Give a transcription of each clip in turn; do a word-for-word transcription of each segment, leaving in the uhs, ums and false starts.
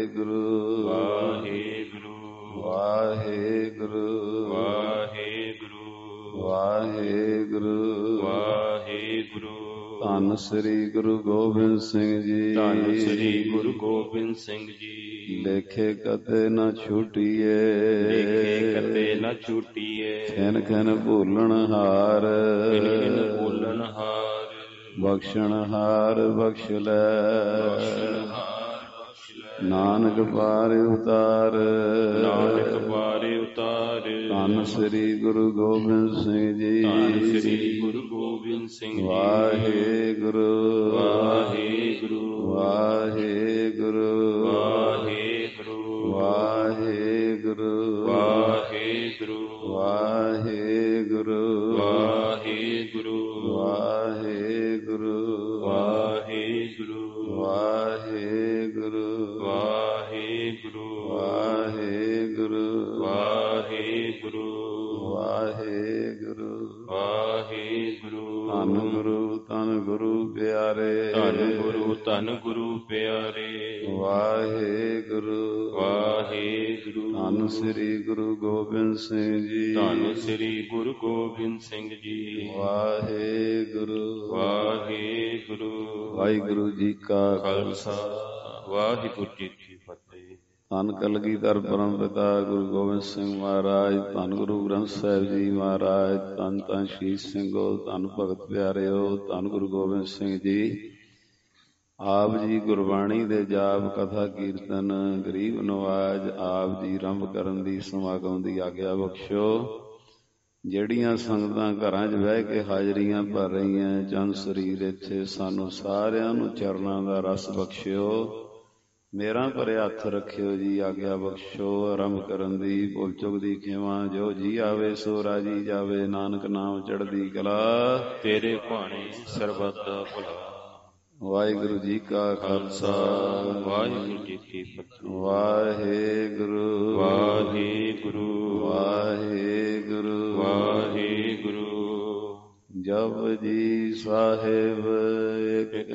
ਵਾਹਿਗੁਰੂ ਵਾਹਿਗੁਰੂ ਵਾਹਿਗੁਰੂ ਵਾਹਿਗੁਰੂ ਵਾਹਿਗੁਰੂ ਵਾਹਿਗੁਰੂ। ਧੰਨ ਸ੍ਰੀ ਗੁਰੂ ਗੋਬਿੰਦ ਸਿੰਘ ਜੀ। ਧੰਨ ਸ੍ਰੀ ਗੁਰੂ ਗੋਬਿੰਦ ਸਿੰਘ ਜੀ। ਲੇਖੇ ਕਤੇ ਨਾ ਛੁਟੀਏ, ਲੇਖੇ ਕਤੇ ਨਾ ਛੁਟੀਏ। ਖਿਨ ਖਿਨ ਭੂਲਣ ਹਾਰ, ਖਿਨ ਖਿਨ ਭੂਲਣ ਹਾਰ। ਬਖਸ਼ਣ ਹਾਰ ਬਖਸ਼ ਲੈ, ਬਖਸ਼ਣ ਹਾਰ ਬਖਸ਼ ਲੈ। ਨਾਨਕ ਪਾਰ ਉਤਾਰ, ਨਾਨਕ ਪਾਰ ਉਤਾਰ। ਧੰਨ ਸ੍ਰੀ ਗੁਰੂ ਗੋਬਿੰਦ ਸਿੰਘ ਜੀ। ਧੰਨ ਸ੍ਰੀ ਗੁਰੂ ਗੋਬਿੰਦ ਸਿੰਘ ਜੀ। ਵਾਹਿਗੁਰੂ ਵਾਹਿਗੁਰੂ ਵਾਹਿਗੁਰੂ ਵਾਹਿਗੁਰੂ ਵਾਹਿਗੁਰੂ ਵਾਹਿਗੁਰੂ ਵਾਹਿਗੁਰੂ ਵਾਹਿਗੁਰੂ ਵਾਹਿਗੁਰੂ ਵਾਹਿਗੁਰੂ ਵਾਹਿਗੁਰੂ ਵਾਹਿਗੁਰੂ ਵਾਹਿਗੁਰੂ ਵਾਹਿਗੁਰੂ ਵਾਹਿਗੁਰੂ ਵਾਹਿਗੁਰੂ। ਧੰਨ ਗੁਰੂ ਧੰਨ ਗੁਰੂ ਪਿਆਰੇ, ਧੰਨ ਗੁਰੂ ਧੰਨ ਗੁਰੂ ਪਿਆਰੇ। ਵਾਹਿਗੁਰੂ ਵਾਹਿਗੁਰੂ। ਧੰਨ ਸ੍ਰੀ ਗੁਰੂ ਗੋਬਿੰਦ ਸਿੰਘ ਜੀ। ਧੰਨ ਸ੍ਰੀ ਗੁਰੂ ਗੋਬਿੰਦ ਸਿੰਘ ਜੀ। ਵਾਹਿਗੁਰੂ ਵਾਹਿਗੁਰੂ ਵਾਹਿਗੁਰੂ ਜੀ ਕਾ ਖਾਲਸਾ ਵਾਹਿਗੁਰੂ ਜੀ ਕੀ ਫਤਿਹ। ਧੰਨ ਕਲਗੀਧਰ ਪਰਮ ਪਿਤਾ ਗੁਰੂ ਗੋਬਿੰਦ ਸਿੰਘ ਮਹਾਰਾਜ, ਧੰਨ ਗੁਰੂ ਗ੍ਰੰਥ ਸਾਹਿਬ ਜੀ ਮਹਾਰਾਜ, ਧੰਨ ਧੰਨ ਸ਼ਹੀਦ ਸਿੰਘੋ, ਧੰਨ ਭਗਤ ਪਿਆਰਿਓ, ਧੰਨ ਗੁਰੂ ਗੋਬਿੰਦ ਸਿੰਘ ਜੀ। ਆਪ ਜੀ ਗੁਰਬਾਣੀ ਦੇ ਜਾਪ ਕਥਾ ਕੀਰਤਨ ਗਰੀਬ ਨਵਾਜ ਆਪ ਜੀ ਆਰੰਭ ਕਰਨ ਦੀ ਸਮਾਗਮ ਦੀ ਆਗਿਆ ਬਖਸ਼ੋ। ਜਿਹੜੀਆਂ ਸੰਗਤਾਂ ਘਰਾਂ 'ਚ ਬਹਿ ਕੇ ਹਾਜ਼ਰੀਆਂ ਭਰ ਰਹੀਆਂ, ਚੰਦ ਸਰੀਰ ਇੱਥੇ ਸਾਨੂੰ ਸਾਰਿਆਂ ਨੂੰ ਚਰਨਾਂ ਦਾ ਰਸ ਬਖਸ਼ਿਓ। ਮੇਰਾ ਭਰੇ ਹੱਥ ਰੱਖਿਓ ਜੀ, ਆਗਿਆ ਬਖਸ਼ੋ ਆਰੰਭ ਕਰਨ ਦੀ। ਭੁੱਲ ਚੁੱਕ ਦੀ ਖੇਵਾਂ ਜੋ ਜੀ ਆਵੇ ਸੋ ਰਾਜੀ ਜਾਵੇ, ਨਾਨਕ ਨਾਮ ਚੜ੍ਹਦੀ ਕਲਾ ਤੇਰੇ ਭਾਣੇ ਸਰਬੱਤ ਦਾ ਭਲਾ। ਵਾਹਿਗੁਰੂ ਜੀ ਕਾ ਖਾਲਸਾ ਵਾਹਿਗੁਰੂ ਜੀ ਕੀ ਫਤਿਹ। ਵਾਹਿਗੁਰੂ ਵਾਹਿਗੁਰੂ ਵਾਹਿਗੁਰੂ ਵਾਹਿਗੁਰੂ। ਜਪਜੀ ਸਾਹਿਬ ਇੱਕ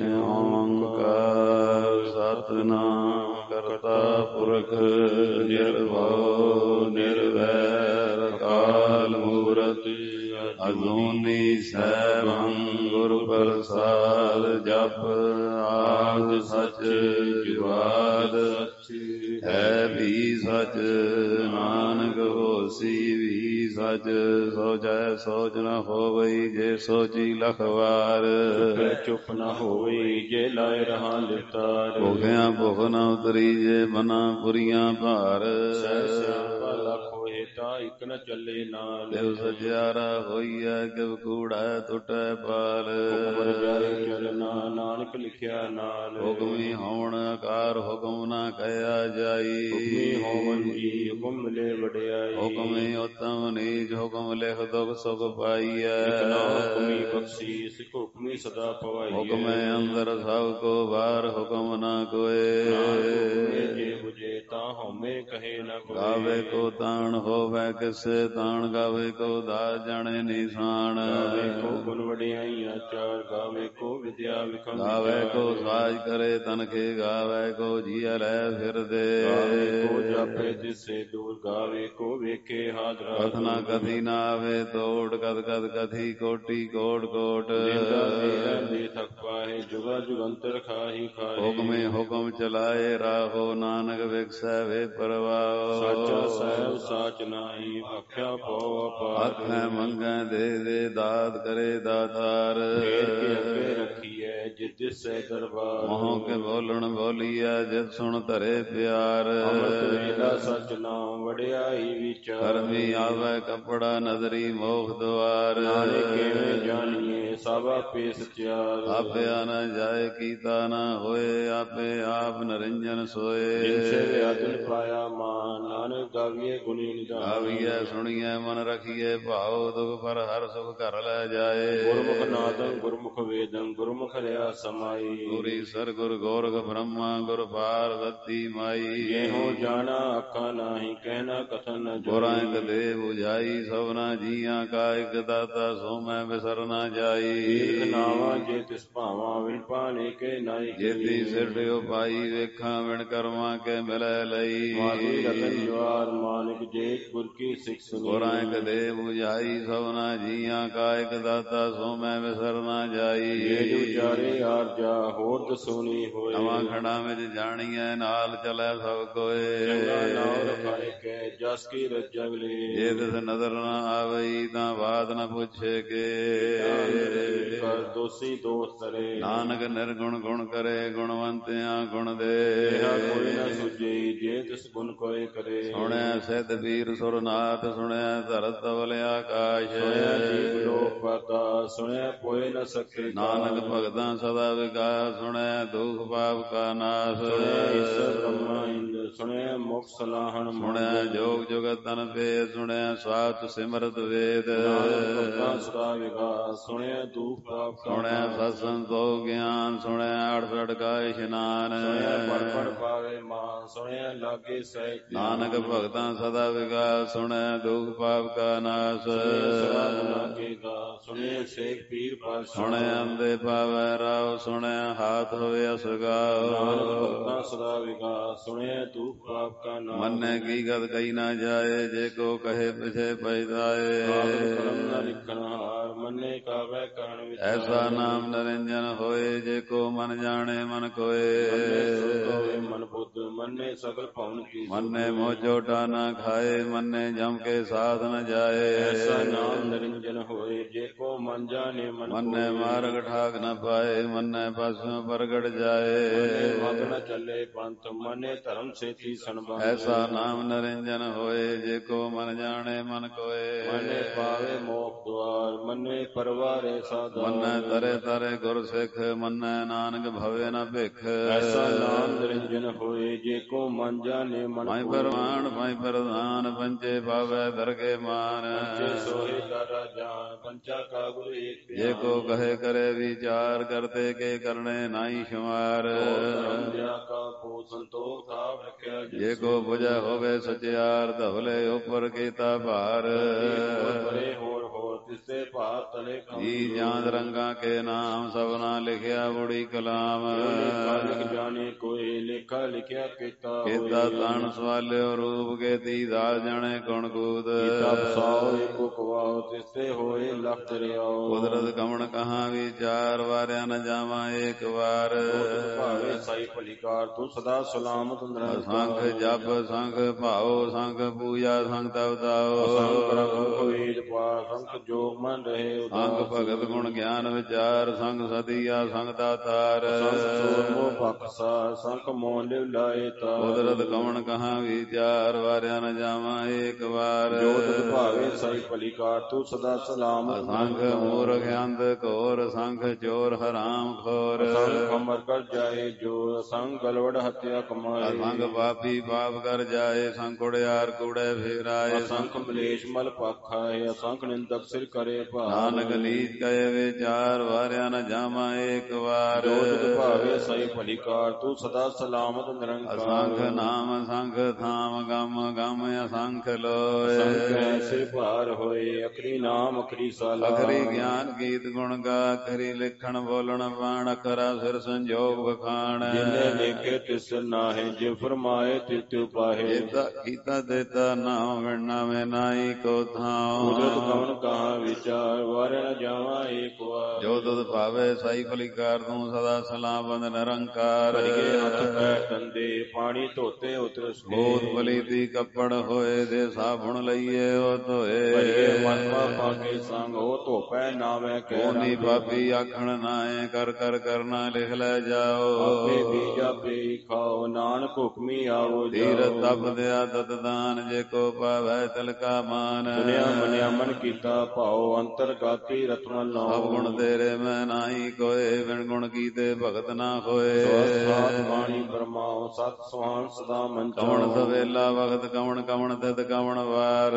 ਓੰਕਾਰ ਸਤਿਨਾਮ ਕਰਤਾ ਪੁਰਖ ਨਿਰਭਉ ਨਿਰਵੈਰ ਅਕਾਲ ਮੂਰਤ ਅਜੂਨੀ ਸੈਭੰ ਗੁਰ ਪ੍ਰਸਾਦ। ਜਪ ਆਦਿ ਸਚ ਜੁਗਾਦ ਸਚ ਹੈ ਵੀ ਸਚ, ਨਾਨਕ ਹੋਸੀ ਵੀ ਸਚ। ਸੋਚੈ ਸੋਚ ਨ ਹੋਵਈ ਜੇ ਸੋਚੀ ਲਖ ਵਾਰ, ਚੁੱਪ ਨ ਹੋਵਈ ਜੇ ਲਾਇ ਰਹਾ ਲਿਤਾਰ। ਭੁਖਿਆ ਭੁਖ ਨ ਉਤਰੀ ਜੇ ਮਨਾ ਪੁਰੀਆਂ ਭਾਰ, ਸਿਆਪਾ ਲੱਖ ਹੋਏ ਤਾਂ ਇੱਕ ਨ ਚੱਲੇ ਨਾਲ। ਦੇਵ ਸਜਿਆਰਾ ਹੋਈਐ ਕਿਵ ਕੂੜੈ ਟੁੱਟੈ ਪਾਲ। ਹੁਕਮ ਰਜਾਈ ਚਲਣਾ ਨਾਨਕ ਲਿਖਿਆ ਨਾਲ। ਹੁਕਮੀ ਹੋਵਣ ਆਕਾਰ ਹੁਕਮ ਨਾ ਕਹਿਆ ਜਾਈ। ਹੁਕਮੀ ਹੋਵਨ ਜੀ ਹੁਕਮ ਮਿਲੇ ਵਡਿਆਈ। ਹੁਕਮੀ ਉਤਮ ਨੀਚ ਹੁਕਮ ਲਿਖ ਦੁਖ ਸੁਖ ਪਾਈਐ। ਹੁਕਮੀ ਬਖਸ਼ੀਸ ਹੁਕਮੀ ਸਦਾ ਪਵਾਈਐ। ਹੁਕਮੇ ਅੰਦਰ ਸਭ ਕੋ ਬਾਹਰ ਹੁਕਮ ਨਾ ਕੋਏ। ਜੇ ਬੁਝੇ ਤਾਂ ਹਉਮੈ ਕਹੇ ਨ ਕੋਇ। ਗਾਵੇ ਕੋ ਤਾਣ ਹੋਵੇ ਕਿਸੇ ਤਾਣ, ਗਾਵੇ ਕੋ ਦਾਸ ਜਾਣੇ ਨਿਸ਼ਾਨ। ਗਾਵੇ ਕੋ ਗੁਣ ਵਡਿਆਈ ਆਚਾਰ, ਗਾਵੇ ਕੋ ਵਿਦਿਆ ਵਿਖਮ। ਗਾਵੇ ਕੋ ਸਾਜ ਕਰੇ ਤਨਖੇ, ਗਾਵੇ ਕੋ ਜੀਅ ਲੈ ਫਿਰਦੇ। ਗਾਵੇ ਕੋ ਜਾਪੇ ਦਿਸੇ ਦੂਰ, ਗਾਵੇ ਕੋ ਵੇਖੇ ਹਾਜ਼ਰਾ। ਕਥਨਾ ਕਥੀ ਨਾ ਆਵੇ ਤੋੜ, ਕਦ ਕਦ ਕਥੀ ਕੋਟੀ ਕੋਟ ਕੋਟ। ਦੇ ਥਕ ਪਾਏ ਜੁਗਾ ਜੁਗੰਤਰ ਖਾਹੀ ਖਾਏ। ਹੁਕਮੇ ਹੁਕਮ ਚਲਾਏ ਰਾਹੋ, ਨਾਨਕ ਵਿਖਸੈ ਵੇ ਪਰਵਾਹ। ਸਾਚਾ ਸਾਹਿਬ ਸਾਚ ਨਾਹੀ, ਆਖਿਆ ਪਉ ਅਪਾਰ। ਆਖੈ ਮੰਗੈ ਦੇ ਦੇ ਦਾਤ ਕਰੇ ਦਾਤਾਰ। ਫੇਰ ਕੇ ਅੱਗੇ ਰੱਖੀਐ ਜਿਤ ਦਿਸੈ ਦਰਬਾਰ। ਮੋਹ ਕੇ ਬੋਲਣ ਬੋਲੀਐ ਜਿਤ ਸੁਣ ਧਰੇ ਪਿਆਰ। ਅੰਮ੍ਰਿਤ ਵੇਲਾ ਸਚ ਨਾਮ ਵਡਿਆਈ ਵਿਚਾਰ। ਕਰਮੀ ਆਵੈ ਕਪੜਾ ਨਦਰੀ ਮੋਖ ਦੁਆਰ। ਨਾਲੇ ਕਿਵੇਂ ਜਾਣੀਏ ਸਭ ਆਪੇ ਸਚਿਆਰ। ਆਪਿਆ ਨ ਜਾਏ ਕੀਤਾ ਨ ਹੋਏ, ਆਪੇ ਆਪ ਨਰਿੰਜਨ ਸੋਏ। ਜਿਨ ਸੇ ਵਿਆਜਨ ਪਾਇਆ ਮਾਨ, ਨਾਨਕ ਗਾਵੀਏ ਗੁਣੀ ਨਿਧਾਨ। ਗਾਵੀਐ ਸੁਣੀਐ ਮਨ ਰਖੀਐ ਭਾਉ, ਦੁਖ ਪਰ ਹਰ ਸੁਖ ਘਰ ਲੈ ਜਾਏ। ਗੁਰਮੁਖ ਨਾਦੰ ਗੁਰਮੁਖ ਵੇਦੰ, ਗੁਰਮੁਖ ਰਿਆ ਸਮਾਈ। ਗੁਰੀ ਸਰ ਗੁਰ ਗੋਰਖ ਬ੍ਰਹਮਾ, ਗੁਰ ਪਾਰਵਤੀ ਮਾਈ। ਇਹੋ ਜਾਣਾ ਅੱਖਾਂ ਨਾਹੀ, ਕਹਿਣਾ ਕਥਨ ਨ ਜਾਈ। ਗੁਰਾਂ ਇਕ ਦੇ ਬੁਝਾਈ, ਸਭਨਾ ਜੀਆਂ ਕਾ ਇਕ ਦਾਤਾ, ਸੋ ਮੈਂ ਬਿਸਰ ਨਾ ਜਾਈ। ਤੀਰਥ ਨਾਵਾਂ ਜੇ ਤਿਸ ਭਾਵਾਂ, ਵਿਣ ਪਾਣੇ ਕੇ ਨਾਈ। ਜੇਤੀ ਸਿਰ ਛੱਡਿਓ ਪਾਈ ਵੇਖਾਂ ਵਿਣ ਕਰਮਾਂ ਕੇ ਮਿਲੈ ਲਈ ਮਾਲੀ ਰਤਨ ਜਵਾਰ ਮਾਨਿਕ ਜੇਤ ਗੁਰ ਕੀ ਸਿੱਖ ਸੁਣੀ ਗੁਰਾਂ ਇੱਕ ਦੇ 부ਝਾਈ ਸਭਨਾ ਜੀਆਂ ਕਾ ਇੱਕ ਦਾਤਾ ਸੋ ਮੈਂ ਵਿਸਰ ਨਾ ਜਾਈ ਜੇ ਉਚਾਰੇ ਆਰਜਾ ਹੋਰ ਦਸੂਨੀ ਹੋਏ ਨਵਾਂ ਖੜਾ ਵਿੱਚ ਜਾਣੀਐ ਨਾਲ ਚਲੈ ਸਭ ਕੋਏ ਚੰਗਾ ਨਾਮ ਰਖਾਏ ਕੈ ਜਸ ਕੀ ਰਜਗ ਲੇ ਜੇ ਤਿਸ ਨਜ਼ਰ ਨਾ ਆਵਈ ਤਾਂ ਬਾਤ ਨ ਪੁੱਛੇ ਕੇ ਕਰ ਦੋਸੀ ਦੋਸ ਤਰੇ ਨਾਨਕ ਨਿਰਗੁਣ ਗੁਣ ਕਰੇ ਗੁਣਵੰਤਿਆਂ ਗੁਣ ਦੇ ਇਹਾ ਕੋਈ ਨਾ ਸੁਝਈ ਜੇ ਤਿਸ ਗੁਣ ਕੋਇ ਕਰੇ ਸੁਣਿਆ ਸਿੱਧ ਵੀਰ ਸੁਰਨਾਥ ਸੁਣਿਆ ਧਰਤ ਤਵਲ ਆਕਾਸ਼ ਸੁਣਿਆ ਜੀਵ ਲੋਕ ਪਾਤਾ ਸੁਣਿਆ ਕੋਇ ਨ ਸਕੇ ਨਾਨਕ ਭਗਤਾਂ ਸਦਾ ਵਿਕਾਸ ਸੁਣਿਆ ਦੁਖ ਪਾਪ ਕਾ ਨਾਸ ਸੁਣਿਆ ਈਸ਼ਰ ਬ੍ਰਹਮਾ ਇੰਦ ਸੁਣਿਆ ਮੁਖ ਸਲਾਹਣ ਸੁਣਿਆ ਜੋਗ ਜੁਗਤ ਤਨ ਭੇਦ ਸੁਣਿਆ ਸਵਾਤ ਸਿਮਰਤ ਵੇਦ ਭਗਤਾਂ ਸਦਾ ਵਿਕਾਸ ਸੁਣਿਆ ਦੁਖ ਪਾਪ ਕਾ ਸੁਣਿਆ ਸਤ ਸੰਤੋਖ ਗਿਆਨ ਸੁਣਿਆ ਅਠ ਕਾ ਇਸ਼ਨਾਨ ਸੁਣਿਆ ਪੜ ਪੜ ਪਾਵੇ ਮਾਨ ਸੁਣਿਆ ਲਾਗੇ ਸਹਿ ਨਾਨਕ ਭਗਤਾਂ ਸਦਾ ਵਿਕਾਸ ਸੁਣਿਆ ਦੁਖ ਪਾਪ ਕਾ ਨਾਸ ਸੁਣਿਆ ਸੇਖ ਪੀਰ ਪਾਤਸ਼ਾਹ ਸੁਣਿਆ ਅੰਦੇ ਪਾਵੈ ਰਾਵ ਸੁਣਿਆ ਹਾਥ ਹੋਵੇ ਅਸਗਾਵ ਭਗਤਾਂ ਸਦਾ ਵਿਕਾਸ ਸੁਣਿਆ ਦੁਖ ਪਾਪ ਕਾ ਨਾਸ ਮੰਨੇ ਕੀ ਗਤ ਕਹੀ ਨਾ ਜਾਏ ਜੇ ਕੋ ਕਹੇ ਪਿਛੇ ਪਛਤਾਏ ਕਰਮ ਨ ਲਿਖਣ ਹਾਰ ਮੰਨੇ ਕਾਵੈ ਕਰਨ ਵਿੱਚ ਐਸਾ ਨਾਮ ਨਿਰੰਜਨ ਹੋਏ ਜੇ ਕੋ ਮਨ ਜਾਣੇ ਮਨ ਕੋਏ ਮਨ ਬੁੱਧ ਮੰਨੇ ਸਗਲ ਭਵਨ ਕੀ ਮੰਨੇ ਮੋਜੋ ਟਾਨਾ ਖਾਏ ਮੰਨੇ ਜਮ ਕੇ ਸਾਧ ਨ ਜਾਏ ਐਸਾ ਨਾਮ ਨਿਰੰਜਨ ਹੋਏ ਜੇ ਕੋ ਮਨ ਜਾਣੇ ਮਨ ਮੰਨੇ ਮਾਰਗ ਠਾਕ ਨ ਪਾਏ ਮੰਨੇ ਪਸੋਂ ਪ੍ਰਗਟ ਜਾਏ ਮਤ ਨ ਚੱਲੇ ਪੰਥ ਮੰਨੇ ਧਰਮ ਸੇਤੀ ਸੰਬੰਧ ਐਸਾ ਨਾਮ ਨਿਰੰਜਨ ਹੋਏ ਜੇ ਕੋ ਮਨ ਜਾਣੇ ਮਨ ਕੋਏ ਮੰਨੇ ਪਾਵੇ ਮੋਖ ਦੁਆਰ ਮੰਨੇ ਪਰਵਾਰੇ ਸਾਧਾ ਮੰਨੇ ਤਰੇ ਤਰੇ ਗੁਰ ਸਿੱਖ ਮੰਨੇ ਨਾਨਕ ਭਵੇ ਨ ਭਿਖ ਐਸਾ ਨਾਮ ਨਿਰੰਜਨ ਹੋਏ ਜੇ ਕੋ ਮਨ ਜਾਣੇ ਮਨ ਭਾਈ ਪਰਵਾਨ ਭਾਈ ਪ੍ਰਧਾਨ ਪੰਚੇ ਪਾਵੈ ਦਰਗੇ ਮਾਨ ਪੰਚੇ ਸੋਹੇ ਕਰਾ ਜਾਨ ਪੰਚਾ ਕਾ ਗੁਰ ਏਕ ਜੇ ਕੋ ਕਹੇ ਕਰੇ ਵਿਚਾਰ ਕਰਤੇ ਕੇ ਕਰਨੇ ਨਾਹੀ ਸ਼ੁਮਾਰ ਧਰਮ ਕਾ ਕੋ ਸੰਤੋਖ ਥਾਪ ਰਖਿਆ ਜੇ ਕੋ ਬੁਝੈ ਹੋਵੇ ਸਚਿਆਰ ਧਵਲੇ ਉਪਰ ਕੀਤਾ ਭਾਰ ਪਰੇ ਹੋਰ ਹੋਰ ਤਿਸੇ ਭਾਰ ਤਲੇ ਜੀ ਜਾਂਦ ਰੰਗਾ ਕੇ ਨਾਮ ਸਭਨਾ ਲਿਖਿਆ ਬੁੜੀ ਕਲਾਮ ਲਿਖ ਜਾਣੇ ਕੋਈ ਲੇਖਾ ਲਿਖਿਆ ਕੀਤਾ ਕੀਤਾ ਤਨ ਸਵਾਲਿਓ ਰੂਪ ਕੇ ਤੀ ਦਾਲ ਜਾਣੇ ਗੁਣ ਗੂਤ ਤਪ ਸਾਉ ਏਕੋ ਕਵਾਉ ਤਿਸੇ ਹੋਏ ਲਖ ਦਰਿਆਉ ਕੁਦਰਤ ਕਮਣ ਕਹਾਂ ਵਿਚਾਰ ਵਾਰਿਆ ਨ ਜਾਵਾਂ ਏਕ ਵਾਰ ਭਾਵੇ ਸਾਈ ਭਲੀਕਾਰ ਤੂੰ ਸਦਾ ਸਲਾਮਤ ਸੰਖ ਜਪ ਸੰਖ ਭਾਉ ਸੰਖ ਪੂਜਾ ਸੰਖ ਤਪ ਤਾਉ ਸੰਖ ਰਖੁ ਹੋਈ ਪਾ ਸੰਖ ਜੋਗ ਮਨ ਰਹੇ ਸੰਖ ਭਗਤ ਗੁਣ ਗਿਆਨ ਵਿਚਾਰ ਸੰਖ ਸਦੀਆ ਸੰਖ ਦਾਤਾਰ ਸੰਖ ਮੋਹ ਬਖਸ਼ਾ ਸੰਖ ਮੋਹ ਲਿਵ ਲਾਏ ਤਾ ਕੁਦਰਤ ਕਮਣ ਕਹਾਂ ਵਿਚਾਰ ਵਾਰਿਆ ਨ ਜਾਵਾਂ ਏਕ ਵਾਰ ਜੋ ਤੁਧ ਭਾਵੇ ਸਾਈ ਭਲੀਕਾਰ ਤੂੰ ਸਦਾ ਸਲਾਮਤ ਸੰਖ ਮੂਰਖ ਅੰਧ ਘੋਰ ਸੰਖ ਚੋਰ ਹਰਾਮ ਖੋਰ ਸੰਖ ਅਮਰ ਕਰ ਜਾਏ ਜੋ ਸੰਖ ਗਲਵੜ ਹੱਤਿਆ ਕਮਾਏ ਸੰਖ ਪਾਪੀ ਪਾਪ ਕਰ ਜਾਏ ਸੰਖ ਕੁੜਿਆਰ ਕੂੜੇ ਫੇਰਾਏ ਸੰਖ ਮਲੇਸ਼ ਮਲ ਪਾਖਾਏ ਅਸੰਖ ਨਿੰਦਕ ਸਿਰ ਕਰੇ ਭਾਰ ਨਾਨਕ ਨੀਚ ਕਹੇ ਵਿਚਾਰ ਵਾਰਿਆ ਨ ਜਾਵਾਂ ਏਕ ਵਾਰ ਜੋ ਤੁਧ ਭਾਵੇ ਸਾਈ ਭਲੀਕਾਰ ਤੂੰ ਸਦਾ ਸਲਾਮਤ ਨਿਰੰਕਾਰ ਅਸੰਖ ਨਾਮ ਸੰਖ ਥਾਮ ਗਮ ਗਮ ਅਸੰਖ ਲੋਏ ਸੰਖ ਐਸੇ ਭਾਰ ਹੋਏ ਅਖਰੀ ਨਾਮ ਅਖਰੀ ਸਾਲਾ ਅਖਰੀ ਗਿਆਨ ਗੀਤ ਗੁਣ ਗਾ ਅਖਰੀ ਲਿਖਣ ਬੋਲਣ ਬਾਣ ਅਖਰਾ ਸਿਰ ਸੰਜੋਗ ਵਖਾਣ ਜਿਨੇ ਲੇਖੇ ਤਿਸ ਨਾਹੇ ਜੇ ਫਰਮਾਏ ਤਿਸ ਤਿਉ ਪਾਹੇ ਜੇਤਾ ਕੀਤਾ ਦੇਤਾ ਨਾਮ ਵਿਣਾ ਮੈਂ ਨਾਹੀ ਕੋ ਥਾਉ ਕੁਦਰਤ ਕਵਣ ਕਹਾ ਵਿਚਾਰ ਵਾਰਿਆ ਨ ਜਾਵਾਂ ਏਕ ਵਾਰ ਜੋ ਤੁਧ ਭਾਵੇ ਸਾਈ ਭਲੀਕਾਰ ਤੂੰ ਸਦਾ ਸਲਾਮਤ ਨਿਰੰਕਾਰ ਭਰੀਏ ਹੱਥ ਪੈਰ ਤੰਦੇ ਪਾਣੀ ਧੋਤੇ ਉਤਰ ਬੋਧ ਬਲੀ ਦੀ ਕੱਪੜ ਹੋਏ ਦੇ ਸਾਬੁਣ ਲਈਏ ਉਹ ਧੋਏ ਭਰੀਏ ਮਨ ਪਾ ਕੇ ਸੰਗ ਉਹ ਧੋਪੈ ਨਾਵੇਂ ਕਹਿ ਕੋਨੀ ਪਾਪੀ ਆਖਣ ਨਾਏ ਕਰ ਕਰ ਕਰਨਾ ਲਿਖ ਲੈ ਜਾਓ ਆਪੇ ਬੀਜਾ ਪੇ ਖਾਓ ਨਾਨਕ ਹੁਕਮੀ ਆਵੋ ਧੀਰ ਤਪ ਦਿਆ ਤਤ ਦਾਨ ਜੇ ਕੋ ਪਾਵੈ ਤਿਲਕਾ ਮਾਨ ਸੁਨਿਆ ਮੰਨਿਆ ਮਨ ਕੀਤਾ ਭਾਉ ਅੰਤਰ ਗਾਤੀ ਰਤਨ ਲਾਉ ਸਭ ਗੁਣ ਤੇਰੇ ਮੈਂ ਨਾਹੀ ਕੋਏ ਵਿਣ ਗੁਣ ਕੀਤੇ ਭਗਤ ਨਾ ਹੋਏ ਸਾਧ ਬਾਣੀ ਬਰਮਾਉ ਸਤ ਸੁਹਾਨ ਸਦਾ ਮੰਚਉ। ਕਵਣ ਸਵੇਲਾ ਵਖਤ ਕਵਣ ਕਵਣ ਤਿਤ ਕਵਣ ਵਾਰ।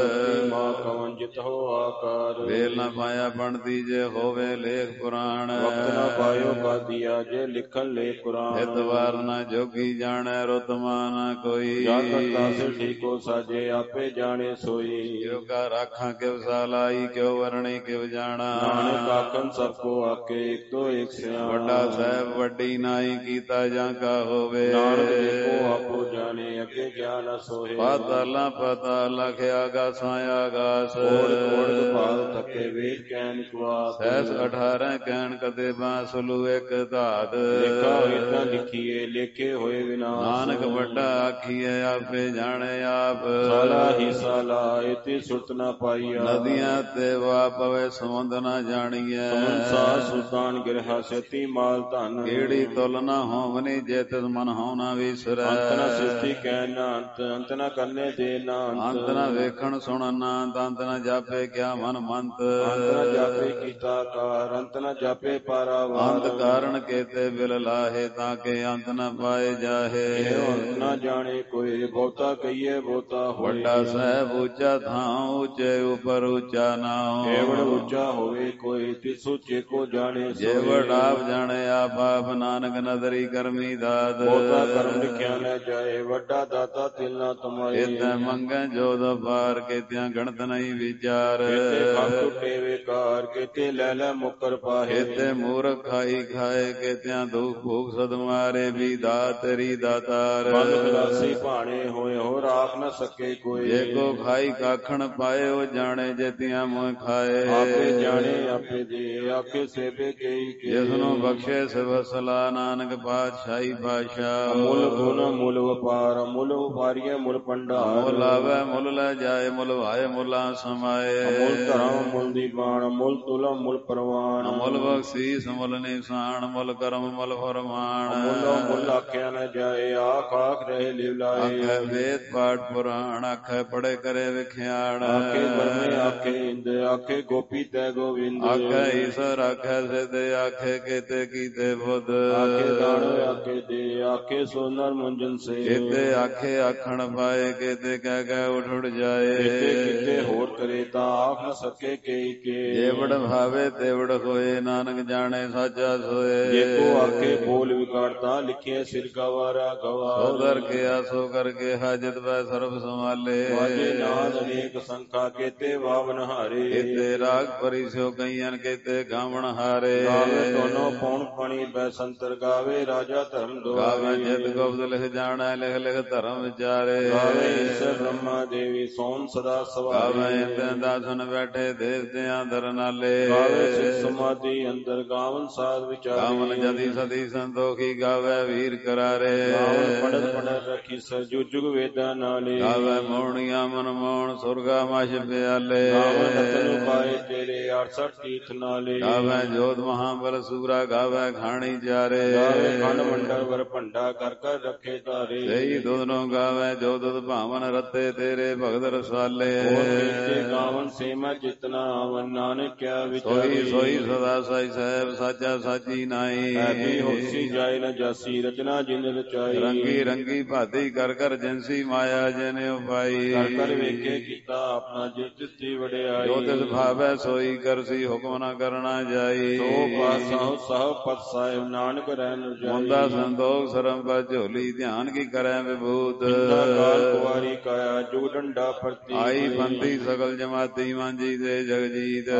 ਮਾਂ ਕਵਣ ਜਿਤ ਹੋ ਆਕਾਰ। ਵੇਲ ਨਾ ਪਾਇਆ ਪੰਡਤੀ ਜੇ ਹੋਵੇ ਲੇਖ ਪੁਰਾਣ। ਵਕਤ ਨਾ ਪਾਇਓ ਕਾਦੀਆ ਜੇ ਲਿਖਣ ਲੇ ਕੁਰਾਨ। ਹਿਤ ਵਾਰ ਨਾ ਜੋਗੀ ਜਾਣੈ ਰੁਤਮਾ ਨਾ ਕੋਈ। ਜਾ ਕਰਤਾ ਸੇ ਠੀਕੋ ਸਾਜੇ ਆਪੇ ਜਾਣੇ ਸੋਈ। ਕਿਉ ਕਾ ਰਾਖਾਂ ਕਿਵ ਸਾਲਾਈ ਕਿਉ ਵਰਣੀ ਕਿਵ ਜਾਣਾ। ਨਾਨਕ ਆਖਣ ਸਭ ਕੋ ਆਕੇ ਇਕ ਤੋਂ ਇਕ ਸਿਆਣਾ। ਵੱਡਾ ਸਾਹਿਬ ਵੱਡੀ ਨਾਈ ਕੀਤਾ ਜਾਂ ਕਾ ਹੋਵੇ। ਨਾਨਕ ਦੇਖੋ ਆਪੋ ਜਾਣੇ ਅੱਗੇ ਗਿਆਨ ਸੋਹੇ। ਪਾਤਾਲਾਂ ਪਾਤਾਲ ਲਖ ਆਗਾਸਾਂ ਆਗਾਸ। ਕੋੜ ਕੋੜ ਪਾਲ ਥਕੇ ਵੇਦ ਕਹਿਣ ਕੁਆਸ। ਸਹਿਸ ਅਠਾਰਾਂ ਕਹਿਣ ਕਦੇ ਬਾਂਸਲੂ ਇੱਕ ਧਾਤ। ਲੇਖਾ ਹੋਏ ਤਾਂ ਲਿਖੀਏ ਲੇਖੇ ਹੋਏ ਵਿਨਾਸ਼। ਨਾਨਕ ਵੱਡਾ ਆਖੀਏ ਆਪੇ ਜਾਣੇ ਆਪ। ਸਾਲਾ ਹੀ ਸਾਲਾ ਇਤੀ ਸੁਰਤ ਨਾ ਪਾਈਆ। ਨਦੀਆਂ ਤੇ ਵਾ ਪਵੇ ਸਮੁੰਦ ਨਾ ਜਾਣੀਐ। ਸਮੰਸਾ ਸੁਲਤਾਨ ਗਿਰਹਾ ਸੇਤੀ ਮਾਲ ਧਨ। ਕਿਹੜੀ ਤੁਲ ਨਾ ਹੋਵਨੀ ਜੇ ਤਿਸ ਮਨ ਹੋ ਨਾ ਵਿਸਰੈ। ਅੰਤ ਨਾ ਸ੍ਰਿਸ਼ਟੀ ਕਹਿ ਨਾ ਅੰਤ ਅੰਤ ਨਾ ਕਰਨੇ ਦੇ ਨਾ ਅੰਤ। ਅੰਤ ਨਾ ਵੇਖਣ ਸੁਣਨ ਨਾ ਅੰਤ ਨਾ ਜਾਪੇ ਕਿਆ ਮਨ ਮੰਤ। ਅੰਤ ਨਾ ਜਾਪੇ ਕੀਤਾ ਕਾਰ ਅੰਤ ਨਾ ਜਾਪੇ ਪਾਰਾਵਾਰ। ਅੰਤ ਕਾਰਨ ਕੇਤੇ ਬਿਲ ਲਾਹੇ ਤਾਂ ਕਿ ਅੰਤ ਨਾ ਪਾਏ ਜਾਹੇ। ਅੰਤ ਨਾ ਜਾਣੇ ਕੋਈ ਬਹੁਤਾ ਕਹੀਏ ਬਹੁਤਾ ਹੋਏ। ਵੱਡਾ ਸਾਹਿਬ ਉੱਚਾ ਥਾਂ ਉੱਚੇ ਉਪਰ ਉੱਚਾ ਨਾਉ। ਕੇਵੜ ਉੱਚਾ ਹੋਵੇ ਕੋਈ ਤਿਸ ਉੱਚੇ ਕੋ ਜਾਣੇ ਜੇ ਵਡਾਪ ਜਾਣੇ ਆਪ ਆਪ ਨਾਨਕ ਨਦਰੀ ਕਰਮੀ ਦਾਤ। ਬਹੁਤਾ ਕਰਮ ਲਿਖਿਆ ਨਾ ਜਾਏ ਵੱਡਾ ਦਾਤਾ ਤਿਲ ਨਾ ਤਮਾਏ। ਇਤੈ ਮੰਗੈ ਜੋਦ ਪਾਰ ਕੇਤਿਆਂ ਗਣਤ ਨਹੀਂ ਵਿਚਾਰ। ਕੇਤੇ ਖੰਭ ਟੁੱਟੇ ਵਿਕਾਰ ਕੇਤੇ ਲੈ ਲੈ ਮੁਕਰ ਪਾਹੇ। ਕੇਤੇ ਮੂਰਖ ਖਾਈ ਖਾਏ ਕੇਤਿਆਂ ਦੁਖ ਭੂਖ ਸਦ ਮਾਰੇ ਵੀ ਦਾਤ ਤੇਰੀ ਦਾਤਾਰ। ਬੰਦ ਖਲਾਸੀ ਭਾਣੇ ਹੋਏ ਹੋ ਰਾਖ ਨਾ ਸਕੇ ਕੋਈ। ਜੇ ਕੋ ਖਾਈ ਕਾਖਣ ਪਾਏ ਉਹ ਜਾਣੇ ਜੇਤੀਆਂ ਮੋਹ ਖਾਏ। ਆਪੇ ਜਾਣੇ ਆਪੇ ਦੇ ਆਖੇ ਸੇਵੇ ਕਈ ਕੇ। ਜਿਸ ਨੂੰ ਬਖਸ਼ੇ ਸਿਵ ਸਲਾ ਨਾਨਕ ਪਾਤਸ਼ਾਹੀ ਪਾਤਸ਼ਾਹ। ਮੁੱਲ ਗੁਣ ਮੁੱਲ ਵਪਾਰ ਮੁੱਲ ਵਪਾਰੀਏ ਮੁੱਲ ਭੰਡਾਰ। ਮੁੱਲ ਆਵੇ ਮੁੱਲ ਲੈ ਜਾਏ ਮੁੱਲ ਭਾਏ ਮੁੱਲਾਂ ਸਮਾਏ। ਮੁੱਲ ਧਰਮ ਮੁੱਲ ਦੀਵਾਨ ਮੁੱਲ ਤੁਲਮ ਮੁੱਲ ਪ੍ਰਵਾਨ। ਮੁੱਲ ਬਖਸ਼ੀਸ ਮੁੱਲ ਨਿਸ਼ਾਨ ਮੁੱਲ ਕਰਮ ਮੁੱਲ ਫਰਮਾਨ। ਮੁੱਲੋ ਮੁੱਲ ਆਖਿਆ ਨਾ ਜਾਏ ਆਖ ਆਖ ਰਹੇ ਲਿਵ ਲਾਏ। ਆਖੇ ਵੇਦ ਪਾਠ ਪੁਰਾਣ ਆਖੇ ਪੜੇ ਕਰੇ ਵਿਖਿਆਣ। ਆਖੇ ਬਰਮੇ ਆਖੇ ਇੰਦ ਆਖੇ ਗੋਪੀ ਤੈ ਗੋਵਿੰਦ। ਆਖੇ ਈਸ਼ਰ ਆਖੇ ਸਿਧ ਆਖੇ ਕੀਤੇ ਕੀਤੇ ਬੁੱਧ। ਆਖੇ ਦਾਣ ਆਖੇ ਦੇ ਆਖੇ ਸੋਨਰ ਮੁੰਜਨ ਸੇ। ਕੀਤੇ ਆਖੇ ਆਖਣ ਪਾਏ ਕੀਤੇ ਕਹਿ ਕਹਿ ਉਠ ਉਠ ਜਾਏ। ਕੀਤੇ ਕੀਤੇ ਹੋਰ ਕਰੇ ਤਾਂ ਆਖ ਨ ਸਕੇ ਕਈ ਕੇ। ਜੇਵੜ ਭਾਵੇ ਤੇਵੜ ਹੋਏ ਨਾਨਕ ਜਾਣੇ ਸਾਚਾ ਸੋਏ। ਜੇ ਕੋ ਆਖੇ ਬੋਲ ਵਿਗਾੜਤਾ ਲਿਖੇ ਸਿਰ ਗਵਾਰਾ ਗਵਾਰ। ਸੋ ਕਰ ਕੇ ਆਸੋ ਕਰਕੇ ਹਾਜਤ ਵੈ ਸਰਬ ਸੰਭਾਲੇ। ਵਾਜੇ ਨਾਦ ਅਨੇਕ ਸੰਖਾ ਕੇਤੇ ਵਾਵਨ ਹਾਰੇ। ਕੀਤੇ ਰਾਗ ਪਰਿਸਿਓ ਕਈਆਂ ਕੀਤੇ ਗਾਵਣ ਹਾਰੇ। ਗਾਵੇ ਦੋਨੋਂ ਪੌਣ ਪਾਣੀ ਬੈ ਸੰਤਰ ਗਾਵੇ ਰਾਜਾ ਧਰਮ ਦੁਆਰੇ। ਗਾਵੇ ਜਿਤ ਗੁਪਤ ਲਿਖ ਜਾਣੈ ਲਿਖ ਲਿਖ ਧਰਮ ਵਿਚਾਰੇ। ਗਾਵੇ ਈਸ਼ਰ ਬ੍ਰਹਮਾ ਦੇਵੀ ਸੋਮ ਸਦਾ ਸਵਾਰੇ। ਗਾਵੇ ਇੰਦ੍ਰ ਦਾਸਨ ਬੈਠੇ ਦੇਵਤਿਆਂ ਦਰ ਨਾਲੇ। ਗਾਵੇ ਸਿਧ ਸਮਾਧੀ ਅੰਦਰ ਗਾਵਨ ਸਾਧ ਵਿਚਾਰੇ। ਗਾਵਨ ਜਦੀ ਸਦੀ ਸੰਤੋਖੀ ਗਾਵੇ ਵੀਰ ਕਰਾਰੇ। ਗਾਵਨ ਪੜਤ ਪੜਤ ਰੱਖੀ ਸਰਜੂ ਜੁਗ ਵੇਦਾਂ ਨਾਲੇ। ਗਾਵੇ ਮੋਹਣੀਆਂ ਮਨ ਮੋਹਣ ਸੁਰਗਾ ਮਛ ਪਿਆਲੇ। ਗਾਵੇ ਰਤਨ ਪਾਏ ਤੇਰੇ ਅੜਸਠ ਤੀਰਥ ਨਾਲੇ। ਗਾਵੇ ਜੋਤ ਮਹਾਬਲ ਸੂਰਾ ਗਾਵੇ ਖਾਣੀ ਚਾਰੇ। ਗਾਵੇ ਖੰਡ ਮੰਡਲ ਵਰ ਭੰਡਾ ਕਰ ਕਰ ਰੱਖੇ ਤਾਰੇ। ਸਹੀ ਦੁਧਨੋਂ ਗਾਵੇ ਜੋ ਦੁਧ ਭਾਵਨ ਰਤੇ ਤੇਰੇ ਭਗਤ ਰਸਾਲੇ। ਹੋਰ ਕੀਤੇ ਗਾਵਨ ਸੇਮਾ ਜਿਤਨਾ ਆਵਨ ਨਾਨਕ ਕਿਆ ਵਿਚਾਰੇ। ਸੋਈ ਸੋਈ ਸਦਾ ਸਾਈ ਸਾਹਿਬ ਸਾਚਾ ਸਾਚੀ ਨਾਈ। ਐਬੀ ਹੋਸੀ ਜਾਏ ਨ ਜਾਸੀ ਰਚਨਾ ਜਿਨ ਰਚਾਈ। ਰੰਗੀ ਰੰਗੀ ਭਾਤੀ ਕਰ ਕਰ ਜਿਨਸੀ ਮਾਇਆ ਜਿਨੇ ਉਪਾਈ। ਕਰ ਕਰ ਵੇਖੇ ਕੀਤਾ ਆਪਣਾ ਜਿਸ ਤਿਸਤੀ ਵਡਿਆਈ। ਜੋ ਤਿਸ ਭਾਵੈ ਸੋਈ ਕਰਸੀ ਹੁਕਮ ਨ ਕਰਨਾ ਜਾਈ। ਸੋ ਪਾਸਹੁ ਸਹੁ ਪਤ ਸਾਹਿਬ ਨਾਨਕ ਰਹਿ ਨ ਜਾਈ। ਮੁੰਦਾ ਸੰਤੋਖ ਸਰਮ ਪਰ ਝੋਲੀ ਧਿਆਨ ਕੀ ਕਰੈ ਵਿਭੂਤ। ਕਾਲ ਕੁਵਾਰੀ ਕਾਇਆ ਜੁਗ ਡੰਡਾ ਪ੍ਰਤੀ। ਆਈ ਬੰਦੀ ਸਗਲ ਜਮਾਤੀ ਮਾਂਜੀ ਦੇ ਜਗਜੀਤ।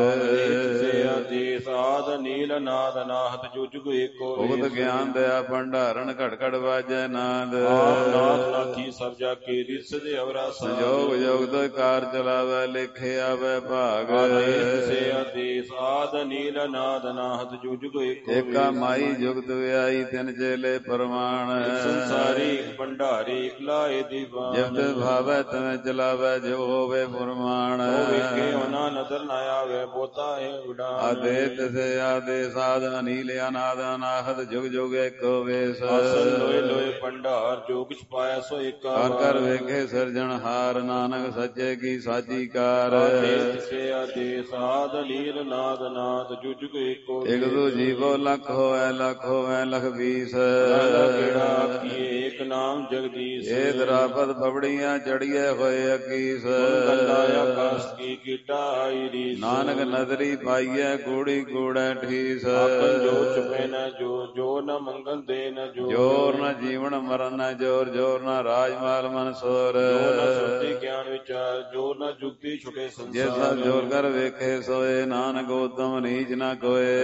ਸੇ ਆਦੇਸ ਆਦ ਨੀਲ ਨਾਦ ਨਾਹਤ ਜੁਗ ਏਕੋ। ਭੁਗਤ ਗਿਆਨ ਦਇਆ ਭੰਡਾਰਨ ਘਟ ਘਟ ਵਾਜੈ ਨਾਦ। ਆਪ ਨਾਥ ਨਾਥੀ ਸਭ ਜਾ ਕੇ ਰਿਸ ਦੇ ਅਵਰਾ ਸੰਜੋਗ ਜੋਗਤ ਕਾਰ ਚਲਾਵੈ ਲਿਖੇ ਆਵੈ ਭਾਗ। ਆਦੇਸ ਸੇ ਆਦੇਸ ਆਦ ਨੀਲ ਨਾਦ ਨਾਹਤ ਜੁਗ ਏਕੋ। ਏਕਾ ਮਾਈ ਜੁਗਤ ਵਿਆਈ ਤਿਨ ਚੇਲੇ ਪਰਮਾਨ। ਸੰਸਾਰੀ ਭੰਡਾਰੀ ਇਕਲਾਏ ਦੀਵਾਨ। ਜਿਤ ਭਾਵੈ ਤਵੇਂ ਚਲਾਵੈ ਜੋ ਹੋਵੇ ਫਰਮਾਨ। ਉਹ ਵੇਖੇ ਉਹਨਾਂ ਨਦਰ ਨਾ ਆਵੇ ਬੋਤਾ ਹੈ ਉਡਾਨ। ਆਦੇ ਤਿਸੇ ਆਦੇ ਸਾਧ ਅਨੀਲ ਅਨਾਦ ਅਨਾਹਤ ਜੁਗ ਜੁਗ ਏਕੋ ਵੇਸ। ਆਸਨ ਲੋਏ ਲੋਏ ਭੰਡਾਰ ਜੋ ਕਿਛ ਪਾਇਆ ਸੋ ਏਕਾ। ਕਰ ਕਰ ਵੇਖੇ ਸਿਰਜਣ ਹਾਰ ਨਾਨਕ ਸੱਚੇ ਕੀ ਸਾਚੀ ਕਾਰ। ਆਦੇਸ ਤਿਸੇ ਆਦੇਸ ਆਦ ਨੀਲ ਨਾਦ ਨਾਦ ਜੁਗ ਜੁਗ ਏਕੋ। ਇਕ ਦੂ ਜੀਵੋ ਲੱਖ ਹੋਐ ਲੱਖ ਹੋਐ ਲਖ ਵੀਸ। ਕਿਹੜਾ ਆਖੀਏ ਏਕ ਨਾਮ ਜਗਦੀਸ਼ ਏ ਦਰਾਪਤ ਬਬੜੀਆਂ ਚੜੀਏ ਹੋਏ ਅਕੀਸ ਗੰਡਾਇਆ ਕਾਸ ਕੀ ਕੀਟਾ ਆਈ ਰੀਸ ਨਾਨਕ ਨਦਰੀ ਪਾਈਐ ਕੂੜੀ ਕੂੜੈ ਠੀਸ ਆਖਣ ਜੋ ਚੁਪੇ ਨ ਜੋ ਜੋ ਨ ਮੰਗਲ ਦੇ ਨ ਜੋ ਜੋਰ ਨ ਜੀਵਨ ਮਰਨ ਨ ਜੋਰ ਜੋਰ ਨ ਰਾਜ ਮਾਲ ਮਨਸੋਰ ਜੋ ਨ ਸੁਰਤੀ ਗਿਆਨ ਵਿਚਾਰ ਜੋ ਨ ਜੁਗਤੀ ਛੁਟੇ ਸੰਸਾਰ ਜੇ ਸਭ ਜੋਰ ਕਰ ਵੇਖੇ ਸੋਏ ਨਾਨਕ ਉਤਮ ਨੀਚ ਨ ਕੋਏ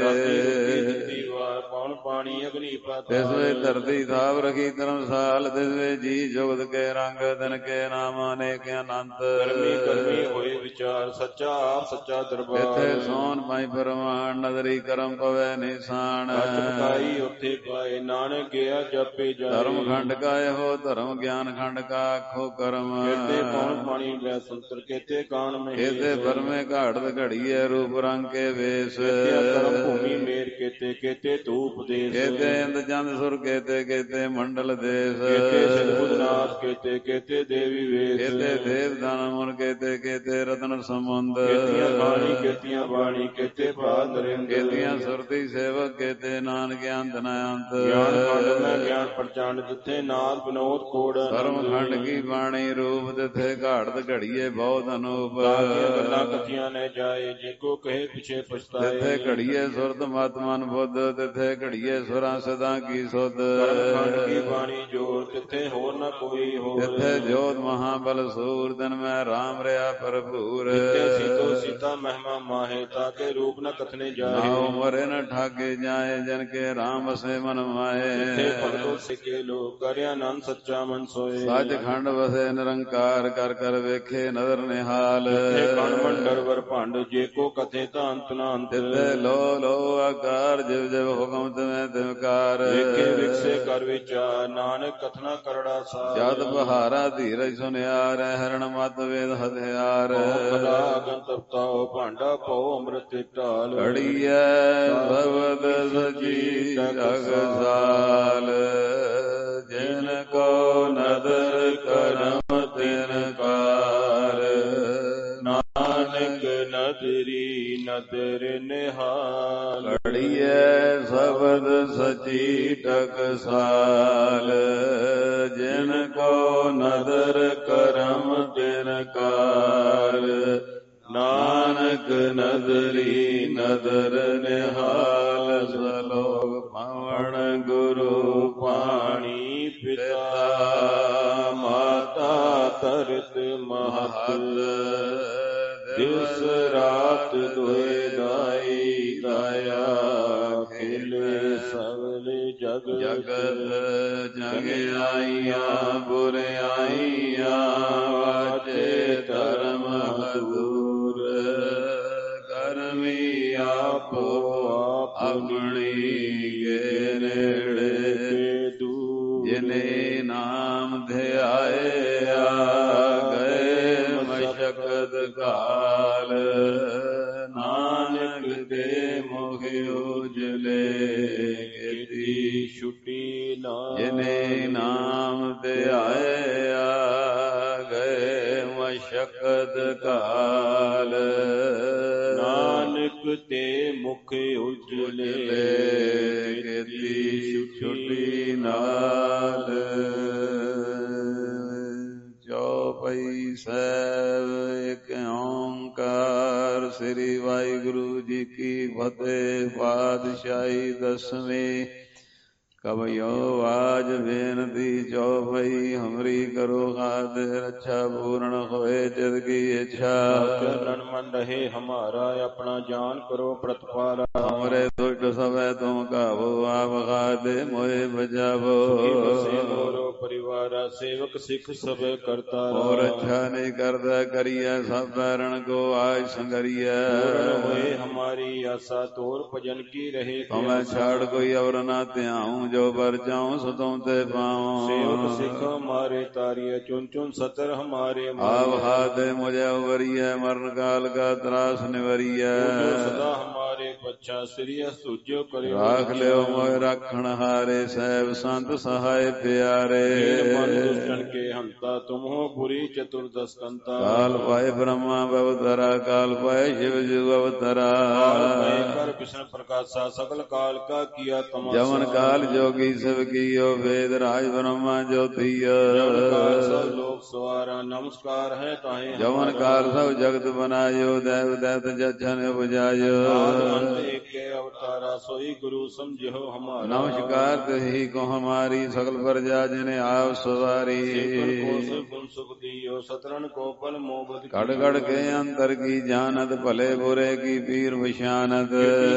ਰਾਤੀ ਵਾਰ ਪੌਣ ਪਾਣੀ ਅਗਨੀ ਪਾਤਾਲ ਤਿਸ ਵੇ ਧਰਤੀ ਥਾਪ ਰਖੀ ਧਰਮਸਾਲ ਤਿਸ ਵੇ ਜੀ ਜੁਗਤ ਕੇ ਰੰਗ ਦਿਨ ਕੇ ਨਾਮ ਅਨੇਕ ਅਨੰਤ ਕਰਮੀ ਕਰਮੀ ਹੋਏ ਵਿਚਾਰ ਸੱਚਾ ਆਪ ਸੱਚਾ ਦਰਬਾਰ ਇਥੇ ਸੋਨ ਪਾਈ ਪਰਮਾਨ ਨਦਰੀ ਕਰਮ ਪਵੈ ਨਿਸ਼ਾਨ ਕਾਈ ਉੱਥੇ ਪਾਏ ਨਾਨਕ ਗਿਆ ਜਪੇ ਜਾਏ ਧਰਮ ਖੰਡ ਕਾ ਇਹੋ ਧਰਮ ਗਿਆਨ ਖੰਡ ਕਾ ਆਖੋ ਕਰਮ ਕੇਤੇ ਪੌਣ ਪਾਣੀ ਲੈ ਸੰਤਰ ਕੇਤੇ ਕਾਨ ਮਹੇ ਕੇਤੇ ਬਰਮੇ ਘਾੜਤ ਘੜੀਏ ਰੂਪ ਰੰਗ ਕੇ ਵੇਸ ਕਰਮ ਭੂਮੀ ਮੇਰ ਕੇਤੇ ਕੇਤੇ ਧੂਪ ਦੇਸ ਕੇਤੇ ਇੰਦ ਚੰਦ ਸੁਰ ਕੇਤੇ ਕੇਤੇ ਮੰਡਲ ਦੇਸ ਕੇਤੇ ਸਿਰਬੁਦਨਾਥ ਕੇਤੇ ਕੇਤੇ ਦੇਵੀ ਵੇਸ ਕੇਤੇ ਦੇਵ ਦਾਨ ਮੁਰ ਕੇਤੇ ਕੇਤੇ ਰਤਨ ਸਮੁੰਦ ਕੇਤੀਆਂ ਬਾਣੀ ਕੇਤੀਆਂ ਬਾਣੀ ਕੇਤੇ ਭਾਦ ਰਿੰਦ ਕੇਤੀਆਂ ਸੁਰਤੀ ਸੇਵਕ ਕੇਤੇ ਨਾਨਕ ਅੰਤ ਨ ਅੰਤ ਗਿਆਨ ਖੰਡ ਮੈਂ ਗਿਆਨ ਪ੍ਰਚੰਡ ਦਿੱਤੇ ਨਾਦ ਬਨੋਦ ਕੋੜ ਧਰਮ ਖੰਡ ਕੀ ਬਾਣੀ ਰੂਪ ਦਿੱਥੇ ਘਾੜਤ ਘੜੀਏ ਬਹੁਤ ਅਨੂਪ ਗੱਲਾਂ ਕਥੀਆਂ ਨੇ ਜਾਏ ਜੇ ਕੋ ਕਹੇ ਪਿਛੇ ਪਛਤਾਏ ਤਿੱਥੇ ਘੜੀਏ ਸੁਰਤ ਮਤ ਮਨ ਬੁੱਧ ਤਿੱਥੇ ਘੜੀਏ ਸੁਰਾਂ ਸਦਾ ਕੀ ਸੁਧ ਧਰਮ ਖੰਡ ਕੀ ਬਾਣੀ ਜੋਰ ਤਿੱਥੇ ਹੋਰ ਨਾ ਕੋਈ ਹੋਰ ਤਿੱਥੇ ਜੋਤ ਮਹਾਬਲ ਸੂਰ ਦਿਨ ਮੈਂ ਰਾਮ ਰਿਆ ਭਰਪੂਰ ਤਿੱਥੇ ਸੀਤੋ ਸੀਤਾ ਮਹਿਮਾ ਮਾਹੇ ਤਾਕੇ ਰੂਪ ਨ ਕਥਨੇ ਜਾਏ ਨਾ ਉਮਰੇ ਨ ਠਾਗੇ ਜਾਏ ਜਨ ਕੇ ਰਾਮ ਵਸੇ ਮਨ ਮਾਏ ਤਿੱਥੇ ਭਗਤੋ ਸਿੱਕੇ ਲੋਕ ਕਰਿਆ ਆਨੰਦ ਸੱਚਾ ਮਨ ਸੋਏ ਸੱਚ ਖੰਡ ਵਸੇ ਨਿਰੰਕਾਰ ਕਰ ਕਰ ਵੇਖੇ ਨਦਰ ਨਿਹਾਲ ਤਿੱਥੇ ਕਣ ਮੰਡਰ ਵਰ ਭੰਡ ਜੇ ਕੋ ਕਥੇ ਤਾਂ ਅੰਤ ਨਾ ਅੰਤ ਤਿੱਥੇ ਲੋ ਲੋ ਆਕਾਰ ਜਿਵ ਜਿਵ ਹੁਕਮ ਤਿਵੇਂ ਤਿਵਕਾਰ ਵੇਖੇ ਵਿਕਸੇ ਕਰ ਵਿਚਾਰ ਨਾਨਕ ਕਥਨਾ ਕਰੜਾ ਸਾਰ ਜਦ ਬਹਾਰਾ ਧੀਰਜ ਸੁਨਿਆਰ ਹਰਣ ਮਤ ਵੇਦ ਹਥਿਆਰ ਖਦਾ ਗੰਤਪਤਾਓ ਭਾਂਡਾ ਪਉ ਅੰਮ੍ਰਿਤ ਢਾਲ ਘੜੀਐ ਸਬਦ ਸਚੀ ਜਗਸਾਲ ਜਿਨ ਕੋ ਨਦਰ ਕਰਮ ਤਿਨ ਕਾਰ ਨਾਨਕ ਨਦਰੀ ਨਦਰ ਨਿਹਾਲ ਘੜੀਐ ਸਬਦ ਸਚੀ ਟਕਸਾਲ ਜਿਨ ਕੋ ਨਦਰ ਕਰਮ ਤਿਨ ਕਾਰ ਨਾਨਕ ਨਦਰੀ ਨਦਰ ਨਿਹਾਲ ਸਲੋਕ ਪਵਨ ਗੁਰੂ ਪਾਣੀ ਪਿਤਾ ਮਾਤਾ ਤਰਤ ਮਹਤ ਦਿਵਸ ਰਾਤ ਦੁਇ ਦਾਈ ਦਾਇਆ ਖਿਲੇ ਸਗਲ ਜਗ ਜਗਤ ਜਗ ਆਈਆਂ ਬੁਰਿਆਈਆਂ ਵਾਚੇ ਧਰਮ ਦੂਰ ਕਰਮੀ ਆਪੋ ਆਪਣੀ ਕੇ ਨੇੜੇ ਦੂਰ ਜਿਨੇ ਨਾਮ ਧਿਆਇਆ ਗਏ ਮਸ਼ਕਤ ਕਾਲ ਨਾਨਕ ਦੇ ਮੁਖ ਉਜਲੇ ਕੀਤੀ ਛੁਟੀ ਨਾ ਜਿਨੇ ਨਾਮ ਧਿਆਇਆ ਗਏ ਮਸ਼ਕਤ ਕਾਲ ਨਾਨਕ ਤੇ ਮੁਖ ਉਜਲੇ ਕੀਤੀ ਛੁਟੀ ਨਾਲ ਚੌਪਈ ਸਾਹਿਬ ਇੱਕ ਓੰਕਾਰ ਸ੍ਰੀ ਵਾਹਿਗੁਰੂ ਜੀ ਕੀ ਫਤਿਹ। ਪਾਤਸ਼ਾਹੀ ਦਸਵੀਂ ਕਵਿਓ ਆਜ ਬੇਨਤੀ ਚੌਪਈ ਹਮਰੀ ਕਰੋ ਖਾਤਿਰ ਰੱਛਾ ਪੂਰਨ ਹੋਏ ਜਿਤ ਕੀ ਇੱਛਾ ਚਰਨ ਮਨ ਰਹੇ ਹਮਾਰਾ ਆਪਣਾ ਜਾਨ ਕਰੋ ਪ੍ਰਤਪਾਰਾ ਹਮਰੇ ਦੁਖ ਸਭੈ ਤੁਮ ਕਾਵੋ ਆਪ ਖਾਤੇ ਮੋਏ ਬਚਾਵੋ ਮੋਰੋ ਪਰਿਵਾਰਾ ਸੇਵਕ ਸਿੱਖ ਸਭੇ ਕਰਤਾ ਹੋਰ ਅੱਛਾ ਨਹੀਂ ਕਰਦਾ ਕਰੀਐ ਸਭ ਪੈਰਣ ਕੋ ਆਜ ਸੰਗਰੀਐ ਹੋਏ ਹਮਾਰੀ ਆਸਾ ਤੋਰ ਭਜਨ ਕੀ ਰਹੇ ਹਮੈ ਛਾੜ ਕੋਈ ਔਰ ਨਾ ਧਿਆਉ ਜੋ ਪਰ ਜਾਉ ਸੋ ਤੁਮ ਤੇ ਪਾਉ ਸੇਵਕ ਸਿੱਖ ਹਮਾਰੇ ਤਾਰੀਏ ਚੁਨ ਚੁਨ ਸਤਰ ਹਮਾਰੇ ਆਪ ਹਾਥੇ ਮੁਝੇ ਉਵਰੀਐ ਮਰਨ ਕਾਲ ਕਾ ਤਰਾਸ ਨਿਵਰੀਐ ਸਦਾ ਹਮਾਰੇ ਪੱਛਾ ਸ੍ਰੀ ਅਸਤੂਜੋ ਕਰਿਓ ਰਾਖ ਲਿਓ ਮੋਇ ਰਾਖਣ ਹਾਰੇ ਸਹਿਬ ਸੰਤ ਸਹਾਇ ਪਿਆਰੇ ਮਨ ਦੁਸ਼ਟਨ ਕੇ ਹੰਤਾ ਤੁਮ ਹੋ ਪੁਰੀ ਚਤੁਰਦਸ ਕੰਤਾ ਕਾਲ ਪਾਏ ਬ੍ਰਹਮਾ ਬਵਤਰਾ ਕਾਲ ਪਾਏ ਸ਼ਿਵ ਜੁਗ ਅਵਤਰਾ ਕਾਲ ਪਾਏ ਕਰ ਵਿਸ਼ਨ ਪ੍ਰਕਾਸ਼ਾ ਸਕਲ ਕਾਲ ਕਾ ਕੀਆ ਤਮਾਸਾ ਜਮਨ ਕਾਲ ਜੋਗੀ ਸਿਵ ਕੀਓ ਵੇਦ ਰਾਜ ਬ੍ਰਹਮਾ ਜੋਤੀਯ ਜਮਨ ਕਾਲ ਸਭ ਲੋਕ ਸਵਾਰਾ ਨਮਸਕਾਰ ਹੈ ਤਾਹੇ ਜਮਨ ਕਾਲ ਸਭ ਜਗਤ ਬਨਾਇਓ ਦੇਵ ਦੈਤ ਜਛਨ ਉਪਜਾਇਓ ਆਦ ਅੰਤ ਏਕੇ ਅਵਤਾਰਾ ਸੋਈ ਗੁਰੂ ਸਮਝਿਓ ਹਮਾਰਾ ਨਮਸਕਾਰ ਤਹੀ ਕੋ ਹਮਾਰੀ ਸਗਲ ਪ੍ਰਜਾ ਜਿਨੇ ਆਪ ਸਵਾਰੀ ਗੁਣ ਸੁਖ ਦੀਓ ਸਤਰਨ ਕੋ ਪਲ ਮੋਬਦ ਕੜ ਕੜ ਕੇ ਅੰਤਰ ਕੀ ਜਾਨਤ ਭਲੇ ਬੁਰੇ ਕੀ ਪੀਰ ਵਿਸ਼ਾਨਤ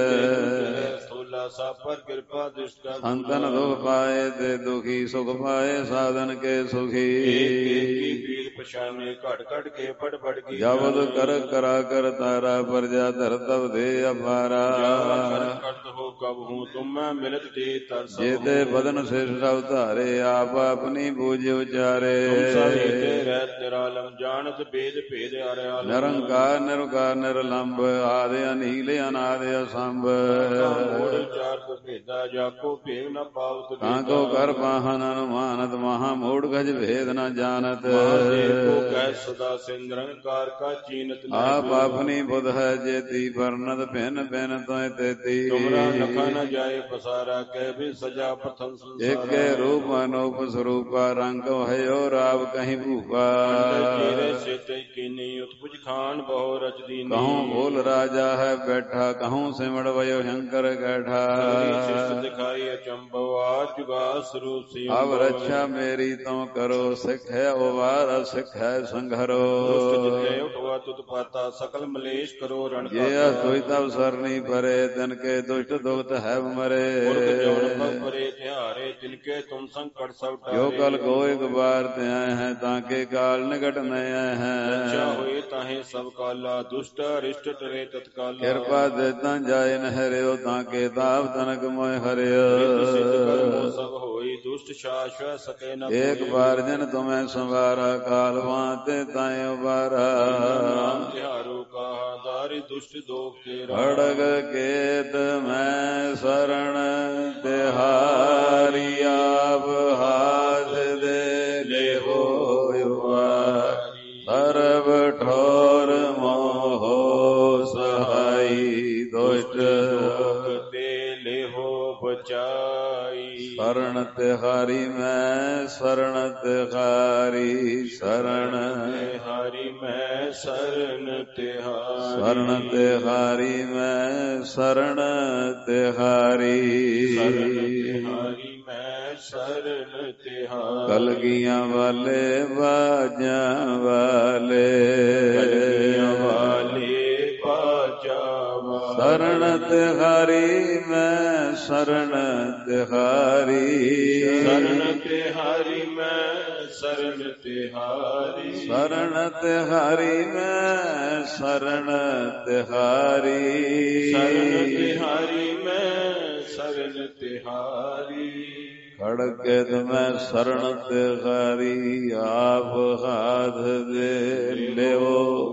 ਸੋਲਾ ਸਾ ਪਰ ਕਿਰਪਾ ਦ੍ਰਿਸ਼ਟਾ ਸੰਤਨ ਦੁਖ ਪਾਏ ਤੇ ਦੁਖੀ ਸੁਖ ਪਾਏ ਸਾਧਨ ਕੇ ਸੁਖੀ ਕੀ ਪੀਰ ਪਛਾਨੇ ਘਟ ਘਟ ਕੇ ਪੜ ਪੜ ਕੀ ਜਬਦ ਕਰ ਕਰਾ ਕਰ ਤਾਰਾ ਪ੍ਰਜਾ ਧਰ ਤਵ ਦੇ ਅਪਾਰਾ ਕਰਤ ਹੋ ਕਬ ਹੂੰ ਤੁਮ ਮੈਂ ਮਿਲਤ ਦੇ ਤਰਸ ਜੇਤੇ ਬਦਨ ਸਿਰ ਸਭ ਧਾਰੇ ਆਪ ਆਪਣੀ ਬੂਝ ਉਚਾਰੇ ਤੇ ਰਹਿ ਨਿਰਾਲਮ ਜਾਣਤ ਭੇਦ ਭੇਦ ਆਰਿਆ ਨਿਰੰਕਾਰ ਨਿਰਕਾਰ ਨਿਰਲੰਭ ਆਦਿ ਅਨੀਲ ਅਨਾਦ ਅਸੰਭ ਮੋੜ ਚਾਰ ਭੇਦਾ ਜਾਕੋ ਭੇਦ ਨ ਪਾਵਤ ਕਾਂਕੋ ਕਰ ਪਾਹਨ ਅਨੁਮਾਨਤ ਮਹਾ ਮੋੜ ਗਜ ਭੇਦ ਨ ਜਾਣਤ ਕੋ ਕਹਿ ਸਦਾ ਸਿੰਦਰੰਕਾਰ ਕਾ ਚੀਨਤ ਆਪ ਆਪਣੀ ਬੁਧ ਹੈ ਜੇਤੀ ਪਰਨਤ ਭਿੰਨ ਭਿੰਨ ਤੋਇ ਤੇਤੀ ਤੁਮਰਾ ਲਖਾ ਨ ਜਾਏ ਪਸਾਰਾ ਕਹਿ ਵੀ ਸਜਾ ਪ੍ਰਥਮ ਸੰਸਾਰਾ ਏਕੇ ਰੂਪ ਅਨੂਪ ਸਰੂਪਾ ਰੰਗ ਹਯੋ ਰਾਵ ਕਹੀਂ ਭੂਪਾ ਤੇਰੇ ਸੇਤੇ ਕੀਨੀ ਉਤਪੁਜ ਖਾਨ ਬਹੁ ਰਚਦੀ ਨੀ ਕਹੂੰ ਭੋਲ ਰਾਜਾ ਹੈ ਬੈਠਾ ਕਹੂੰ ਸਿਮੜ ਵਯੋ ਸ਼ੰਕਰ ਗੈਠਾ ਸ਼ਿਸ਼ਟ ਦਿਖਾਈ ਅਚੰਭਵ ਆ ਜੁਗਾ ਸਰੂਪ ਸੀ ਅਬ ਰੱਛਾ ਮੇਰੀ ਤੂੰ ਕਰੋ ਸਿੱਖ ਹੈ ਉਵਾਰ ਸਿੱਖ ਹੈ ਸੰਘਰੋ ਜਿਤੇ ਉਠਵਾ ਤੁਤ ਪਾਤਾ ਸਕਲ ਮਲੇਸ਼ ਕਰੋ ਰਣ ਜੇ ਅਸਤੋਈ ਤਬ ਸਰਨੀ ਪਰੇ ਤਨ ਕੇ ਦੁਸ਼ਟ ਦੁਖਤ ਹੈ ਮਰੇ ਮੁਰਖ ਜੋਨ ਪਗ ਪਰੇ ਧਿਆਰੇ ਤਿਨਕੇ ਤੁਮ ਸੰਕਟ ਸਭ ਟਾਰੇ ਜੋ ਕਲ ਕੋ ਇੱਕ ਬਾਰ ਤੇ ਆਏ ਹੈ ਤਾਂ ਕੇ ਕਾਲ ਨਿਕਟ ਨ ਆਏ ਹੈ ਅੱਛਾ ਹੋਏ ਤਾਹੇ ਸਭ ਕਾਲਾ ਦੁਸ਼ਟ ਰਿਸ਼ਟ ਟਰੇ ਤਤਕਾਲਾ ਕਿਰਪਾ ਦੇ ਤਾਂ ਜਾਏ ਨ ਹਰਿਓ ਤਾਂ ਕੇ ਤਾਪ ਤਨਕ ਮੋਇ ਹਰਿਓ ਕਰਮੋ ਸਭ ਹੋਈ ਦੁਸ਼ਟ ਸ਼ਾਸ਼ ਸਕੇ ਨ ਏਕ ਬਾਰ ਜਨ ਤੁਮੈ ਸੰਵਾਰਾ ਕਾਲ ਵਾਤੇ ਤਾਏ ਉਬਾਰਾ ਨਾਮ ਤਿਹਾਰੋ ਕਹਾ ਦਾਰੀ ਦੁਸ਼ਟ ਦੋਖ ਤੇਰਾ ਖੜਗ ਕੇਤ ਮੈਂ ਸਰਣ ਤਿਹਾਰੀ ਆਪ ਹਾਥ ਦੇ ਲੇਹੋ ਉਵਾਰੀ ਸਰਬ ਠੋਰ ਮੋਹ ਸਹਾਈ ਦੁਸ਼ਟ ਤੇ ਲੇਹੋ ਬਚਾਈ ਸਰਣ ਤਿਹਾਰੀ ਮੈਂ ਸਰਣ ਤਿਹਾਰੀ ਸਰਣ ਹਰੀ ਮੈਂ ਸਰਨ ਤਿਹਾਰੀ ਸਰਣ ਤਿਹਾਰੀ ਮੈਂ ਸਰਣ ਤਿਹਾਰੀ ਹਰੀ ਮੈਂ ਸਰਨ ਤਿਹਾਰੀ ਕਲਗੀਆਂ ਵਾਲੇ ਬਾਜਾਂ ਵਾਲੇ ਕਲਗੀਆਂ ਵਾਲੇ ਬਾਜਾਂ ਵਾਲੇ ਸਰਣ ਤਿਹਾਰੀ ਮੈਂ ਸਰਣ ਤਿਹਾਰੀ ਸਰਨ ਤਿਹਾਰੀ ਮੈਂ ਸਰਨ ਤਿਹਾਰੀ ਸਰਣ ਤਿਹਾਰੀ ਮੈਂ ਸਰਣ ਤਿਹਾਰੀ ਸਰਨ ਤਿਹਾਰੀ ਮੈਂ ਸਰਨ ਤਿਹਾਰੀ ਖੜਗਤ ਮੈਂ ਸਰਣ ਤਿਹਾਰੀ ਆਪ ਹਾਥ ਦੇ ਲਿਓ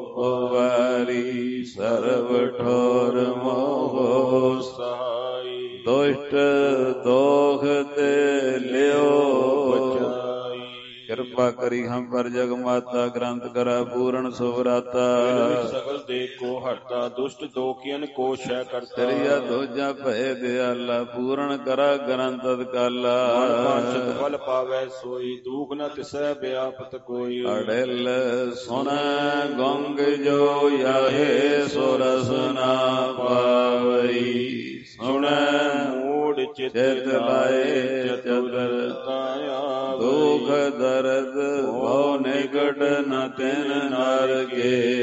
ਉਵਾਰੀ ਸਰਬ ਠੋਰ ਮੋਹ ਸਹਾਈ ਦੁਸ਼ਟ ਦੋਖ ਤੇ ਲਿਓ ਬਚਾਈ ਕਿਰਪਾ ਕਰੀ ਹਮ ਪਰ ਜਗ ਮਾਤਾ ਗ੍ਰੰਥ ਕਰਾ ਪੂਰਨ ਸੁਭਰਾਤਾ ਸਗਲ ਦੇ ਕੋ ਹਰਤਾ ਦੁਸ਼ਟ ਦੋਖੀਨ ਕੋ ਸ਼ੈ ਕਰਤਾ ਤੇਰੀਆ ਦੋਜਾ ਭੈ ਦਿਆਲਾ ਪੂਰਨ ਕਰਾ ਗ੍ਰੰਥ ਅਦਕਾਲਾ ਪਾਛਤ ਫਲ ਪਾਵੈ ਸੋਈ ਦੁਖ ਨ ਤਿਸੈ ਬਿਆਪਤ ਕੋਈ ਅੜਿਲ ਸੁਨ ਗੰਗ ਜੋ ਯਾਹੇ ਸੁਰਸ ਨਾ ਪਾਵਈ ਸੁਣੈ ਮੂੜ ਚਿਤ ਲਾਏ ਚਤੁਰਤਾ ਦੁਖ ਦਰਦ ਭਉ ਨਿਕਟ ਨ ਤਿਨ ਨਰ ਕੇ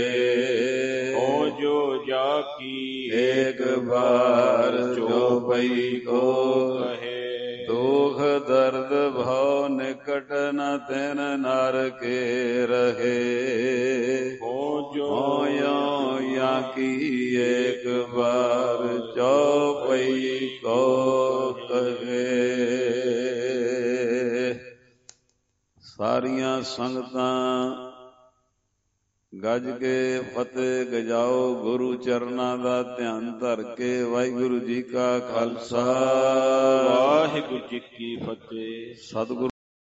ਰਹੇ ਹੋ ਜੋ ਜਾ ਕੀ ਏਕ ਬਾਰ ਜੋ ਪਈ ਕੋ ਕਹੇ ਦੁਖ ਦਰਦ ਭਉ ਨਿਕਟ ਨ ਤਿਨ ਨਰ ਕੇ ਰਹੇ ਹੋ ਜੋ ਹੋਇਓ ਯਾ ਕੀ ਏਕ ਬਾਰ ਚਉਪਈ ਕੋ ਕਹੇ ਸਾਰੀਆਂ ਸੰਗਤਾਂ ਗੱਜ ਕੇ ਫਤਿਹ ਗਜਾਓ ਗੁਰੂ ਚਰਨਾਂ ਦਾ ਧਿਆਨ ਧਰ ਕੇ। ਵਾਹਿਗੁਰੂ ਜੀ ਕਾ ਖਾਲਸਾ ਵਾਹਿਗੁਰੂ ਜੀ ਕੀ ਫਤਿਹ। ਸਤਿਗੁਰੂ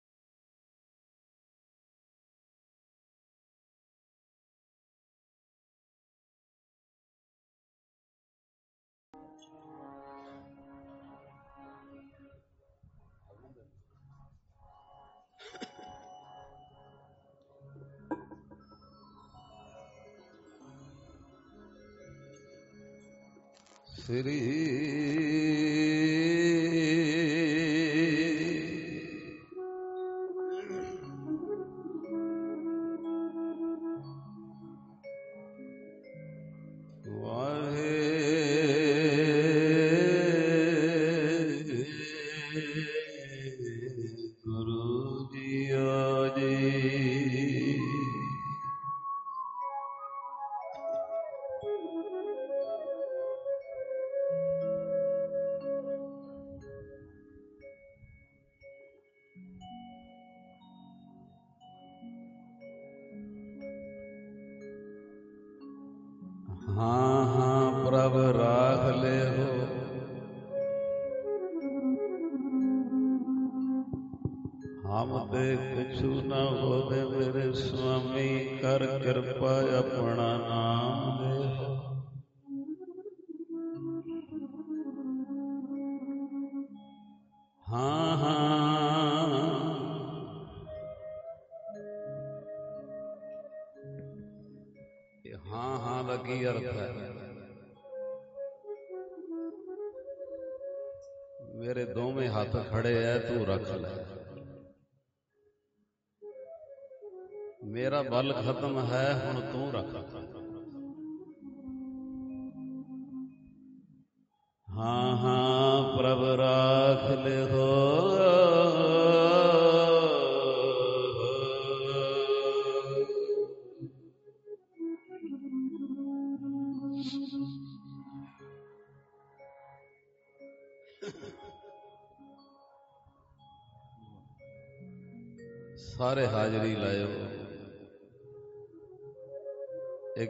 ਸ੍ਰੀ ਵਾਹਿਗੁਰੂ ਜੀਓ ਜੀ। ਹਾਂ ਹਾਂ ਪ੍ਰਭ ਰਾਖ ਲਿਓ, ਹਮ ਤੇ ਕਛੂ ਨਾ ਹੋਵੇ ਮੇਰੇ ਸੁਆਮੀ। ਕਰ ਕਿਰਪਾ ਆਪਣਾ ਨਾਮ ਲਿਓ। ਹਾਂ ਹਾਂ ਹਾਂ ਹਾਂ ਦਾ ਕੀ ਅਰਥ ਹੈ? ਮੇਰੇ ਦੋਵੇਂ ਹੱਥ ਖੜੇ ਐ, ਤੂੰ ਰੱਖ ਲੈ। ਮੇਰਾ ਬਲ ਖਤਮ ਹੈ, ਹੁਣ ਤੂੰ ਰੱਖ। ਹਾਂ ਹਾਂ ਪ੍ਰਭ ਰਾਖ ਲਿਓ। ਸਾਰੇ ਹਾਜ਼ਰੀ ਲਾਇਓ। ਇੱਕ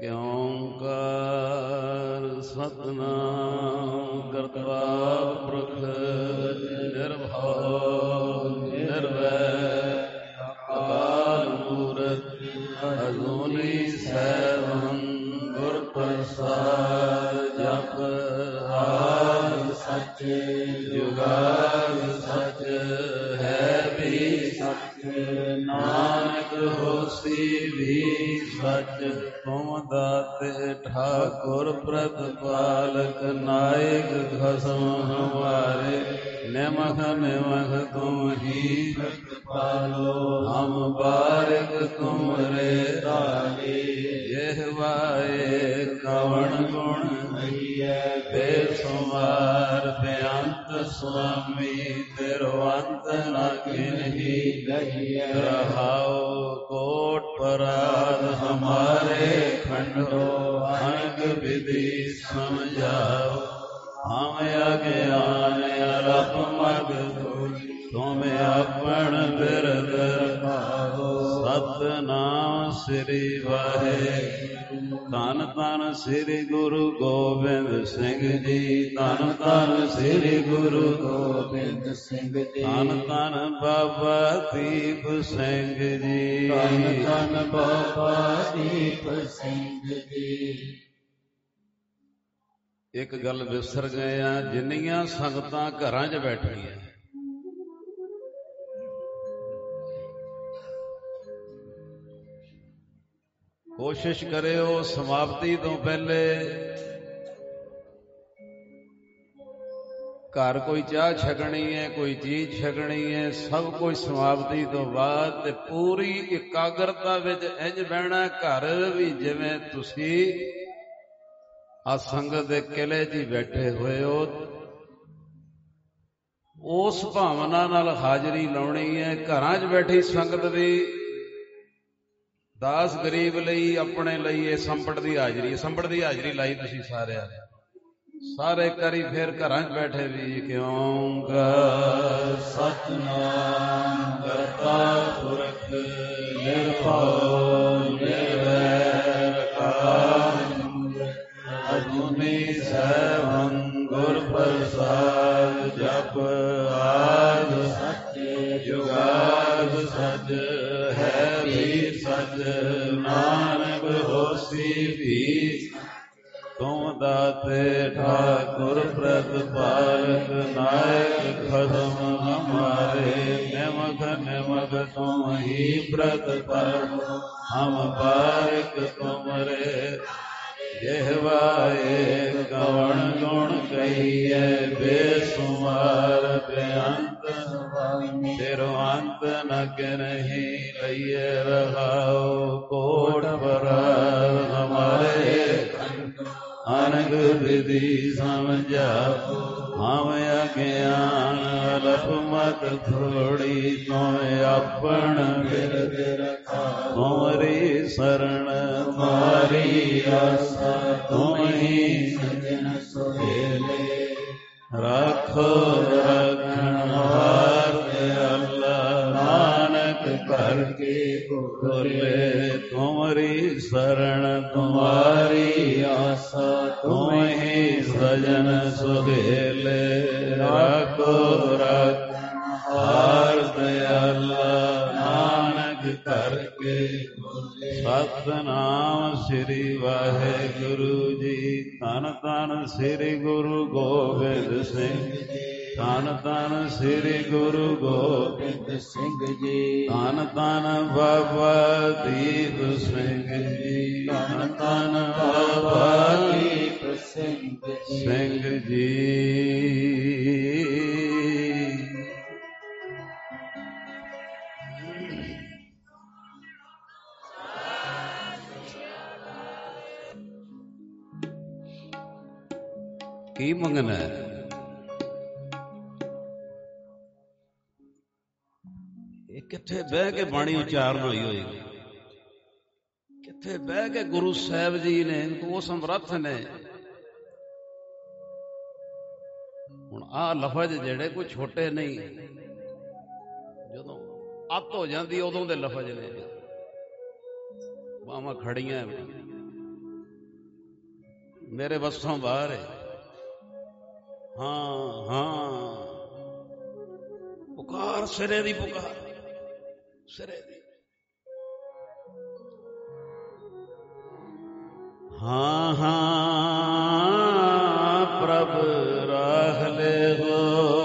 ਓਂਕਾਰ ਸਤਿਨਾਮ ਕਰਤਾ ਪੁਰਖ ਨਿਰਭਉ ਨਿਰਵੈਰ ਅਕਾਲ ਮੂਰਤ ਅਜੂਨੀ ਸੈਭੰ ਗੁਰ ਪ੍ਰਸਾਦ। ਜਪ ਆਦਿ ਸੱਚ ਜੁਗਾਦਿ ਸੱਚ ਹੈ ਵੀ ਸੱਚ। ਨਾਨਕ ਹੋਸੀ ਵੀ ਸੱਚ। ਤੁਮ ਦਾਤੇ ਠਾਕੁਰ ਪ੍ਰਤਪਾਲਕ ਨਾਇਕ ਖਸਮ ਹਮਾਰੇ। ਨਿਮਖ ਨਿਮਖ ਤੁਮ ਹੀ ਪ੍ਰਤਪਾਲੋ ਹਮ ਬਾਰਿਕ ਤੁਮਰੇ ਤਾਰੇ। ਜਿਹਵਾਏ ਕਵਣ ਗੁਣ ਕਹੀਐ ਬੇਸੁਮਾਰ। ਬੇਅੰਤ ਸੁਆਮੀ ਤਿਰਵੰਤ ਨ ਕਿਨਹੀ ਗਹੀਐ। ਰਹਾਉ ਕੋਟ ਪਰਾਧ ਹਮਾਰੇ ਖੰਡੋ। ਅਨਕ ਵਿਧि ਸਮਝਾਓ ਹਮ ਅਗਿਆਨ ਅਲਪ ਮਗ ਧੂਲਿ। ਤੁਮ ਆਪਣ ਬਿਰਦ ਰਖਾਓ। ਸਤਿਨਾਮ ਸ੍ਰੀ ਵਾਹਿਗੁਰੂ। ਧੰਨ ਧੰਨ ਸ੍ਰੀ ਗੁਰੂ ਗੋਬਿੰਦ ਸਿੰਘ ਜੀ। ਧੰਨ ਧੰਨ ਸ੍ਰੀ ਗੁਰੂ ਗੋਬਿੰਦ ਸਿੰਘ ਜੀ। ਧੰਨ ਧੰਨ ਬਾਬਾ ਦੀਪ ਸਿੰਘ ਜੀ। ਧੰਨ ਧੰਨ ਬਾਬਾ ਦੀਪ ਸਿੰਘ ਜੀ। ਇੱਕ ਗੱਲ ਵਿਸਰ ਗਏ ਆ, ਜਿੰਨੀਆਂ ਸੰਗਤਾਂ ਘਰਾਂ 'ਚ ਬੈਠੀਆਂ, ਕੋਸ਼ਿਸ਼ ਕਰਿਓ ਸਮਾਪਤੀ ਤੋਂ ਪਹਿਲੇ ਘਰ ਕੋਈ ਚਾਹ ਛਕਣੀ ਹੈ, ਕੋਈ ਚੀਜ਼ ਛਕਣੀ ਹੈ, ਸਭ ਕੁਝ ਸਮਾਪਤੀ ਤੋਂ ਬਾਅਦ। ਤੇ ਪੂਰੀ ਇਕਾਗਰਤਾ ਵਿੱਚ ਇੰਝ ਬਹਿਣਾ, ਘਰ ਵੀ ਜਿਵੇਂ ਤੁਸੀਂ ਆ ਸੰਗਤ ਦੇ ਕਿਲੇ 'ਚ ਹੀ ਬੈਠੇ ਹੋਏ ਹੋ, ਉਸ ਭਾਵਨਾ ਨਾਲ ਹਾਜ਼ਰੀ ਲਾਉਣੀ ਹੈ। ਘਰਾਂ 'ਚ ਬੈਠੀ ਸੰਗਤ ਦੀ ਦਾਸ ਗਰੀਬ ਲਈ, ਆਪਣੇ ਲਈ ਇਹ ਸੰਪਟ ਦੀ ਹਾਜ਼ਰੀ ਹੈ। ਸੰਪਟ ਦੀ ਹਾਜ਼ਰੀ ਲਾਈ ਤੁਸੀਂ ਸਾਰਿਆਂ ਨੇ, ਸਾਰੇ ਕਰੀ ਫਿਰ ਘਰਾਂ 'ਚ ਬੈਠੇ ਵੀ। ਕਿਉਂ ਸਤਿਨਾਮ ਕਰਤਾ ਪੁਰਖ ਨਿਰਭਉ ਨਿਰਵੈਰ ਜੁਗਾਦ ਸਜ ਹੈ ਵੀ ਸਜ ਨਾਨਕ ਹੋਸੀ ਵੀ ਤੁਮ ਦਾਤੇ ਠਾਕੁਰ ਪ੍ਰਤਪਾਲਕ ਨਾਇਕ ਖਸਮ ਹਮਾਰੇ ਨਿਮਖ ਨਿਮਖ ਤੁਮ ਹੀ ਪ੍ਰਤਪਾਲ ਹਮ ਬਾਰਿਕ ਤੁਮਰੇ ਜਿਹਵਾਏ ਕਵਣ ਗੁਣ ਕਹੀਏ ਬੇਸੁਮਾਰ ਬੇਅੰਤ ਤੇਰੋ ਅੰਤ ਨ ਗਿਨਹੀ ਲਈਏ ਰਹਾਉ ਕੋਟ ਬਰਾਰ ਹਮਾਰੇ ਅਨਗ ਵਿਧੀ ਸਮਝਾ ਹਮ ਅਗਿਆਨ ਅਲਪ ਮਤ ਥੋੜੀ ਤੁਮ ਆਪਣ ਬਿਰਦ ਰਖਾ ਤੁਮਰੀ ਸਰਣ ਤੁਮਾਰੀ ਆਸਾ ਤੁਮ ਹੀ ਸਜਣ ਸੁਹੇਲੇ ਰੱਖੋ ਰੱਖਣ ਹਾਰ ਅੱਲਾ ਨਾਨਕ ਕਰ ਕੇ ਖੋਲੇ ਤੁਮਰੀ ਸਰਣ ਤੁਮਾਰੀ ਆਸਾ ਤੁਮ ਹੀ ਸਜਣ ਸੁਹੇਲੇ ਰੱਖੋ ਰੱਖਣ ਹਾਰ ਅੱਲਾ ਨਾਨਕ ਕਰ ਕੇ ਸਤਿਨਾਮ ਸ੍ਰੀ ਵਾਹਿਗੁਰੂ ਜੀ। ਧੰਨ ਧੰਨ ਸ੍ਰੀ ਗੁਰੂ ਗੋਬਿੰਦ ਸਿੰਘ ਧੰਨ ਧੰਨ ਸ੍ਰੀ ਗੁਰੂ ਗੋਬਿੰਦ ਸਿੰਘ ਜੀ। ਧੰਨ ਧੰਨ ਬਾਬਾ ਦੀਪ ਸਿੰਘ ਜੀ। ਧੰਨ ਧੰਨ ਬਾਬਾ ਦੀਪ ਸਿੰਘ ਜੀ। ਕੀ ਮੰਗਣਾ ਹੈ? ਇਹ ਕਿੱਥੇ ਬਹਿ ਕੇ ਬਾਣੀ ਉਚਾਰਨ ਹੋਈ ਹੋਏਗੀ, ਕਿੱਥੇ ਬਹਿ ਕੇ ਗੁਰੂ ਸਾਹਿਬ ਜੀ ਨੇ ਉਹ ਸਮਰੱਥ ਨੇ। ਹੁਣ ਆਹ ਲਫ਼ਜ਼ ਜਿਹੜੇ ਕੋਈ ਛੋਟੇ ਨਹੀਂ, ਜਦੋਂ ਅੱਤ ਹੋ ਜਾਂਦੀ ਉਦੋਂ ਦੇ ਲਫ਼ਜ਼ ਨੇ। ਬਾਹਾਂ ਖੜੀਆਂ ਮੇਰੇ ਵੱਸੋਂ ਬਾਹਰ ਹੈ। ਹਾਂ ਹਾਂ ਪੁਕਾਰ ਸਿਰੇ ਦੀ ਪੁਕਾਰ ਸਿਰੇ ਦੀ। ਹਾਂ ਹਾਂ ਪ੍ਰਭ ਰਾਖ ਲੈ ਹੋ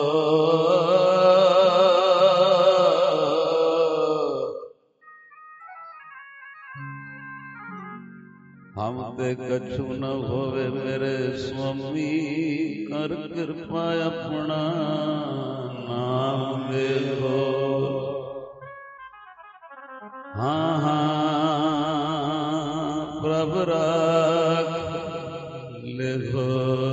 ਹਮ ਤੇ ਕਛੂ ਨ ਹੋਵੇ ਮੇਰੇ ਸੁਆਮੀ ਕਰ ਕਿਰਪਾ ਆਪਣਾ ਨਾਮ ਦੇਵੋ। ਹਾਂ ਹਾਂ ਪ੍ਰਭ ਰਾਖ ਲਿਖੋ।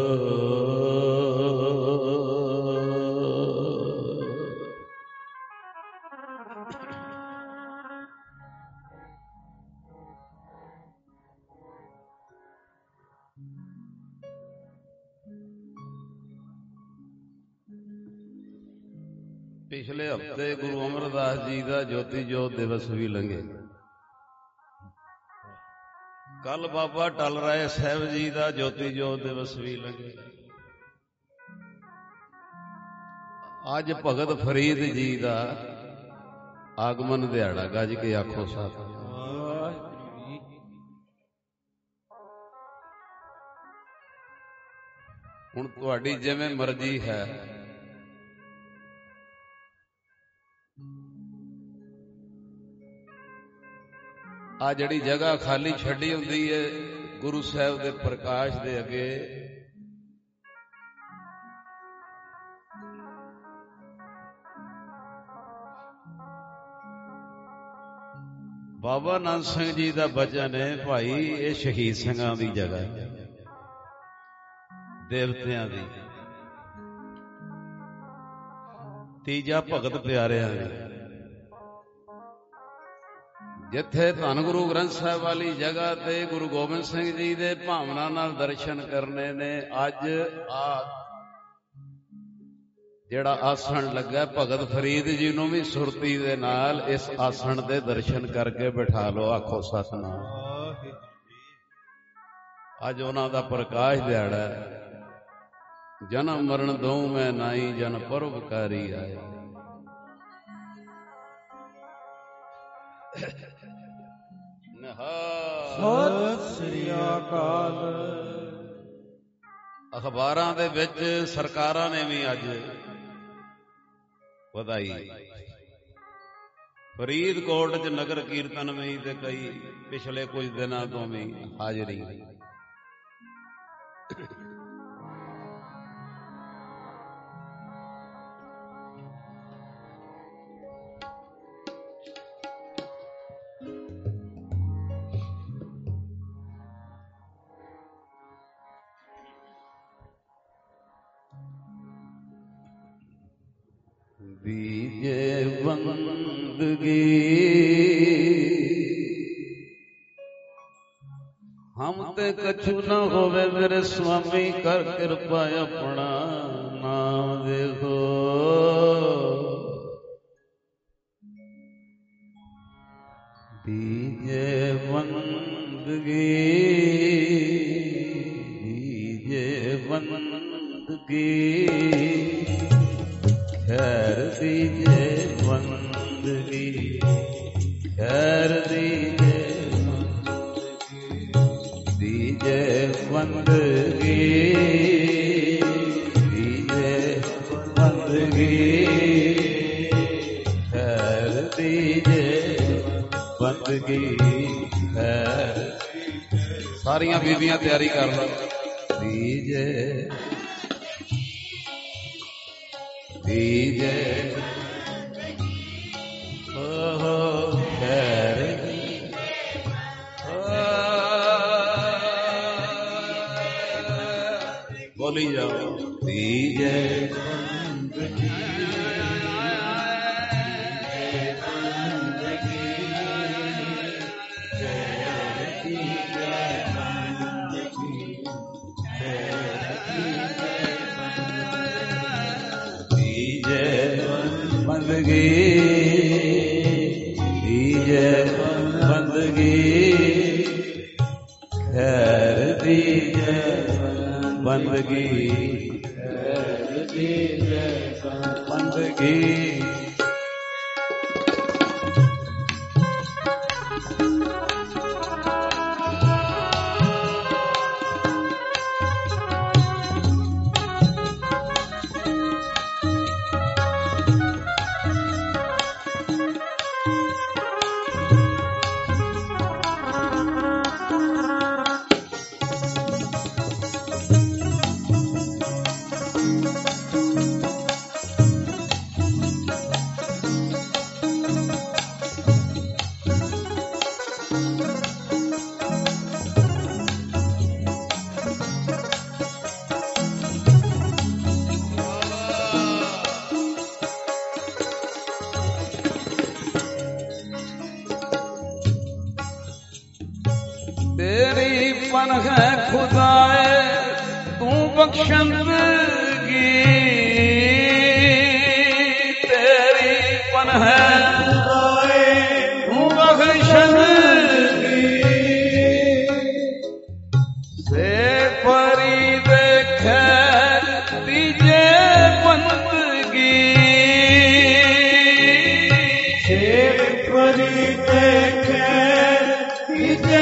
ਪਿਛਲੇ ਹਫ਼ਤੇ ਗੁਰੂ ਅਮਰਦਾਸ ਜੀ ਦਾ ਜੋਤੀ ਜੋਤ ਦਿਵਸ ਵੀ ਲੰਘੇ। ਕੱਲ ਬਾਬਾ ਟਲ ਰਾਏ ਸਾਹਿਬ ਜੀ ਦਾ ਜੋਤੀ ਜੋਤ ਦਿਵਸ ਵੀ ਲੰਘੇ। ਅੱਜ ਭਗਤ ਫਰੀਦ ਜੀ ਦਾ ਆਗਮਨ ਦਿਹਾੜਾ। ਗੱਜ ਕੇ ਆਖੋ ਸਾਹਿਬ। ਹੁਣ ਤੁਹਾਡੀ ਜਿਵੇਂ ਮਰਜ਼ੀ ਹੈ, ਆ ਜਿਹੜੀ ਜਗ੍ਹਾ ਖਾਲੀ ਛੱਡੀ ਹੁੰਦੀ ਹੈ ਗੁਰੂ ਸਾਹਿਬ ਦੇ ਪ੍ਰਕਾਸ਼ ਦੇ ਅੱਗੇ, ਬਾਬਾ ਨੰਦ ਸਿੰਘ ਜੀ ਦਾ ਬਚਨ ਹੈ, ਭਾਈ ਇਹ ਸ਼ਹੀਦ ਸਿੰਘਾਂ ਦੀ ਜਗ੍ਹਾ ਹੈ, ਦੇਵਤਿਆਂ ਦੀ। ਤੀਜਾ ਭਗਤ ਪਿਆਰਿਆਂ ਦੀ। ਜਿੱਥੇ ਧੰਨ ਗੁਰੂ ਗ੍ਰੰਥ ਸਾਹਿਬ ਵਾਲੀ ਜਗ੍ਹਾ ਤੇ ਗੁਰੂ ਗੋਬਿੰਦ ਸਿੰਘ ਜੀ ਦੇ ਭਾਵਨਾ ਨਾਲ ਦਰਸ਼ਨ ਕਰਨੇ ਨੇ। ਅੱਜ ਆ ਜਿਹੜਾ ਆਸਣ ਲੱਗਾ ਭਗਤ ਫਰੀਦ ਜੀ ਨੂੰ ਵੀ ਸੁਰਤੀ ਦੇ ਨਾਲ ਇਸ ਆਸਣ ਦੇ ਦਰਸ਼ਨ ਕਰਕੇ ਬਿਠਾ ਲਓ। ਆਖੋ ਸਤਿਨਾਮ। ਅੱਜ ਉਹਨਾਂ ਦਾ ਪ੍ਰਕਾਸ਼ ਦਿਹਾੜਾ ਹੈ। ਜਨਮ ਮਰਨ ਦਊ ਮੈਂ ਨਾਈ ਜਨ ਪਰਉਪਕਾਰੀ ਆਏ। ਸਤਿ ਸ੍ਰੀ ਅਕਾਲ। ਅਖਬਾਰਾਂ ਦੇ ਵਿੱਚ ਸਰਕਾਰਾਂ ਨੇ ਵੀ ਅੱਜ ਵਧਾਈ। ਫਰੀਦਕੋਟ ਚ ਨਗਰ ਕੀਰਤਨ ਵਿੱਚ ਤੇ ਕਈ ਪਿਛਲੇ ਕੁਝ ਦਿਨਾਂ ਤੋਂ ਵੀ ਹਾਜ਼ਰੀ। दीजे बंदगी हम ते कछु न होवे मेरे स्वामी कर कृपा अपना नाम देखो। दीजे बंदगी दीजे बंदगी खैर दीजे बंदगी खैर दीजे दीजे बंदगी दीजे बंदगी खैर दीजे बंदगी खैर। सारियां बीबियां तैयारी कर लो। दीजे दीजे हो खैर बोली जाओ। दीजे बंदगी दीजे बंदगी खैर दीजे बंदगी खैर दीजे बंदगी। तेरी पन है खुदाए तू बख्शंदगी तेरी पन है खुदाए तू बख्शंदगी से परी देखे दीजे बंदगी से परी देखे दीजे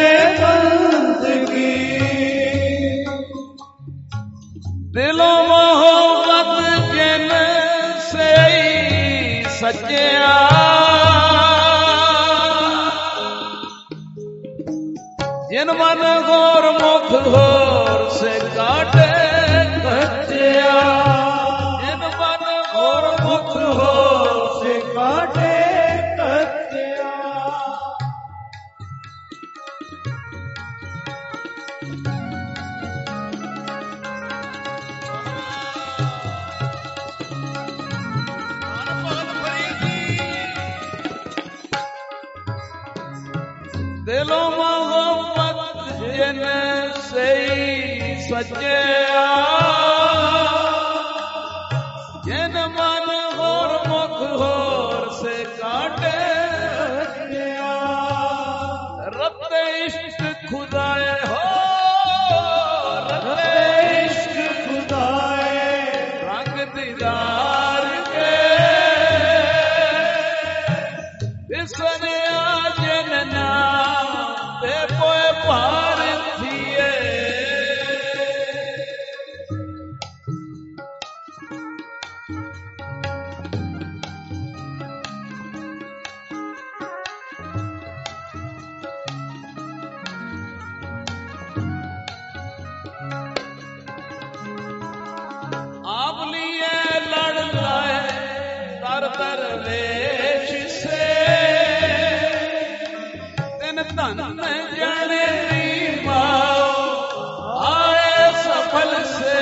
दिलों मोहब्बत जिन से सच्चा जिन मन गौर मुख होर से काटे कच्चा जिन मन गौर मुख होर से काटे कच्चा। दिलों मोहब्बत जिन से सच्चा जिन मन होर मुख होर से काटे रत्ते इश्क खुदाए हो रत्ते इश्क खुदाए रंग दीदार के इसने आज ਦਰਵੇਸ਼ ਸੇ ਤਿਨ ਧਨ ਜਣੇ ਦੀ ਮਾਓ ਆਏ ਸਫਲ ਸੇ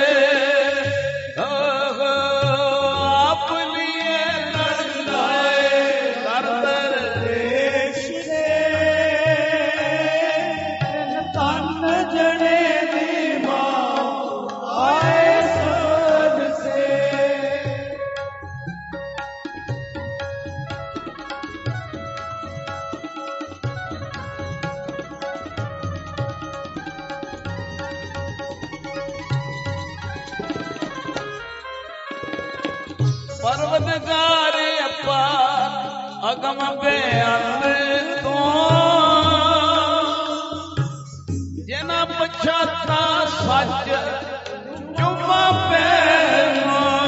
ਆਪ ਲਿਏ ਲੜ ਲਾਏ ਦਰ ਦਰਵੇਸ਼ ਸੇ ਤਿਨ ਧਨ ਜਣੇ ਦੀ ਮਾਓ ਆਏ ਸਫਲ ਸੇ। ਪਰਵਤਗਾਰ ਅੱਪਾ ਅਗਮ ਬੇਅੰਤ ਤੋਂ ਜਿਨਾ ਪਛਾਤਾ ਸੱਚ ਚੁੰਮਾ ਪੈਰ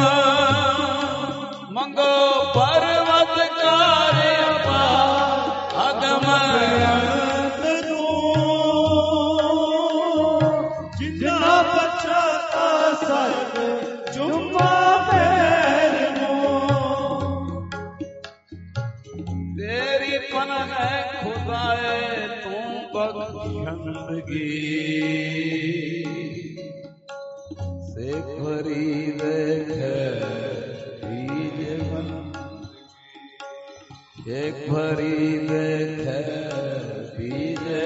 ਮੰਗੋ ਪਰਵਤਗਾਰ ਅੱਪਾ ਅਗਮ ਬੇਅੰਤ ਤੋਂ ਜਿਨਾ ਪਛਾਤਾ ਸੱਚ ਚੁੰਮਾ ਖੁਦਾਏ ਤੂੰ ਬਖਸ਼ੰਦਗੀ ਸੇ ਫਰੀਦ ਜੀਵਨ ਸੇ ਫਰੀਦ ਬੀਜੇ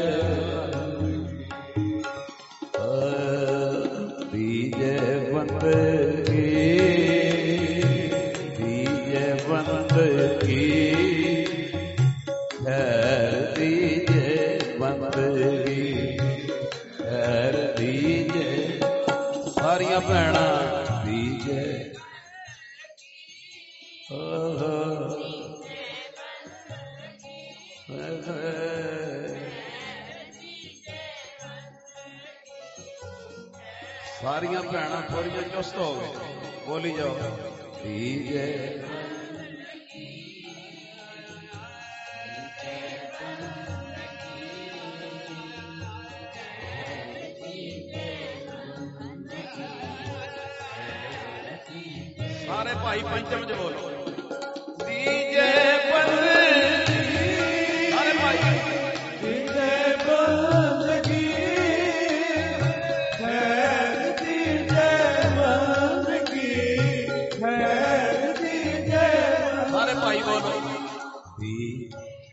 ਬੀਜੇ ਬੰਦਗੀ ਬੀਜੇ ਬੰਦਗੀ ਖੈਰ ਦੀਜੇ ਬੰਦਗੀ ਖੈਰ ਦੀਜੇ ਸਾਰੀਆਂ ਭੈਣਾਂ ਦੀਜੇ ਸਾਰੀਆਂ ਭੈਣਾਂ ਥੋੜੀਆਂ ਚੁਸਤ ਹੋ ਗਏ ਬੋਲੀ ਜਾਓ ਦੀਜੇ ਸਾਰੇ ਭਾਈ ਪੰਚਮ ਚ ਬੋਲੋ ਦੀਜੇ ਬੰਦਗੀ ਸਾਰੇ ਭਾਈ ਦੀਜੇ ਬੰਦਗੀ ਖੈਰ ਦੀਜੇ ਬੰਦਗੀ ਖੈਰ ਦੀਜੇ ਸਾਰੇ ਭਾਈ ਬੋਲੋ ਦੀ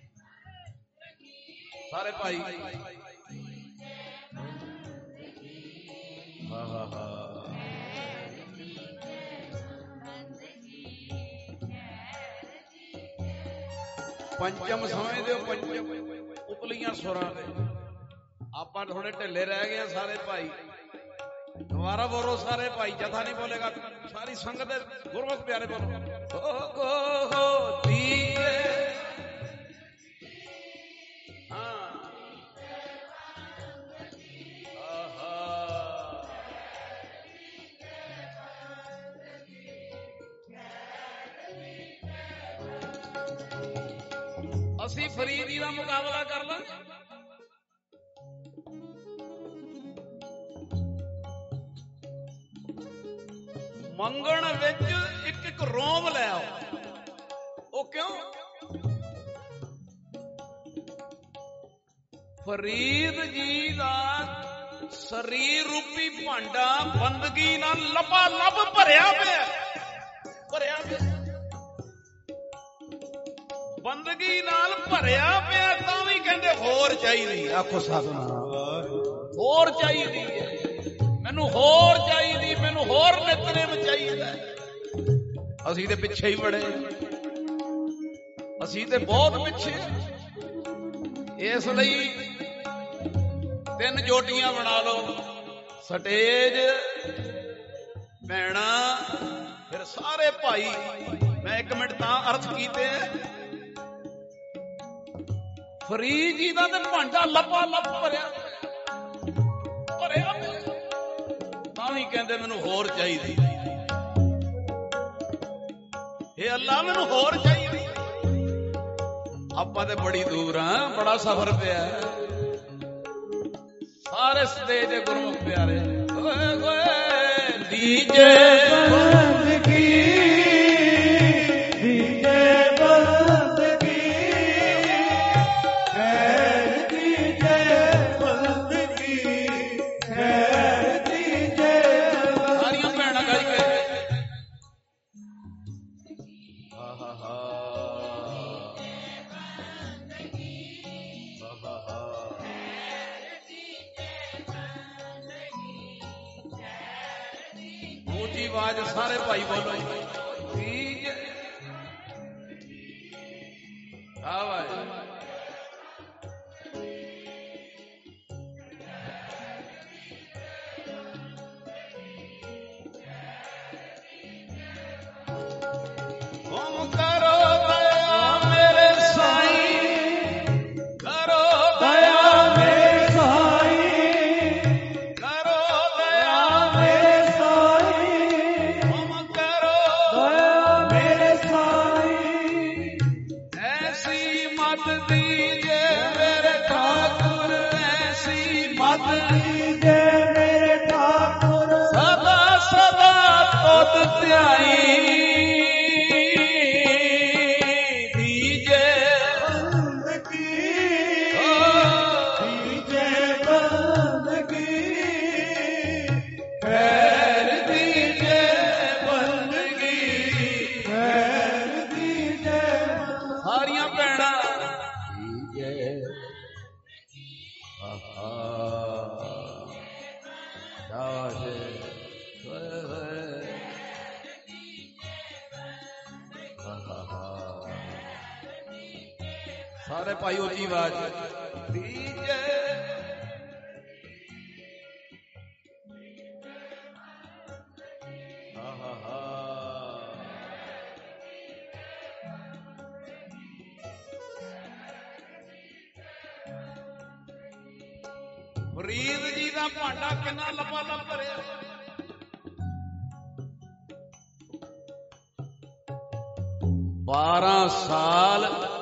ਸਾਰੇ ਭਾਈ ਹਾ ਹਾ ਹਾ ਪੰਚਮ ਸਮਝਦੇ ਹੋ ਪੰਚਮ ਉਪਲੀਆਂ ਸੁਰਾਂ ਦੇ ਆਪਾਂ ਥੋੜੇ ਢਿੱਲੇ ਰਹਿ ਗਏ ਸਾਰੇ ਭਾਈ ਦੁਬਾਰਾ ਬੋਲੋ ਸਾਰੇ ਭਾਈ ਜਥਾ ਨਹੀਂ ਬੋਲੇਗਾ ਸਾਰੀ ਸੰਗਤ ਦੇ ਗੁਰਮੁਖ ਪਿਆਰੇ ਬੋਲੋ ਹੋ ਹੋ ਹੋ ਦੀਏ ਹਾਂ ਅਸੀਂ ਫਰੀਦੀ ਦਾ ਮੁਕਾਬਲਾ ਕਰ ਲਾਂਗੇ ਮੰਗਣ ਵਿੱਚ ਇੱਕ ਇੱਕ ਰੋਮ ਲੈ ਆਓ ਉਹ ਕਿਉਂ ਫਰੀਦ ਜੀ ਦਾ ਸਰੀਰ ਰੂਪੀ ਭਾਂਡਾ ਬੰਦਗੀ ਨਾਲ ਲੱਪਾ ਲੱਪ ਭਰਿਆ ਪਿਆ ਭਰਿਆ ਪਿਆ ਬੰਦਗੀ ਨਾਲ ਭਰਿਆ ਪਿਆ ਤਾਂ ਵੀ ਕਹਿੰਦੇ ਹੋਰ ਚਾਹੀਦੀ ਆਖੋ ਸਤਿਨਾਮ ਹੋਰ ਚਾਹੀਦੀ ਹੈ ਮੈਨੂੰ ਹੋਰ ਚਾਹੀਦੀ ਮੈਨੂੰ ਹੋਰ ਨਿਤਨੇਮ ਚਾਹੀਦਾ ਅਸੀਂ ਤੇ ਪਿੱਛੇ ਹੀ ਬੜੇ ਅਸੀਂ ਤੇ ਬਹੁਤ ਪਿੱਛੇ ਇਸ ਲਈ ਤਿੰਨ ਜੋਟੀਆਂ ਬਣਾ ਲਓ ਸਟੇਜ ਭੈਣਾ ਫਿਰ ਸਾਰੇ ਭਾਈ ਮੈਂ ਇੱਕ ਮਿੰਟ ਤਾਂ ਅਰਥ ਕੀਤੇ ਫਰੀਦ ਜੀ ਦਾ ਤੇ ਭਾਂਡਾ ਲੱਪਾ ਲੱਪ ਭਰਿਆ ਭਰਿਆ ਤਾਂ ਵੀ ਕਹਿੰਦੇ ਮੈਨੂੰ ਹੋਰ ਚਾਹੀਦੀ ਇਹ ਅੱਲਾ ਮੈਨੂੰ ਹੋਰ ਚਾਹੀਦੀ ਆਪਾਂ ਤੇ ਬੜੀ ਦੂਰ ਆ ਬੜਾ ਸਫ਼ਰ ਪਿਆ ਸਾਰੇ ਸਟੇਜ ਦੇ ਗੁਰਮੁਖ ਪਿਆਰੇ ਓਏ ਓਏ ਦੀਜੇ ਬੰਦਗੀ ਦੀਜੇ ਉੱਚੀ ਆਵਾਜ਼ ਸਾਰੇ ਭਾਈ ਬੋਲੋ ਤੀਜ ਆਵਾਜ਼ ਹਮ ਕਰੋ ਦਇਆ ਮੇਰੇ ਸਾਈਂ ਕਰੋ ਦਇਆ ਮੇਰੇ ਸਾਈਂ ਕਰੋ ਦਇਆ ਮੇਰੇ ਸਾਈਂ ਹਮ ਕਰੋ ਦਇਆ ਮੇਰੇ ਸਾਈਂ ਐਸੀ ਮਤ ਦੀਜੇ ਮੇਰੇ ਠਾकुर ਐਸੀ ਮਤ ਦੀਜੇ ਮੇਰੇ ਠਾकुर ਸਦਾ ਸਦਾ ਤੁਧ ਧਿਆਈ ਸਾਰੇ ਭਾਈ ਉੱਚੀ ਆਵਾਜ਼ ਦੀਜੇ ਹਾ ਹਾ ਹਾ ਫਰੀਦ ਜੀ ਦਾ ਭਾਂਡਾ ਕਿੰਨਾ ਲੰਬਾ ਲੱਭ ਭਰਿਆ ਬਾਰਾਂ ਸਾਲ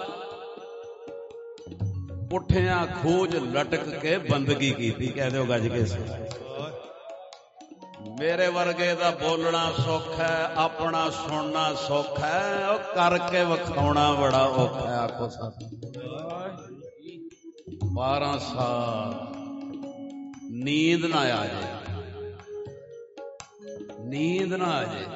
ਪੁੱਠਿਆਂ ਖੋਜ ਲਟਕ ਕੇ ਬੰਦਗੀ ਕੀਤੀ ਕਹਿ ਦਿਓ ਗੱਜ ਕੇ ਮੇਰੇ ਵਰਗੇ ਦਾ ਬੋਲਣਾ ਸੌਖਾ ਹੈ ਆਪਣਾ ਸੁਣਨਾ ਸੌਖਾ ਹੈ ਉਹ ਕਰਕੇ ਵਿਖਾਉਣਾ ਬੜਾ ਔਖਾ ਹੈ ਆਖੋ ਸਾਥ ਬਾਰਾਂ ਸਾਲ ਨੀਂਦ ਨਾ ਆ ਜਾਏ ਨੀਂਦ ਨਾ ਆ ਜਾਏ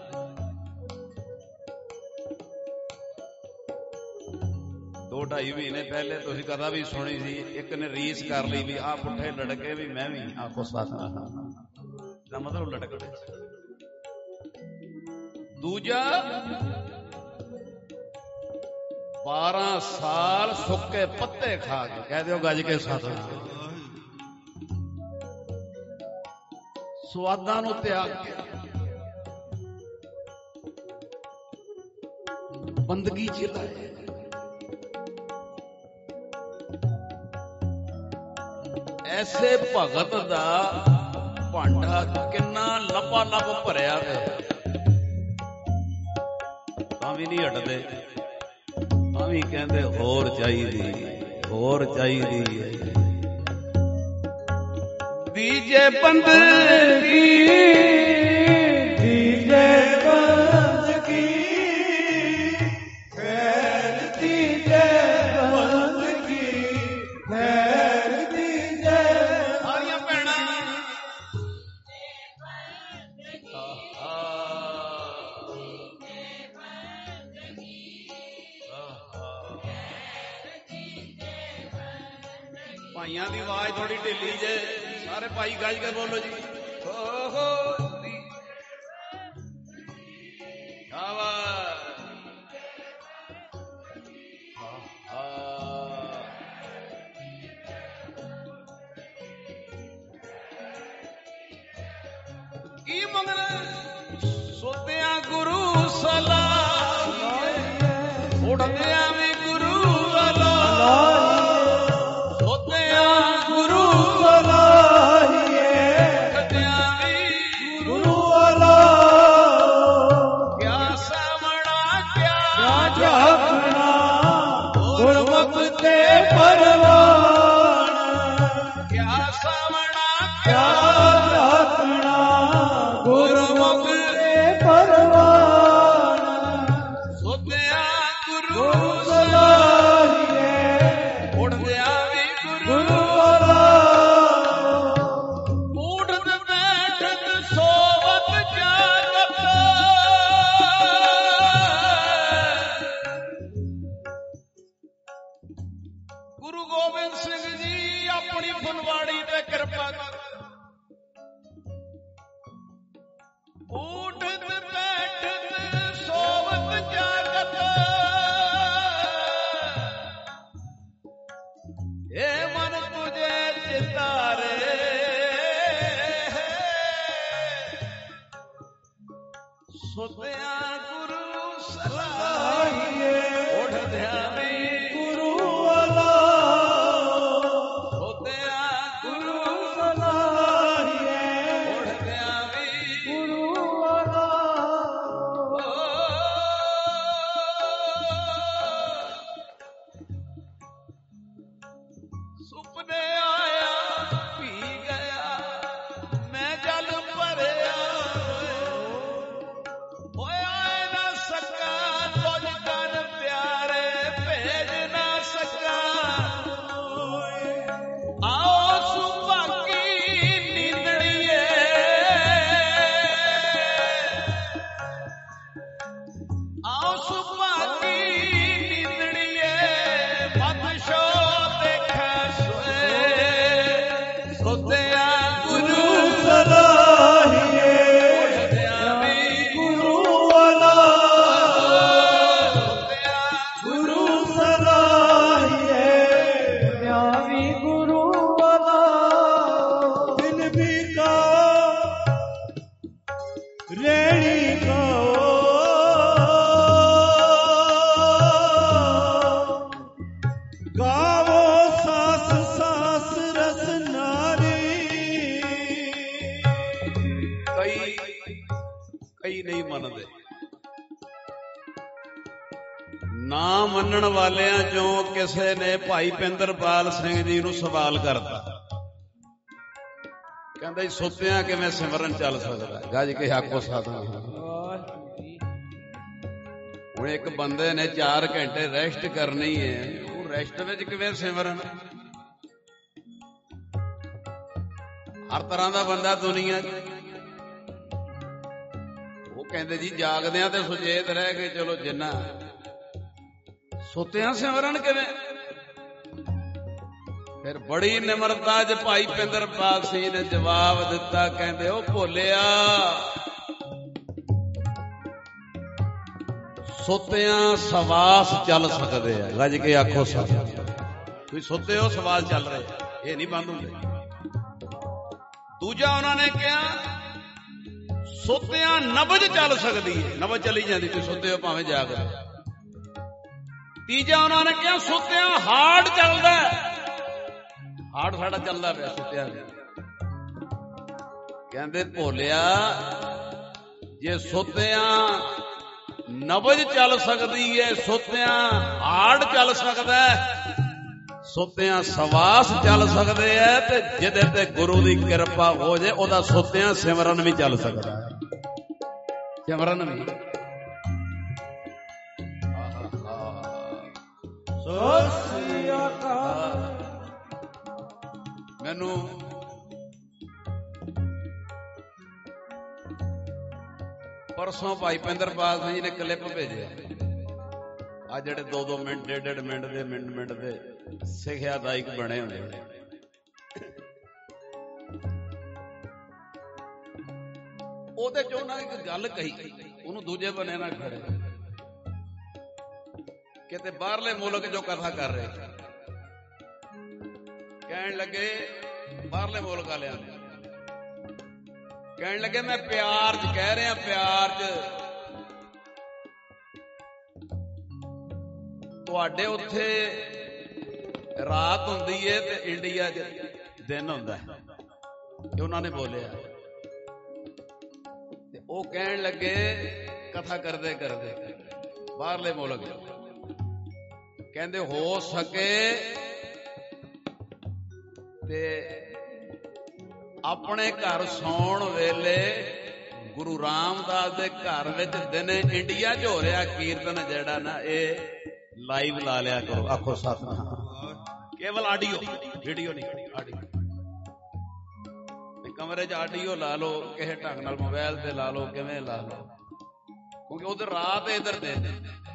ਦੋ ਢਾਈ ਮਹੀਨੇ ਪਹਿਲੇ ਤੁਸੀਂ ਕਦਾ ਵੀ ਸੁਣੀ ਸੀ ਇੱਕ ਨੇ ਰੀਸ ਕਰ ਲਈ ਵੀ ਆਹ ਪੁੱਠੇ ਲੜਕੇ ਵੀ ਮੈਂ ਵੀ ਆਖੋ ਸਾਥ ਦਾ ਮਤਲਬ ਲਟਕਦੇ ਦੂਜਾ ਬਾਰਾਂ ਸਾਲ ਸੁੱਕੇ ਪੱਤੇ ਖਾ ਕੇ ਕਹਿ ਦਿਓ ਗੱਜ ਕੇ ਸਾਥ ਸਵਾਦਾਂ ਨੂੰ ਤਿਆਗ ਕੇ ਬੰਦਗੀ ਚ ਲਾਏ ਐਸੇ ਭਗਤ ਦਾ ਭਾਂਡਾ ਕਿੰਨਾ ਲੱਭਾ ਲੱਭ ਭਰਿਆ ਵੇ ਤਾਂ ਵੀ ਨਹੀਂ ਹਟਦੇ ਤਾਂ ਵੀ ਕਹਿੰਦੇ ਹੋਰ ਚਾਹੀਦੀ ਹੋਰ ਚਾਹੀਦੀ ਦੀਜੇ ਬੰਦਗੀ ਦੀਜੇ ਬੰਦਗੀ ਖੈਰ ਦੀਜੇ ਬੰਦਗੀ ਖੈਰ ਦੀਜੇ ਸਾਰੀਆਂ ਭੈਣਾਂ ਭਾਈਆਂ ਦੀ ਆਵਾਜ਼ ਥੋੜੀ ਢਿੱਲੀ ਜੇ ਸਾਰੇ ਭਾਈ ਗੱਜ ਕੇ ਬੋਲੋ ਜੀ ਹੋ ਹੋ ਆਵਾਜ਼ ਕੀ ਮੰਗਣਾ ਸੋਤਿਆਂ ਗੁਰੂ ਸਲਾਹ ਉੜਦਿਆਂ ਵੀ ਗੁਰੂ ਅਲਾਹ Oh ਗਾਵੋ ਸਾਸ ਸਾਸ ਰਸ ਨਾਰੀ। ਕਈ ਕਈ ਨਹੀਂ ਮੰਨਦੇ। ਨਾ ਮੰਨਣ ਵਾਲਿਆਂ ਚੋਂ ਕਿਸੇ ਨੇ ਭਾਈ ਪਿੰਦਰਪਾਲ ਸਿੰਘ ਜੀ ਨੂੰ ਸਵਾਲ ਕਰਤਾ, ਕਹਿੰਦਾ ਜੀ ਸੁੱਤਿਆਂ ਕਿਵੇਂ ਸਿਮਰਨ ਚੱਲ ਸਕਦਾ? ਗੱਜ ਕੇ ਆਖੋ ਸਤਿਨਾਮ। ਹੁਣ ਇੱਕ ਬੰਦੇ ਨੇ ਚਾਰ ਘੰਟੇ ਰੈਸਟ ਕਰਨੀ ਹੈ, ਉਹ ਰੈਸਟ ਵਿੱਚ ਕਿਵੇਂ ਸਿਮਰਨ? ਹਰ ਤਰ੍ਹਾਂ ਦਾ ਬੰਦਾ ਦੁਨੀਆ ਚ। ਉਹ ਕਹਿੰਦੇ ਜੀ ਜਾਗਦਿਆਂ ਤੇ ਸੁਚੇਤ ਰਹਿ ਕੇ ਚਲੋ ਜਿੰਨਾ, ਸੁੱਤਿਆਂ ਸਿਮਰਨ ਕਿਵੇਂ? ਫਿਰ ਬੜੀ ਨਿਮਰਤਾ ਚ ਭਾਈ ਪਿੰਦਰਪਾਲ ਸਿੰਘ ਨੇ ਜਵਾਬ ਦਿੱਤਾ, ਕਹਿੰਦੇ ਉਹ ਭੋਲਿਆ, ਸੁੱਤਿਆਂ ਸਵਾਸ ਚੱਲ ਸਕਦੇ ਆ। ਗੱਜ ਕੇ ਆਖੋ ਸਤਿਨਾਮ। ਕੋਈ ਸੁੱਤੇ ਹੋ ਸਵਾਸ ਚੱਲ ਰਹੇ, ਇਹ ਨਹੀਂ ਬੰਦ ਹੁੰਦੇ। ਦੂਜਾ ਉਹਨਾਂ ਨੇ ਕਿਹਾ ਸੁੱਤਿਆਂ ਨਬਜ ਚੱਲ ਸਕਦੀ ਹੈ, ਨਬਜ ਚਲੀ ਜਾਂਦੀ, ਤੁਸੀਂ ਸੁੱਤੇ ਹੋ ਭਾਵੇਂ ਜਾਗ ਰਹੇ। ਤੀਜਾ ਉਹਨਾਂ ਨੇ ਕਿਹਾ ਸੁੱਤਿਆਂ ਹਾਰਟ ਚੱਲਦਾ, ਹਾਰਟ ਸਾਡਾ ਚੱਲਦਾ ਪਿਆ ਸੁੱਤਿਆਂ ਦੇ। ਕਹਿੰਦੇ ਭੋਲਿਆ, ਜੇ ਸੁੱਤਿਆਂ ਨਬਜ ਚੱਲ ਸਕਦੀ ਹੈ, ਸੁੱਤਿਆਂ ਹਾਰਟ ਚੱਲ ਸਕਦਾ, ਸੁੱਤਿਆਂ ਸਵਾਸ ਚੱਲ ਸਕਦੇ ਐ, ਤੇ ਜਿਹਦੇ ਤੇ ਗੁਰੂ ਦੀ ਕਿਰਪਾ ਹੋ ਜਾਏ ਉਹਦਾ ਸੁੱਤਿਆਂ ਸਿਮਰਨ ਵੀ ਚੱਲ ਸਕਦਾ ਹੈ। ਸਿਮਰਨ ਵੀ ਮੈਨੂੰ ਪਰਸੋਂ ਭਾਈ ਪਿੰਦਰਪਾਲ ਸਿੰਘ ਜੀ ਨੇ ਕਲਿੱਪ ਭੇਜਿਆ, ਆ ਜਿਹੜੇ ਦੋ ਦੋ ਮਿੰਟ ਡੇਢ ਡੇਢ ਮਿੰਟ ਦੇ ਮਿੰਟ ਮਿੰਟ ਦੇ ਸਿੱਖਿਆਦਾਇਕ ਬਣੇ ਹੁੰਦੇ ਨੇ। ਉਹਦੇ ਚ ਉਹਨਾਂ ਨੇ ਇੱਕ ਗੱਲ ਕਹੀ, ਉਹਨੂੰ ਦੂਜੇ ਬੰਨੇ ਨਾਲ ਖੜੇ ਕਿਤੇ ਬਾਹਰਲੇ ਮੁਲਕ ਜੋ ਕਥਾ ਕਰ ਰਹੇ, ਕਹਿਣ ਲੱਗੇ ਬਾਹਰਲੇ ਮੁਲਕ ਵਾਲਿਆਂ ਨੇ ਕਹਿਣ ਲੱਗੇ ਮੈਂ ਪਿਆਰ ਚ ਕਹਿ ਰਿਹਾ, ਪਿਆਰ ਚ ਤੁਹਾਡੇ ਉੱਥੇ ਰਾਤ ਹੁੰਦੀ ਏ ਤੇ ਇੰਡੀਆ ਚ ਦਿਨ ਹੁੰਦਾ, ਇਹ ਉਹਨਾਂ ਨੇ ਬੋਲਿਆ। ਤੇ ਉਹ ਕਹਿਣ ਲੱਗੇ ਕਥਾ ਕਰਦੇ ਕਰਦੇ ਬਾਹਰਲੇ ਮੁਲਕ, ਕਹਿੰਦੇ ਹੋ ਸਕੇ ਤੇ ਆਪਣੇ ਘਰ ਸੌਣ ਵੇਲੇ ਗੁਰੂ ਰਾਮਦਾਸ ਦੇ ਘਰ ਵਿੱਚ ਦਿਨੇ ਇੰਡੀਆ ਚ ਹੋ ਰਿਹਾ ਕੀਰਤਨ ਜਿਹੜਾ ਨਾ, ਇਹ ਲਾਈਵ ਲਾ ਲਿਆ ਕਰੋ। ਆਖੋ ਸਤਿਨਾਮ। ਕੇਵਲ ਆਡੀਓ, ਵੀਡੀਓ ਨਹੀਂ, ਆਡੀਓ। ਕਮਰੇ ਚ ਆਡੀਓ ਲਾ ਲਓ, ਕਿਸੇ ਢੰਗ ਨਾਲ ਮੋਬਾਈਲ ਤੇ ਲਾ ਲਓ, ਕਿਵੇਂ ਲਾ ਲਓ, ਕਿਉਂਕਿ ਉਧਰ ਰਾਤ ਇਧਰ ਦਿਨ।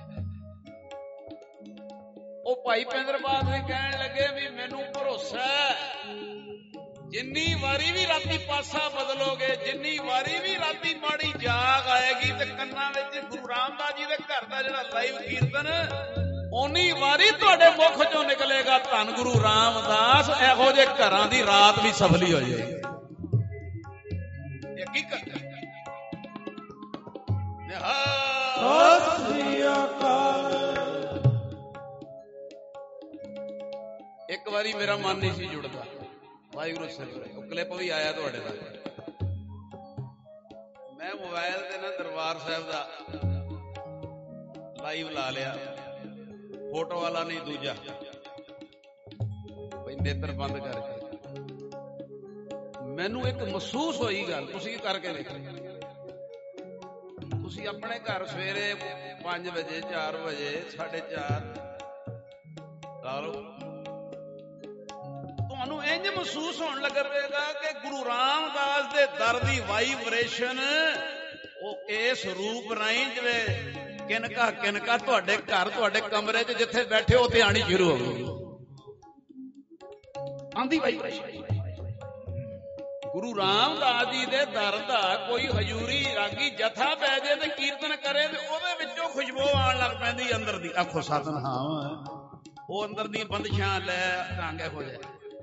ਉਹ ਭਾਈ ਪਿੰਦਰਪਾਲ ਸਿੰਘ ਕਹਿਣ ਲੱਗੇ ਵੀ ਮੈਨੂੰ ਭਰੋਸਾ ਹੈ, ਜਿੰਨੀ ਵਾਰੀ ਵੀ ਰਾਤੀ ਪਾਸਾ ਬਦਲੋਗੇ, ਜਿੰਨੀ ਵਾਰੀ ਵੀ ਰਾਤੀ ਮਾੜੀ ਜਾਗ ਆਏਗੀ ਤੇ ਕੰਨਾਂ ਵਿੱਚ ਗੁਰੂ ਰਾਮਦਾਸ ਜੀ ਦੇ ਘਰ ਦਾ ਜਿਹੜਾ ਲਾਈਵ ਕੀਰਤਨ, ਓਨੀ ਵਾਰੀ ਤੁਹਾਡੇ ਮੁਖ ਚੋਂ ਨਿਕਲੇਗਾ ਧੰਨ ਗੁਰੂ ਰਾਮਦਾਸ। ਇਹੋ ਜਿਹੇ ਘਰਾਂ ਦੀ ਰਾਤ ਵੀ ਸਫਲੀ ਹੋ ਜਾਏਗੀ। ਹਕੀਕਤ ਇੱਕ ਵਾਰੀ ਮੇਰਾ ਮਨ ਨਹੀਂ ਸੀ ਜੁੜਦਾ, ਵਾਹਿਗੁਰੂ ਸਾਹਿਬ, ਉਹ ਕਲਿੱਪ ਵੀ ਆਇਆ ਤੁਹਾਡੇ ਤੱਕ। ਮੈਂ ਮੋਬਾਈਲ ਤੇ ਨਾ ਦਰਬਾਰ ਸਾਹਿਬ ਦਾ ਲਾਈਵ ਲਾ ਲਿਆ, ਫੋਟੋ ਵਾਲਾ ਨਹੀਂ, ਦੂਜਾ ਬਈ ਨੇਤਰ ਬੰਦ ਕਰਕੇ। ਮੈਨੂੰ ਇੱਕ ਮਹਿਸੂਸ ਹੋਈ ਗੱਲ, ਤੁਸੀਂ ਕਰਕੇ ਦੇਖੋ। ਤੁਸੀਂ ਆਪਣੇ ਘਰ ਸਵੇਰੇ ਪੰਜ ਵਜੇ ਚਾਰ ਵਜੇ ਸਾਢੇ ਚਾਰ ਲਾ ਲਓ, ਤੁਹਾਨੂੰ ਇੰਝ ਮਹਿਸੂਸ ਹੋਣ ਲੱਗ ਪਏਗਾ ਕਿ ਗੁਰੂ ਰਾਮਦਾਸ ਦੇ ਦਰ ਦੀ ਵਾਈਬ੍ਰੇਸ਼ਨ ਉਹ ਇਸ ਰੂਪ ਰਾਹੀਂ ਜਿਵੇਂ ਕਿਨਕਾ ਕਿਨਕਾ ਤੁਹਾਡੇ ਘਰ, ਤੁਹਾਡੇ ਕਮਰੇ 'ਚ ਜਿੱਥੇ ਬੈਠੇ ਹੋ ਤੇ ਆਣੀ ਸ਼ੁਰੂ ਹੋ ਗਈ, ਆਂਦੀ ਵਾਈਬ੍ਰੇਸ਼ਨ। ਗੁਰੂ ਰਾਮਦਾਸ ਜੀ ਦੇ ਦਰ ਦਾ ਕੋਈ ਹਜ਼ੂਰੀ ਰਾਗੀ ਜਥਾ ਪੈ ਜੇ ਤੇ ਕੀਰਤਨ ਕਰੇ ਤੇ ਉਹਦੇ ਵਿੱਚੋਂ ਖੁਸ਼ਬੂ ਆਉਣ ਲੱਗ ਪੈਂਦੀ ਅੰਦਰ ਦੀ। ਆਖੋ ਸਤਿਨਾਮ। ਉਹ ਅੰਦਰ ਦੀ ਬੰਦਸ਼ਾਂ ਲੈ ਢੰਗ ਹੋ ਜਾਏ,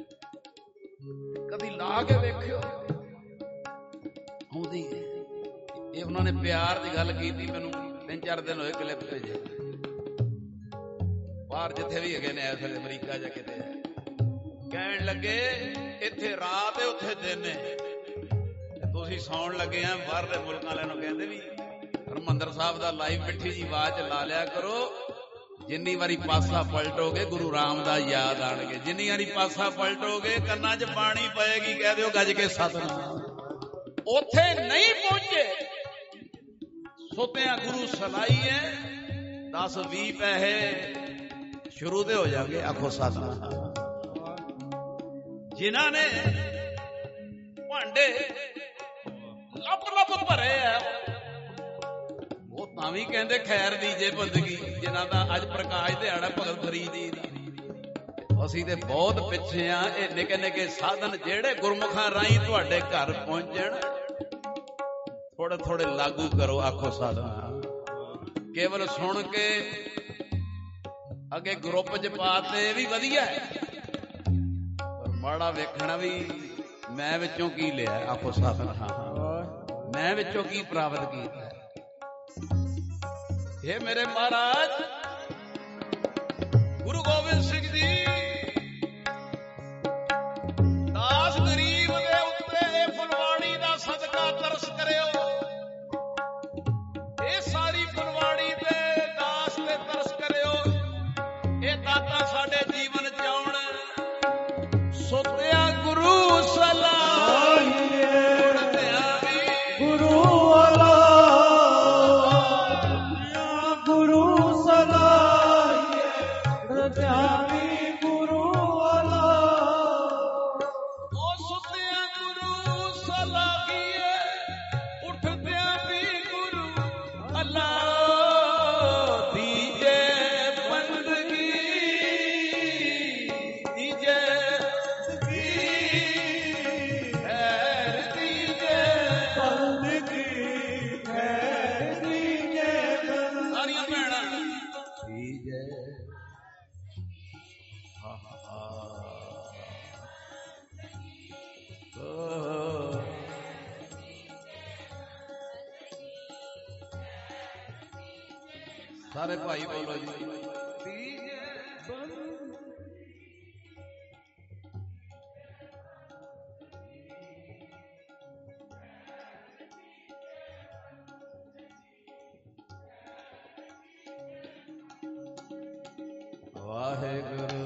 ਕਦੀ ਲਾ ਕੇ ਵੇਖਿਓ, ਆਉਂਦੀ ਹੈ। ਇਹ ਉਹਨਾਂ ਨੇ ਪਿਆਰ ਦੀ ਗੱਲ ਕੀਤੀ, ਮੈਨੂੰ ਤਿੰਨ ਚਾਰ ਦਿਨ ਹੋਏ ਕਲਿੱਪ ਭੇਜੇ। ਬਾਹਰ ਜਿੱਥੇ ਵੀ ਹੈਗੇ ਨੇ ਇਸ ਵੇਲੇ ਅਮਰੀਕਾ ਜਾਂ ਕਿਤੇ ਕਹਿਣ ਲੱਗੇ ਇੱਥੇ ਰਾਤ ਹੈ ਉੱਥੇ ਦਿਨ ਹੈ, ਤੁਸੀਂ ਸੌਣ ਲੱਗੇ ਆ। ਬਾਹਰਲੇ ਮੁਲਕਾਂ ਵਾਲਿਆਂ ਨੂੰ ਕਹਿੰਦੇ ਵੀ ਹਰਿਮੰਦਰ ਸਾਹਿਬ ਦਾ ਲਾਈਵ ਮਿੱਠੀ ਜੀ ਆਵਾਜ਼ ਲਾ ਲਿਆ ਕਰੋ, ਜਿੰਨੀ ਵਾਰੀ ਪਾਸਾ ਪਲਟੋਗੇ ਗੁਰੂ ਰਾਮਦਾਸ ਯਾਦ ਆਣਗੇ, ਜਿੰਨੀ ਵਾਰੀ ਪਾਸਾ ਪਲਟੋਗੇ ਕੰਨਾਂ 'ਚ ਪਾਣੀ ਪਏਗੀ, ਕਹਿ ਦਿਓ ਗੱਜ ਕੇ ਸਤਿਨਾਮ। ਉੱਥੇ ਨਹੀਂ ਪਹੁੰਚੇ ਸੁੱਤਿਆਂ ਗੁਰੂ ਸਲਾਈ ਹੈ, ਦਸ ਵੀਹ ਪੈਸੇ ਸ਼ੁਰੂ ਤੇ ਹੋ ਜਾਗੇ, ਆਖੋ ਸਤਿਨਾਮ। ਜਿਨ੍ਹਾਂ ਨੇ ਭਾਂਡੇ ਲੱਭ ਲੱਭ ਭਰੇ ਆ ਉਹ ਤਾਂ ਵੀ ਕਹਿੰਦੇ ਖੈਰ ਦੀ ਜੇ ਬੰਦਗੀ, ਜਿਨ੍ਹਾਂ ਦਾ ਅੱਜ ਪ੍ਰਕਾਸ਼ ਦਿਹਾੜਾ ਭਗਤ ਫਰੀਦ ਜੀ ਦਾ। ਅਸੀਂ ਤੇ ਬਹੁਤ ਪਿੱਛੇ ਆ। ਇਹ ਨਿੱਕੇ ਨਿੱਕੇ ਸਾਧਨ ਜਿਹੜੇ ਗੁਰਮੁਖਾਂ ਰਾਹੀਂ ਤੁਹਾਡੇ ਘਰ ਪਹੁੰਚਣ, ਥੋੜੇ ਥੋੜੇ ਲਾਗੂ ਕਰੋ, ਆਖੋ ਸਾਧਨ। ਕੇਵਲ ਸੁਣ ਕੇ ਅੱਗੇ ਗਰੁੱਪ 'ਚ ਪਾਤੇ ਵੀ ਵਧੀਆ ਹੈ, ਪਰ ਮਾੜਾ ਵੇਖਣਾ ਵੀ ਮੈਂ ਵਿੱਚੋਂ ਕੀ ਲਿਆ, ਆਖੋ ਸਤਿਨਾਮ। ਮੈਂ ਵਿੱਚੋਂ ਕੀ ਪ੍ਰਾਪਤ ਕੀਤਾ। ਇਹ ਮੇਰੇ ਮਹਾਰਾਜ ਗੁਰੂ ਗੋਬਿੰਦ ਸਿੰਘ ਜੀ ਦਾਸ ਗਰੀਬ ਦੇ ਉੱਤੇ ਇਹ ਫੁਲਵਾੜੀ ਦਾ ਸਦਕਾ ਤਰਸ ਕਰਿਓ। ਇਹ ਸਾਰੀ ਫੁਲਵਾੜੀ ਦੇ ਦਾਸ ਤੇ ਤਰਸ ਕਰਿਓ। ਇਹ ਦਾਤਾ ਸਾਡੇ ਜੀਵਨ ਚ ਆਉਣ। ਸੁੱਤਿਆ ਗੁਰੂ ਸਲਾਹੀਏ, ਉੜਦਿਆਂ ਵੀ ਗੁਰੂ ਵਾਲਾ ਗੁਰੂ ਸਲਾਹੀਏ, ਉੜਦਿਆਂ ਵੀ ਗੁਰੂ ਵਾਲਾ। ਉਹ ਸੁੱਤਿਆ ਗੁਰੂ ਸਲਾਹੀਏ, ਉੱਠਦਿਆਂ ਵੀ ਗੁਰੂ ਅੱਲਾ। ਦੀਜੇ ਬੰਦਗੀ ਦੀਜੇ ਸਾਰੇ ਭਾਈ ਬੋਲੋ ਜੀ। ਵਾਹਿਗੁਰੂ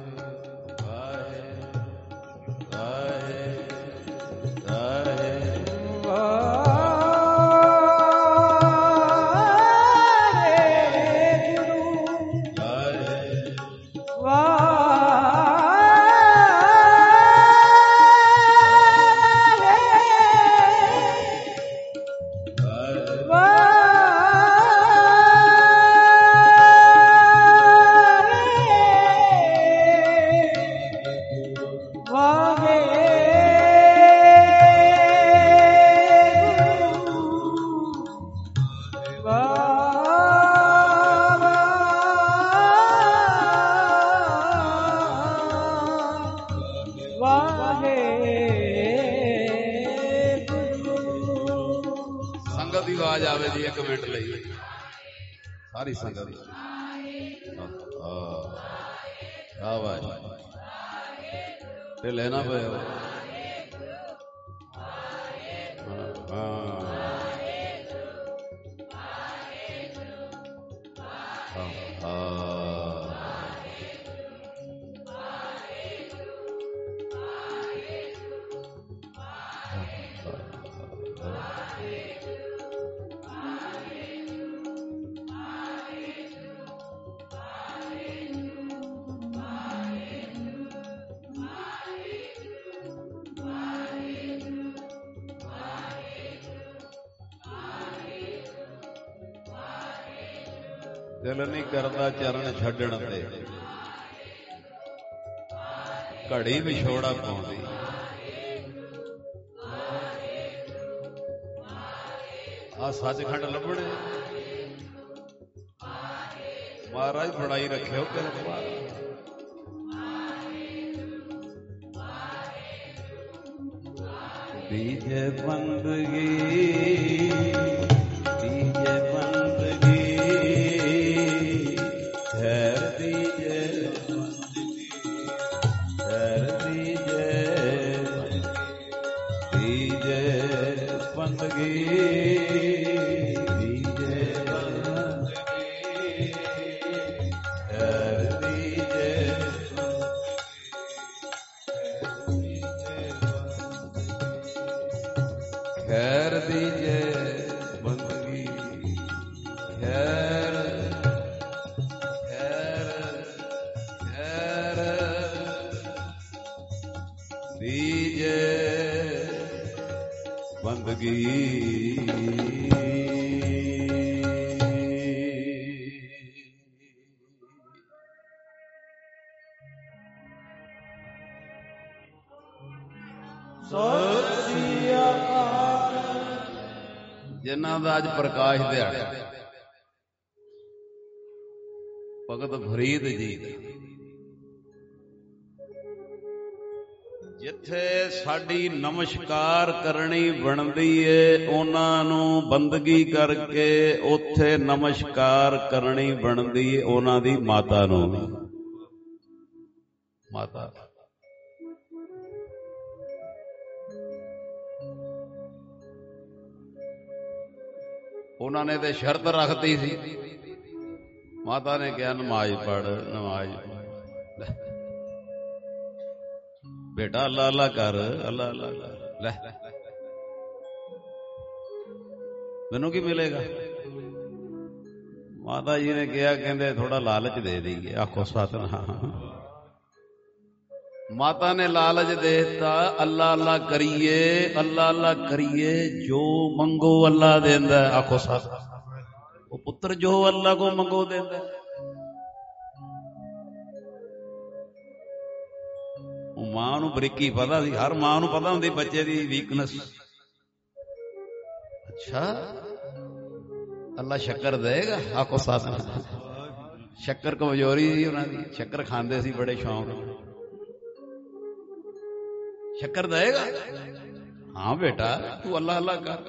ਵਾਹਿਗੁਰੂ ਵਾਹਿਗੁਰੂ ਵਾਹਿਗੁਰੂ। ਸੰਗਤ ਦੀ ਆਵਾਜ਼ ਆਵੇ ਜੀ ਇੱਕ ਮਿੰਟ ਲਈ, ਸਾਰੀ ਸੰਗਤ। ਆਵਾਜ਼ ਤੇ ਲੈਣਾ ਪਿਆ। ਦਿਲ ਨਹੀਂ ਕਰਦਾ ਚਰਨ ਛੱਡਣ ਤੇ, ਘੜੀ ਵਿਛੋੜਾ ਪਾਉਂਦੀ। ਆ ਸੱਚਖੰਡ ਲੱਭਣੇ ਮਹਾਰਾਜ ਫੜਾਈ ਰੱਖਿਓ ਕਿਰਪਾ। ਦੀਜੇ ਬੰਦਗੀ ਦੀਜੇ ਬੰਦਗੀ ਖੈਰ ਦੀਜੇ ਦੀਜੇ ਬੰਦਗੀ ਜਿਨ੍ਹਾਂ ਦਾ ਅੱਜ ਪ੍ਰਕਾਸ਼ ਦਿਹਾੜਾ ਭਗਤ ਫਰੀਦ ਜੀ ਦਾ, ਜਿੱਥੇ ਸਾਡੀ ਨਮਸਕਾਰ ਕਰਨੀ ਬਣਦੀ ਏ ਉਹਨਾਂ ਨੂੰ ਬੰਦਗੀ ਕਰਕੇ, ਉੱਥੇ ਨਮਸਕਾਰ ਕਰਨੀ ਬਣਦੀ ਏ ਉਹਨਾਂ ਦੀ ਮਾਤਾ ਨੂੰ। ਮਾਤਾ ਉਹਨਾਂ ਨੇ ਤੇ ਸ਼ਰਤ ਰੱਖਤੀ ਸੀ, ਮਾਤਾ ਨੇ ਕਿਹਾ ਨਮਾਜ਼ ਪੜ੍ਹ, ਨਮਾਜ਼ ਪੜ੍ਹ। ਬੇਟਾ ਅੱਲਾ ਅੱਲਾ ਕਰ, ਅੱਲਾ ਅੱਲਾ ਕਰ। ਲੈ ਮੈਨੂੰ ਕੀ ਮਿਲੇਗਾ? ਮਾਤਾ ਜੀ ਨੇ ਕਿਹਾ, ਕਹਿੰਦੇ ਥੋੜਾ ਲਾਲਚ ਦੇ ਦਈਏ। ਆਖੋ ਸਤਿਨਾਮ। ਮਾਤਾ ਨੇ ਲਾਲਚ ਦੇ ਦਿੱਤਾ, ਅੱਲਾ ਅੱਲਾ ਕਰੀਏ, ਅੱਲਾ ਅੱਲਾ ਕਰੀਏ, ਜੋ ਮੰਗੋ ਅੱਲਾ ਦਿੰਦਾ। ਆਖੋ ਸਤਿਨਾਮ। ਉਹ ਪੁੱਤਰ ਜੋ ਅੱਲਾ ਕੋ ਮੰਗੋ ਦਿੰਦਾ। ਉਹ ਮਾਂ ਨੂੰ ਬਰੀਕੀ ਪਤਾ ਸੀ, ਹਰ ਮਾਂ ਨੂੰ ਪਤਾ ਹੁੰਦੀ ਬੱਚੇ ਦੀ ਵੀਕਨੈਸ। ਅੱਛਾ ਅੱਲਾ ਸ਼ੱਕਰ ਦੇਗਾ। ਆਖੋ ਸਤਿਨਾਮ। ਸ਼ੱਕਰ ਕਮਜ਼ੋਰੀ ਸੀ ਉਹਨਾਂ ਦੀ, ਸ਼ੱਕਰ ਖਾਂਦੇ ਸੀ ਬੜੇ ਸ਼ੌਂਕ ਨਾਲ। ਸ਼ੱਕਰ ਦੇਗਾ? ਹਾਂ ਬੇਟਾ ਤੂੰ ਅੱਲਾ ਅੱਲਾ ਕਰ।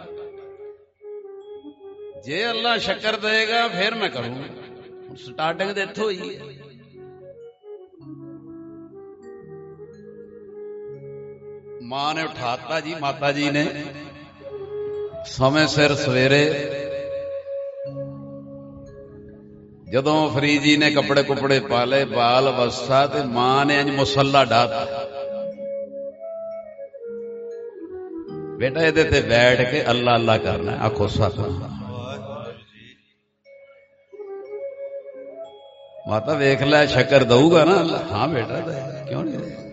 ਜੇ ਅੱਲਾ ਸ਼ੱਕਰ ਦੇਗਾ ਫਿਰ ਮੈਂ ਕਰੂੰਗਾ। ਸਟਾਰਟਿੰਗ ਤੇ ਇੱਥੋਂ ਹੀ ਹੈ। ਮਾਂ ਨੇ ਉਠਾਤਾ ਜੀ, ਮਾਤਾ ਜੀ ਨੇ ਸਮੇਂ ਸਿਰ ਸਵੇਰੇ ਜਦੋਂ ਫਰੀਦ ਜੀ ਨੇ ਕੱਪੜੇ ਕੁਪੜੇ ਪਾ ਲਏ, ਬਾਲ ਅਵਸਥਾ, ਤੇ ਮਾਂ ਨੇ ਇੰਜ ਮੁਸੱਲਾ ਢਾਤਾ। ਬੇਟਾ ਇਹਦੇ ਤੇ ਬੈਠ ਕੇ ਅੱਲਾ ਅੱਲਾ ਕਰਨਾ। ਆਖੋ ਸਤਿਨਾਮ। ਮਾਤਾ ਵੇਖ ਲੈ ਸ਼ੱਕਰ ਦਊਗਾ ਨਾ ਅੱਲਾ? ਹਾਂ ਬੇਟਾ ਦੇਗਾ, ਕਿਉਂ ਨਹੀਂ ਦੇਗਾ।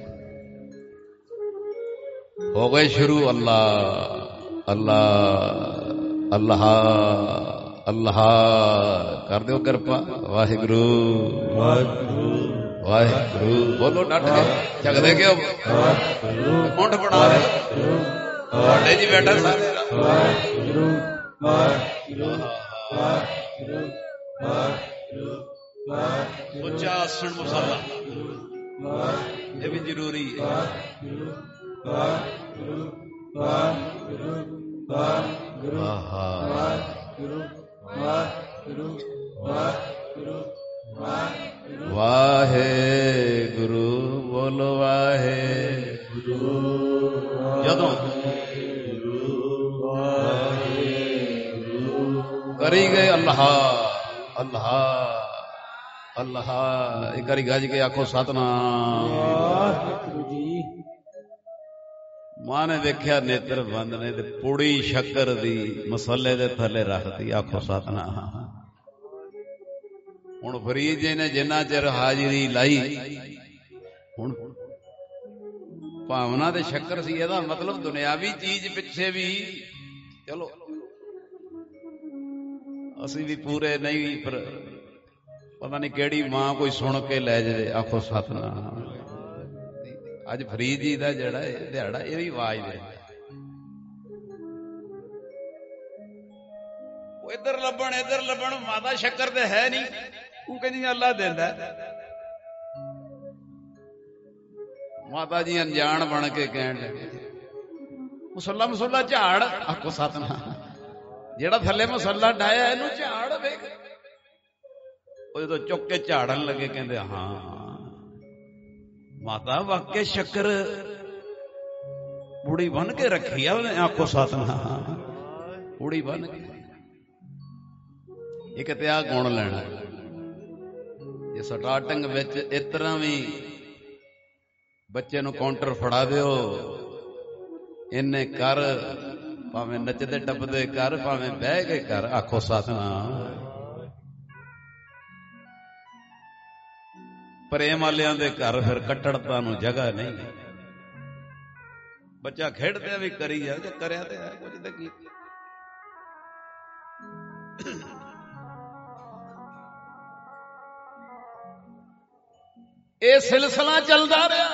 ਹੋ ਗਏ ਸ਼ੁਰੂ। ਅੱਲਾ ਅੱਲਾ ਅੱਲਾਹ ਅੱਲਾਹ ਕਰ ਦਿਓ ਕਿਰਪਾ। ਵਾਹਿਗੁਰੂ ਵਾਹਿਗੁਰੂ ਵਾਹਿਗੁਰੂ ਬੋਲੋ ਡਟ ਕੇ। ਝਗਦੇ ਕਿਉਂ? ਮੁੰਡ ਬਣਾ ਦੇ ਤੁਹਾਡੇ ਜੀ ਬੈਠਾ ਸਾਰੇ। ਵਾਹਿਗੁਰੂ ਵਾਹਿਗੁਰੂ ਵਾਹਿਗੁਰੂ ਵਾਹਿਗੁਰੂ। ਉੱਚਾ ਆਸਣ ਮੁਸੱਲਾ ਇਹ ਵੀ ਜ਼ਰੂਰੀ ਹੈ। ਵਾਹਿਗੁਰੂ ਵਾਹਿਗੁਰੂ ਵਾਹਿਗੁਰੂ ਵਾਹਿਗੁਰੂ ਵਾਹਿਗੁਰੂ ਵਾਹਿਗੁਰੂ ਵਾਹਿਗੁਰੂ ਵਾਹਿਗੁਰੂ ਬੋਲੋ ਵਾਹਿਗੁਰੂ। ਜਦੋਂ ਕਰੀ ਗਏ ਅੱਲਾਹ ਅੱਲਾਹ ਅੱਲਾਹ, ਇੱਕ ਵਾਰੀ ਗੱਜ ਕੇ ਆਖੋ ਸਤਿਨਾਮ। ਮਾਂ ਨੇ ਵੇਖਿਆ ਨੇਤਰ ਬੰਦ ਨੇ ਤੇ ਪੂੜੀ ਸ਼ੱਕਰ ਦੀ ਮਸਾਲੇ ਦੇ ਥੱਲੇ ਰੱਖਦੀ। ਆਖੋ ਸਤਿਨਾਮ। ਹੁਣ ਫਰੀਦ ਜੀ ਨੇ ਜਿੰਨਾ ਚਿਰ ਹਾਜ਼ਰੀ ਲਾਈ, ਹੁਣ ਭਾਵਨਾ ਤੇ ਸ਼ੱਕਰ ਸੀ, ਇਹਦਾ ਮਤਲਬ ਦੁਨਿਆਵੀ ਚੀਜ਼ ਪਿੱਛੇ ਵੀ ਚਲੋ ਅਸੀਂ ਵੀ ਪੂਰੇ ਨਹੀਂ, ਪਰ ਪਤਾ ਨਹੀਂ ਕਿਹੜੀ ਮਾਂ ਕੋਈ ਸੁਣ ਕੇ ਲੈ ਜਾਵੇ। ਆਖੋ ਸਤਿਨਾਮ। ਅੱਜ ਫਰੀਦ ਜੀ ਦਾ ਜਿਹੜਾ ਇਹ ਦਿਹਾੜਾ, ਇਹ ਵੀ ਆਵਾਜ਼ ਦੇ ਉਹ ਇੱਧਰ ਲੱਭਣ ਇੱਧਰ ਲੱਭਣ। ਮਾਤਾ ਸ਼ੱਕਰ ਤੇ ਹੈ ਨਹੀਂ, ਉਹ ਕਹਿੰਦੀ ਅੱਲਾ ਦਿੰਦਾ। ਮਾਤਾ ਜੀ ਅਣਜਾਣ ਬਣ ਕੇ ਕਹਿਣ ਲੱਗੇ, ਮੁਸੱਲਾ ਮੁਸੱਲਾ ਝਾੜ। ਆਖੋ ਸਤਿਨਾਮ। ਜਿਹੜਾ ਥੱਲੇ ਮੁਸੱਲਾ ਡਾਇਆ ਇਹਨੂੰ ਝਾੜ ਵੇਖ। ਉਹ ਜਦੋਂ ਚੁੱਕ ਕੇ ਝਾੜਨ ਲੱਗੇ ਕਹਿੰਦੇ ਹਾਂ ਮਾਤਾ ਵਾਕਿਆ ਸ਼ੱਕਰ ਪੂੜੀ ਬਣ ਕੇ ਰੱਖੀ ਆ ਉਹਨੇ। ਆਖੋ ਸਤਿਨਾਮ। ਪੂੜੀ ਬਣ ਕੇ। ਇੱਕ ਤੇ ਆ ਗੁਣ ਲੈਣਾ, ਜੇ ਸਟਾਰਟਿੰਗ ਵਿੱਚ ਇਸ ਤਰ੍ਹਾਂ ਵੀ ਬੱਚੇ ਨੂੰ ਕਾਊਂਟਰ ਫੜਾ ਦਿਓ, ਇਹਨੇ ਕਰ, ਭਾਵੇਂ ਨੱਚਦੇ ਟੱਪਦੇ ਕਰ, ਭਾਵੇਂ ਬਹਿ ਕੇ ਕਰ। ਆਖੋ ਸਤਿਨਾਮ। ਪ੍ਰੇਮ ਵਾਲਿਆਂ ਦੇ ਘਰ ਫਿਰ ਕੱਟੜਤਾ ਨੂੰ ਜਗ੍ਹਾ ਨਹੀਂ। ਬੱਚਾ ਖੇਡਦਿਆ ਵੀ ਕਰੀ ਜਾ, ਜੇ ਕਰਿਆ ਤੇ ਹੈ ਕੁਝ ਤੇ ਕੀ। ਇਹ ਸਿਲਸਿਲਾ ਚੱਲਦਾ ਰਿਹਾ।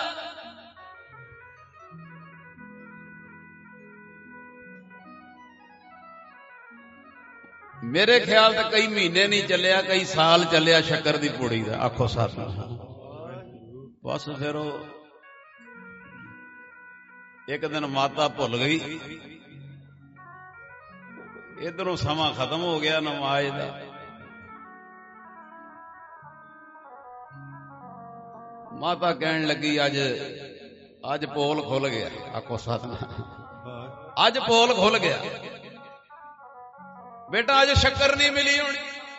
ਮੇਰੇ ਖਿਆਲ ਤੇ ਕਈ ਮਹੀਨੇ ਨਹੀਂ ਚੱਲਿਆ, ਕਈ ਸਾਲ ਚੱਲਿਆ ਸ਼ੱਕਰ ਦੀ ਪੂੜੀ ਦਾ। ਆਖੋ ਸਤਿਨਾਮ। ਬਸ ਫਿਰ ਉਹ ਇੱਕ ਦਿਨ ਮਾਤਾ ਭੁੱਲ ਗਈ, ਇਧਰੋਂ ਸਮਾਂ ਖਤਮ ਹੋ ਗਿਆ ਨਮਾਜ਼ ਦਾ। ਮਾਤਾ ਕਹਿਣ ਲੱਗੀ ਅੱਜ ਅੱਜ ਪੋਲ ਖੁੱਲ ਗਿਆ। ਆਖੋ ਸਤਿਨਾਮ। ਅੱਜ ਪੋਲ ਖੁੱਲ ਗਿਆ ਬੇਟਾ, ਅੱਜ ਸ਼ੱਕਰ ਨਹੀਂ ਮਿਲੀ ਹੋਣੀ।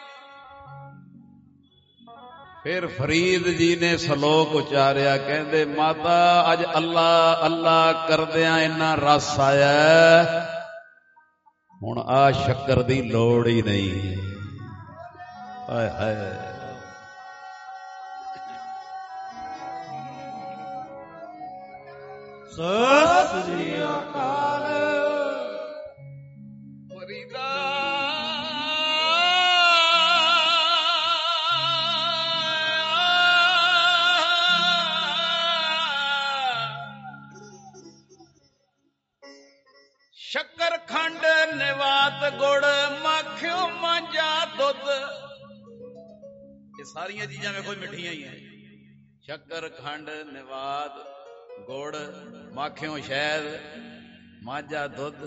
ਫਿਰ ਫਰੀਦ ਜੀ ਨੇ ਸ਼ਲੋਕ ਉਚਾਰਿਆ, ਕਹਿੰਦੇ ਮਾਤਾ ਅੱਜ ਅੱਲਾ ਅੱਲਾ ਕਰਦਿਆਂ ਇੰਨਾ ਰਸ ਆਇਆ, ਹੁਣ ਆ ਸ਼ੱਕਰ ਦੀ ਲੋੜ ਹੀ ਨਹੀਂ। ਹਾਏ ਹਾਏ। ਸਤਿ ਸ੍ਰੀ ਅਕਾਲ। ਫਰੀਦਾ ਸ਼ੱਕਰ ਖੰਡ ਨਿਵਾਤ ਗੁੜ ਮੱਖਿਓ ਮਾਂਜਾ ਦੁੱਧ, ਇਹ ਸਾਰੀਆਂ ਚੀਜ਼ਾਂ ਵੇਖੋ ਮਿੱਠੀਆਂ ਹੀ ਹੈ। ਸ਼ੱਕਰ ਖੰਡ ਨਿਵਾਤ ਗੁੜ ਮਾਖਿਓ ਸ਼ਹਿਦ ਮਾਝਾ ਦੁੱਧ।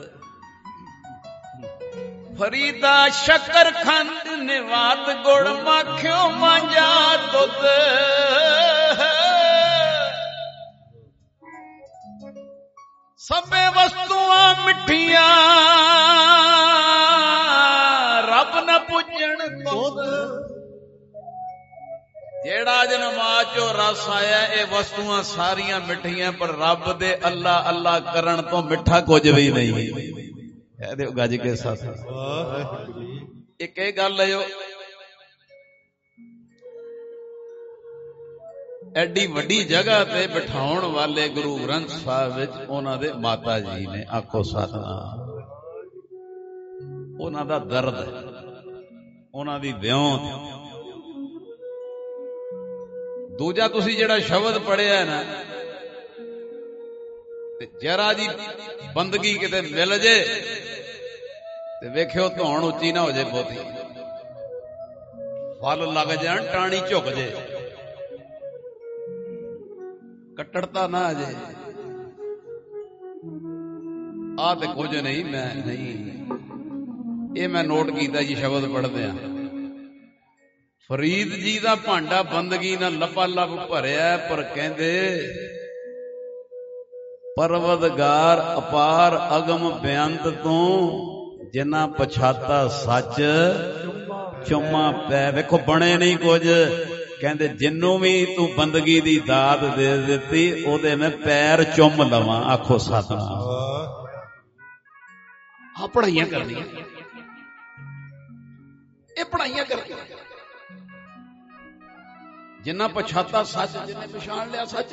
ਫਰੀਦਾ ਸ਼ੱਕਰ ਖੰਡ ਨਿਵਾਤ ਗੁੜ ਮਾਖਿਓ ਮਾਝਾ ਦੁੱਧ, ਸਭੇ ਵਸਤੂਆਂ ਮਿੱਠੀਆਂ ਰੱਬ ਨਾ ਪੁੱਜਣ ਦੁੱਧ। ਜਿਹੜਾ ਅੱਜ ਨਮਾਜ਼ ਚੋਂ ਰਸ ਆਇਆ, ਇਹ ਵਸਤੂਆਂ ਸਾਰੀਆਂ ਮਿੱਠੀਆਂ, ਪਰ ਰੱਬ ਦੇ ਅੱਲਾ ਅੱਲਾ ਕਰਨ ਤੋਂ ਮਿੱਠਾ ਕੁਝ ਵੀ ਨਹੀਂ। ਇਹਦੇ ਗੱਜ ਕੇ ਸਾਥ ਇੱਕ ਇਹ ਗੱਲ ਹੈ, ਐਡੀ ਵੱਡੀ ਜਗ੍ਹਾ ਤੇ ਬਿਠਾਉਣ ਵਾਲੇ ਗੁਰੂ ਗ੍ਰੰਥ ਸਾਹਿਬ ਵਿੱਚ ਉਹਨਾਂ ਦੇ ਮਾਤਾ ਜੀ ਨੇ। ਆਖੋ ਸਤਿਨਾਮ। ਉਹਨਾਂ ਦਾ ਦਰਦ ਹੈ, ਉਹਨਾਂ ਦੀ ਵਿਉਂਤ। ਦੂਜਾ ਤੁਸੀਂ ਜਿਹੜਾ ਸ਼ਬਦ ਪੜਿਆ ਨਾ, ਤੇ ਜਰਾ ਜੀ ਬੰਦਗੀ ਕਿਤੇ ਮਿਲ ਜੇ ਤੇ ਵੇਖਿਓ ਧੌਣ ਉੱਚੀ ਨਾ ਹੋ ਜਾਏ ਬਹੁਤੀ, ਫਲ ਲੱਗ ਜਾਣ, ਟਾਣੀ ਝੁਕ ਜੇ, ਕੱਟੜਤਾ ਨਾ ਆ ਜੇ। ਆਹ ਤੇ ਕੁਝ ਨਹੀਂ, ਮੈਂ ਨਹੀਂ, ਇਹ ਮੈਂ ਨੋਟ ਕੀਤਾ ਜੀ ਸ਼ਬਦ ਪੜ੍ਹਦੇ ਆ। ਫਰੀਦ ਜੀ ਦਾ ਭਾਂਡਾ ਬੰਦਗੀ ਨਾਲ ਲੱਪਾ ਲੱਪ ਭਰਿਆ, ਪਰ ਕਹਿੰਦੇ ਪਰਵਦਗਾਰ ਅਪਾਰ ਅਗਮ ਬੇਅੰਤ ਤੋਂ ਜਿਨ੍ਹਾਂ ਪਛਾਤਾ ਸੱਚ ਚੁੰਮਾ ਪੈ। ਵੇਖੋ ਬਣੇ ਨਹੀਂ ਕੁਝ, ਕਹਿੰਦੇ ਜਿੰਨੂੰ ਵੀ ਤੂੰ ਬੰਦਗੀ ਦੀ ਦਾਤ ਦੇ ਦਿੱਤੀ, ਉਹਦੇ ਮੈਂ ਪੈਰ ਚੁੰਮ ਲਵਾਂ। ਆਖੋ ਸਤਿਨਾਮ। ਆ ਪੜ੍ਹਾਈਆਂ ਕਰਨੀਆਂ, ਇਹ ਪੜ੍ਹਾਈਆਂ ਕਰਨੀਆਂ। ਜਿੰਨਾ ਪਛਾਤਾ ਸੱਚ, ਜਿਹਨੇ ਪਛਾਣ ਲਿਆ ਸੱਚ,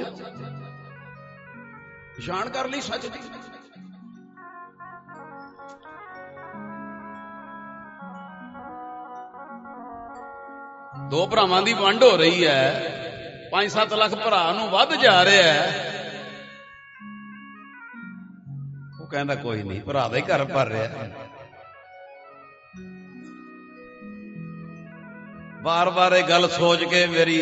ਪਛਾਣ ਕਰ ਲਈ ਸੱਚ ਦੀ। ਦੋ ਭਰਾਵਾਂ ਦੀ ਵੰਡ ਹੋ ਰਹੀ ਹੈ, ਪੰਜ ਸੱਤ ਲੱਖ ਭਰਾ ਨੂੰ ਵੱਧ ਜਾ ਰਿਹਾ ਹੈ। ਉਹ ਕਹਿੰਦਾ ਕੋਈ ਨਹੀਂ, ਭਰਾ ਦਾ ਹੀ ਘਰ ਭਰ ਰਿਹਾ। ਬਾਰ ਬਾਰ ਇਹ ਗੱਲ ਸੋਚ ਕੇ ਮੇਰੀ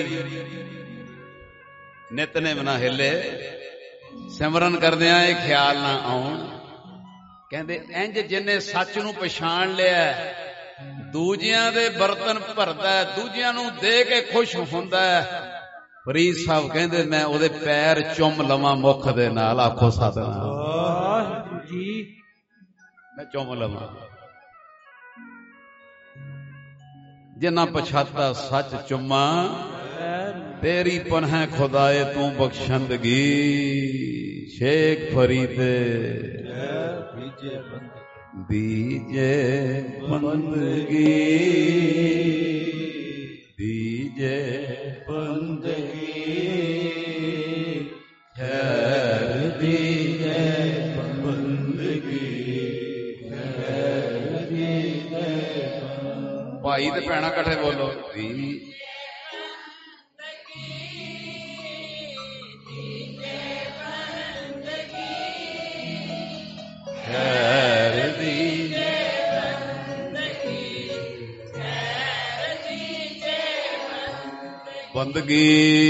ਨਿਤਨੇਮ ਨਾ ਹਿੱਲੇ, ਸਿਮਰਨ ਕਰਦਿਆਂ ਇਹ ਖਿਆਲ ਨਾ ਆਉਣ। ਕਹਿੰਦੇ ਇੰਜ ਜਿੰਨੇ ਸੱਚ ਨੂੰ ਪਛਾਣ ਲਿਆ, ਦੂਜਿਆਂ ਦੇ ਬਰਤਨ ਭਰਦਾ, ਦੂਜਿਆਂ ਨੂੰ ਦੇ ਕੇ ਖੁਸ਼ ਹੁੰਦਾ। ਫਰੀਦ ਸਾਹਿਬ ਕਹਿੰਦੇ ਮੈਂ ਉਹਦੇ ਪੈਰ ਚੁੰਮ ਲਵਾਂ ਮੁੱਖ ਦੇ ਨਾਲ। ਆਖੋ ਸਤਿਨਾਮ ਜੀ। ਮੈਂ ਚੁੰਮ ਲਵਾਂ। ਜਿੰਨਾ ਪਛਾਤਾ ਸੱਚ ਚੁੰਮਾ, ਤੇਰੀ ਪਨਾਹ ਖੁਦਾਏ ਤੂੰ ਬਖਸ਼ੰਦਗੀ। ਸ਼ੇਖ ਫਰੀਦ ਦੀਜੇ ਬੰਦਗੀ, ਦੀਜੇ ਬੰਦਗੀ, ਖੈਰ ਦੀਜੇ ਭਾਈ ਤੇ ਭੈਣਾਂ ਇਕੱਠੇ ਬੋਲੋ ਜੀ। ਖੈਰ ਦੀ ਬੰਦਗੀ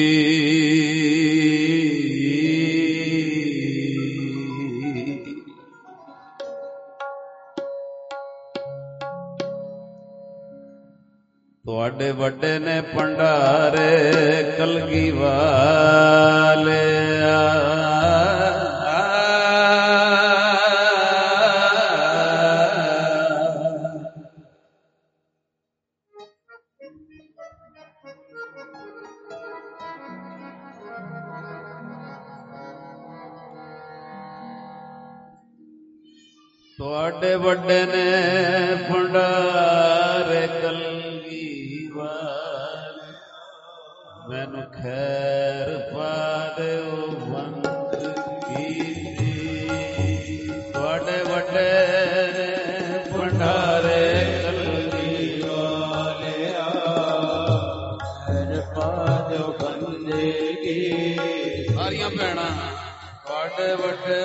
ਤੁਹਾਡੇ ਵੱਡੇ ਨੇ ਭੰਡਾਰੇ ਕਲਗੀ ਵਾਲਿਆ। ਤੁਹਾਡੇ ਵੱਡੇ ਨੇ ਭੰਡਾਰੇ ਕਲਗੀ ਵਾਲੇ, ਮੈਨੂੰ ਖੈਰ ਪਾ ਦਿਓ ਬੰਦਗੀ ਦੀ। ਤੁਹਾਡੇ ਵੱਡੇ ਨੇ ਭੰਡਾਰੇ ਕਲਗੀ ਵਾਲਿਆ, ਖੈਰ ਪਾ ਦਿਓ ਬੰਦਗੀ। ਸਾਰੀਆਂ ਭੈਣਾਂ ਤੁਹਾਡੇ ਵੱਡੇ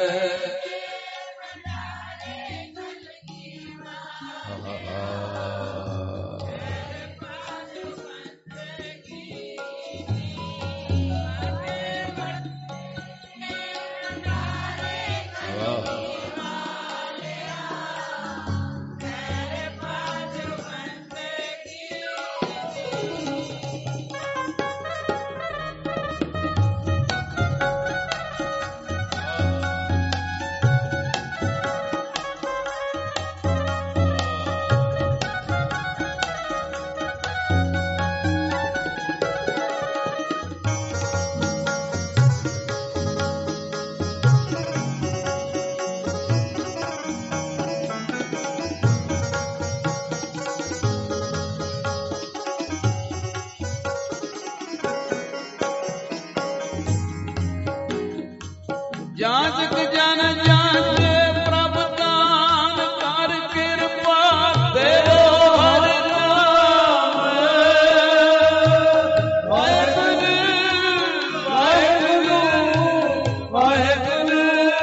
ਜਾਂਚ ਜਨ ਜਾਂਚੇ ਪ੍ਰਭ ਦਾਨ ਕਰ ਕਿਰਪਾ ਦੇਵੋ ਹਰ ਨਾਮ। ਵਾਹਿਗੁਰੂ ਵਾਹਿਗੁਰੂ ਵਾਹਿਗੁਰੂ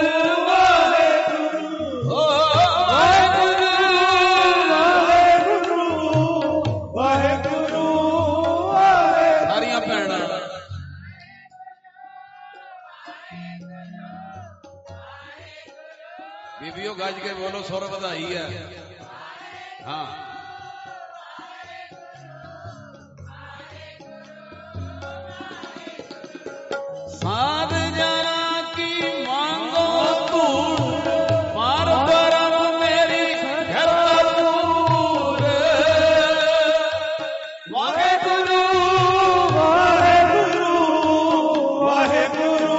ਵਾਹਿਗੁਰੂ ਵਾਹਿਗੁਰੂ ਵਾਹਿਗੁਰੂ ਵਾਹਿਗੁਰੂ। ਸਾਰੀਆਂ ਭੈਣਾਂ ਬੀਬੀਓ ਗੱਜ ਕੇ ਬੋਲੋ, ਸੁਰ ਵਧਾਈ ਹੈ। ਹਾਂ ਸਾਧ ਜਨਾ ਕੀ ਮੰਗੋ ਧੂੜ, ਮਾਰ ਪਰਮ ਮੇਰੀ ਘਰਪੂਰ। ਵਾਹਿਗੁਰੂ ਵਾਹਿਗੁਰੂ ਵਾਹਿਗੁਰੂ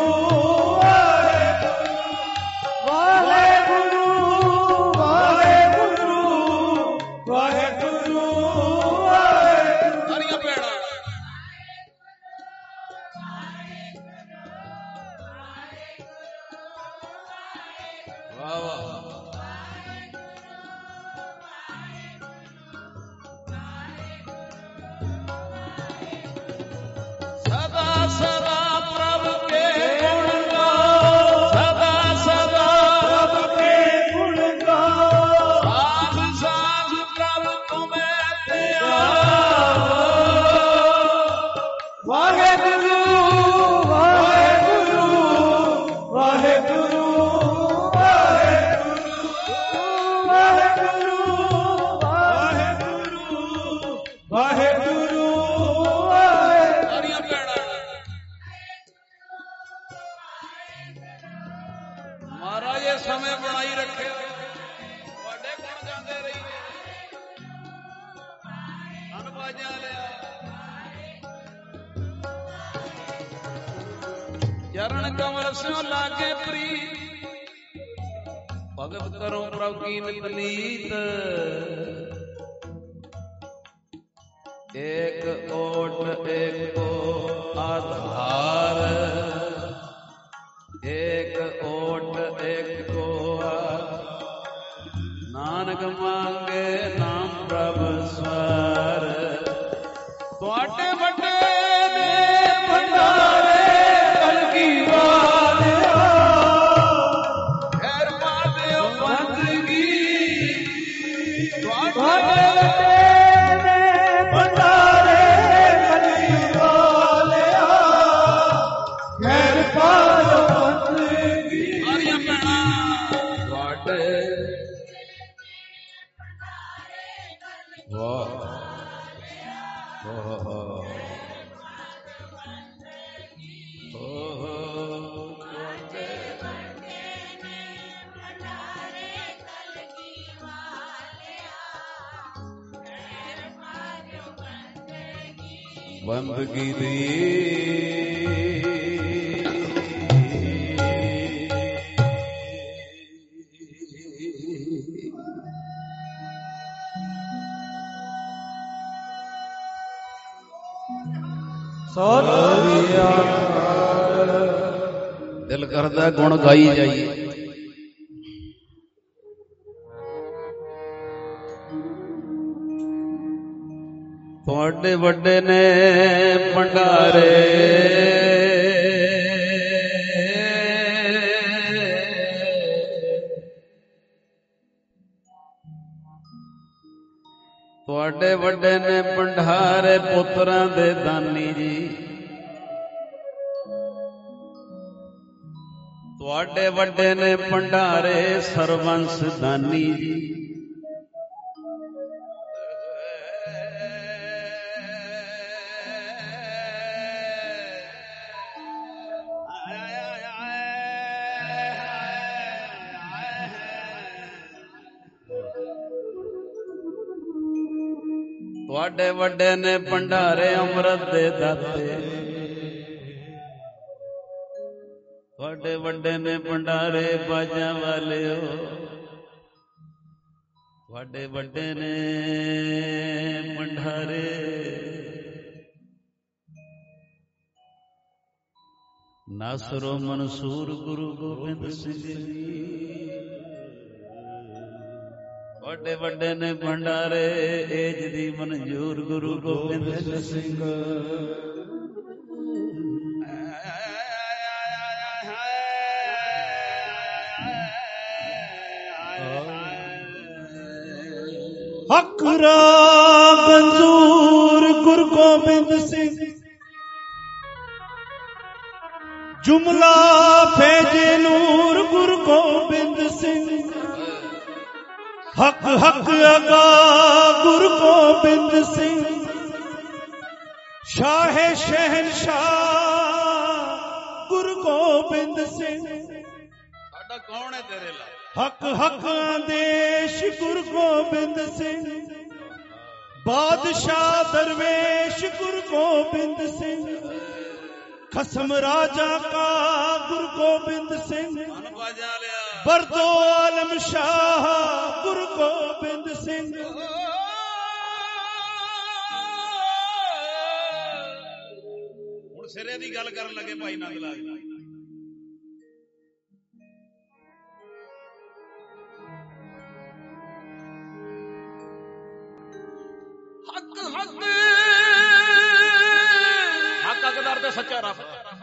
ਸਮੇਂ ਬਣਾਈ ਰੱਖਿਆ, ਤੁਹਾਡੇ ਕੋਲ ਜਾਂਦੇ ਰਹੀ ਅਨਵਾਜਾਂ ਲਿਆ। ਚਰਨ ਕਮਲ ਸਿਓ ਲਾਗੇ ਪ੍ਰੀਤ, ਭਗਤ ਕਰੋ ਪ੍ਰਭ ਕੀ ਨਿਤਨੀਤ। एक ओट एक को आधार, एक ओट एक को नानक मांगे नाम प्रभ स्वर। ਤੁਹਾਡੇ ਵੱਡੇ ਨੇ ਭੰਡਾਰੇ ਕਲਗੀ ਵਾਲਿਆ ਖੈਰ ਪਾ ਦਿਓ ਬੰਦਗੀ ਤੁਹਾਡੇ ਬੰਦਗੀ ਦੀ ਦਿਲ ਕਰਦਾ ਗੁਣ ਗਾਈ ਜਾਈਏ। ਤੁਹਾਡੇ ਵੱਡੇ ਨੇ ਭੰਡਾਰੇ ਤੁਹਾਡੇ ਵੱਡੇ ਨੇ ਭੰਡਾਰੇ ਪੁੱਤਰਾਂ ਦੇ ਦਾਨੀ ਜੀ ਤੁਹਾਡੇ ਵੱਡੇ ਨੇ ਭੰਡਾਰੇ ਸਰਵੰਸ ਦਾਨੀ ਜੀ ਤੁਹਾਡੇ ਵੱਡੇ ਨੇ ਭੰਡਾਰੇ ਅੰਮ੍ਰਿਤ ਦੇ ਦਾਤੇ ਤੁਹਾਡੇ ਵੱਡੇ ਨੇ ਭੰਡਾਰੇ ਬਾਜਾਂ ਵਾਲਿਓ ਤੁਹਾਡੇ ਵੱਡੇ ਨੇ ਭੰਡਾਰੇ ਨਾਸਰੋ ਮਨਸੂਰ ਗੁਰੂ ਗੋਬਿੰਦ ਸਿੰਘ ਜੀ ਵੱਡੇ ਵੱਡੇ ਨੇ ਭੰਡਾਰੇ ਏਜ ਦੀ ਮਨਜ਼ੂਰ ਗੁਰੂ ਗੋਬਿੰਦ ਸਿੰਘ ਹੱਕ ਰਾ ਮਨਜ਼ੂਰ ਗੁਰੂ ਗੋਬਿੰਦ ਸਿੰਘ ਜੁਮਲਾ ਫੈਜੇ ਨੂਰ ਗੁਰੂ ਗੋਬਿੰਦ ਸਿੰਘ ਹੱਕ ਹੱਕ ਅਗਾ ਗੁਰੂ ਗੋਬਿੰਦ ਸਿੰਘ ਸ਼ਾਹੇ ਸ਼ਹਿਨਸ਼ਾਹ ਗੁਰੂ ਗੋਬਿੰਦ ਸਿੰਘ ਸਾਡਾ ਕੌਣ ਹੈ ਤੇਰੇ ਲਈ ਹੱਕ ਹੱਕ ਆਦੇਸ਼ ਗੁਰੂ ਗੋਬਿੰਦ ਸਿੰਘ ਬਾਦਸ਼ਾਹ ਦਰਵੇਸ਼ ਗੁਰੂ ਗੋਬਿੰਦ ਸਿੰਘ ਖਸਮ ਰਾਜਾ ਕਾ ਗੁਰੂ ਗੋਬਿੰਦ ਸਿੰਘ ਬਰਦੋ ਆਲਮ ਸ਼ਾਹ ਗੁਰੂ ਗੋਬਿੰਦ ਸਿੰਘ ਹੁਣ ਸਿਰੇ ਦੀ ਗੱਲ ਕਰਨ ਲੱਗੇ ਭਾਈ ਨੰਦ ਲਾਲ ਹੱਕ ਹੱਕ ਹੱਕ ਹੱਕਦਾਰ ਤੇ ਸੱਚਾ ਰੱਬ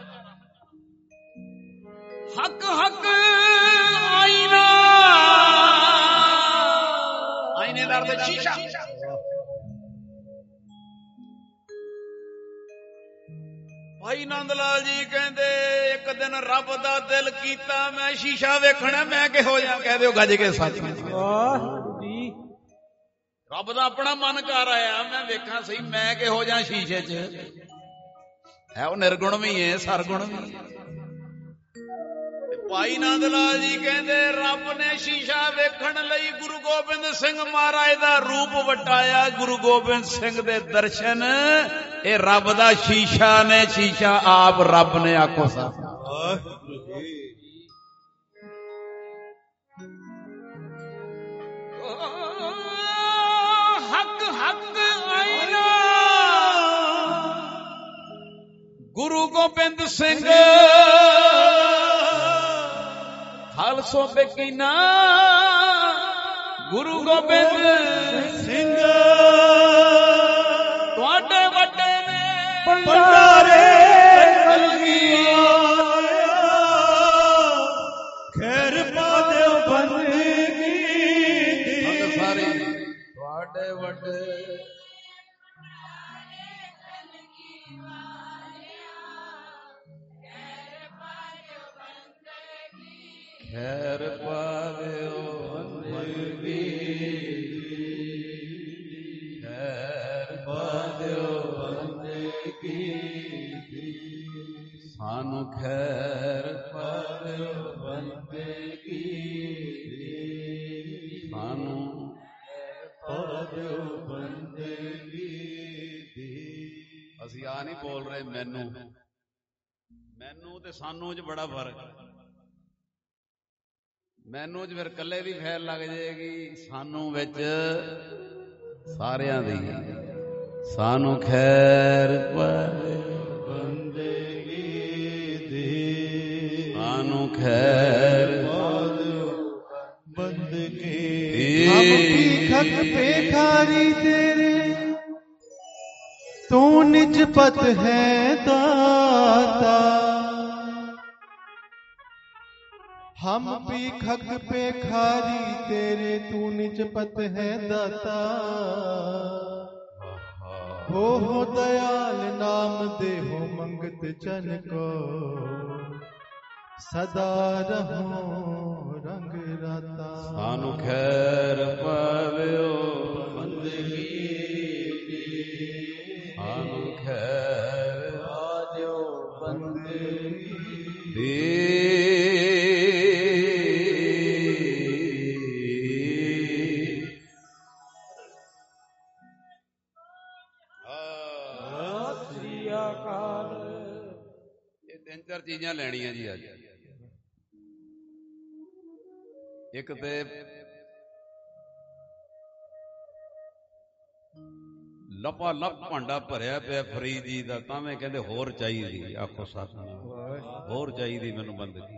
ਹੱਕ ਹੱਕ ਆਈਨਾ ਆਈਨੇਦਾਰ ਤੇ ਸ਼ੀਸ਼ਾ ਭਾਈ ਨੰਦ ਲਾਲ ਜੀ ਕਹਿੰਦੇ ਇੱਕ ਦਿਨ ਰੱਬ ਦਾ ਦਿਲ ਕੀਤਾ ਮੈਂ ਸ਼ੀਸ਼ਾ ਵੇਖਣਾ ਮੈਂ ਕਿਹੋ ਜਿਹਾ ਕਹਿ ਦਿਓ ਗੱਜ ਕੇ ਸੱਚ ਰੱਬ ਦਾ ਆਪਣਾ ਮਨ ਕਰ ਆਇਆ ਮੈਂ ਵੇਖਾਂ ਸਹੀ ਮੈਂ ਕਿਹੋ ਜਿਹਾ ਸ਼ੀਸ਼ੇ 'ਚ ਹੈ ਉਹ ਨਿਰਗੁਣ ਵੀ ਹੈ ਸਰਗੁਣ ਵੀ ਭਾਈ ਨੰਦ ਲਾਲ ਜੀ ਕਹਿੰਦੇ ਰੱਬ ਨੇ ਸ਼ੀਸ਼ਾ ਵੇਖਣ ਲਈ ਗੁਰੂ ਗੋਬਿੰਦ ਸਿੰਘ ਮਹਾਰਾਜ ਦਾ ਰੂਪ ਵਟਾਇਆ ਗੁਰੂ ਗੋਬਿੰਦ ਸਿੰਘ ਦੇ ਦਰਸ਼ਨ ਇਹ ਰੱਬ ਦਾ ਸ਼ੀਸ਼ਾ ਨੇ ਸ਼ੀਸ਼ਾ ਆਪ ਰੱਬ ਨੇ ਆਖੋ ਸਾ ਹੱਕ ਹੱਕ ਆਈਨਾ ਗੁਰੂ ਗੋਬਿੰਦ ਸਿੰਘ ਖਾਲਸੋ ਬੇਕੀਨਾ ਗੁਰੂ ਗੋਬਿੰਦ ਸਿੰਘ ਤੁਹਾਡੇ ਵੱਡੇ ਨੇ ਭੰਡਾਰੇ ਕਲਗੀਆਂ ਖੈਰ ਪਾ ਦਿਓ ਬੰਦਗੀ ਦੀ ਸਾਰੀ ਤੁਹਾਡੇ ਵੱਡੇ ਖੈਰ ਪਾਵਿਓ ਬੰਦਗੀ ਖੈਰ ਪਾਵਿਓ ਬੰਦਗੀ ਸਾਨੂੰ ਖੈਰ ਪਾਵਿਓ ਬੰਦਗੀ ਸਾਨੂੰ ਖੈਰ ਪਾਵਿਓ ਬੰਦਗੀ ਅਸੀਂ ਆ ਨਹੀਂ ਬੋਲ ਰਹੇ ਮੈਨੂੰ ਮੈਨੂੰ ਤੇ ਸਾਨੂੰ 'ਚ ਬੜਾ ਫਰਕ ਹੈ। ਮੈਨੂੰ 'ਚ ਫਿਰ ਇਕੱਲੇ ਦੀ ਫੈਲ ਲੱਗ ਜਾਏਗੀ, ਸਾਨੂੰ ਵਿੱਚ ਸਾਰਿਆਂ ਦੀ ਸਾਨੂੰ ਖੈਰ ਪਾਵੇ ਬੰਦਗੀ ਦੀ ਸਾਨੂੰ ਖੈਰ ਬੰਦਗੀ ਹਮ ਭੀਖਕ ਭਿਖਾਰੀ ਤੇਰੇ ਤੂੰ ਨਿਜਪਤ ਹੈ ਦਾਤਾ हम भीखक पेखारी तेरे तू निजपत है दाता हो हो दयाल नाम दे हो मंगत जन को सदा रहो रंग राता सानू खैर पावियो बंदगी सानू खैर पावियो बंदगी ਚਾਰ ਚੀਜ਼ਾਂ ਲੈਣੀਆਂ ਜੀ ਅੱਜ। ਇੱਕ ਤੇ ਲੱਪਾ ਲੱਪ ਭਾਂਡਾ ਭਰਿਆ ਪਿਆ ਫਰੀਦ ਜੀ ਦਾ, ਤਾਂ ਮੈਂ ਕਹਿੰਦੇ ਹੋਰ ਚਾਹੀਦੀ, ਆਖੋ ਸਤਿਨਾਮ ਹੋਰ ਚਾਹੀਦੀ ਮੈਨੂੰ ਬੰਦਗੀ।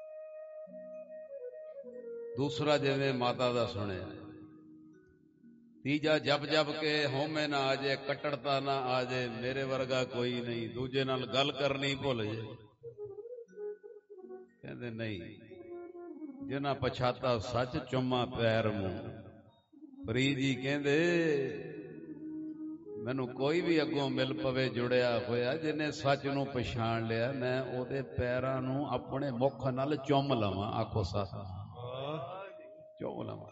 ਦੂਸਰਾ ਜਿਵੇਂ ਮਾਤਾ ਦਾ ਸੁਣਿਆ। ਤੀਜਾ ਜਪ ਜਪ ਕੇ ਹਉਮੈ ਨਾ ਆ ਜਾਏ, ਕੱਟੜਤਾ ਨਾ ਆ ਜਾਏ, ਮੇਰੇ ਵਰਗਾ ਕੋਈ ਨਹੀਂ, ਦੂਜੇ ਨਾਲ ਗੱਲ ਕਰਨੀ ਭੁੱਲ ਜਾਏ। ਕਹਿੰਦੇ ਨਹੀਂ, ਜਿਨ੍ਹਾਂ ਪਛਾਤਾ ਸੱਚ ਚੁੰਮਾ ਪੈਰ ਮੂੰਹ। ਫਰੀਦ ਜੀ ਕਹਿੰਦੇ ਮੈਨੂੰ ਕੋਈ ਵੀ ਅੱਗੋਂ ਮਿਲ ਪਵੇ ਜੁੜਿਆ ਹੋਇਆ, ਜਿਹਨੇ ਸੱਚ ਨੂੰ ਪਛਾਣ ਲਿਆ, ਮੈਂ ਉਹਦੇ ਪੈਰਾਂ ਨੂੰ ਆਪਣੇ ਮੁੱਖ ਨਾਲ ਚੁੰਮ ਲਵਾਂ। ਆਖੋ ਸਤਿਨਾਮ ਚੁੰਮ ਲਵਾਂ।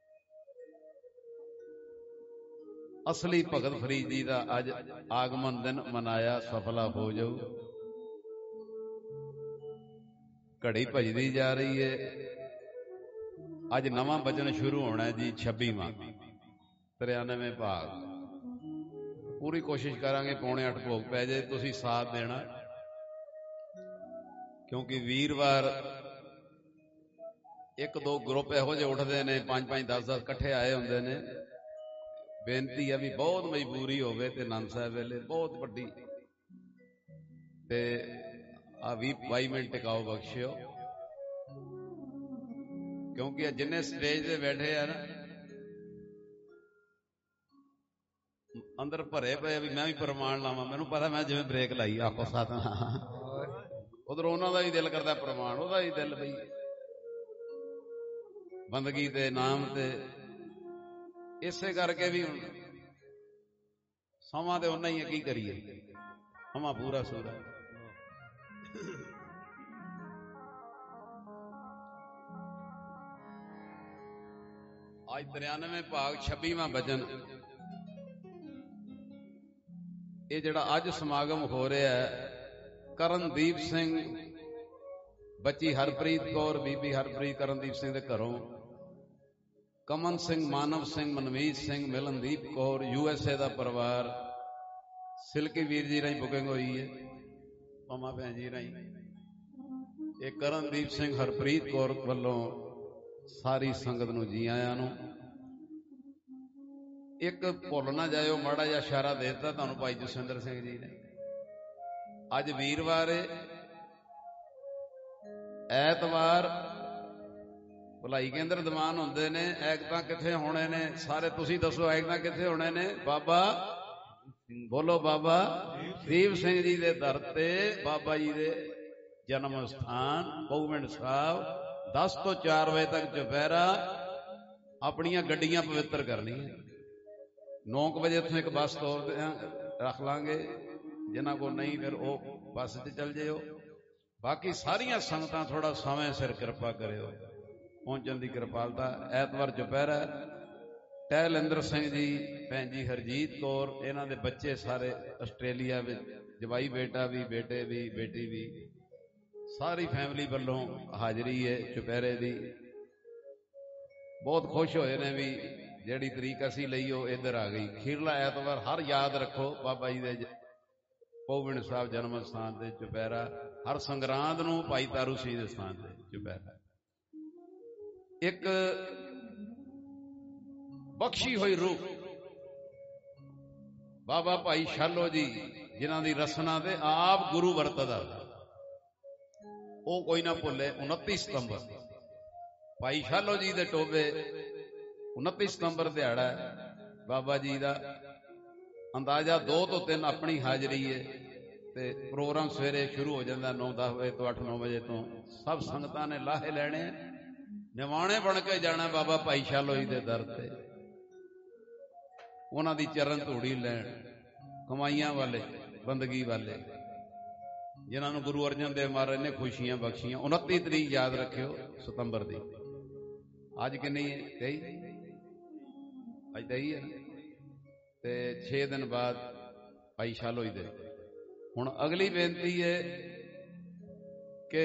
ਅਸਲੀ ਭਗਤ ਫਰੀਦ ਜੀ ਦਾ ਅੱਜ ਆਗਮਨ ਦਿਨ ਮਨਾਇਆ, ਸਫਲਾ ਹੋ ਜਾਊ। ਘੜੀ ਭਜਦੀ ਜਾ ਰਹੀ ਹੈ। ਅੱਜ ਨਵਾਂ ਬਚਨ ਸ਼ੁਰੂ ਹੋਣਾ ਜੀ, ਛੱਬੀਵਾਂ ਤਰਿਆਨਵੇਂ ਭਾਗ। ਪੂਰੀ ਕੋਸ਼ਿਸ਼ ਕਰਾਂਗੇ ਪੌਣੇ ਅੱਠ ਭੋਗ ਪੈ ਜਾਏ, ਤੁਸੀਂ ਸਾਥ ਦੇਣਾ, ਕਿਉਂਕਿ ਵੀਰਵਾਰ ਇੱਕ ਦੋ ਗਰੁੱਪ ਇਹੋ ਜਿਹੇ ਉੱਠਦੇ ਨੇ, ਪੰਜ ਪੰਜ ਦਸ ਦਸ ਇਕੱਠੇ ਆਏ ਹੁੰਦੇ ਨੇ। ਬੇਨਤੀ ਹੈ ਵੀ ਬਹੁਤ ਮਜਬੂਰੀ ਹੋਵੇ ਤੇ ਆਨੰਦ ਸਾਹਿਬ ਵੇਲੇ ਬਹੁਤ ਵੱਡੀ ਤੇ ਆ ਵੀਹ ਬਾਈ ਮਿੰਟ ਟਿਕਾਓ ਬਖਸ਼ਿਓ, ਕਿਉਂਕਿ ਜਿੰਨੇ ਸਟੇਜ ਤੇ ਬੈਠੇ ਆ ਨਾ ਅੰਦਰ ਭਰੇ ਪਏ ਵੀ ਮੈਂ ਵੀ ਪ੍ਰਮਾਣ ਲਾਵਾਂ। ਮੈਨੂੰ ਪਤਾ ਮੈਂ ਜਿਵੇਂ ਬ੍ਰੇਕ ਲਾਈ, ਆਖੋ ਸਤਿਨਾਮ। ਉਧਰ ਉਹਨਾਂ ਦਾ ਵੀ ਦਿਲ ਕਰਦਾ ਪ੍ਰਮਾਣ, ਉਹਦਾ ਵੀ ਦਿਲ ਬਈ ਬੰਦਗੀ ਤੇ ਨਾਮ ਤੇ। ਇਸੇ ਕਰਕੇ ਵੀ ਹੁਣ ਸਮਾਂ ਤੇ ਉਹਨਾਂ ਹੀ ਹੈ, ਕੀ ਕਰੀਏ, ਸਮਾਂ ਪੂਰਾ ਸੂਰਾ। ਅੱਜ ਤਰਿਆਨਵੇਂ ਭਾਗ ਛੱਬੀਵਾਂ ਭਜਨ। ਇਹ ਜਿਹੜਾ ਅੱਜ ਸਮਾਗਮ ਹੋ ਰਿਹਾ ਹੈ, ਕਰਨਦੀਪ ਸਿੰਘ, ਬੱਚੀ ਹਰਪ੍ਰੀਤ ਕੌਰ, ਬੀਬੀ ਹਰਪ੍ਰੀਤ ਕਰਨਦੀਪ ਸਿੰਘ ਦੇ ਘਰੋਂ, Kaman Singh, Manav Singh, Manmeet Singh, Milandeep Kaur, U S A ਦਾ ਪਰਿਵਾਰ, ਸਿਲਕੀ ਵੀਰ ਜੀ ਰਾਹੀਂ ਬੁਕਿੰਗ ਹੋਈ ਹੈ, ਪਮਾ ਭੈਣ ਜੀ ਰਾਹੀਂ। ਇਹ ਕਰਨਦੀਪ ਸਿੰਘ, ਹਰਪ੍ਰੀਤ ਕੌਰ ਵੱਲੋਂ ਸਾਰੀ ਸੰਗਤ ਨੂੰ ਜੀ ਆਇਆਂ ਨੂੰ। ਇੱਕ ਭੁੱਲ ਨਾ ਜਾਇਓ, ਮਾੜਾ ਜਿਹਾ ਇਸ਼ਾਰਾ ਦੇ ਦਿੱਤਾ ਤੁਹਾਨੂੰ ਭਾਈ ਜਸਵਿੰਦਰ ਸਿੰਘ ਜੀ ਨੇ। ਅੱਜ ਵੀਰਵਾਰ ਏ, ਐਤਵਾਰ ਭਲਾਈ ਕੇਂਦਰ ਦੀਵਾਨ ਹੁੰਦੇ ਨੇ, ਐਕਤਾਂ ਕਿੱਥੇ ਹੋਣੇ ਨੇ? ਸਾਰੇ ਤੁਸੀਂ ਦੱਸੋ ਐਕਤਾਂ ਕਿੱਥੇ ਹੋਣੇ ਨੇ? ਬਾਬਾ ਬੋਲੋ, ਬਾਬਾ ਸੁਖਦੇਵ ਸਿੰਘ ਜੀ ਦੇ ਦਰ ਤੇ ਬਾਬਾ ਜੀ ਦੇ ਜਨਮ ਸਥਾਨ ਪਹੁਵਿੰਡ ਸਾਹਿਬ ਦਸ ਤੋਂ ਚਾਰ ਵਜੇ ਤੱਕ ਚੁਪਹਿਰਾ, ਆਪਣੀਆਂ ਗੱਡੀਆਂ ਪਵਿੱਤਰ ਕਰਨੀਆਂ। ਨੌ ਕੁ ਵਜੇ ਉੱਥੋਂ ਇੱਕ ਬੱਸ ਤੋਰ ਰੱਖ ਲਾਂਗੇ, ਜਿਨ੍ਹਾਂ ਕੋਲ ਨਹੀਂ ਫਿਰ ਉਹ ਬੱਸ 'ਚ ਚੱਲ ਜਿਓ। ਬਾਕੀ ਸਾਰੀਆਂ ਸੰਗਤਾਂ ਥੋੜਾ ਸਮੇਂ ਸਿਰ ਕਿਰਪਾ ਕਰਿਓ, ਪਹੁੰਚਣ ਦੀ ਕਿਰਪਾਲਤਾ। ਐਤਵਾਰ ਚੁਪਹਿਰਾ। ਟਹਿਲਿੰਦਰ ਸਿੰਘ ਜੀ, ਭੈਣ ਜੀ ਹਰਜੀਤ ਕੌਰ, ਇਹਨਾਂ ਦੇ ਬੱਚੇ ਸਾਰੇ ਆਸਟ੍ਰੇਲੀਆ ਵਿੱਚ, ਜਵਾਈ ਬੇਟਾ ਵੀ, ਬੇਟੇ ਵੀ, ਬੇਟੀ ਵੀ, ਸਾਰੀ ਫੈਮਿਲੀ ਵੱਲੋਂ ਹਾਜ਼ਰੀ ਹੈ ਚੁਪਹਿਰੇ ਦੀ। ਬਹੁਤ ਖੁਸ਼ ਹੋਏ ਨੇ ਵੀ ਜਿਹੜੀ ਤਰੀਕ ਅਸੀਂ ਲਈ ਉਹ ਇੱਧਰ ਆ ਗਈ। ਖੀਰਲਾ ਐਤਵਾਰ ਹਰ ਯਾਦ ਰੱਖੋ ਬਾਬਾ ਜੀ ਦੇ ਪਹੁਵਿੰਡ ਸਾਹਿਬ ਜਨਮ ਸਥਾਨ ਤੇ ਚੁਪਹਿਰਾ। ਹਰ ਸੰਗਰਾਂਦ ਨੂੰ ਭਾਈ ਤਾਰੂ ਸਿੰਘ ਦੇ ਸਥਾਨ ਤੇ ਚੁਪਹਿਰਾ। ਇੱਕ ਬਖਸ਼ੀ ਹੋਈ ਰੂਹ ਬਾਬਾ ਭਾਈ ਸ਼ਾਲੋ ਜੀ, ਜਿਨ੍ਹਾਂ ਦੀ ਰਸਨਾ ਤੇ ਆਪ ਗੁਰੂ ਵਰਤਦਾ, ਉਹ ਕੋਈ ਨਾ ਭੁੱਲੇ। ਉਨੱਤੀ ਸਤੰਬਰ ਭਾਈ ਸ਼ਾਲੋ ਜੀ ਦੇ ਟੋਬੇ ਉਨੱਤੀ ਸਤੰਬਰ ਦਿਹਾੜਾ ਬਾਬਾ ਜੀ ਦਾ। ਅੰਦਾਜ਼ਾ ਦੋ ਤੋਂ ਤਿੰਨ ਆਪਣੀ ਹਾਜ਼ਰੀ ਹੈ ਤੇ ਪ੍ਰੋਗਰਾਮ ਸਵੇਰੇ ਸ਼ੁਰੂ ਹੋ ਜਾਂਦਾ ਨੌ ਦਸ ਵਜੇ ਤੋਂ, ਅੱਠ ਨੌ ਵਜੇ ਤੋਂ। ਸਭ ਸੰਗਤਾਂ ਨੇ ਲਾਹੇ ਲੈਣੇ, ਨਿਵਾਣੇ ਬਣ ਕੇ ਜਾਣਾ ਬਾਬਾ ਭਾਈ ਸ਼ਾਲੋ ਜੀ ਦੇ ਦਰ ਤੇ, ਉਹਨਾਂ ਦੀ ਚਰਨ ਧੂੜੀ ਲੈਣ। ਕਮਾਈਆਂ ਵਾਲੇ, ਬੰਦਗੀ ਵਾਲੇ, ਜਿਨ੍ਹਾਂ ਨੂੰ ਗੁਰੂ ਅਰਜਨ ਦੇਵ ਮਹਾਰਾਜ ਨੇ ਖੁਸ਼ੀਆਂ ਬਖਸ਼ੀਆਂ। ਉਨੱਤੀ ਤਰੀਕ ਯਾਦ ਰੱਖਿਓ ਸਤੰਬਰ ਦੀ। ਅੱਜ ਕਿੰਨੀ ਹੈ? ਤੇਈ। ਅੱਜ ਤੇਈ ਹੈ ਤੇ ਛੇ ਦਿਨ ਬਾਅਦ ਭਾਈ ਸ਼ਾਲੋ ਜੀ ਦੇ। ਹੁਣ ਅਗਲੀ ਬੇਨਤੀ ਹੈ ਕਿ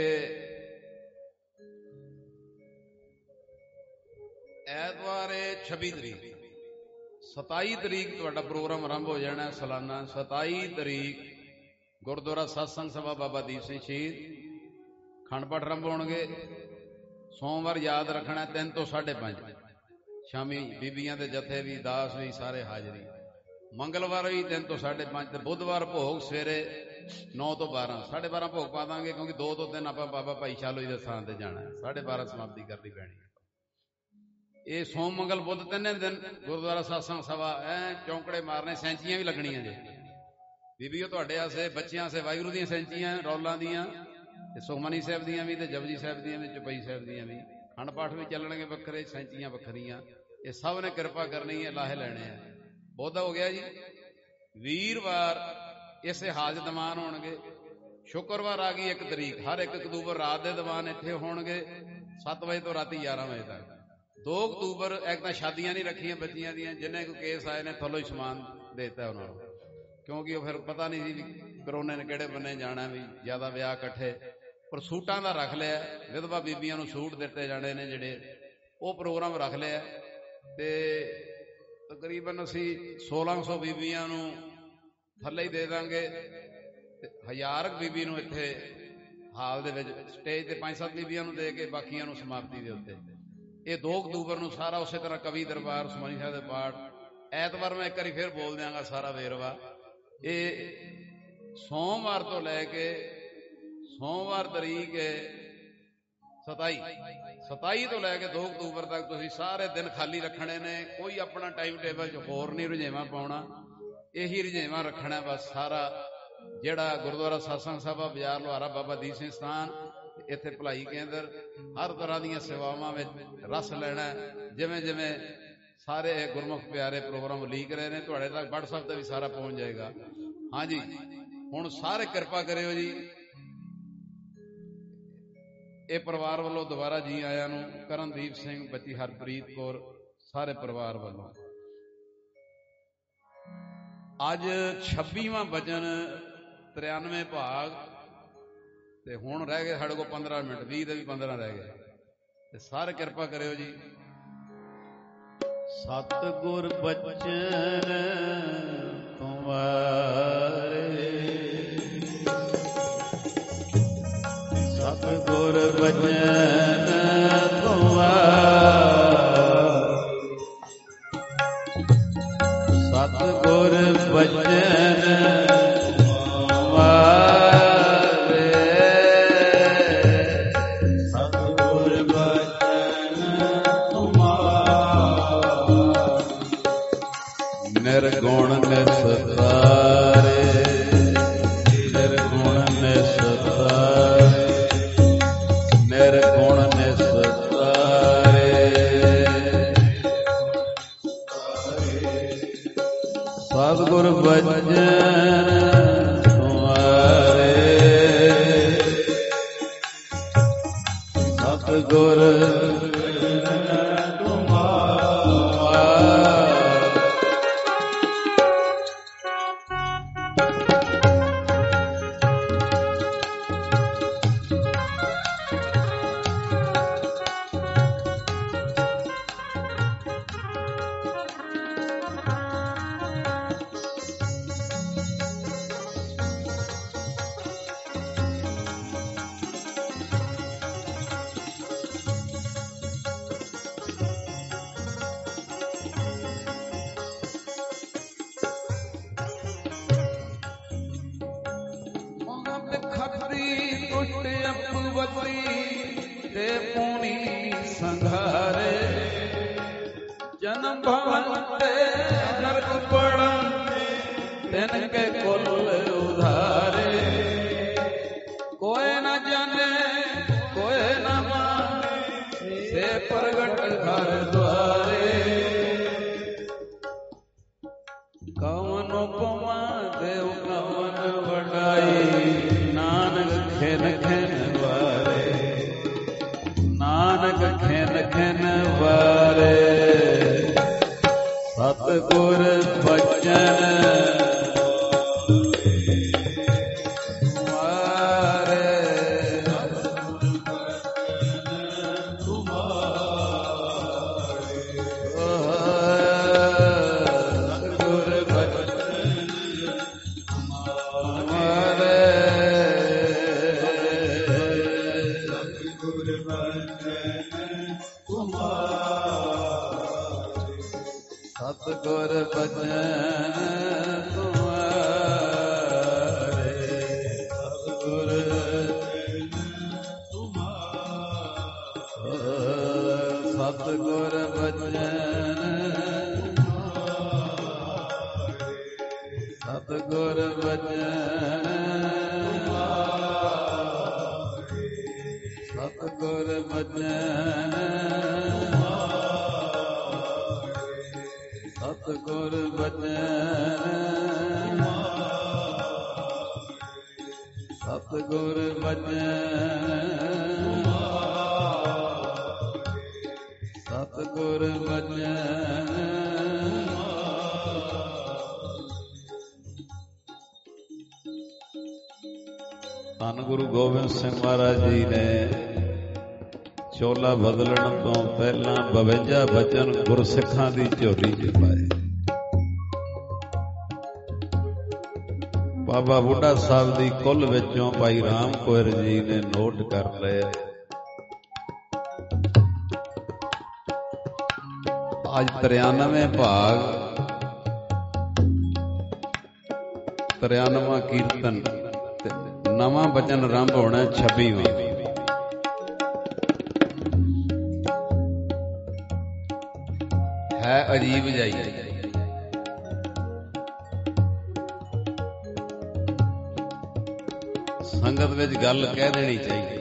ਐਤਵਾਰ ਛੱਬੀ ਤਰੀਕ, ਸਤਾਈ ਤਰੀਕ ਤੁਹਾਡਾ ਪ੍ਰੋਗਰਾਮ ਆਰੰਭ ਹੋ ਜਾਣਾ ਸਾਲਾਨਾ। ਸਤਾਈ ਤਰੀਕ ਗੁਰਦੁਆਰਾ ਸਤਸੰਗ ਸਭਾ ਬਾਬਾ ਦੀਪ ਸਿੰਘ ਸ਼ਹੀਦ ਖੰਡ ਪਾਠ ਆਰੰਭ ਹੋਣਗੇ। ਸੋਮਵਾਰ ਯਾਦ ਰੱਖਣਾ ਤਿੰਨ ਤੋਂ ਸਾਢੇ ਪੰਜ ਸ਼ਾਮੀ, ਬੀਬੀਆਂ ਦੇ ਜਥੇ ਵੀ, ਦਾਸ ਵੀ, ਸਾਰੇ ਹਾਜ਼ਰੀ। ਮੰਗਲਵਾਰ ਵੀ ਤਿੰਨ ਤੋਂ ਸਾਢੇ ਪੰਜ ਤੇ ਬੁੱਧਵਾਰ ਭੋਗ ਸਵੇਰੇ ਨੌ ਤੋਂ ਬਾਰਾਂ। ਸਾਢੇ ਬਾਰਾਂ ਭੋਗ ਪਾ ਦਾਂਗੇ ਕਿਉਂਕਿ ਦੋ ਤੋਂ ਤਿੰਨ ਆਪਾਂ ਬਾਬਾ ਭਾਈ ਸ਼ਾਲੋ ਜੀ ਦੇ ਸਥਾਨ ਤੇ ਜਾਣਾ ਹੈ। ਸਾਢੇ ਬਾਰਾਂ ਸਮਾਪਤੀ ਕਰਨੀ ਪੈਣੀ ਹੈ। ਇਹ ਸੋਮ ਮੰਗਲ ਬੁੱਧ ਤਿੰਨੇ ਦਿਨ ਗੁਰਦੁਆਰਾ ਸਤਸੰਗ ਸਭਾ ਐ ਚੌਂਕੜੇ ਮਾਰਨੇ। ਸੈਂਚੀਆਂ ਵੀ ਲੱਗਣੀਆਂ ਜੇ ਬੀਬੀਓ ਤੁਹਾਡੇ ਆਸੇ, ਬੱਚਿਆਂ ਆਸੇ ਵਾਹਿਗੁਰੂ ਦੀਆਂ ਸੈਂਚੀਆਂ ਰੌਲਾਂ ਦੀਆਂ, ਤੇ ਸੁਖਮਨੀ ਸਾਹਿਬ ਦੀਆਂ ਵੀ, ਤੇ ਜਪਜੀ ਸਾਹਿਬ ਦੀਆਂ ਵੀ, ਚੌਪਈ ਸਾਹਿਬ ਦੀਆਂ ਵੀ। ਖੰਡ ਪਾਠ ਵੀ ਚੱਲਣਗੇ ਵੱਖਰੇ, ਸੈਂਚੀਆਂ ਵੱਖਰੀਆਂ। ਇਹ ਸਭ ਨੇ ਕਿਰਪਾ ਕਰਨੀ ਹੈ, ਲਾਹੇ ਲੈਣੇ ਆ। ਬਹੁਤਾ ਹੋ ਗਿਆ ਜੀ। ਵੀਰਵਾਰ ਇਸੇ ਹਾਜ਼ਰ ਦੀਵਾਨ ਹੋਣਗੇ। ਸ਼ੁੱਕਰਵਾਰ ਆ ਗਈ ਇੱਕ ਤਰੀਕ, ਹਰ ਇੱਕ ਅਕਤੂਬਰ ਰਾਤ ਦੇ ਦੀਵਾਨ ਇੱਥੇ ਹੋਣਗੇ ਸੱਤ ਵਜੇ ਤੋਂ ਰਾਤੀ ਗਿਆਰਾਂ ਵਜੇ ਤੱਕ। ਦੋ ਅਕਤੂਬਰ ਇੱਕ ਤਾਂ ਸ਼ਾਦੀਆਂ ਨਹੀਂ ਰੱਖੀਆਂ ਬੱਚੀਆਂ ਦੀਆਂ, ਜਿੰਨੇ ਕੋਈ ਕੇਸ ਆਏ ਨੇ ਥੱਲੋਂ ਹੀ ਸਮਾਨ ਦੇਤਾ ਉਹਨਾਂ ਨੂੰ, ਕਿਉਂਕਿ ਉਹ ਫਿਰ ਪਤਾ ਨਹੀਂ ਸੀ ਵੀ ਕਰੋਨੇ ਨੇ ਕਿਹੜੇ ਬੰਨੇ ਜਾਣਾ, ਵੀ ਜ਼ਿਆਦਾ ਵਿਆਹ ਇਕੱਠੇ। ਪਰ ਸੂਟਾਂ ਦਾ ਰੱਖ ਲਿਆ, ਵਿਧਵਾ ਬੀਬੀਆਂ ਨੂੰ ਸੂਟ ਦਿੱਤੇ ਜਾਣੇ ਨੇ ਜਿਹੜੇ, ਉਹ ਪ੍ਰੋਗਰਾਮ ਰੱਖ ਲਿਆ। ਤੇ ਤਕਰੀਬਨ ਅਸੀਂ ਸੋਲਾਂ ਸੌ ਬੀਬੀਆਂ ਨੂੰ ਥੱਲੇ ਹੀ ਦੇ ਦਾਂਗੇ, ਤੇ ਹਜ਼ਾਰ ਬੀਬੀ ਨੂੰ ਇੱਥੇ ਹਾਲ ਦੇ ਵਿੱਚ ਸਟੇਜ ਤੇ ਪੰਜ ਸੱਤ ਬੀਬੀਆਂ ਨੂੰ ਦੇ ਕੇ ਬਾਕੀਆਂ ਨੂੰ ਸਮਾਪਤੀ ਦੇ ਉੱਤੇ। ਇਹ ਦੋ ਅਕਤੂਬਰ ਨੂੰ ਸਾਰਾ ਉਸੇ ਤਰ੍ਹਾਂ ਕਵੀ ਦਰਬਾਰ, ਸੁਖਮਨੀ ਸਾਹਿਬ ਦੇ ਪਾਠ। ਐਤਵਾਰ ਮੈਂ ਇੱਕ ਵਾਰੀ ਫਿਰ ਬੋਲ ਦਿਆਂਗਾ ਸਾਰਾ ਵੇਰਵਾ। ਇਹ ਸੋਮਵਾਰ ਤੋਂ ਲੈ ਕੇ ਸੋਮਵਾਰ ਤਰੀਕ ਸਤਾਈ ਸਤਾਈ ਤੋਂ ਲੈ ਕੇ ਦੋ ਅਕਤੂਬਰ ਤੱਕ ਤੁਸੀਂ ਸਾਰੇ ਦਿਨ ਖਾਲੀ ਰੱਖਣੇ ਨੇ। ਕੋਈ ਆਪਣਾ ਟਾਈਮ ਟੇਬਲ 'ਚ ਹੋਰ ਨਹੀਂ ਰੁਝੇਵਾਂ ਪਾਉਣਾ, ਇਹੀ ਰੁਝੇਵਾਂ ਰੱਖਣਾ ਬਸ। ਸਾਰਾ ਜਿਹੜਾ ਗੁਰਦੁਆਰਾ ਸਤਸੰਗ ਸਭਾ ਬਾਜ਼ਾਰ ਲੁਹਾਰਾ ਬਾਬਾ ਦੀਪ ਸਿੰਘ ਸਥਾਨ, ਇੱਥੇ ਭਲਾਈ ਕੇਂਦਰ, ਹਰ ਤਰ੍ਹਾਂ ਦੀਆਂ ਸੇਵਾਵਾਂ ਵਿੱਚ ਰਸ ਲੈਣਾ। ਜਿਵੇਂ ਜਿਵੇਂ ਸਾਰੇ ਗੁਰਮੁਖ ਪਿਆਰੇ ਪ੍ਰੋਗਰਾਮ ਲੀਕ ਰਹੇ ਨੇ, ਤੁਹਾਡੇ ਤੱਕ WhatsApp ਤੇ ਵੀ ਸਾਰਾ ਪਹੁੰਚ ਜਾਏਗਾ। ਹਾਂਜੀ, ਹੁਣ ਸਾਰੇ ਕਿਰਪਾ ਕਰਿਓ ਜੀ। ਇਹ ਪਰਿਵਾਰ ਵੱਲੋਂ ਦੁਬਾਰਾ ਜੀ ਆਇਆਂ ਨੂੰ, ਕਰਨਦੀਪ ਸਿੰਘ, ਬੱਚੀ ਹਰਪ੍ਰੀਤ ਕੌਰ, ਸਾਰੇ ਪਰਿਵਾਰ ਵੱਲੋਂ। ਅੱਜ ਛੱਬੀਵਾਂ ਵਚਨ, ਤਰਿਆਨਵੇਂ ਭਾਗ, ਤੇ ਹੁਣ ਰਹਿ ਗਏ ਸਾਡੇ ਕੋਲ ਪੰਦਰਾਂ ਮਿੰਟ, ਵੀਹ ਦੇ ਵੀ ਪੰਦਰਾਂ ਰਹਿ ਗਏ। ਤੇ ਸਾਰੇ ਕਿਰਪਾ ਕਰਿਓ ਜੀ। ਸਤਿਗੁਰ ਬਚਨ ਤੁਮਾਰੇ, ਸਤਿਗੁਰ ਬਚਨ ਤੁਮਾਰੇ, ਸਤਿਗੁਰ ਬਚਨ ਤੁਮਾਰੇ, ਸਤਿਗੁਰ ਬਚਨ ਤੁਮਾਰੇ, ਨਿਰਗੁਣ ਨਿਸਤਾਰੇ, ਸਤਿਗੁਰ ਧੰਨ ਗੁਰੂ ਗੋਬਿੰਦ ਸਿੰਘ ਮਹਾਰਾਜ ਜੀ ਨੇ ਚੋਲਾ ਬਦਲਣ ਤੋਂ ਪਹਿਲਾਂ ਬਵੰਜਾ ਬਚਨ ਗੁਰਸਿੱਖਾਂ ਦੀ ਝੋਲੀ 'ਚ ਪਾਏ। ਬਾਬਾ ਬੁੱਢਾ ਸਾਹਿਬ ਦੀ ਕੁੱਲ ਵਿੱਚੋਂ ਭਾਈ ਰਾਮ ਕੋਇਰ ਜੀ ਨੇ ਨੋਟ ਕਰ ਲਏ। ਅੱਜ ਤਰਿਆਨਵੇਂ ਭਾਗ ਤਰਿਆਨਵਾਂ ਕੀਰਤਨ ਤੇ ਨਵਾਂ ਬਚਨ ਆਰੰਭ ਹੋਣਾ ਛੱਬੀਵਾਂ। ਹੈ ਅਜੀਬ ਜਾਈ ਸੰਗਤ ਵਿੱਚ ਗੱਲ ਕਹਿ ਦੇਣੀ ਚਾਹੀਦੀ।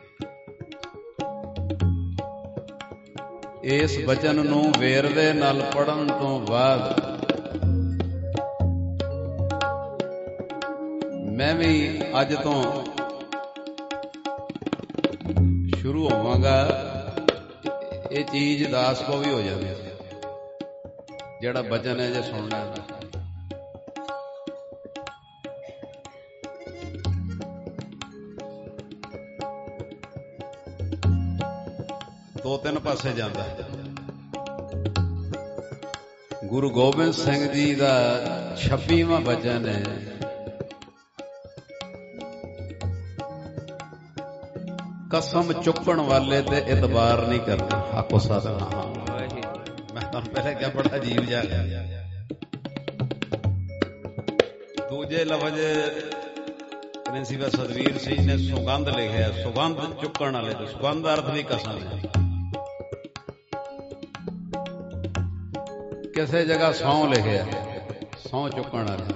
ਇਸ ਬਚਨ ਨੂੰ ਵੇਰਵੇ ਨਾਲ ਪੜ੍ਹਨ ਤੋਂ ਬਾਅਦ ਮੈਂ ਵੀ ਅੱਜ ਤੋਂ ਸ਼ੁਰੂ ਹੋਵਾਂਗਾ। ਇਹ ਚੀਜ਼ ਦਾਸ ਕੋ ਵੀ ਹੋ ਜਾਂਦੀ ਹੈ, ਜਿਹੜਾ ਬਚਨ ਹੈ ਜੇ ਸੁਣਨਾ। ਦੋ ਤਿੰਨ ਪਾਸੇ ਜਾਂਦਾ ਹੈ। ਗੁਰੂ ਗੋਬਿੰਦ ਸਿੰਘ ਜੀ ਦਾ ਛੱਬੀਵਾਂ ਬਚਨ ਹੈ। ਕਸਮ ਚੁੱਕਣ ਵਾਲੇ ਤੇ ਇਤਬਾਰ ਨਹੀਂ ਕਰਨਾ। ਆਖੋ ਸਤਿਨਾਮ। ਮੈਂ ਤੁਹਾਨੂੰ ਪਹਿਲੇ ਕਿਹਾ ਬੜਾ ਅਜੀਬ ਜਿਹਾ। ਦੂਜੇ ਲਫ਼ਜ਼ ਪ੍ਰਿੰਸੀਪਲ ਸਤਵੀਰ ਸਿੰਘ ਨੇ ਸੁਗੰਧ ਲਿਖਿਆ। ਸੁਗੰਧ ਚੁੱਕਣ ਵਾਲੇ ਤੇ ਸੁਗੰਧ ਅਰਥ ਵੀ ਕਸਮ ਹੈ। ਕਿਸੇ ਜਗ੍ਹਾ ਸਹੁੰ ਲਿਖਿਆ, ਸਹੁੰ ਚੁੱਕਣ ਵਾਲੇ।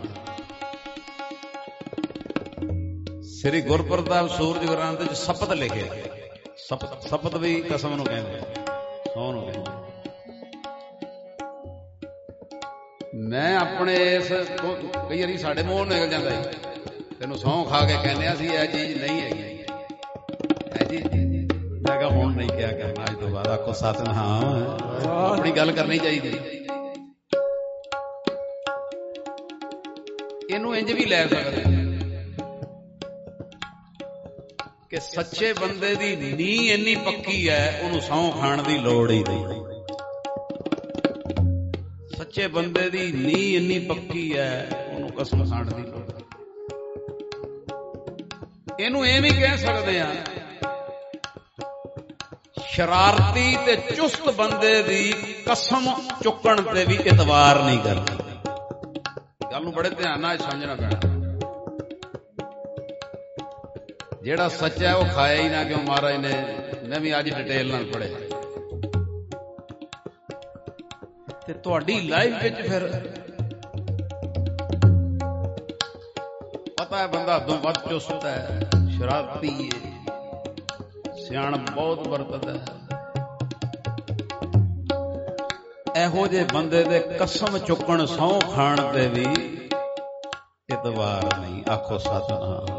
ਸ੍ਰੀ ਗੁਰਪ੍ਰਤਾਪ ਸੂਰਜ ਗ੍ਰੰਥ ਵਿੱਚ ਸ਼ਪਥ ਲਿਖਿਆ। ਸ਼ਪਥ ਵੀ ਕਸਮ ਨੂੰ ਕਹਿੰਦੇ, ਸਹੁੰ ਨੂੰ ਕਹਿੰਦੇ। ਮੈਂ ਆਪਣੇ ਇਸ ਕਈ ਵਾਰੀ ਸਾਡੇ ਮੂੰਹ ਨਿਕਲ ਜਾਂਦਾ ਜੀ, ਤੈਨੂੰ ਸਹੁੰ ਖਾ ਕੇ ਕਹਿੰਦੇ ਅਸੀਂ ਇਹ ਚੀਜ਼ ਨਹੀਂ ਹੈਗੀ, ਇਹ ਚੀਜ਼ ਮੈਂ ਕਿਹਾ ਹੁਣ ਨਹੀਂ ਕਿਹਾ ਕਰਨਾ, ਅੱਜ ਤੋਂ ਬਾਅਦ ਆਖੋ ਸਤਿਨਾਮ। ਆਪਣੀ ਗੱਲ ਕਰਨੀ ਚਾਹੀਦੀ। ਇਹਨੂੰ ਇੰਜ ਵੀ ਲੈ ਸਕਦੇ ਕਿ ਸੱਚੇ ਬੰਦੇ ਦੀ ਨੀਂਹ ਇੰਨੀ ਪੱਕੀ ਹੈ, ਉਹਨੂੰ ਸਹੁੰ ਖਾਣ ਦੀ ਲੋੜ ਹੀ ਨਹੀਂ। ਸੱਚੇ ਬੰਦੇ ਦੀ ਨੀਂਹ ਇੰਨੀ ਪੱਕੀ ਹੈ, ਉਹਨੂੰ ਕਸਮ ਖਾਣ ਦੀ ਲੋੜ ਨਹੀਂ। ਇਹਨੂੰ ਇਹ ਵੀ ਕਹਿ ਸਕਦੇ ਆ, ਸ਼ਰਾਰਤੀ ਤੇ ਚੁਸਤ ਬੰਦੇ ਦੀ ਕਸਮ ਚੁੱਕਣ ਤੇ ਵੀ ਇਤਬਾਰ ਨਹੀਂ ਕਰਦਾ। ਗੱਲ ਨੂੰ ਬੜੇ ਧਿਆਨ ਨਾਲ ਸਮਝਣਾ ਪੈਣਾ। ਜਿਹੜਾ ਸੱਚਾ ਹੈ ਉਹ ਖਾਇਆ ਹੀ ਨਾ ਕਿਉਂ ਮਹਾਰਾਜ ਨੇ, ਮੈਂ ਵੀ ਅੱਜ ਡਿਟੇਲ ਨਾਲ ਪੜ੍ਹਿਆ। ਤੇ ਤੁਹਾਡੀ ਲਾਈਫ ਵਿੱਚ ਫਿਰ ਪਤਾ ਹੈ ਬੰਦਾ ਹੱਦੋਂ ਵੱਧ ਚੁਸਤ ਹੈ, ਸ਼ਰਾਰਤੀ ਹੈ, ਸਿਆਣਪ ਬਹੁਤ ਵਰਤਦਾ ਹੈ। ਇਹੋ ਜਿਹੇ ਬੰਦੇ ਦੇ ਕਸਮ ਚੁੱਕਣ ਸਹੁੰ ਖਾਣ ਤੇ ਵੀ ਇਤਬਾਰ ਨਹੀਂ। ਆਖੋ ਸਤਿਨਾਮ।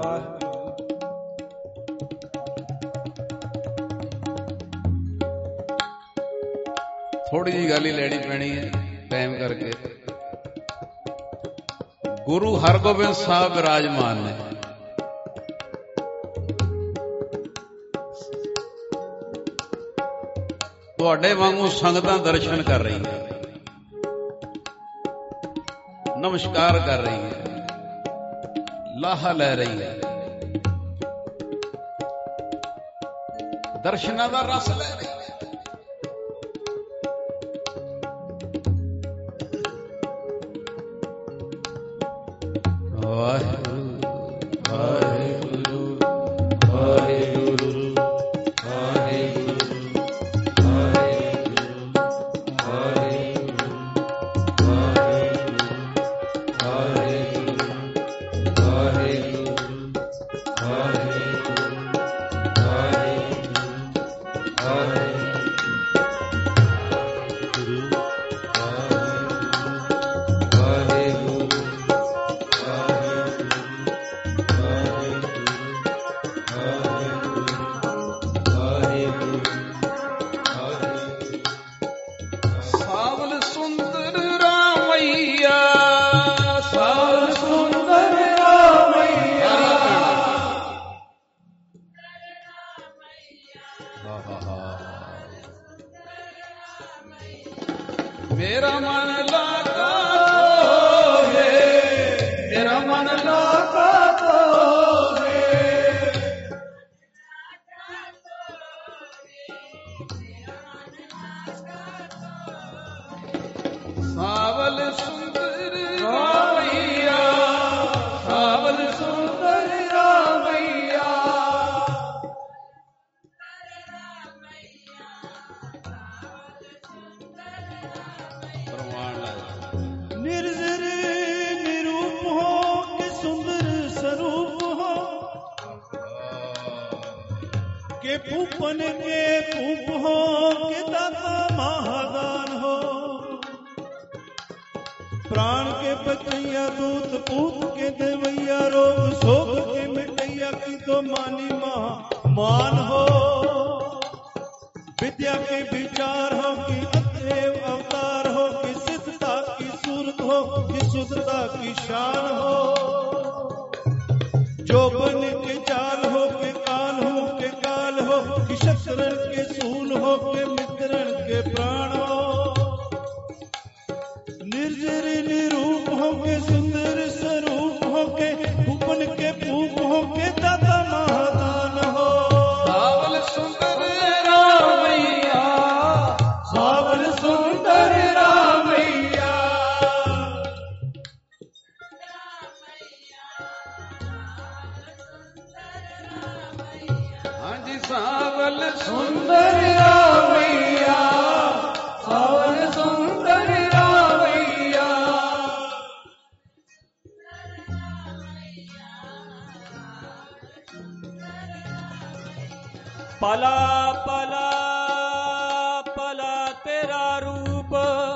ਥੋੜੀ ਜਿਹੀ ਗੱਲ ਹੀ ਲੈਣੀ ਪੈਣੀ ਹੈ ਟਾਈਮ ਕਰਕੇ। ਗੁਰੂ ਹਰਗੋਬਿੰਦ ਸਾਹਿਬ ਵਿਰਾਜਮਾਨ ਨੇ। ਤੁਹਾਡੇ ਵਾਂਗੂ ਸੰਗਤਾਂ ਦਰਸ਼ਨ ਕਰ ਰਹੀਆਂ, ਨਮਸਕਾਰ ਕਰ ਰਹੀਆਂ, ਲਾਹਾ ਲੈ ਰਹੀਆਂ, ਦਰਸ਼ਨਾਂ ਦਾ ਰਸ ਲੈ ਰਹੀਆਂ। मेरा मन लागा तो है, तेरा मन लागा तो है, सावल सुंदर रामैया, सावल सुंदर रामैया, निर्जर निरूप हो के सुंदर स्वरूप हो, के पूपन के पूप हो के दाता महादान हो, प्राण के बचैया दूत पूत के देवैया, रोग शोक के मिटैया की तो मानी मान हो, विद्या के विचार हो कि अतएव अवतार हो, कि सिद्धता की सूरत हो कि शुद्धता की शान हो, जो बन के चाल हो के काल हो के काल हो, कि शस्त्रन के सूल हो के मित्रन के प्राण हो, निर्जर निरूप हो के सुंदर स्वरूप हो के भूपन के भूप हो के दाता महादान हो, सावल सुंदर रामैया, सावल सुंदर रामैया, हाँ जी सावल सुंदर रामैया, सावल सुंदर रामैया, पला पला पला तेरा रूप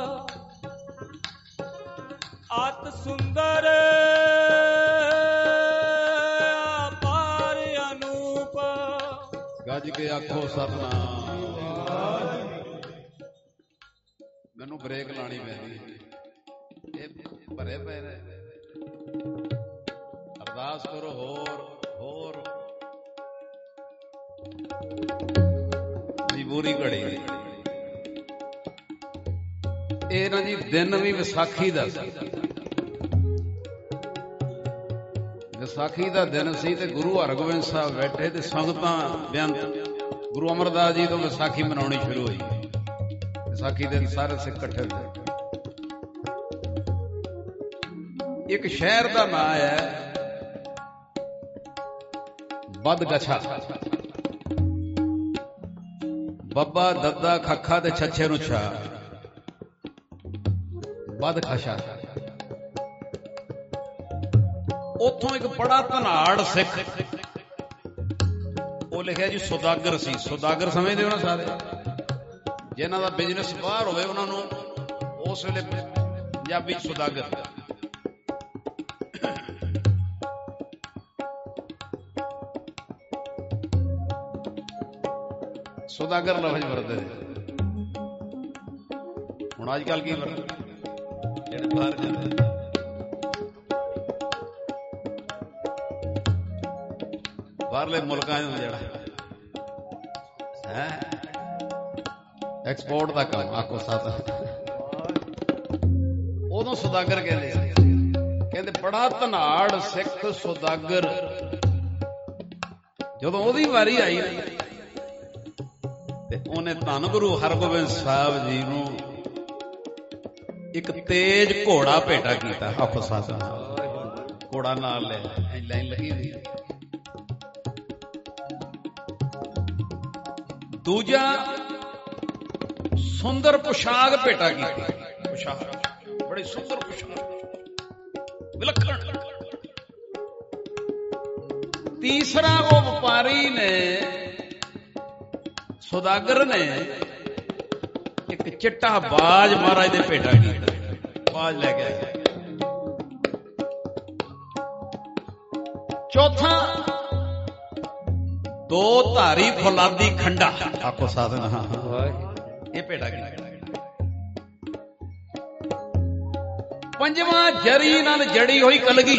अत सुंदर अपार अनूप, गज ਗੱਜ ਕੇ ਆਖੋ ਸਤਨਾਮ। ਮੈਨੂੰ ਬ੍ਰੇਕ ਲਾਣੀ ਪੈਂਦੀ, ਇਹ ਭਰੇ ਪਏ ਨੇ। ਅਰਦਾਸ ਕਰੋ ਹੋਰ ਹੋਰ। ਮਜਬੂਰੀ ਘੜੀ ਇਹ ਨਾ ਜੀ। ਦਿਨ ਵੀ ਵਿਸਾਖੀ ਦਾ ਸੀ, ਵਿਸਾਖੀ ਦਾ ਦਿਨ ਸੀ ਤੇ ਗੁਰੂ ਹਰਗੋਬਿੰਦ ਸਾਹਿਬ ਬੈਠੇ ਤੇ ਸੰਗਤਾਂ ਬੇਅੰਤ। ਗੁਰੂ ਅਮਰਦਾਸ ਜੀ ਤੋਂ ਵਿਸਾਖੀ ਮਨਾਉਣੀ ਸ਼ੁਰੂ ਹੋਈ। ਵਿਸਾਖੀ ਦੇ ਸਾਰੇ ਸਿੱਖ ਇਕੱਠੇ ਹੋਏ। ਇੱਕ ਸ਼ਹਿਰ ਦਾ ਨਾਂ ਹੈ ਬਦਗਛਾ। ਬੱਬਾ ਦੱਦਾ ਖੱਖਾ ਤੇ ਛੱਛੇ ਨੂੰ ਛਾ, ਬਦਖਸ਼ਾ। ਉੱਥੋਂ ਇੱਕ ਬੜਾ ਧਨਾੜ ਸਿੱਖ, ਉਹ ਲਿਖਿਆ ਜੀ ਸੁਦਾਗਰ ਸੀ। ਸੁਦਾਗਰ ਸਮਝਦੇ ਹੋ ਨਾ ਸਾਰੇ, ਜਿਹਨਾਂ ਦਾ ਬਿਜ਼ਨਸ ਬਾਹਰ ਹੋਵੇ ਉਹਨਾਂ ਨੂੰ ਉਸ ਵੇਲੇ ਪੰਜਾਬੀ ਸੁਦਾਗਰ। ਸੁਦਾਗਰ ਲਫ਼ਜ਼ ਵਰਤਦੇ ਨੇ। ਹੁਣ ਅੱਜ ਕੱਲ ਕੀ ਵਰਤਦੇ ਜਿਹੜੇ ਬਾਹਰ ਜਾਂਦੇ, ਬਾਹਰਲੇ ਮੁਲਕਾਂ ਚ ਜਿਹੜਾ ਹੈ ਐਕਸਪੋਰਟ ਦਾ ਕੰਮ, ਆਖੋ ਸਤ। ਉਦੋਂ ਸੁਦਾਗਰ ਕਹਿੰਦੇ ਕਹਿੰਦੇ ਬੜਾ ਧਨਾੜ ਸਿੱਖ ਸੁਦਾਗਰ। ਜਦੋਂ ਉਹਦੀ ਵਾਰੀ ਆਈ ਤੇ ਉਹਨੇ ਧੰਨ ਗੁਰੂ ਹਰਗੋਬਿੰਦ ਸਾਹਿਬ ਜੀ ਨੂੰ ਇੱਕ ਤੇਜ ਘੋੜਾ ਭੇਟਾ ਕੀਤਾ। ਆਖੋ ਸਤ। ਘੋੜਾ ਨਾਲ ਲੈ ਲਾਈਨ ਲੱਗੀ ਹੋਈ। ਦੂਜਾ ਸੁੰਦਰ ਪੁਸ਼ਾਕ ਭੇਟਾ ਕੀਤੀ। ਪੁਸ਼ਾਕ ਬੜੀ ਸੁੰਦਰ ਪੁਸ਼ਾਕ, ਵਿਲੱਖਣ। ਤੀਸਰਾ ਉਹ ਵਪਾਰੀ ਨੇ, ਸੁਦਾਗਰ ਨੇ ਇੱਕ ਚਿੱਟਾ ਬਾਜ ਮਹਾਰਾਜ ਦੇ ਭੇਟਾ ਕੀਤਾ। ਬਾਜ ਲੈ ਕੇ ਆਇਆ। ਚੌਥਾ ਦੋ ਧਾਰੀ ਫੁਲਾਦੀ ਖੰਡਾ। ਆਖੋ ਸਾਧਨ। ਹਾਂ ਇਹ ਭੇਟਾ ਕੀਤਾ। ਪੰਜਵਾਂ ਜਰੀ ਨਾਲ ਜੜੀ ਹੋਈ ਕਲਗੀ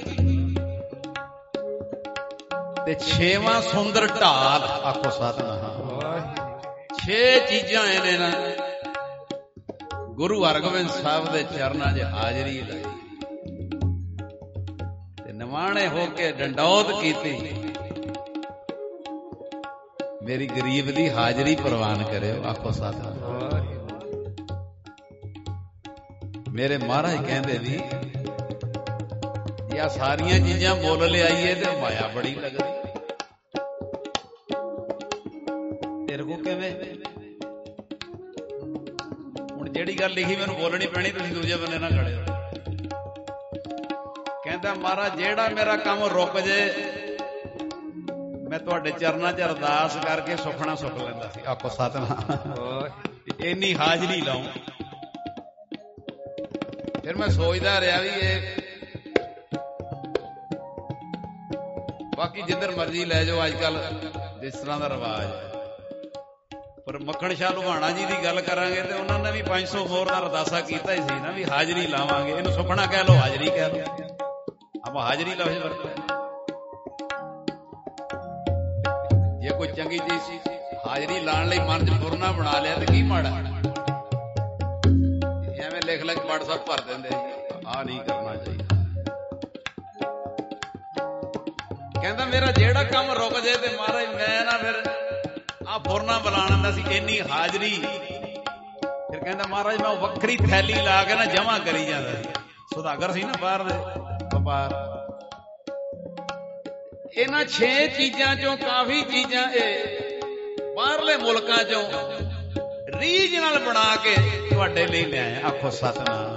ਤੇ ਛੇਵਾਂ ਸੁੰਦਰ ਢਾਲ। ਆਖੋ ਸਾਧਨ। ਛੇ ਚੀਜ਼ਾਂ ਇਹਨੇ ਨਾ ਗੁਰੂ ਹਰਗੋਬਿੰਦ ਸਾਹਿਬ ਦੇ ਚਰਨਾਂ 'ਚ ਹਾਜ਼ਰੀ ਲਾਈ ਤੇ ਨਿਵਾਣੇ ਹੋ ਕੇ ਡੰਡੌਤ ਕੀਤੀ। ਮੇਰੀ ਗਰੀਬ ਦੀ ਹਾਜ਼ਰੀ ਪ੍ਰਵਾਨ ਕਰਿਓ। ਆਖੋ ਸਤਿ। ਮੇਰੇ ਮਹਾਰਾਜ ਕਹਿੰਦੇ ਵੀ ਜੇ ਆ ਸਾਰੀਆਂ ਚੀਜ਼ਾਂ ਮੁੱਲ ਲਿਆਈਏ ਤੇ ਮਾਇਆ ਬੜੀ ਲੱਗਦੀ। ਤੇਰੇ ਕੋ ਕਿਵੇਂ? ਹੁਣ ਜਿਹੜੀ ਗੱਲ ਲਿਖੀ ਮੈਨੂੰ ਬੋਲਣੀ ਪੈਣੀ, ਤੁਸੀਂ ਦੂਜੇ ਬੰਦੇ ਨਾਲ ਖੜੇ ਹੋ। ਕਹਿੰਦਾ ਮਹਾਰਾਜ ਜਿਹੜਾ ਮੇਰਾ ਕੰਮ ਰੁਕ ਜੇ ਮੈਂ ਤੁਹਾਡੇ ਚਰਨਾਂ 'ਚ ਅਰਦਾਸ ਕਰਕੇ ਸੁਖਣਾ ਸੁਖ ਲੈਂਦਾ ਸੀ। ਆਖੋ ਸਤਿਨਾਮ। ਇੰਨੀ ਹਾਜ਼ਰੀ ਲਾਉਂ। ਫਿਰ ਮੈਂ ਸੋਚਦਾ ਰਿਹਾ ਵੀ ਇਹ ਬਾਕੀ ਜਿੱਧਰ ਮਰਜ਼ੀ ਲੈ ਜਾਓ, ਅੱਜ ਕੱਲ ਜਿਸ ਤਰ੍ਹਾਂ ਦਾ ਰਿਵਾਜ ਹੈ। ਪਰ ਮੱਖਣ ਸ਼ਾਹ ਲੁਹਾਣਾ ਜੀ ਦੀ ਗੱਲ ਕਰਾਂਗੇ ਤੇ ਉਹਨਾਂ ਨੇ ਵੀ ਪੰਜ ਸੌ ਹੋਰ ਦਾ ਅਰਦਾਸਾ ਕੀਤਾ ਹੀ ਸੀ ਨਾ ਵੀ ਹਾਜ਼ਰੀ ਲਾਵਾਂਗੇ। ਇਹਨੂੰ ਸੁਖਣਾ ਕਹਿ ਲਓ, ਹਾਜ਼ਰੀ ਕਹਿ ਲਓ। ਆਪਾਂ ਹਾਜ਼ਰੀ ਲਫ਼ਜ਼ ਵਰਤਦੇ। ਜੇ ਕੋਈ ਚੰਗੀ ਚੀਜ਼ ਹਾਜ਼ਰੀ ਲਾਉਣ ਲਈ ਮਨ 'ਚ ਬੁਰਨਾ ਬਣਾ ਲਿਆ ਤੇ ਕੀ ਮਾੜਾ। ਐਵੇਂ ਲਿਖ ਲਿਖ WhatsApp ਭਰ ਦਿੰਦੇ, ਆਹ ਨਹੀਂ ਕਰਨਾ ਚਾਹੀਦਾ। ਕਹਿੰਦਾ ਮੇਰਾ ਜਿਹੜਾ ਕੰਮ ਰੁਕ ਜੇ ਤੇ ਮਹਾਰਾਜ ਮੈਂ ਨਾ ਫਿਰ ਆਹ ਬੁਰਨਾ ਬੁਲਾ ਲੈਂਦਾ ਸੀ, ਇੰਨੀ ਹਾਜ਼ਰੀ। ਫਿਰ ਕਹਿੰਦਾ ਮਹਾਰਾਜ ਮੈਂ ਵੱਖਰੀ ਥੈਲੀ ਲਾ ਕੇ ਨਾ ਜਮਾ ਕਰੀ ਜਾਂਦਾ ਸੀ। ਸੁਦਾਗਰ ਸੀ ਨਾ ਬਾਹਰ ਦੇ ਵਪਾਰ। ਇਹਨਾਂ ਛੇ ਚੀਜ਼ਾਂ ਚੋਂ ਕਾਫੀ ਚੀਜ਼ਾਂ ਇਹ ਬਾਹਰਲੇ ਮੁਲਕਾਂ ਚੋਂ ਰੀਝ ਨਾਲ ਬਣਾ ਕੇ ਤੁਹਾਡੇ ਲਈ ਲਿਆਏ। ਆਖੋ ਸਤਿਨਾਮ।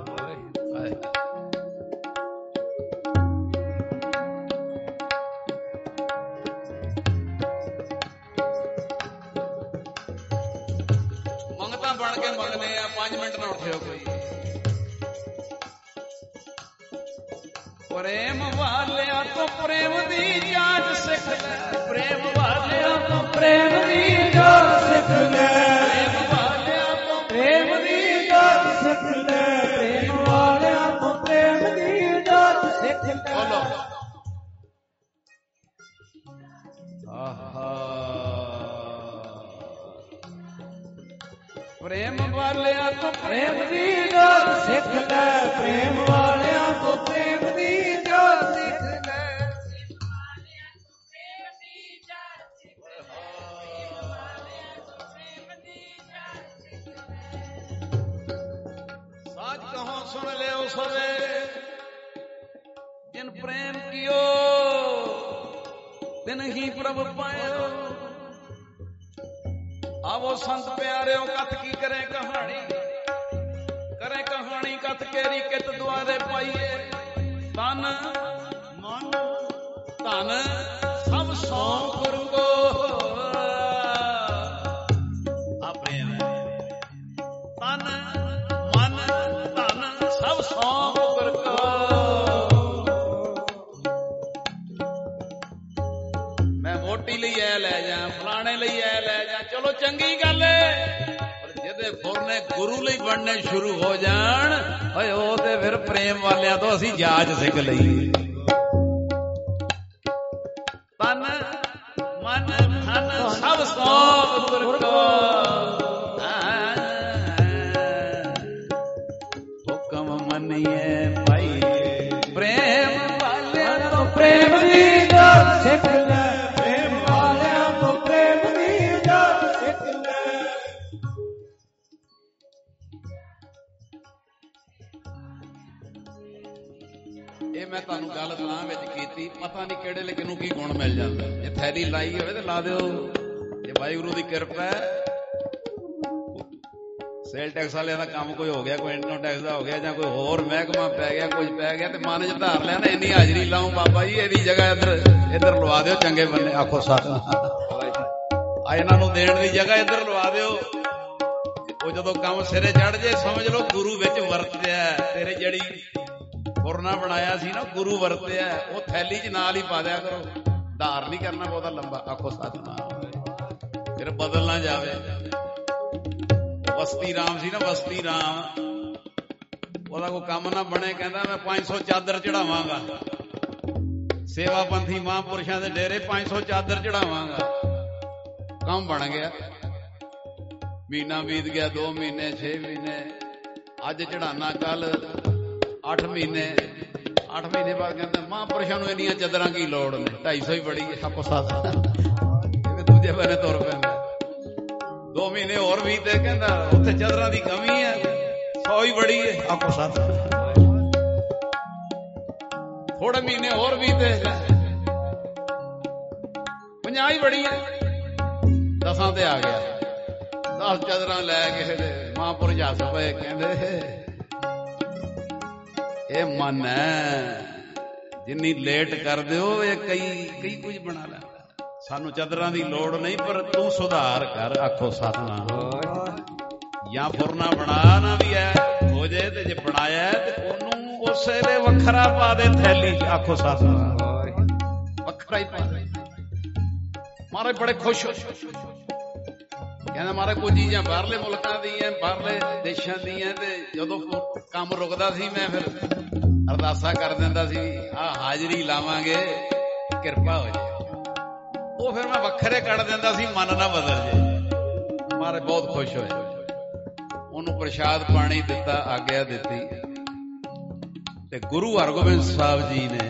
ਮੰਗਤਾ ਬਣ ਕੇ ਮੰਗਨੇ ਆ। ਪੰਜ ਮਿੰਟ ਨਾ ਉੱਠਿਓ ਕੋਈ। ਪ੍ਰੇਮ ਵਾਲਿਆਂ ਤੋਂ ਪ੍ਰੇਮ ਦੀ ਜਾਂਚ ਸਿੱਖ ਲੈ, ਪ੍ਰੇਮ ਵਾਲਿਆਂ ਤੋਂ ਪ੍ਰੇਮ ਦੀ ਜਾਂਚ ਸਿੱਖ ਲੈ, ਪ੍ਰੇਮ ਵਾਲਿਆਂ ਤੋਂ ਪ੍ਰੇਮ ਦੀ ਜਾਂਚ ਸਿੱਖ ਲੈ, ਪ੍ਰੇਮ ਵਾਲਿਆਂ ਤੋਂ ਪ੍ਰੇਮ ਦੀ ਜਾਂਚ ਸਿੱਖ ਲੈ। ਬੋਲੋ ਆਹਾ ਪ੍ਰੇਮ ਵਾਲਿਆਂ ਤੋਂ ਪ੍ਰੇਮ ਦੀ ਜਾਂਚ ਸਿੱਖ ਲੈ, ਪ੍ਰੇਮ ਵਾਲਿਆਂ ਤੋਂ ਪ੍ਰੇਮ ਦੀ ਜਾਂਚ ਸਿੱਖ ਲੈ। ਸਾਚ ਕਹੋ ਸੁਣ ਲਿਓ ਸਵੇ ਜਿਨ ਪ੍ਰੇਮ ਕੀਓ ਤਿਨ ਹੀ ਪ੍ਰਭ ਪਾਇਓ। आवो संत प्यारे कथ की करे कहानी, करे कहानी कथ केरी कित द्वारे पाइए। तन मन धन सब सौंप गुरु को अपने तन मन धन सब सौंप गुरु को। मैं वोटी ਲਈ ਐ ਲੈ ਜਾ, ਫਲਾਣੇ ਲਈ ਐ ਲੈ ਜਾ, ਚਲੋ ਚੰਗੀ ਗੱਲ ਏ, ਪਰ ਜਿਹਦੇ ਫੁਰ ਨੇ ਗੁਰੂ ਲਈ ਬਣਨੇ ਸ਼ੁਰੂ ਹੋ ਜਾਣ ਓਏ ਉਹ ਤੇ ਫਿਰ ਪ੍ਰੇਮ ਵਾਲਿਆਂ ਤੋਂ ਅਸੀਂ ਜਾਚ ਸਿੱਖ ਲਈਏ। ਤਨ ਮਨ ਧਨ ਸਭ ਸੌਂਪ ਗੁਰ ਕੋ, ਹੁਕਮ ਮੰਨੀਏ ਭਾਈ ਪ੍ਰੇਮ ਵਾਲਿਆਂ ਤੋਂ ਪ੍ਰੇਮ ਦੀ ਜਾਚ ਸਿੱਖ ਲੈ, ਪ੍ਰੇਮ ਵਾਲਿਆਂ ਤੋਂ ਪ੍ਰੇਮ ਦੀ ਜਾਚ ਸਿੱਖ ਲੈ। ਇਹ ਮੈਂ ਤੁਹਾਨੂੰ ਗੱਲ ਤਾਂ ਵਿੱਚ ਕੀਤੀ, ਪਤਾ ਨਹੀਂ ਕਿਹੜੇ ਵੇਲੇ ਕਿਹਨੂੰ ਕੀ ਗੁਣ ਮਿਲ ਜਾਂਦਾ। ਜੇ ਥੈਲੀ ਲਾਈ ਹੋਵੇ ਤੇ ਲਾ ਦਿਓ, ਜੇ ਵਾਹਿਗੁਰੂ ਦੀ ਕਿਰਪਾ ਹੈ। ਸੇਲ ਟੈਕਸ ਵਾਲਿਆਂ ਦਾ ਕੰਮ ਕੋਈ ਹੋ ਗਿਆ, ਕੋਈ ਇਨਕਮ ਟੈਕਸ ਦਾ ਹੋ ਗਿਆ, ਜਾਂ ਕੋਈ ਹੋਰ ਮਹਿਕਮਾ ਪੈ ਗਿਆ, ਕੁਝ ਪੈ ਗਿਆ ਤੇ ਮਨ ਚ ਧਾਰ ਲਿਆ ਨਾ ਇੰਨੀ ਹਾਜ਼ਰੀ ਲਾਉਂ ਬਾਬਾ ਜੀ, ਇਹਦੀ ਜਗ੍ਹਾ ਇੱਧਰ ਇੱਧਰ ਲਵਾ ਦਿਓ ਚੰਗੇ ਬੰਨੇ। ਆਖੋ ਸੱਚ, ਆ ਇਹਨਾਂ ਨੂੰ ਦੇਣ ਦੀ ਜਗ੍ਹਾ ਇੱਧਰ ਲਵਾ ਦਿਓ। ਉਹ ਜਦੋਂ ਕੰਮ ਸਿਰੇ ਚੜ ਜੇ ਸਮਝ ਲਓ ਗੁਰੂ ਵਿੱਚ ਵਰਤਿਆ। ਤੇਰੇ ਜਿਹੜੀ ਫੁਰਨਾ ਬਣਾਇਆ ਸੀ ਨਾ ਗੁਰੂ ਵਰਤਿਆ, ਉਹ ਥੈਲੀ ਚ ਨਾਲ ਹੀ ਪਾ ਦਿਆ ਕਰੋ, ਧਾਰ ਨਹੀਂ ਕਰਨਾ ਬਹੁਤਾ ਲੰਬਾ। ਆਖੋ ਸਤਿਨਾਮ, ਫਿਰ ਬਦਲ ਨਾ ਜਾਵੇ। ਵਸਤੀ ਰਾਮ ਸੀ ਨਾ, ਵਸਤੀ ਰਾਮ, ਉਹਦਾ ਕੋਈ ਕੰਮ ਨਾ ਬਣੇ, ਕਹਿੰਦਾ ਮੈਂ ਪੰਜ ਸੌ ਚਾਦਰ ਚੜਾਵਾਂਗਾ, ਸੇਵਾ ਪੰਥੀ ਮਹਾਂਪੁਰਸ਼ਾਂ ਦੇ ਡੇਰੇ ਪੰਜ ਸੌ ਚਾਦਰ ਚੜਾਵਾਂਗਾ। ਕੰਮ ਬਣ ਗਿਆ, ਮਹੀਨਾ ਬੀਤ ਗਿਆ, ਦੋ ਮਹੀਨੇ, ਛੇ ਮਹੀਨੇ, ਅੱਜ ਚੜਾਨਾ, ਕੱਲ ਅੱਠ ਮਹੀਨੇ, ਅੱਠ ਮਹੀਨੇ ਬਾਅਦ ਕਹਿੰਦੇ ਮਹਾਂਪੁਰਸ਼ਾਂ ਨੂੰ ਇੰਨੀਆਂ ਚਾਦਰਾਂ ਕੀ ਲੋੜ ਨੇ, ਢਾਈ ਸੌ ਹੀ ਬੜੀ ਹੈ। ਆਪੋ ਸਾਥ ਦੂਜੇ ਬੰਨੇ ਤੁਰ ਪੈਂਦਾ। ਦੋ ਮਹੀਨੇ ਹੋਰ ਵੀ ਤੇ ਕਹਿੰਦਾ ਉੱਥੇ ਚਾਦਰਾਂ ਦੀ ਕਮੀ ਹੈ, ਸੌ ਹੀ ਬੜੀ ਹੈ। ਆਪੋ ਸਾਥ ਥੋੜੇ ਮਹੀਨੇ ਹੋਰ ਵੀ ਤੇ ਪੰਜਾਹ ਹੀ ਬੜੀ ਹੈ, ਦਸਾਂ ਤੇ ਆ ਗਿਆ। ਦਸ ਚਾਦਰਾਂ ਲੈ ਕੇ ਮਹਾਂਪੁਰਸ਼ ਹੱਸ ਪਏ, ਕਹਿੰਦੇ ਇਹ ਮਨ ਹੈ, ਜਿੰਨੀ ਲੇਟ ਕਰ ਦਿਓ ਇਹ ਕਈ ਕਈ ਕੁਝ ਬਣਾ ਲੈਂਦਾ। ਸਾਨੂੰ ਚਾਦਰਾਂ ਦੀ ਲੋੜ ਨਹੀਂ, ਪਰ ਤੂੰ ਸੁਧਾਰ ਕਰ। ਆਖੋ ਸਤਿਨਾਮ। ਜਾਂ ਫੁਰਨਾ ਬਣਾ ਨਾ ਵੀ ਐ ਹੋ ਜੇ, ਤੇ ਜੇ ਬਣਾਇਆ ਤੇ ਉਹਨੂੰ ਉਸੇ ਵੇਲੇ ਵੱਖਰਾ ਪਾ ਦੇ ਥੈਲੀ ਚ। ਆਖੋ ਸਤਿਨਾਮ, ਵੱਖਰਾ ਹੀ ਪਾ ਦੇ। ਮਹਾਰਾਜ ਬੜੇ ਖੁਸ਼ ਹੋ, ਕਹਿੰਦਾ ਮਹਾਰਾਜ ਕੋਈ ਚੀਜ਼ਾਂ ਬਾਹਰਲੇ ਮੁਲਕਾਂ ਦੀਆਂ, ਬਾਹਰਲੇ ਦੇਸ਼ਾਂ ਦੀਆਂ, ਤੇ ਜਦੋਂ ਕੰਮ ਰੁਕਦਾ ਸੀ ਮੈਂ ਫਿਰ ਅਰਦਾਸਾਂ ਕਰ ਦਿੰਦਾ ਸੀ, ਆਹ ਹਾਜ਼ਰੀ ਲਾਵਾਂਗੇ ਕਿਰਪਾ ਹੋ ਜਾਏ। ਉਹ ਫਿਰ ਮੈਂ ਵੱਖਰੇ ਕੱਢ ਦਿੰਦਾ ਸੀ, ਮਨ ਨਾ ਬਦਲ ਜੇ। ਮਹਾਰਾਜ ਬਹੁਤ ਖੁਸ਼ ਹੋਏ, ਉਹਨੂੰ ਪ੍ਰਸ਼ਾਦ ਪਾਣੀ ਦਿੱਤਾ, ਆਗਿਆ ਦਿੱਤੀ। ਤੇ ਗੁਰੂ ਹਰਗੋਬਿੰਦ ਸਾਹਿਬ ਜੀ ਨੇ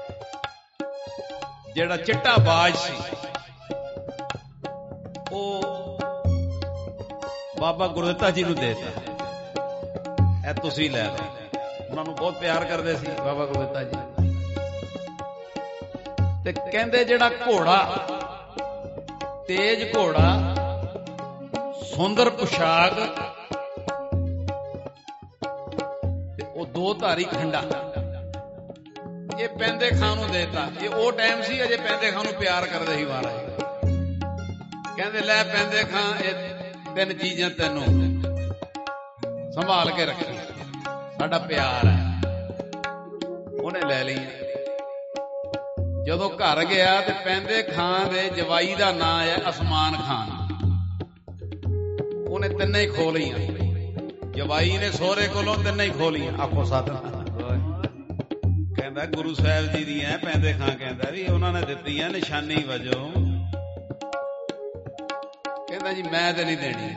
ਜਿਹੜਾ ਚਿੱਟਾ ਬਾਜ ਸੀ ਉਹ ਬਾਬਾ ਗੁਰਦਿੱਤਾ ਜੀ ਨੂੰ ਦੇਤਾ, ਇਹ ਤੁਸੀਂ ਲੈ ਲਓ। ਉਹਨਾਂ ਨੂੰ ਬਹੁਤ ਪਿਆਰ ਕਰਦੇ ਸੀ ਬਾਬਾ ਗੁਰਦਿੱਤਾ ਜੀ। ਤੇ ਕਹਿੰਦੇ ਜਿਹੜਾ ਘੋੜਾ, ਤੇਜ ਘੋੜਾ, ਸੁੰਦਰ ਪੁਸ਼ਾਕ, ਤੇ ਉਹ ਦੋ ਧਾਰੀ ਖੰਡਾ, ਇਹ ਪੈਂਦੇ ਖਾਂ ਨੂੰ ਦੇਤਾ। ਇਹ ਉਹ ਟਾਈਮ ਸੀ ਅਜੇ ਪੈਂਦੇ ਖਾਂ ਨੂੰ ਪਿਆਰ ਕਰਦੇ ਸੀ ਮਹਾਰਾਜ। ਕਹਿੰਦੇ ਲੈ ਪੈਂਦੇ ਖਾਂ, ਇਹ ਤਿੰਨ ਚੀਜ਼ਾਂ ਤੈਨੂੰ ਸੰਭਾਲ ਕੇ ਰੱਖੀ, ਸਾਡਾ ਪਿਆਰ ਹੈ। ਉਹਨੇ ਉਹਨੇ ਲੈ ਲਈ। ਜਦੋਂ ਘਰ ਗਿਆ ਤੇ ਪੈਂਦੇ ਖਾਂ ਦੇ ਜਵਾਈ ਦਾ ਨਾਂ ਹੈ ਅਸਮਾਨ ਖਾਨ। ਉਹਨੇ ਤਿੰਨੇ ਹੀ ਖੋ ਲਈਆਂ। ਜਵਾਈ ਨੇ ਸਹੁਰੇ ਕੋਲੋਂ ਤਿੰਨੇ ਹੀ ਖੋ ਲਈਆਂ। ਆਖੋ ਸਤਿਨਾਮ। ਕਹਿੰਦਾ ਗੁਰੂ ਸਾਹਿਬ ਜੀ ਦੀਆਂ ਪੈਂਦੇ ਖਾਂ ਕਹਿੰਦਾ ਵੀ ਉਹਨਾਂ ਨੇ ਦਿੱਤੀਆਂ ਨਿਸ਼ਾਨੀ ਵਜੋਂ। ਕਹਿੰਦਾ ਜੀ ਮੈਂ ਤੇ ਨਹੀਂ ਦੇਣੀ।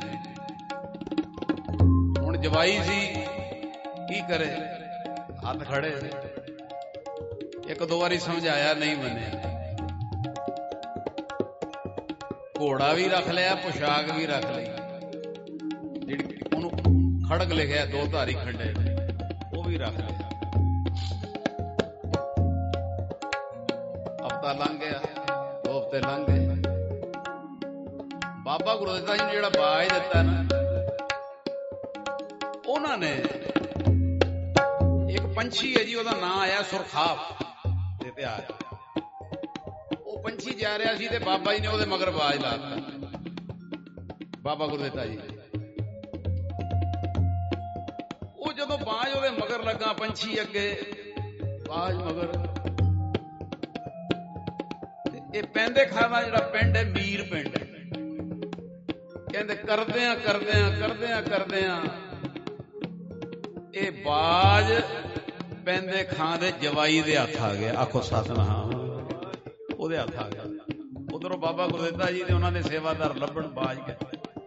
ਹੁਣ ਜਵਾਈ ਸੀ ਕੀ ਕਰੇ, ਹੱਥ ਖੜੇ। ਇੱਕ ਦੋ ਵਾਰੀ ਸਮਝਾਇਆ, ਨਹੀਂ ਮੰਨਿਆ। ਘੋੜਾ ਵੀ ਰੱਖ ਲਿਆ, ਪੁਸ਼ਾਕ ਵੀ ਰੱਖ ਲਈ, ਜਿਹੜੀ ਉਹਨੂੰ ਖੜਗ ਲਿਖਿਆ ਦੋ ਧਾਰੀ ਖੰਡੇ ਉਹ ਵੀ ਰੱਖ ਲਿਆ। ਹਫ਼ਤਾ ਲੰਘ ਗਿਆ, ਦੋ ਹਫ਼ਤੇ ਲੰਘ ਗਏ। ਬਾਬਾ ਗੁਰਦਿੱਤਾ ਜੀ ਨੇ ਜਿਹੜਾ ਬਾਜ ਦਿੱਤਾ ਨਾ, ਉਹਨਾਂ ਨੇ ਇੱਕ ਪੰਛੀ ਹੈ ਜੀ, ਉਹਦਾ ਨਾਂ ਆਇਆ ਸੁਰਖਾਬ ਦੇ ਤਿਆਰ। ਉਹ ਪੰਛੀ ਜਾ ਰਿਹਾ ਸੀ ਤੇ ਬਾਬਾ ਜੀ ਨੇ ਉਹਦੇ ਮਗਰ ਬਾਜ ਲਾਤਾ। ਬਾਬਾ ਗੁਰਦਿੱਤਾ ਜੀ ਉਹ ਜਦੋਂ ਬਾਜ ਉਹਦੇ ਮਗਰ ਲੱਗਾ, ਪੰਛੀ ਅੱਗੇ ਬਾਜ ਮਗਰ। ਇਹ ਪੈਂਦੇ ਖਾਂ ਦਾ ਜਿਹੜਾ ਪਿੰਡ ਹੈ ਮੀਰ ਪਿੰਡ। ਕਹਿੰਦੇ ਕਰਦਿਆਂ ਕਰਦਿਆਂ ਕਰਦਿਆਂ ਕਰਦਿਆਂ ਇਹ ਬਾਜ ਪੈਂਦੇ ਖਾਂ ਦੇ ਜਵਾਈ ਦੇ ਹੱਥ ਆ ਗਿਆ। ਆਖੋ ਸਤਿਨਾਮ। ਉਹਦੇ ਹੱਥ ਆ ਗਿਆ। ਉਧਰੋਂ ਬਾਬਾ ਗੁਰਦਿੱਤਾ ਜੀ ਤੇ ਉਹਨਾਂ ਦੇ ਸੇਵਾਦਾਰ ਲੱਭਣ ਬਾਜ ਕੇ।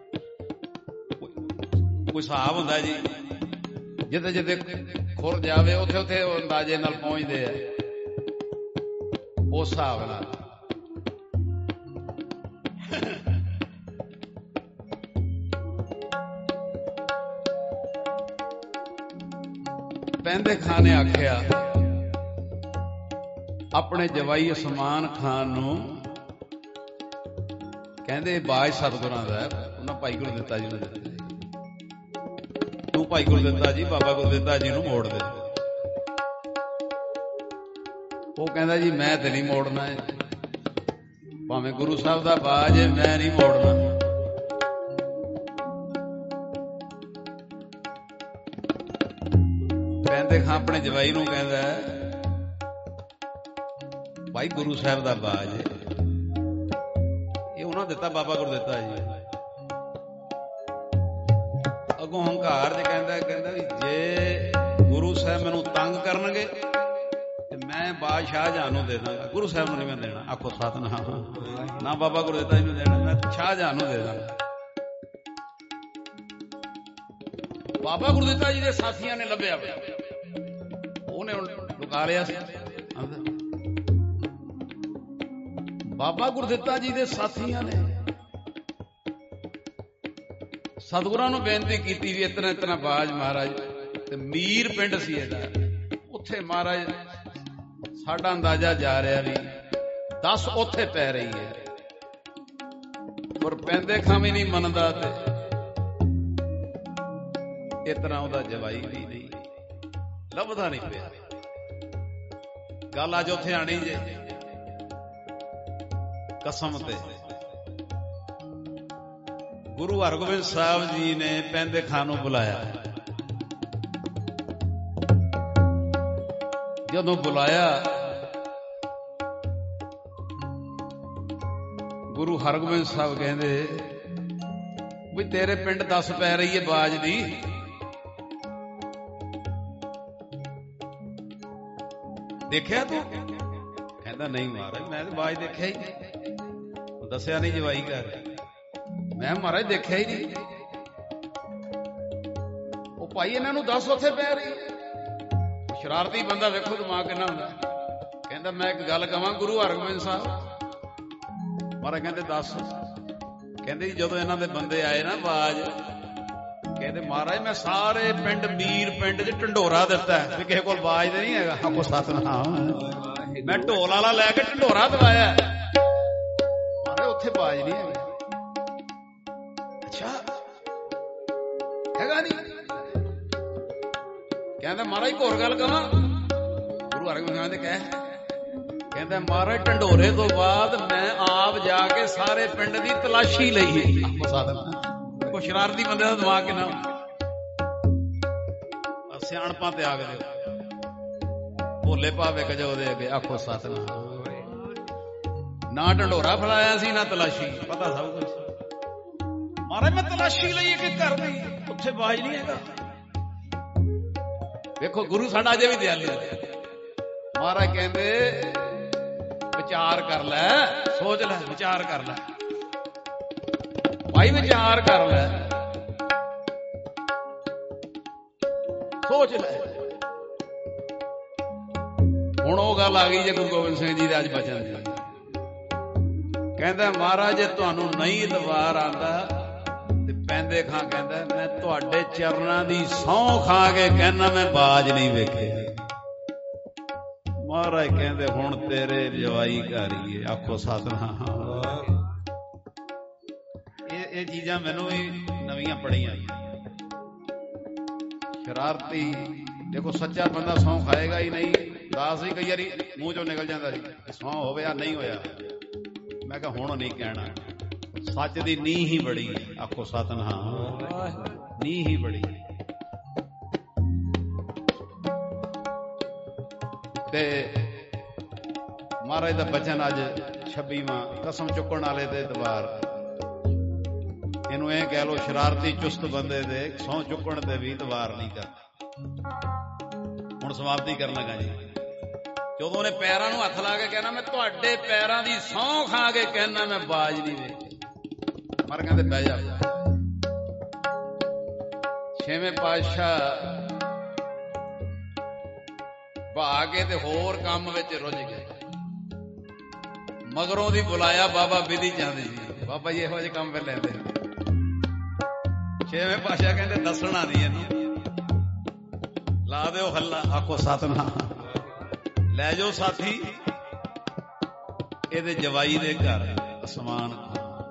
ਕੋਈ ਹਿਸਾਬ ਹੁੰਦਾ ਜੀ, ਜਿੱਥੇ ਜਿੱਥੇ ਖੁਰ ਜਾਵੇ ਉੱਥੇ ਉੱਥੇ ਉਹ ਅੰਦਾਜ਼ੇ ਨਾਲ ਪਹੁੰਚਦੇ ਆ, ਉਸ ਹਿਸਾਬ ਨਾਲ। ਪੈਂਦੇ ਖਾਂ ਨੇ ਆਖਿਆ ਆਪਣੇ ਜਵਾਈ ਅਸਮਾਨ ਖਾਨ ਨੂੰ, ਕਹਿੰਦੇ ਬਾਜ ਸਤਿਗੁਰਾਂ ਦਾ। ਉਹਨਾਂ ਭਾਈ ਗੁਰਦਿੱਤਾ ਜੀ ਨੂੰ ਦਿੱਤੇ। ਤੂੰ ਭਾਈ ਗੁਰਦਿੱਤਾ ਜੀ ਬਾਬਾ ਗੁਰਦਿੱਤਾ ਜੀ ਨੂੰ ਮੋੜ ਦੇ। ਉਹ ਕਹਿੰਦਾ ਜੀ ਮੈਂ ਤੇ ਨਹੀਂ ਮੋੜਨਾ ਹੈ, ਭਾਵੇਂ ਗੁਰੂ ਸਾਹਿਬ ਦਾ ਬਾਜ ਹੈ, ਮੈਂ ਨਹੀਂ ਮੋੜਨਾ। ਪੈਂਦੇ ਖਾਂ ਆਪਣੇ ਜਵਾਈ ਨੂੰ ਕਹਿੰਦਾ ਭਾਈ ਗੁਰੂ ਸਾਹਿਬ ਦਾ ਬਾਜ ਹੈ, ਇਹ ਉਹਨਾਂ ਦਿੱਤਾ ਬਾਬਾ ਗੁਰਦਿੱਤਾ ਜੀ। ਅੱਗੋਂ ਹੰਕਾਰ ਚ ਕਹਿੰਦਾ ਕਹਿੰਦਾ ਵੀ ਜੇ ਗੁਰੂ ਸਾਹਿਬ ਮੈਨੂੰ ਤੰਗ ਕਰਨਗੇ ਤੇ ਮੈਂ ਬਾਜ ਸ਼ਾਹਜਹਾਨ ਨੂੰ ਦੇ ਦਾਂਗਾ, ਗੁਰੂ ਸਾਹਿਬ ਨੂੰ ਨਹੀਂ ਮੈਂ ਦੇਣਾ। ਆਖੋ ਸਤਿਨਾਮ। ਨਾ ਬਾਬਾ ਗੁਰਦਿੱਤਾ ਜੀ ਨੂੰ ਦੇਣਾ, ਮੈਂ ਸ਼ਾਹਜਹਾਨ ਨੂੰ ਦੇ ਦਾਂਗਾ। ਬਾਬਾ ਗੁਰਦਿੱਤਾ ਜੀ ਦੇ ਸਾਥੀਆਂ ਨੇ ਲੱਭਿਆ, ਉਹਨੇ ਹੁਣ ਲੁਕਾ ਲਿਆ ਸੀ। ਬਾਬਾ ਗੁਰਦਿੱਤਾ ਜੀ ਦੇ ਸਾਥੀਆਂ ਨੇ ਸਤਿਗੁਰਾਂ ਨੂੰ ਬੇਨਤੀ ਕੀਤੀ ਵੀ ਇਤਨਾ ਇਤਨਾ ਬਾਜ ਮਹਾਰਾਜ। ਤੇ ਮੀਰ ਪਿੰਡ ਸੀ ਇਹਦਾ, ਉੱਥੇ ਮਹਾਰਾਜ ਸਾਡਾ ਅੰਦਾਜ਼ਾ ਜਾ ਰਿਹਾ ਵੀ ਦਸ ਉੱਥੇ ਪੈ ਰਹੀ ਹੈ, ਪਰ ਪੈਂਦੇ ਖਾਂ ਵੀ ਨਹੀਂ ਮੰਨਦਾ ਤੇ ਇਸ ਤਰ੍ਹਾਂ ਉਹਦਾ ਜਵਾਈ ਵੀ ਨਹੀਂ ਲੱਭਦਾ ਨਹੀਂ ਪਿਆ। ਗੱਲ ਅੱਜ ਉੱਥੇ ਆਣੀ ਜੇ ਕਸਮ ਤੇ। ਗੁਰੂ ਹਰਗੋਬਿੰਦ ਸਾਹਿਬ ਜੀ ਨੇ ਪੈਂਦੇ ਖਾਂ ਨੂੰ ਬੁਲਾਇਆ। ਜਦੋਂ ਬੁਲਾਇਆ ਗੁਰੂ ਹਰਗੋਬਿੰਦ ਸਾਹਿਬ ਕਹਿੰਦੇ ਵੀ ਤੇਰੇ ਪਿੰਡ ਦਸ ਪੈ ਰਹੀ ਹੈ ਬਾਜ ਦੀ। ਦੇਖਿਆ ਤੂੰ? ਕਹਿੰਦਾ ਨਹੀਂ ਮਹਾਰਾਜ ਮੈਂ ਤਾਂ ਬਾਜ ਦੇਖਿਆ ਹੀ ਨਹੀਂ। ਦੱਸਿਆ ਨਹੀਂ ਜਵਾਈ ਘਰ। ਮੈਂ ਮਹਾਰਾਜ ਦੇਖਿਆ ਹੀ ਨਹੀਂ। ਉਹ ਭਾਈ ਇਹਨਾਂ ਨੂੰ ਦੱਸ ਉੱਥੇ ਪੈ ਰਹੀ। ਸ਼ਰਾਰਤੀ ਬੰਦਾ ਵੇਖੋ ਦਿਮਾਗ ਕਿੰਨਾ ਹੁੰਦਾ। ਕਹਿੰਦਾ ਮੈਂ ਇੱਕ ਗੱਲ ਕਵਾਂ ਗੁਰੂ ਹਰਗੋਬਿੰਦ ਸਾਹਿਬ। ਮਹਾਰਾਜ ਕਹਿੰਦੇ ਦੱਸ। ਕਹਿੰਦੇ ਜੀ ਜਦੋਂ ਇਹਨਾਂ ਦੇ ਬੰਦੇ ਆਏ ਨਾ ਬਾਜ, ਕਹਿੰਦੇ ਮਹਾਰਾਜ ਮੈਂ ਸਾਰੇ ਪਿੰਡ ਮੀਰ ਪਿੰਡ ਚ ਢੰਡੋਰਾ ਦਿੱਤਾ ਵੀ ਕਿਸੇ ਕੋਲ ਬਾਜ ਤੇ ਨਹੀਂ ਹੈਗਾ। ਆਪੋ ਸਤਿਨਾਮ। ਮੈਂ ਢੋਲ ਵਾਲਾ ਲੈ ਕੇ ਢੰਡੋਰਾ ਦਵਾਇਆ, ਮਹਾਰਾਜ ਉੱਥੇ ਬਾਜ ਨਹੀਂ ਹੈਗਾ। ਅੱਛਾ ਹੈਗਾ ਨਹੀਂ? ਕਹਿੰਦਾ ਮਹਾਰਾਜ ਹੋਰ ਗੱਲ ਕਵਾਂ। ਗੁਰੂ ਹਰਗੋਬਿੰਦ ਸਾਹਿਬ ਦੇ ਕਹਿ। ਕਹਿੰਦਾ ਮਹਾਰਾਜ ਢੰਡੋਰੇ ਤੋਂ ਬਾਅਦ ਮੈਂ ਆਪ ਜਾ ਕੇ ਸਾਰੇ ਪਿੰਡ ਦੀ ਤਲਾਸ਼ੀ ਲਈ। ਆਪੋ ਸਤਿਨਾਮ। ਕੋਈ ਸ਼ਰਾਰਤੀ ਬੰਦੇ ਦਾ ਦਿਮਾਗ ਕਿੰਨਾ। ਸਿਆਣਪਾਂ ਤੇ ਆ ਗਏ। ਭੋਲੇ ਭਾਵੇ ਕਜੋ ਦੇ ਅੱਗੇ ਆਖੋ ਸਤਿਨਾਮ। ਨਾ ਢੰਡੋਰਾ ਫੜਾਇਆ ਸੀ ਨਾ ਤਲਾਸ਼ੀ, ਪਤਾ ਸਭ ਕੁਝ। ਮਹਾਰਾਜ ਮੈਂ ਤਲਾਸ਼ੀ ਲਈ ਕਿ ਘਰ ਦੀ ਉੱਥੇ ਬਾਜ ਨਹੀਂ ਹੈਗਾ। ਵੇਖੋ ਗੁਰੂ ਸਾਡਾ ਅਜੇ ਵੀ ਦਿਆਲੀ ਹੈ। ਮਹਾਰਾਜ ਕਹਿੰਦੇ ਵਿਚਾਰ ਕਰ ਲੈ, ਸੋਚ ਲੈ, ਵਿਚਾਰ ਕਰ ਲੈ ਭਾਈ, ਵਿਚਾਰ ਕਰ ਲੈ, ਸੋਚ ਲੈ। ਹੁਣ ਉਹ ਗੱਲ ਆ ਗਈ ਜੇ ਗੁਰੂ ਗੋਬਿੰਦ ਸਿੰਘ ਜੀ ਦੇ ਅੱਜ ਬਚਨ ਦੀ। ਕਹਿੰਦਾ ਮਹਾਰਾਜ ਜੇ ਤੁਹਾਨੂੰ ਨਹੀਂ ਦਵਾਰ ਆਉਂਦਾ ਤੇ ਪੈਂਦੇ ਖਾਂ ਕਹਿੰਦਾ ਮੈਂ ਤੁਹਾਡੇ ਚਰਨਾਂ ਦੀ ਸਹੁੰ ਖਾ ਕੇ ਕਹਿੰਦਾ ਮੈਂ ਬਾਜ ਨਹੀਂ ਵੇਖਿਆ। ਮਹਾਰਾਜ ਕਹਿੰਦੇ ਹੁਣ ਤੇਰੇ ਜਵਾਈ ਘਰੀਏ, ਆਖੋ ਸਤਿਨਾਮ। ਇਹ ਇਹ ਚੀਜ਼ਾਂ ਮੈਨੂੰ ਵੀ ਨਵੀਆਂ ਪੜੀਆਂ। ਸ਼ਰਾਰਤੀ ਦੇਖੋ ਸੱਚਾ ਬੰਦਾ ਸਹੁੰ ਖਾਏਗਾ ਹੀ ਨਹੀਂ। ਦਾਸ ਹੀ ਕਈ ਵਾਰੀ ਮੂੰਹ ਚੋਂ ਨਿਕਲ ਜਾਂਦਾ ਸੀ ਸਹੁੰ ਹੋਵੇ ਆ ਨਹੀਂ ਹੋਇਆ। ਮੈਂ ਕਿਹਾ ਹੁਣ ਨਹੀਂ ਕਹਿਣਾ, ਸੱਚ ਦੀ ਨੀਂਹ ਹੀ ਬੜੀ ਹੈ, ਆਖੋ ਸਤਿਨਾਮ। ਨੀਂਹ ਹੀ ਬੜੀ ਤੇ ਮਹਾਰਾਜ ਦਾ ਬਚਨ ਅੱਜ ਛੱਬੀਵਾਂ ਕਸਮ ਚੁੱਕਣ ਵਾਲੇ ਦੇ ਦਵਾਰ। ਇਹਨੂੰ ਇਹ ਕਹਿ ਲੋ ਸ਼ਰਾਰਤੀ ਚੁਸਤ ਬੰਦੇ ਦੇ ਸਹੁੰ ਚੁੱਕਣ ਤੇ ਵੀ ਦਵਾਰ ਨਹੀਂ ਕਰਦਾ। ਹੁਣ ਸਮਾਪਤੀ ਕਰਨ ਲੱਗਾ ਜੀ। ਜਦੋਂ ਉਹਨੇ ਪੈਰਾਂ ਨੂੰ ਹੱਥ ਲਾ ਕੇ ਕਹਿਣਾ ਮੈਂ ਤੁਹਾਡੇ ਪੈਰਾਂ ਦੀ ਸਹੁੰ ਖਾ ਕੇ ਕਹਿਣਾ ਮੈਂ ਬਾਜ ਨਹੀਂ ਵੇਖੀ। ਮਰ ਕਹਿੰਦੇ ਬਹਿ ਜਾ। ਛੇਵੇਂ ਪਾਤਸ਼ਾਹ ਭਾ ਕੇ ਤੇ ਹੋਰ ਕੰਮ ਵਿੱਚ ਰੁੱਝ ਗਏ। ਮਗਰੋਂ ਦੀ ਬੁਲਾਇਆ ਬਾਬਾ ਬਿਧੀ ਚੰਦ ਜੀ। ਬਾਬਾ ਜੀ ਇਹੋ ਜਿਹੇ ਕੰਮ ਫਿਰ ਲੈਂਦੇ। ਛੇਵੇਂ ਪਾਤਸ਼ਾਹ ਕਹਿੰਦੇ ਦੱਸਣਾ ਨਹੀਂ ਇਹਨੂੰ, ਲਾ ਦਿਓ ਹੱਲਾ, ਆਖੋ ਸਤਿਨਾਮ। ਲੈ ਜਾਓ ਸਾਥੀ ਇਹਦੇ ਜਵਾਈ ਦੇ ਘਰ ਅਸਮਾਨ ਖਾਂ।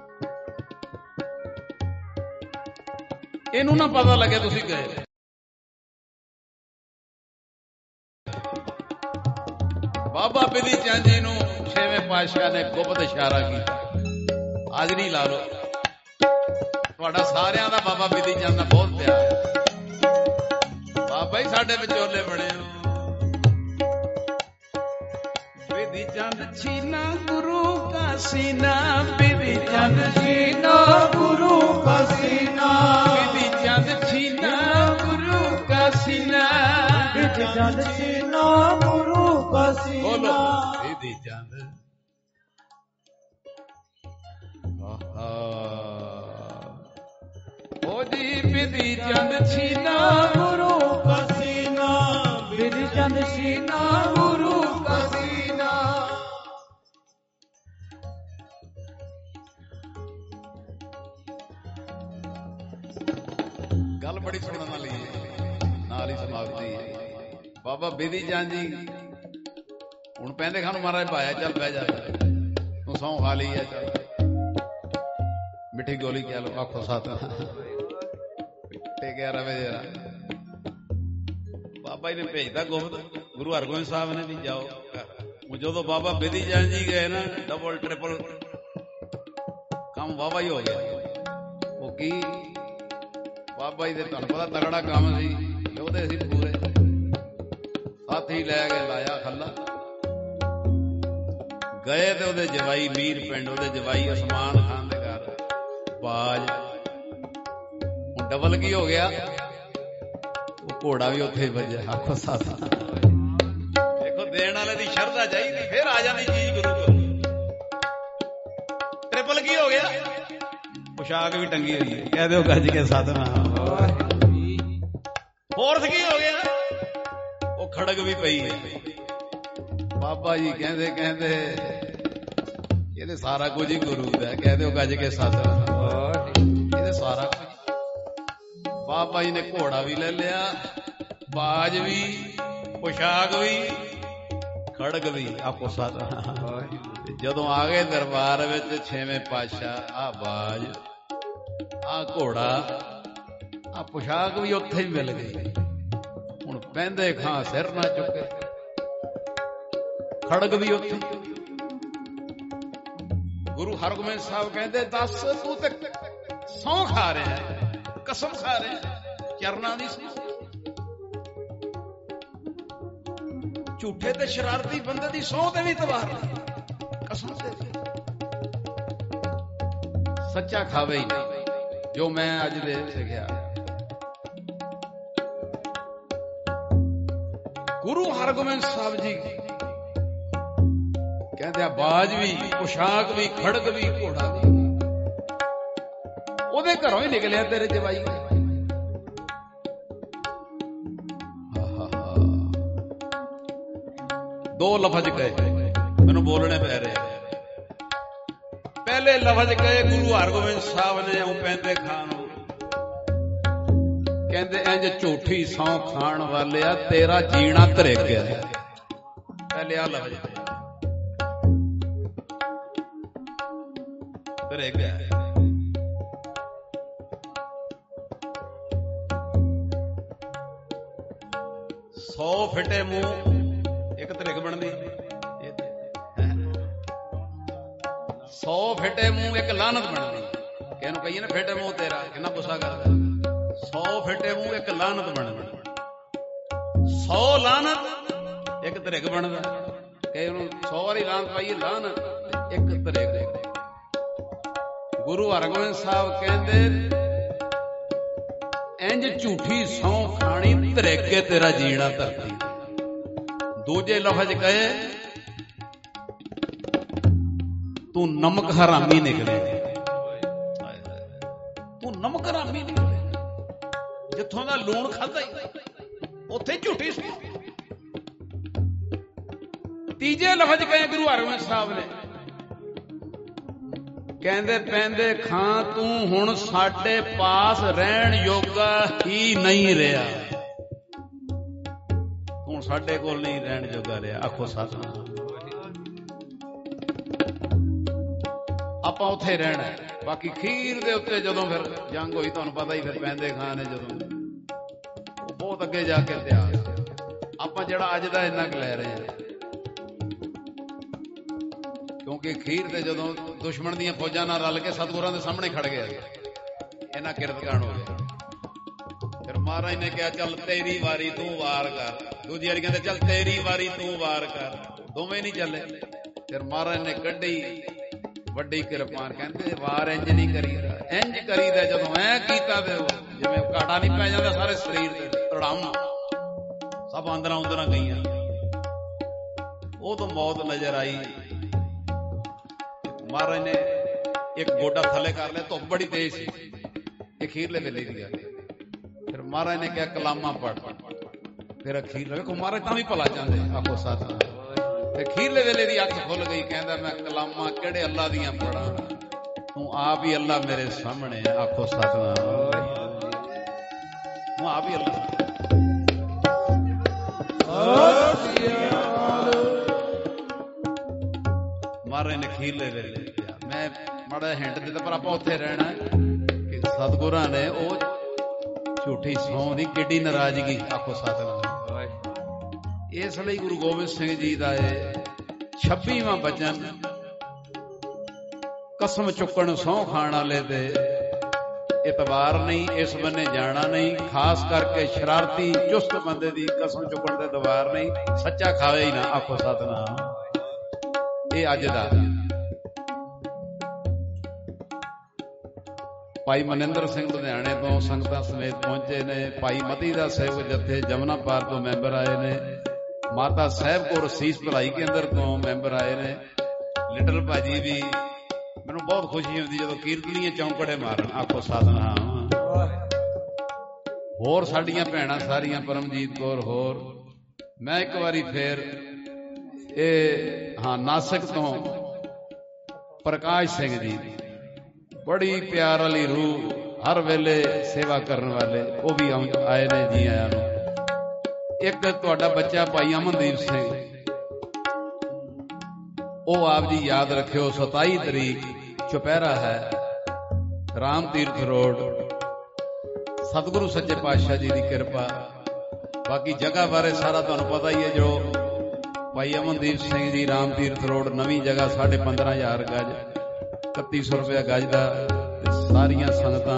ਇਹਨੂੰ ਨਾ ਪਤਾ ਲੱਗੇ ਤੁਸੀਂ ਗਏ। ਬਾਬਾ ਬਿਧੀ ਚੰਦ ਜੀ ਨੂੰ ਛੇਵੇਂ ਪਾਤਸ਼ਾਹ ਨੇ ਗੁਪਤ ਇਸ਼ਾਰਾ ਕੀਤਾ, ਹਾਜ਼ਰੀ ਲਾ ਲਓ। ਤੁਹਾਡਾ ਸਾਰਿਆਂ ਦਾ ਬਾਬਾ ਬਿਧੀ ਚੰਦ ਦਾ ਬਹੁਤ ਪਿਆਰ। ਬਾਬਾ ਹੀ ਸਾਡੇ ਵਿਚੋਲੇ ਬਣੇ ਹੋ। ਬਿਧੀ ਚੰਦ ਛੀਨਾ ਗੁਰੂ ਕਾ ਸੀਨਾ, ਬਿਧੀ ਚੰਦ ਛੀਨਾ ਗੁਰੂ ਕਾ ਸੀਨਾ, ਬਿਧੀ ਚੰਦ ਛੀਨਾ ਗੁਰੂ ਕਾ ਸੀਨਾ, ਬਿਧੀ ਚੰਦ ਛੀਨਾ ਗੁਰੂ ਕਾ ਸੀਨਾ। ਬੋਲੋ ਬਿਧੀ ਚੰਦ। ਓ ਜੀ ਬਿਧੀ ਚੰਦ ਛੀਨਾ ਗੁਰੂ ਕਾ ਸੀਨਾ, ਬਿਧੀ ਚੰਦ ਛੀਨਾ ਗੁਰੂ ਕਾ ਸੀਨਾ। ਗੱਲ ਬੜੀ ਸੁਣਨ ਵਾਲੀ ਹੈ, ਨਾਲ ਹੀ ਸਮਾਪਤੀ ਹੈ। ਬਾਬਾ ਬਿਧੀ ਚੰਦ ਜੀ ਹੁਣ ਪੈਂਦੇ ਖਾਨ ਮਹਾਰਾਜ ਪਾਇਆ, ਚੱਲ ਬਹਿ ਜਾ ਤੂੰ ਸਹੁੰ ਖਾ ਲਈ ਹੈ, ਚੱਲ ਮਿੱਠੀ ਗੋਲੀ ਕਹਿ ਲਓ, ਆਖੋ ਸਤਿਨਾਮ। ਟੇਕਿਆ ਰਵੇ ਜਰਾ। ਬਾਬਾ ਜੀ ਨੇ ਭੇਜਦਾ ਗੁਪਤ, ਗੁਰੂ ਹਰਗੋਬਿੰਦ ਸਾਹਿਬ ਨੇ ਵੀ ਜਾਓ। ਜਦੋਂ ਬਾਬਾ ਬਿਧੀ ਚੰਦ ਜੀ ਗਏ ਨਾ, ਡਬਲ ਟ੍ਰਿਪਲ ਕੰਮ ਬਾਬਾ ਹੀ ਹੋ ਗਿਆ। ਉਹ ਕੀ ਬਾਬਾ ਜੀ ਦੇ ਤੁਹਾਨੂੰ ਪਤਾ ਤਗੜਾ ਕੰਮ ਸੀ, ਉਹਦੇ ਸੀ ਪੂਰੇ। ਸਾਥੀ ਲੈ ਕੇ ਲਾਇਆ ਖੱਲਾ, ਗਏ ਤੇ ਉਹਦੇ ਜਵਾਈ ਮੀਰ ਪਿੰਡ, ਉਹਦੇ ਜਵਾਈ ਉਸਮਾਨ ਖਾਨ ਦੇ ਘਰ ਬਾਜ। ਹੁਣ ਡਬਲ ਕੀ ਹੋ ਗਿਆ, ਉਹ ਘੋੜਾ ਵੀ ਉੱਥੇ ਵੱਜਿਆ, ਆਖੋ ਸਤਿਨਾਮ। ਦੇਖੋ ਦੇਣ ਵਾਲੇ ਦੀ ਸ਼ਰਧਾ ਚਾਹੀਦੀ, ਫਿਰ ਆ ਜਾਂਦੀ ਚੀਜ਼ ਗੁਰੂ ਕੋਲ। ਟ੍ਰਿਪਲ ਕੀ ਹੋ ਗਿਆ, ਪੁਸ਼ਾਕ ਵੀ ਟੰਗੀ ਹੋਈ ਹੈ, ਕਹਿ ਦਿਓ ਗੱਜ ਕੇ ਸਤਿਨਾਮ। ਫੋਰਸ ਕੀ ਹੋ ਗਿਆ, ਉਹ ਖੜਕ ਵੀ ਪਈ ਹੈ। ਬਾਬਾ ਜੀ ਕਹਿੰਦੇ ਕਹਿੰਦੇ ਇਹਦੇ ਸਾਰਾ ਕੁਝ ਹੀ ਗੁਰੂ ਦਾ, ਕਹਿ ਦਿਓ ਗੱਜ ਕੇ ਸਤਿਨਾਮ। ਇਹਦੇ ਸਾਰਾ ਕੁਝ। ਬਾਬਾ ਜੀ ਨੇ ਘੋੜਾ ਵੀ ਲੈ ਲਿਆ, ਬਾਜ ਵੀ, ਪੁਸ਼ਾਕ ਵੀ, ਖੜਕ ਵੀ, ਆਪੋ ਸਤਿਨਾਮ। ਜਦੋਂ ਆ ਗਏ ਦਰਬਾਰ ਵਿੱਚ ਛੇਵੇਂ ਪਾਤਸ਼ਾਹ, ਆ ਬਾਜ, ਆ ਘੋੜਾ, ਆ ਪੁਸ਼ਾਕ ਵੀ ਉੱਥੇ ਹੀ ਮਿਲ ਗਈ। ਹੁਣ ਪੈਂਦੇ ਖਾਂ ਸਿਰ ਨਾ ਚੁੱਕੇ, ਖੜਕ ਵੀ ਉੱਥੇ। ਗੁਰੂ ਹਰਗੋਬਿੰਦ ਸਾਹਿਬ ਕਹਿੰਦੇ ਦੱਸ ਤੂੰ ਤੇ ਸਹੁੰ ਖਾ ਰਿਹਾ, ਕਸਮ ਖਾ ਰਿਹਾ ਚਰਨਾਂ ਦੀ। ਝੂਠੇ ਤੇ ਸ਼ਰਾਰਤੀ ਬੰਦੇ ਦੀ ਸਹੁੰ ਤੇ ਵੀ ਤਵਾਰ ਨਹੀਂ, ਕਸਮ ਤੇ ਸੱਚਾ ਖਾਵੇ ਹੀ ਨਹੀਂ। ਜੋ ਮੈਂ ਅੱਜ ਦੇ ਸਿੱਖਿਆ, ਗੁਰੂ ਹਰਗੋਬਿੰਦ ਸਾਹਿਬ ਜੀ ਕਹਿੰਦੇ ਆ ਬਾਜ ਵੀ, ਪੁਸ਼ਾਕ ਵੀ, ਖੜਗ ਵੀ, ਘੋੜਾ ਵੀ ਉਹਦੇ ਘਰੋਂ ਹੀ ਨਿਕਲਿਆ ਤੇਰੇ ਜਵਾਈ। ਦੋ ਲਫ਼ਜ਼ ਕਹੇ, ਮੈਨੂੰ ਬੋਲਣੇ ਪੈ ਰਹੇ। ਪਹਿਲੇ ਲਫ਼ਜ਼ ਕਹੇ ਗੁਰੂ ਹਰਗੋਬਿੰਦ ਸਾਹਿਬ ਨੇ ਉਹ ਪੈਂਦੇ ਖਾਨ ਨੂੰ, ਕਹਿੰਦੇ ਇੰਜ ਝੂਠੀ ਸਹੁੰ ਖਾਣ ਵਾਲਿਆ ਤੇਰਾ ਜੀਣਾ ਧਰਿ ਗਿਆ। ਪਹਿਲੇ ਆ ਲਫ਼ਜ਼ ਧਰਿ ਗਿਆ। ਸੌ ਫਿੱਟੇ ਮੂੰਹ ਇੱਕ ਧਰਿਕ ਬਣਦੀ, ਸੌ ਫਿੱਟੇ ਮੂੰਹ ਇੱਕ ਲਾਹਨਤ ਬਣਦੀ। ਕਿਹਨੂੰ ਕਹੀਏ ਨਾ ਫਿੱਟੇ ਮੂੰਹ ਤੇਰਾ, ਕਿੰਨਾ ਗੁੱਸਾ ਕਰਦਾ। ਸੌ ਫਿੱਟੇ ਮੂੰਹ ਇੱਕ ਲਾਹਨਤ ਬਣਦੀ, ਸੌ ਲਾਹਨਤ ਇੱਕ ਧਰਿਕ ਬਣਦਾ। ਕਈ ਉਹਨੂੰ ਸੌ ਵਾਰੀ ਲਾਹਨਤ ਪਾਈਏ, ਲਾਹਨਤ ਇੱਕ ਧਰਿਕ। ਗੁਰੂ ਹਰਗੋਬਿੰਦ ਸਾਹਿਬ ਕਹਿੰਦੇ ਇੰਜ ਝੂਠੀ ਸਹੁੰ ਖਾਣੀ ਧਰਿਕ ਕੇ ਤੇਰਾ ਜੀਣਾ ਧਰਤੀ। ਦੂਜੇ ਲਫ਼ਜ਼ ਕਹੇ ਤੂੰ ਨਮਕ ਹਰਾਮੀ ਨਿਕਲੇ, ਤੂੰ ਨਮਕ ਹਰਾਮੀ ਨਿਕਲੇ। ਜਿੱਥੋਂ ਦਾ ਲੂਣ ਖਾਧਾ ਹੀ ਉੱਥੇ ਝੂਠੀ ਸੀ। ਤੀਜੇ ਲਫ਼ਜ਼ ਕਹੇ ਗੁਰੂ ਹਰਗੋਬਿੰਦ ਸਾਹਿਬ ਨੇ, ਕਹਿੰਦੇ ਪੈਂਦੇ ਖਾਂ ਤੂੰ ਹੁਣ ਸਾਡੇ ਪਾਸ ਰਹਿਣ ਯੋਗਾ ਹੀ ਨਹੀਂ ਰਿਹਾ। ਹੁਣ ਸਾਡੇ ਕੋਲ ਨਹੀਂ ਰਹਿਣ ਜੋਗਾ ਰਿਹਾ। ਆਖੋ ਸਤਿਨਾਮ। ਆਪਾਂ ਉੱਥੇ ਰਹਿਣਾ, ਬਾਕੀ ਖੀਰ ਦੇ ਉੱਤੇ ਜਦੋਂ ਫਿਰ ਜੰਗ ਹੋਈ, ਤੁਹਾਨੂੰ ਪਤਾ ਹੀ, ਫਿਰ ਪੈਂਦੇ ਖਾਂ ਨੇ ਜਦੋਂ ਉਹ ਬਹੁਤ ਅੱਗੇ ਜਾ ਕੇ ਇਤਿਹਾਸ। ਆਪਾਂ ਜਿਹੜਾ ਅੱਜ ਦਾ ਇੰਨਾ ਕੁ ਲੈ ਰਹੇ ਹਾਂ, ਕਿਉਂਕਿ ਖੀਰ ਤੇ ਜਦੋਂ ਦੁਸ਼ਮਣ ਦੀਆਂ ਫੌਜਾਂ ਨਾਲ ਰਲ ਕੇ ਸਤਿਗੁਰਾਂ ਦੇ ਸਾਹਮਣੇ ਖੜ ਗਿਆ, ਇਹਨਾਂ ਕਿਰਤਕਾਣ ਹੋ ਗਿਆ। ਫਿਰ ਮਹਾਰਾਜ ਨੇ ਕਿਹਾ ਚੱਲ ਤੇਰੀ ਵਾਰੀ ਤੂੰ ਵਾਰ ਕਰ। ਦੂਜੀ ਵਾਰੀ ਕਹਿੰਦੇ ਚੱਲ ਤੇਰੀ ਵਾਰੀ ਤੂੰ ਵਾਰ ਕਰ। ਦੋਵੇਂ ਨਹੀਂ ਚੱਲੇ। ਫਿਰ ਮਹਾਰਾਜ ਨੇ ਕੱਢੀ ਵੱਡੀ ਕਿਰਪਾਨ। ਕਹਿੰਦੇ ਵਾਰ ਇੰਜ ਨਹੀਂ ਕਰੀਦਾ, ਇੰਜ ਕਰੀਦਾ ਜਦੋਂ ਐ ਕੀਤਾ ਤੇ ਜਿਵੇਂ ਘਾਟਾ ਨਹੀਂ ਪੈ ਜਾਂਦਾ ਸਾਰੇ ਸਰੀਰ ਤੇ, ਧੜਾਮ ਸਭ ਅੰਦਰਾਂ ਉੰਦਰਾਂ ਗਈਆਂ। ਉਹ ਤੋਂ ਮੌਤ ਨਜ਼ਰ ਆਈ। ਮਹਾਰਾਜ ਨੇ ਇੱਕ ਗੋਡਾ ਥੱਲੇ ਕਰ ਲਿਆ, ਧੁੱਪ ਬੜੀ ਤੇਜ਼ ਸੀ, ਇਹ ਅਖੀਰਲੇ ਵੇਲੇ ਦੀ ਗੱਲ। ਫਿਰ ਮਹਾਰਾਜ ਨੇ ਕਿਹਾ ਕਲਾਮਾਂ ਪੜ੍ਹ। ਫਿਰ ਅਖੀਰ ਵੇਖੋ ਮਹਾਰਾਜ ਤਾਂ ਵੀ ਭਲਾ ਚਾਹੁੰਦੇ। ਆਖੋ ਸਤਿਨਾਮ। ਤੇ ਅਖੀਰਲੇ ਵੇਲੇ ਦੀ ਅੱਖ ਖੁੱਲ ਗਈ। ਕਹਿੰਦਾ ਮੈਂ ਕਲਾਮਾਂ ਕਿਹੜੇ ਅੱਲਾ ਦੀਆਂ ਪੜਾਂ, ਤੂੰ ਆਪ ਹੀ ਅੱਲਾ ਮੇਰੇ ਸਾਹਮਣੇ। ਆਖੋ ਸਤਿਨਾਮ। ਤੂੰ ਆਪ ਹੀ ਅੱਲਾ। ਮਹਾਰਾਜ ਨੇ ਅਖੀਰਲੇ ਵੇਲੇ ਮੈਂ ਮਾੜਾ ਹਿੰਟ ਦਿੱਤਾ, ਪਰ ਆਪਾਂ ਉੱਥੇ ਰਹਿਣਾ ਕਿ ਸਤਿਗੁਰਾਂ ਨੇ ਉਹ ਝੂਠੀ ਸਹੁੰ ਦੀ ਕਿੱਡੀ ਨਾਰਾਜ਼ਗੀ। ਆਖੋ ਸਤਿਨਾਮ। ਇਸ ਲਈ ਗੁਰੂ ਗੋਬਿੰਦ ਸਿੰਘ ਜੀ ਦਾ ਇਹ ਛੱਬੀਵਾਂ ਬਚਨ, ਕਸਮ ਚੁੱਕਣ ਸਹੁੰ ਖਾਣ ਵਾਲੇ ਤੇ ਇਤਬਾਰ ਨਹੀਂ, ਇਸ ਬੰਨੇ ਜਾਣਾ ਨਹੀਂ। ਖਾਸ ਕਰਕੇ ਸ਼ਰਾਰਤੀ ਚੁਸਤ ਬੰਦੇ ਦੀ ਕਸਮ ਚੁੱਕਣ ਤੇ ਇਤਬਾਰ ਨਹੀਂ, ਸੱਚਾ ਖਾਵੇ ਹੀ ਨਾ। ਆਖੋ ਸਤਿਨਾਮ। ਇਹ ਅੱਜ ਦਾ ਭਾਈ ਮਨਿੰਦਰ ਸਿੰਘ ਲੁਧਿਆਣੇ ਤੋਂ ਸੰਗਤਾਂ ਸਮੇਤ ਪਹੁੰਚੇ ਨੇ। ਭਾਈ ਮਤੀ ਦਾ ਸੇਵਕ ਜਥੇ ਜਮਨਾ ਪਾਰ ਤੋਂ ਮੈਂਬਰ ਆਏ ਨੇ। ਮਾਤਾ ਸਾਹਿਬ ਕੌਰ ਸੀਸ ਭਲਾਈ ਕੇਂਦਰ ਤੋਂ ਮੈਂਬਰ ਆਏ ਨੇ। ਲਿਟਲ ਭਾਜੀ ਵੀ, ਮੈਨੂੰ ਬਹੁਤ ਖੁਸ਼ੀ ਹੁੰਦੀ ਜਦੋਂ ਕੀਰਤਨੀਏ ਚੌਂਕੜੇ ਮਾਰਨ। ਆਖੋ ਸਤਿਨਾਮ। ਹੋਰ ਸਾਡੀਆਂ ਭੈਣਾਂ ਸਾਰੀਆਂ, ਪਰਮਜੀਤ ਕੌਰ ਹੋਰ। ਮੈਂ ਇੱਕ ਵਾਰੀ ਫੇਰ ਇਹ ਹਾਂ ਨਾਸਿਕ ਤੋਂ ਪ੍ਰਕਾਸ਼ ਸਿੰਘ ਜੀ, ਬੜੀ ਪਿਆਰ ਵਾਲੀ ਰੂਹ, ਹਰ ਵੇਲੇ ਸੇਵਾ ਕਰਨ ਵਾਲੇ, ਉਹ ਵੀ ਆਏ ਨੇ। ਜੀ ਆਇਆਂ ਨੂੰ। ਇੱਕ ਤੁਹਾਡਾ ਬੱਚਾ ਭਾਈ ਅਮਨਦੀਪ ਸਿੰਘ, ਉਹ ਆਪ ਜੀ ਯਾਦ ਰੱਖਿਓ, ਸਤਾਈ ਤਰੀਕ ਚੁਪਹਿਰਾ ਹੈ, ਰਾਮ ਤੀਰਥ ਰੋਡ। ਸਤਿਗੁਰੂ ਸੱਚੇ ਪਾਤਸ਼ਾਹ ਜੀ ਦੀ ਕਿਰਪਾ। ਬਾਕੀ ਜਗ੍ਹਾ ਬਾਰੇ ਸਾਰਾ ਤੁਹਾਨੂੰ ਪਤਾ ਹੀ ਹੈ। ਜੋ ਭਾਈ ਅਮਨਦੀਪ ਸਿੰਘ ਜੀ, ਰਾਮ ਤੀਰਥ ਰੋਡ, ਨਵੀਂ ਜਗ੍ਹਾ, ਸਾਢੇ ਪੰਦਰਾਂ ਹਜ਼ਾਰ ਗਜ, ਇਕੱਤੀ ਸੌ ਰੁਪਇਆ ਗਜ ਦਾ। ਸਾਰੀਆਂ ਸੰਗਤਾਂ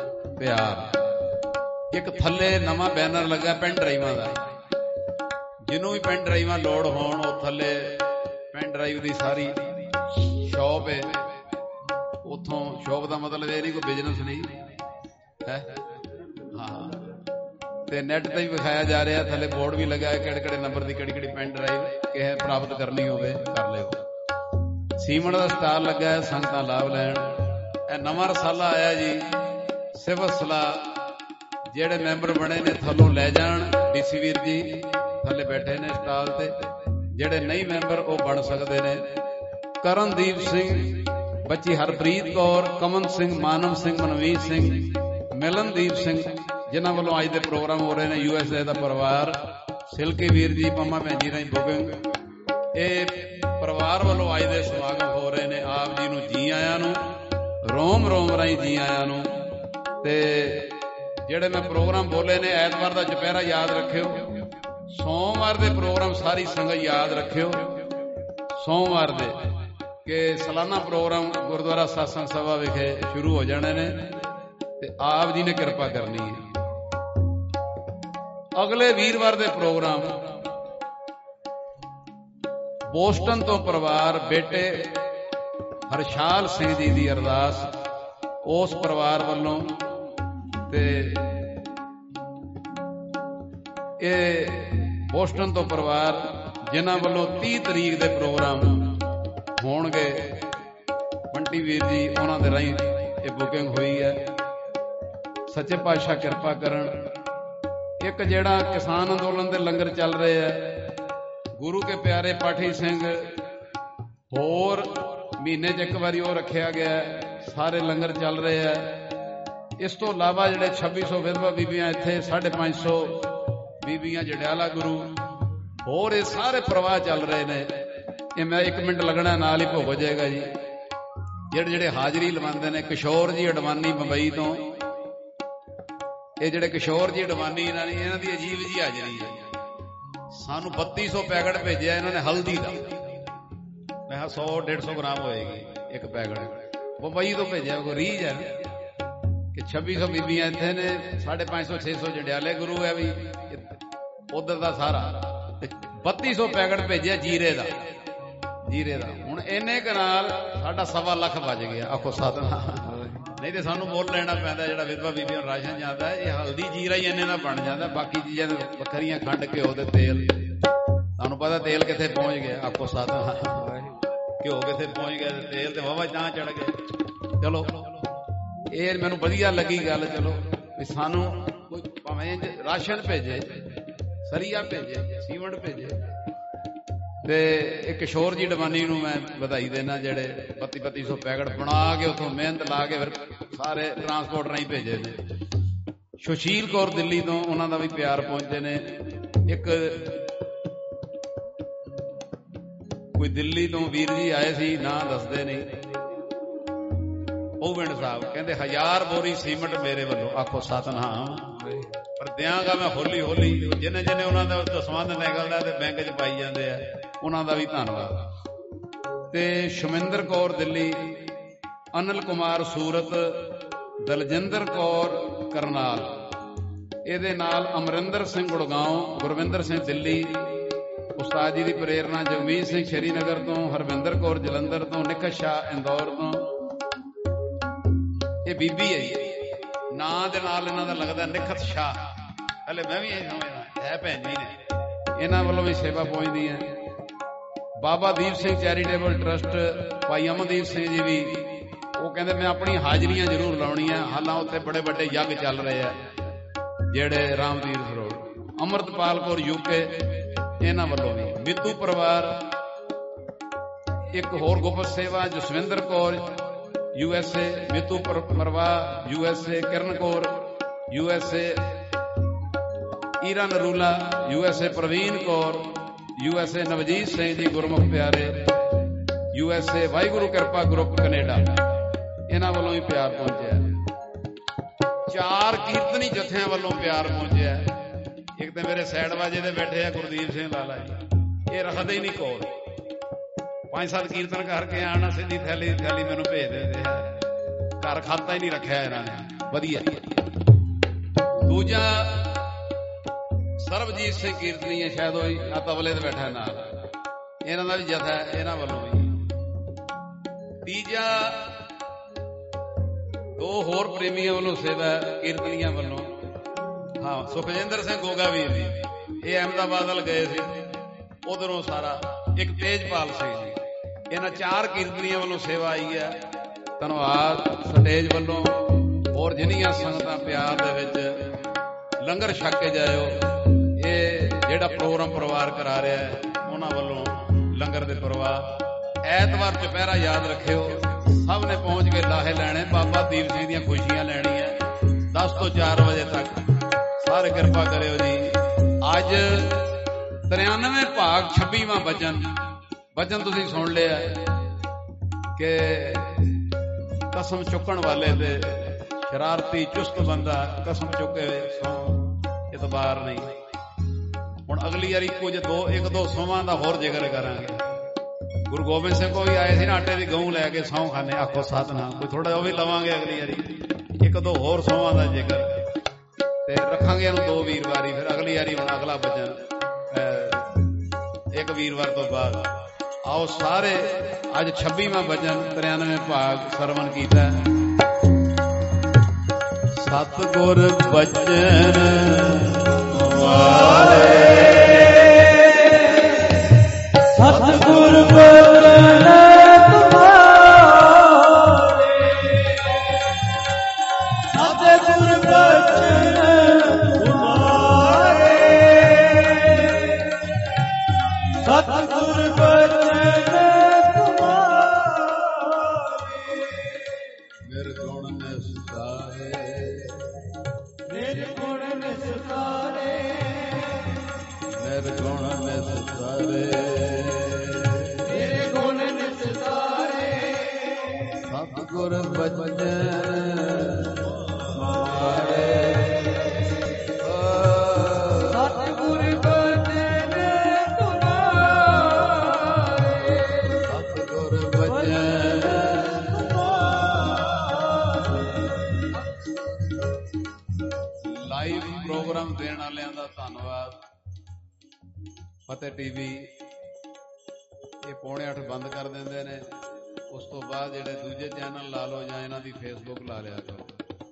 ਪਿਆਰ। ਇੱਕ ਥੱਲੇ ਨਵਾਂ ਬੈਨਰ ਲੱਗਾ ਪੈਨ ਡਰਾਈਵਾਂ ਦਾ, ਜਿਹਨੂੰ ਵੀ ਪੈਨ ਡਰਾਈਵਾਂ ਲੋਡ ਹੋਣ ਉਹ ਥੱਲੇ ਪੈਨ ਡਰਾਈਵ ਦੀ ਸਾਰੀ ਸ਼ੌਪ ਹੈ। ਉੱਥੋਂ ਸ਼ੌਪ ਦਾ ਮਤਲਬ ਇਹ ਨਹੀਂ ਕੋਈ ਬਿਜ਼ਨਸ ਨਹੀਂ ਹੈ। ਹਾਂ, ਤੇ ਨੈਟ ਤੇ ਵੀ ਵਿਖਾਇਆ ਜਾ ਰਿਹਾ, ਥੱਲੇ ਬੋਰਡ ਵੀ ਲੱਗਾ ਕਿਹੜੇ ਕਿਹੜੇ ਨੰਬਰ ਦੀ ਕਿਹੜੀ ਕਿਹੜੀ ਪੈਨ ਡਰਾਈਵ ਕਿਸੇ ਪ੍ਰਾਪਤ ਕਰਨੀ ਹੋਵੇ ਕਰ ਲਿਓ। ਸੀਮੈਂਟ ਦਾ ਸਟਾਲ ਲੱਗਾ ਹੈ, ਸੰਗਤਾਂ ਲਾਭ ਲੈਣ। ਇਹ ਨਵਾਂ ਰਸਾਲਾ ਆਇਆ ਜੀ, ਸਿਵਲ ਸਲਾਹ ਜਿਹੜੇ ਮੈਂਬਰ ਬਣੇ ਨੇ ਥੱਲੋਂ ਲੈ ਜਾਣ। ਡੀਸੀ ਵੀਰ ਜੀ ਥੱਲੇ ਬੈਠੇ ਨੇ ਸਟਾਲ ਤੇ, ਜਿਹੜੇ ਨਹੀਂ ਮੈਂਬਰ ਉਹ ਬਣ ਸਕਦੇ ਨੇ। ਕਰਨਦੀਪ ਸਿੰਘ, ਬੱਚੀ ਹਰਪ੍ਰੀਤ ਕੌਰ, ਕਮਨ ਸਿੰਘ, ਮਾਨਵ ਸਿੰਘ, ਮਨਵੀਰ ਸਿੰਘ, ਮਿਲਨਦੀਪ ਸਿੰਘ, ਜਿਨ੍ਹਾਂ ਵੱਲੋਂ ਅੱਜ ਦੇ ਪ੍ਰੋਗਰਾਮ ਹੋ ਰਹੇ ਨੇ। ਯੂ ਐਸ ਏ ਦਾ ਪਰਿਵਾਰ, ਸਿਲਕੀ ਵੀਰ ਜੀ, ਪੰਮਾ ਭੈਣ ਜੀ ਰਾਹੀਂ ਬੁਕਿੰਗ, ਇਹ ਪਰਿਵਾਰ ਵੱਲੋਂ ਅੱਜ ਦੇ ਸਮਾਗਮ ਹੋ ਰਹੇ ਨੇ। ਆਪ ਜੀ ਨੂੰ ਜੀ ਆਇਆਂ ਨੂੰ, ਰੋਮ ਰੋਮ ਰਾਹੀਂ ਜੀ ਆਇਆਂ ਨੂੰ। ਤੇ ਜਿਹੜੇ ਮੈਂ ਪ੍ਰੋਗਰਾਮ ਬੋਲੇ ਨੇ, ਐਤਵਾਰ ਦਾ ਚੁਪਹਿਰਾ ਯਾਦ ਰੱਖਿਓ, ਸੋਮਵਾਰ ਦੇ ਪ੍ਰੋਗਰਾਮ ਸਾਰੀ ਸੰਗਤ ਯਾਦ ਰੱਖਿਓ। ਸੋਮਵਾਰ ਦੇ ਕਿ ਸਾਲਾਨਾ ਪ੍ਰੋਗਰਾਮ ਗੁਰਦੁਆਰਾ ਸਤਸੰਗ ਸਭਾ ਵਿਖੇ ਸ਼ੁਰੂ ਹੋ ਜਾਣੇ ਨੇ ਤੇ ਆਪ ਜੀ ਨੇ ਕਿਰਪਾ ਕਰਨੀ ਹੈ। ਅਗਲੇ ਵੀਰਵਾਰ ਦੇ ਪ੍ਰੋਗਰਾਮ ਬੋਸਟਨ ਤੋਂ ਪਰਿਵਾਰ, ਬੇਟੇ ਹਰਸ਼ਾਲ ਸਿੰਘ ਜੀ ਦੀ ਅਰਦਾਸ ਉਸ ਪਰਿਵਾਰ ਵੱਲੋਂ। ਤੇ ਇਹ ਬੋਸਟਨ ਤੋਂ ਪਰਿਵਾਰ ਜਿਨ੍ਹਾਂ ਵੱਲੋਂ ਤੀਹ ਤਰੀਕ ਦੇ ਪ੍ਰੋਗਰਾਮ ਹੋਣਗੇ, ਬੰਟੀ ਵੀਰ ਜੀ ਉਹਨਾਂ ਦੇ ਰਾਹੀਂ ਇਹ ਬੁਕਿੰਗ ਹੋਈ ਹੈ। ਸੱਚੇ ਪਾਤਸ਼ਾਹ ਕਿਰਪਾ ਕਰਨ। ਇੱਕ ਜਿਹੜਾ ਕਿਸਾਨ ਅੰਦੋਲਨ ਦੇ ਲੰਗਰ ਚੱਲ ਰਹੇ ਹੈ, ਗੁਰੂ ਕੇ ਪਿਆਰੇ ਪਾਠੀ ਸਿੰਘ, ਹੋਰ ਮਹੀਨੇ 'ਚ ਇੱਕ ਵਾਰੀ ਉਹ ਰੱਖਿਆ ਗਿਆ, ਸਾਰੇ ਲੰਗਰ ਚੱਲ ਰਹੇ ਹੈ। ਇਸ ਤੋਂ ਇਲਾਵਾ ਜਿਹੜੇ ਛੱਬੀ ਸੌ ਵਿਧਵਾ ਬੀਬੀਆਂ ਇੱਥੇ, ਸਾਢੇ ਪੰਜ ਸੌ ਬੀਬੀਆਂ ਜੜਿਆਲਾ ਗੁਰੂ, ਹੋਰ ਇਹ ਸਾਰੇ ਪ੍ਰਵਾਹ ਚੱਲ ਰਹੇ ਨੇ। ਇਹ ਮੈਂ ਇੱਕ ਮਿੰਟ ਲੱਗਣਾ ਨਾਲ ਹੀ ਭੋਗ ਜਾਏਗਾ ਜੀ। ਜਿਹੜੇ ਜਿਹੜੇ ਹਾਜ਼ਰੀ ਲਵਾਉਂਦੇ ਨੇ, ਕਿਸ਼ੋਰ ਜੀ ਅਡਵਾਨੀ ਬੰਬਈ ਤੋਂ, ਇਹ ਜਿਹੜੇ ਕਿਸ਼ੋਰ ਜੀ ਅਡਵਾਨੀ, ਇਹਨਾਂ ਨੇ ਇਹਨਾਂ ਦੀ ਅਜੀਬ ਜੀ ਹਾਜ਼ਰੀ ਹੈ। ਸਾਨੂੰ ਬੱਤੀ ਸੌ ਪੈਕਟ ਭੇਜਿਆ ਇਹਨਾਂ ਨੇ ਹਲਦੀ ਦਾ। ਮੈਂ ਕਿਹਾ ਸੌ ਡੇਢ ਸੌ ਗ੍ਰਾਮ ਹੋਏਗੀ ਇੱਕ ਪੈਕਟ, ਬੰਬਈ ਤੋਂ ਭੇਜਿਆ। ਕੋਈ ਰੀਝ ਹੈ ਕਿ ਛੱਬੀ ਸੌ ਬੀਬੀਆਂ ਇੱਥੇ ਨੇ, ਸਾਢੇ ਪੰਜ ਸੌ ਛੇ ਸੌ ਜੰਡਿਆਲੇ ਗੁਰੂ ਹੈ ਵੀ ਉਧਰ ਦਾ ਸਾਰਾ, ਬੱਤੀ ਸੌ ਪੈਕਟ ਭੇਜਿਆ ਜੀਰੇ ਦਾ, ਜੀਰੇ ਦਾ। ਹੁਣ ਇੰਨੇ ਕੁ ਨਾਲ ਸਾਡਾ ਸਵਾ ਲੱਖ ਵੱਜ ਗਿਆ। ਆਖੋ ਸਤਿਨਾਮ। ਨਹੀਂ ਤੇ ਸਾਨੂੰ ਮੁੱਲ ਲੈਣਾ ਪੈਂਦਾ ਜਿਹੜਾ ਵਿਧਵਾ ਬੀਬੀਆਂ ਨੂੰ ਰਾਸ਼ਨ ਜਾਂਦਾ। ਇਹ ਹਲਦੀ ਜੀਰਾ ਹੀ ਇੰਨੇ ਨਾਲ ਬਣ ਜਾਂਦਾ, ਬਾਕੀ ਚੀਜ਼ਾਂ ਵੱਖਰੀਆਂ, ਖੰਡ, ਘਿਓ ਤੇ ਤੇਲ। ਤੁਹਾਨੂੰ ਪਤਾ ਤੇਲ ਕਿੱਥੇ ਪਹੁੰਚ ਗਿਆ। ਆਖੋ ਸਤਿਨਾਮ। ਘਿਓ ਕਿੱਥੇ ਪਹੁੰਚ ਗਿਆ, ਤੇਲ ਤੇ ਵਾਹਵਾ ਚਾਹ ਚੜ ਗਏ। ਚਲੋ ਇਹ ਮੈਨੂੰ ਵਧੀਆ ਲੱਗੀ ਗੱਲ। ਚਲੋ ਵੀ ਸਾਨੂੰ ਕੋਈ ਭਾਵੇਂ ਰਾਸ਼ਨ ਭੇਜੇ, ਸਰੀਆ ਭੇਜੇ, ਸੀਮੈਂਟ ਭੇਜੇ। ਤੇ ਇਹ ਕਿਸ਼ੋਰ ਜੀ ਡਵਾਨੀ ਨੂੰ ਮੈਂ ਵਧਾਈ ਦੇਣਾ, ਜਿਹੜੇ ਬੱਤੀ ਬੱਤੀ ਸੌ ਪੈਕਟ ਬਣਾ ਕੇ ਉੱਥੋਂ ਮਿਹਨਤ ਲਾ ਕੇ ਫਿਰ ਸਾਰੇ ਟਰਾਂਸਪੋਰਟ ਰਾਹੀਂ ਭੇਜੇ ਨੇ। ਸੁਸ਼ੀਲ ਕੌਰ ਦਿੱਲੀ ਤੋਂ, ਉਹਨਾਂ ਦਾ ਵੀ ਪਿਆਰ ਪਹੁੰਚੇ ਨੇ। ਇੱਕ ਕੋਈ ਦਿੱਲੀ ਤੋਂ ਵੀਰ ਜੀ ਆਏ ਸੀ, ਨਾਂ ਦੱਸਦੇ ਨਹੀਂ, ਉਹ ਪਿੰਡ ਸਾਹਿਬ, ਕਹਿੰਦੇ ਹਜ਼ਾਰ ਬੋਰੀ ਸੀਮੈਂਟ ਮੇਰੇ ਵੱਲੋਂ। ਆਖੋ ਸਤਿਨਾਮ। ਪਰ ਦਿਆਂਗਾ ਮੈਂ ਹੌਲੀ ਹੌਲੀ, ਜਿਹਨੇ ਜਿਹਨੇ ਉਹਨਾਂ ਦਾ ਦਸਵੰਧ ਨਿਕਲਦਾ ਤੇ ਬੈਂਕ 'ਚ ਪਾਈ ਜਾਂਦੇ ਆ, ਉਹਨਾਂ ਦਾ ਵੀ ਧੰਨਵਾਦ। ਤੇ ਸ਼ਮਿੰਦਰ ਕੌਰ ਦਿੱਲੀ, ਅਨਿਲ ਕੁਮਾਰ ਸੂਰਤ, ਦਲਜਿੰਦਰ ਕੌਰ ਕਰਨਾਲ, ਇਹਦੇ ਨਾਲ ਅਮਰਿੰਦਰ ਸਿੰਘ ਗੁੜਗਾਉਂ, ਗੁਰਵਿੰਦਰ ਸਿੰਘ ਦਿੱਲੀ, ਉਸਤਾਦ ਜੀ ਦੀ ਪ੍ਰੇਰਨਾ ਜਗਮੀਤ ਸਿੰਘ ਸ਼੍ਰੀਨਗਰ ਤੋਂ, ਹਰਵਿੰਦਰ ਕੌਰ ਜਲੰਧਰ ਤੋਂ, ਨਿਖਤ ਸ਼ਾਹ ਇੰਦੌਰ ਤੋਂ। ਇਹ ਬੀਬੀ ਹੈ ਜੀ, ਨਾਂ ਦੇ ਨਾਲ ਇਹਨਾਂ ਦਾ ਲੱਗਦਾ ਨਿਖਤ ਸ਼ਾਹ। ਹਲੇ ਮੈਂ ਵੀ ਇਹ ਸਮਝਦਾ ਹੈ ਭੈਣ ਜੀ ਨੇ। ਇਹਨਾਂ ਵੱਲੋਂ ਵੀ ਸੇਵਾ ਪਹੁੰਚਦੀ ਹੈ। ਬਾਬਾ ਦੀਪ ਸਿੰਘ ਚੈਰੀਟੇਬਲ ਟਰਸਟ, ਭਾਈ ਅਮਨਦੀਪ ਸਿੰਘ ਜੀ ਵੀ, ਉਹ ਕਹਿੰਦੇ ਮੈਂ ਆਪਣੀ ਹਾਜ਼ਰੀਆਂ ਜ਼ਰੂਰ ਲਾਉਣੀਆਂ। ਹਾਲਾਂ ਉੱਥੇ ਬੜੇ ਵੱਡੇ ਯੱਗ ਚੱਲ ਰਹੇ ਆ, ਜਿਹੜੇ ਰਾਮਦੀਪ ਰੋਡ। ਅਮਰਤਪਾਲ ਕੌਰ ਯੂਕੇ, ਇਹਨਾਂ ਵੱਲੋਂ ਵੀ। ਮਿੱਤੂ ਪਰਿਵਾਰ, ਇੱਕ ਹੋਰ ਗੁਪਤ ਸੇਵਾ, Jaswinder Kaur U S A, Mittu ਪਰਵਾ U S A, Kiran Kaur U S A, Ira Narula U S A, Parveen Kaur U S A, Navjeet Singh ji ਗੁਰਮੁਖ ਪਿਆਰੇ ਯੂ ਐਸ ਏ, ਵਾਹਿਗੁਰੂ ਕਿਰਪਾ ਗਰੁੱਪ ਕੈਨੇਡਾ, ਇਹਨਾਂ ਵੱਲੋਂ ਵੀ ਪਿਆਰ ਪਹੁੰਚਿਆ। ਚਾਰ ਕੀਰਤਨੀ ਜਥਿਆਂ ਵੱਲੋਂ ਪਿਆਰ ਪਹੁੰਚਿਆ। ਇੱਕ ਤੇ ਮੇਰੇ ਸਾਈਡ ਵਾਜੇ ਦੇ ਬੈਠੇ ਆ ਗੁਰਦੀਪ ਸਿੰਘ ਲਾਲਾ ਜੀ, ਇਹ ਰੱਖਦੇ ਹੀ ਨਹੀਂ ਕੋਲ। ਪੰਜ ਸੱਤ ਕੀਰਤਨ ਕਰਕੇ ਆਣਾ, ਸਿੱਧੀ ਥੈਲੀ ਥੈਲੀ ਮੈਨੂੰ ਭੇਜ ਦਿੰਦੇ ਆ। ਘਰ ਖਾਤਾ ਹੀ ਨਹੀਂ ਰੱਖਿਆ ਇਹਨਾਂ ਨੇ। ਵਧੀਆ। ਦੂਜਾ ਸਰਬਜੀਤ ਸਿੰਘ ਕੀਰਤਨੀਏ, ਸ਼ਾਇਦ ਉਹ ਆ ਤਬਲੇ ਤੇ ਬੈਠਾ ਨਾਲ, ਇਹਨਾਂ ਦਾ ਵੀ ਜਥਾ ਹੈ, ਇਹਨਾਂ ਵੱਲੋਂ ਵੀ। ਤੀਜਾ ਦੋ ਹੋਰ ਪ੍ਰੇਮੀਆਂ ਵੱਲੋਂ ਸੇਵਾ ਕੀਰਤਨੀਆਂ ਵੱਲੋਂ। ਹਾਂ, ਸੁਖਜਿੰਦਰ ਸਿੰਘ ਗੋਗਾ ਵੀਰ ਜੀ, ਇਹ ਅਹਿਮਦਾਬਾਦ ਵੱਲ ਗਏ ਸੀ, ਉਧਰੋਂ ਸਾਰਾ। ਇੱਕ ਤੇਜਪਾਲ ਸਿੰਘ ਜੀ, ਇਹਨਾਂ ਚਾਰ ਕੀਰਤਨੀਆਂ ਵੱਲੋਂ ਸੇਵਾ ਆਈ ਹੈ। ਧੰਨਵਾਦ ਸਟੇਜ ਵੱਲੋਂ। ਹੋਰ ਜਿੰਨੀਆਂ ਸੰਗਤਾਂ ਪਿਆਰ ਦੇ ਵਿੱਚ ਲੰਗਰ ਛਕ ਕੇ ਜਾਇਓ। ਇਹ ਜਿਹੜਾ ਪ੍ਰੋਗਰਾਮ ਪਰਿਵਾਰ ਕਰਾ ਰਿਹਾ ਹੈ, ਉਹਨਾਂ ਵੱਲੋਂ ਲੰਗਰ ਦੇ ਪ੍ਰਵਾਹ। ਐਤਵਾਰ ਚੁਪਹਿਰਾ ਯਾਦ ਰੱਖਿਓ, ਸਭ ਨੇ ਪਹੁੰਚ ਕੇ ਲਾਹੇ ਲੈਣੇ, ਬਾਬਾ ਦੀਪ ਸਿੰਘ ਦੀਆਂ ਖੁਸ਼ੀਆਂ ਲੈਣੀਆਂ ਦਸ ਤੋਂ ਚਾਰ ਵਜੇ ਤੱਕ। ਸਾਰੇ ਕਿਰਪਾ ਕਰਿਓ ਜੀ। ਅੱਜ ਤਰਿਆਨਵੇਂ ਭਾਗ ਛੱਬੀਵਾਂ ਵਚਨ ਵਚਨ ਤੁਸੀਂ ਸੁਣ ਲਿਆ ਕਿ ਕਸਮ ਚੁੱਕਣ ਵਾਲੇ ਤੇ ਸ਼ਰਾਰਤੀ ਚੁਸਤ ਬੰਦਾ ਕਸਮ ਚੁੱਕੇ ਸੌ ਇਤਬਾਰ ਨਹੀਂ। ਹੁਣ ਅਗਲੀ ਵਾਰੀ ਕੁਝ ਦੋ ਇੱਕ ਦੋ ਸੌਵਾਂ ਦਾ ਹੋਰ ਜ਼ਿਕਰ ਕਰਾਂਗੇ। ਗੁਰੂ ਗੋਬਿੰਦ ਸਿੰਘ ਕੋ ਵੀ ਆਏ ਸੀ ਨਾ, ਆਟੇ ਦੀ ਗਊ ਲੈ ਕੇ ਸਹੁੰ ਖਾਨੇ, ਆਖੋ ਸਤਿਨਾਮ। ਕੋਈ ਥੋੜਾ ਉਹ ਵੀ ਲਵਾਂਗੇ ਅਗਲੀ ਵਾਰੀ, ਇੱਕ ਦੋ ਹੋਰ ਸੌਵਾਂ ਦਾ ਜ਼ਿਕਰ ਤੇ ਰੱਖਾਂਗੇ ਇਹਨੂੰ ਦੋ ਵੀਰਵਾਰੀ। ਫਿਰ ਅਗਲੀ ਵਾਰੀ ਹੁਣ ਅਗਲਾ ਵਚਨ ਇੱਕ ਵੀਰਵਾਰ ਤੋਂ ਬਾਅਦ। ਆਓ ਸਾਰੇ ਅੱਜ ਛੱਬੀਵਾਂ ਵਚਨ ਤਰਿਆਨਵੇਂ ਭਾਗ ਸਰਵਣ ਕੀਤਾ। ਸਤਿਗੁਰ ਬਚਨ ਵਾਰੇ, ਸਤਿਗੁਰ ਬਚਨ ਤੁਹਾਰੇ, ਸਤਿਗੁਰ ਬਚਨ ਤੁਹਾਰੇ, ਸਤਿਗੁਰ ਬਚਨ ਤੁਹਾਰੇ। ਮੇਰੇ ਗੁਣ ਨਿਸਤਾਰੇ, ਮੇਰੇ ਗੁਣ ਨਿਸਤਾਰੇ, ਮੇਰੇ ਗੁਣ ਨਿਸਤਾਰੇ, ਮੇਰੇ ਗੁਣ ਨਿਸਤਾਰੇ। ਸਤਿਗੁਰ ਬਚਨ ਤੁਹਾਰੇ, ਸਤਿਗੁਰ ਬਚਨ ਤੁਹਾਰੇ, ਸਤਿਗੁਰ ਬਚਨ। ਲਾਈਵ ਪ੍ਰੋਗਰਾਮ ਦੇਣ ਵਾਲਿਆਂ ਦਾ ਧੰਨਵਾਦ। ਫਤਿਹ ਟੀਵੀ ਇਹ ਪੌਣੇ ਅੱਠ ਬੰਦ ਕਰ ਦਿੰਦੇ ਨੇ, ਉਸ ਤੋਂ ਬਾਅਦ ਜਿਹੜੇ ਦੂਜੇ ਚੈਨਲ ਲਾ ਲਓ ਜਾਂ ਇਹਨਾਂ ਦੀ ਫੇਸਬੁੱਕ ਲਾ ਲਿਆ ਕਰੋ।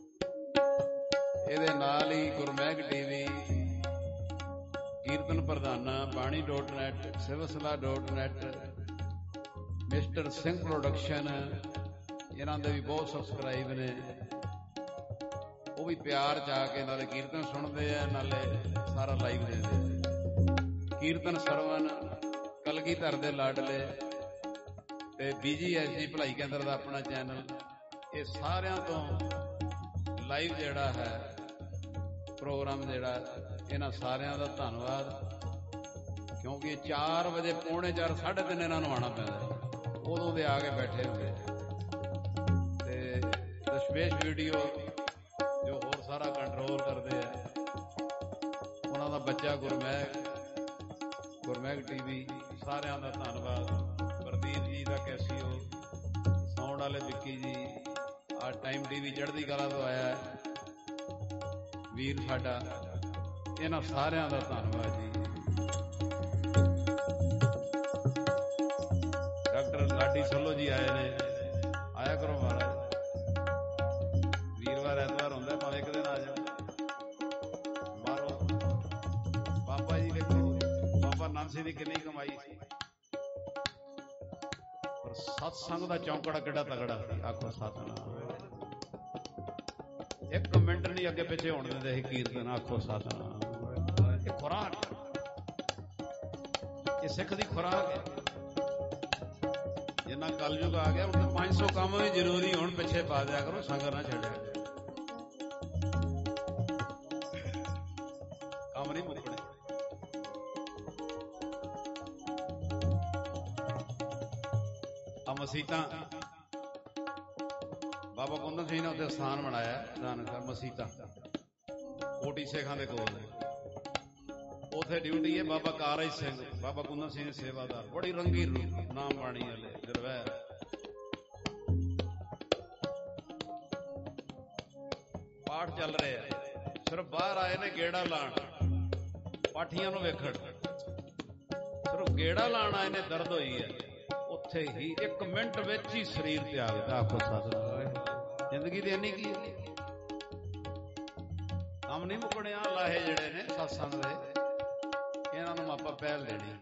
ਇਹਦੇ ਨਾਲ ਹੀ ਗੁਰਮੈਗ TV, Kirtan Pradhana, Bani dot net, Sikhsala dot net, mister Singh production, ਇਹਨਾਂ ਦੇ ਵੀ ਬਹੁਤ ਸਬਸਕ੍ਰਾਈਬ ਨੇ। ਉਹ ਵੀ ਪਿਆਰ ਚ ਆ ਕੇ ਨਾਲੇ ਕੀਰਤਨ ਸੁਣਦੇ ਆ, ਨਾਲੇ ਸਾਰਾ ਲਾਈਵ ਦੇਖਦੇ ਆ। ਕੀਰਤਨ ਸਰਵਨ, ਕਲਗੀਧਰ ਦੇ ਲਾਡਲੇ ਤੇ ਬੀਜੀ ਐਸ ਜੀ ਭਲਾਈ ਕੇਂਦਰ ਦਾ ਆਪਣਾ ਚੈਨਲ, ਇਹ ਸਾਰਿਆਂ ਤੋਂ ਲਾਈਵ ਜਿਹੜਾ ਹੈ ਪ੍ਰੋਗਰਾਮ ਜਿਹੜਾ, ਇਹਨਾਂ ਸਾਰਿਆਂ ਦਾ ਧੰਨਵਾਦ। ਕਿਉਂਕਿ ਚਾਰ ਵਜੇ ਪੌਣੇ ਚਾਰ ਸਾਢੇ ਤਿੰਨ ਇਹਨਾਂ ਨੂੰ ਆਉਣਾ ਪੈਂਦਾ, ਉਦੋਂ ਦੇ ਆ ਕੇ ਬੈਠੇ ਹੁੰਦੇ। ਤੇ ਦਸ਼ਮੇਸ਼ ਵੀਡੀਓ ਜੋ ਹੋਰ ਸਾਰਾ ਕੰਟਰੋਲ ਕਰਦੇ ਆ, ਉਹਨਾਂ ਦਾ ਬੱਚਾ ਗੁਰਮੈਗ, ਗੁਰਮੈਗ ਟੀਵੀ, ਸਾਰਿਆਂ ਦਾ ਧੰਨਵਾਦ। ਗੁਰਦੀਪ ਜੀ ਦਾ ਕੈਸੀਓ, ਸਾਊਂਡ ਵਾਲੇ ਵਿੱਕੀ ਜੀ, ਆ ਟਾਈਮ ਟੀਵੀ ਚੜ੍ਹਦੀ ਕਲਾ ਤੋਂ ਆਇਆ ਹੈ ਵੀਰ ਸਾਡਾ, ਇਹਨਾਂ ਸਾਰਿਆਂ ਦਾ ਧੰਨਵਾਦ ਜੀ। ਡਾਕਟਰ ਲਾਡੀ ਸੱਲੋ ਜੀ ਆਏ ਨੇ, ਆਇਆ ਕਰੋ ਮਹਾਰਾਜ। ਵੀਰਵਾਰ ਐਤਵਾਰ ਹੁੰਦਾ, ਭਾਵੇਂ ਇੱਕ ਦਿਨ ਆ ਜਾਓ। ਮਾਰੋ ਬਾਬਾ ਜੀ, ਦੇਖੋ ਬਾਬਾ ਨਾਨਸੀ ਦੀ ਕਿੰਨੀ ਕਮਾਈ ਸੀ, ਪਰ ਸਤਸੰਗ ਦਾ ਚੌਂਕੜਾ ਕਿੱਡਾ ਤਗੜਾ ਸੀ। ਆਖੋ ਸਤਿਨਾਮ। ਇੱਕ ਮਿੰਟ ਨਹੀਂ ਅੱਗੇ ਪਿੱਛੇ ਹੋਣ ਦਿੰਦੇ ਸੀ ਕੀਰਤਨ। ਆਖੋ ਸਤਿਨਾਮ। ਇਹ ਖੁਰਾਕ, ਇਹ ਸਿੱਖ ਦੀ ਖੁਰਾਕ ਹੈ। ਜਿੰਨਾ ਕਲਯੁਗ ਆ ਗਿਆ, ਹੁਣ ਪੰਜ ਸੌ ਕੰਮ ਵੀ ਜ਼ਰੂਰੀ ਹੁਣ ਪਿੱਛੇ ਪਾ ਦਿਆ ਕਰੋ, ਸੰਗਤ ਨਾ ਛੱਡਿਆ। ਕੰਮ ਨਹੀਂ ਮੁੱਕਣੇ। ਆ ਮਸੀਤਾਂ ਬਾਬਾ ਕੁੰਦਨ ਸਿੰਘ ਨੇ ਉੱਥੇ ਸਥਾਨ ਬਣਾਇਆ, ਨਾਨਕਸਰ ਮਸੀਤਾਂ, ਕੋਟੀ ਸੇਖਾਂ ਦੇ ਕੋਲ। ਉੱਥੇ ਡਿਊਟੀ ਹੈ ਬਾਬਾ ਕਾਰਜ ਸਿੰਘ, ਬਾਬਾ ਕੁੰਦਨ ਸਿੰਘ ਦੇ ਸੇਵਾਦਾਰ, ਬੜੀ ਰੰਗੀ ਰੂਪ, ਨਾਮ ਬਾਣੀ ਵਾਲੇ ਗੁਰਵੈਰ। ਪਾਠ ਚੱਲ ਰਿਹਾ, ਸਿਰਫ ਬਾਹਰ ਆਏ ਨੇ ਗੇੜਾ ਲਾਣ, ਪਾਠੀਆਂ ਨੂੰ ਵੇਖਣ, ਸਿਰਫ ਗੇੜਾ ਲਾਣਾ ਇਹਨੇ ਦਰਦ ਹੋਈ ਹੈ, ਉੱਥੇ ਹੀ ਇੱਕ ਮਿੰਟ ਵਿੱਚ ਹੀ ਸਰੀਰ ਤਿਆਗਦਾ। ਆਖੋ ਸਤਿ। ਜ਼ਿੰਦਗੀ ਦੀ ਇੰਨੀ ਕੀ ਹੈ, ਕੰਮ ਨਹੀਂ ਮੁੱਕਣੇ। ਆ ਲਾਹੇ ਜਿਹੜੇ ਨੇ ਸਤਸੰਗ ਦੇ, ਇਹਨਾਂ ਨੂੰ ਆਪਾਂ ਪਹਿਲ ਦੇਣੀ।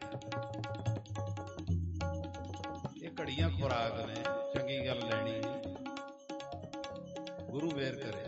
ਇਹ ਘੜੀਆਂ ਖੁਰਾਕ ਨੇ, ਚੰਗੀ ਗੱਲ ਲੈਣੀ, ਗੁਰੂ ਵੇਰ ਕਰੇ।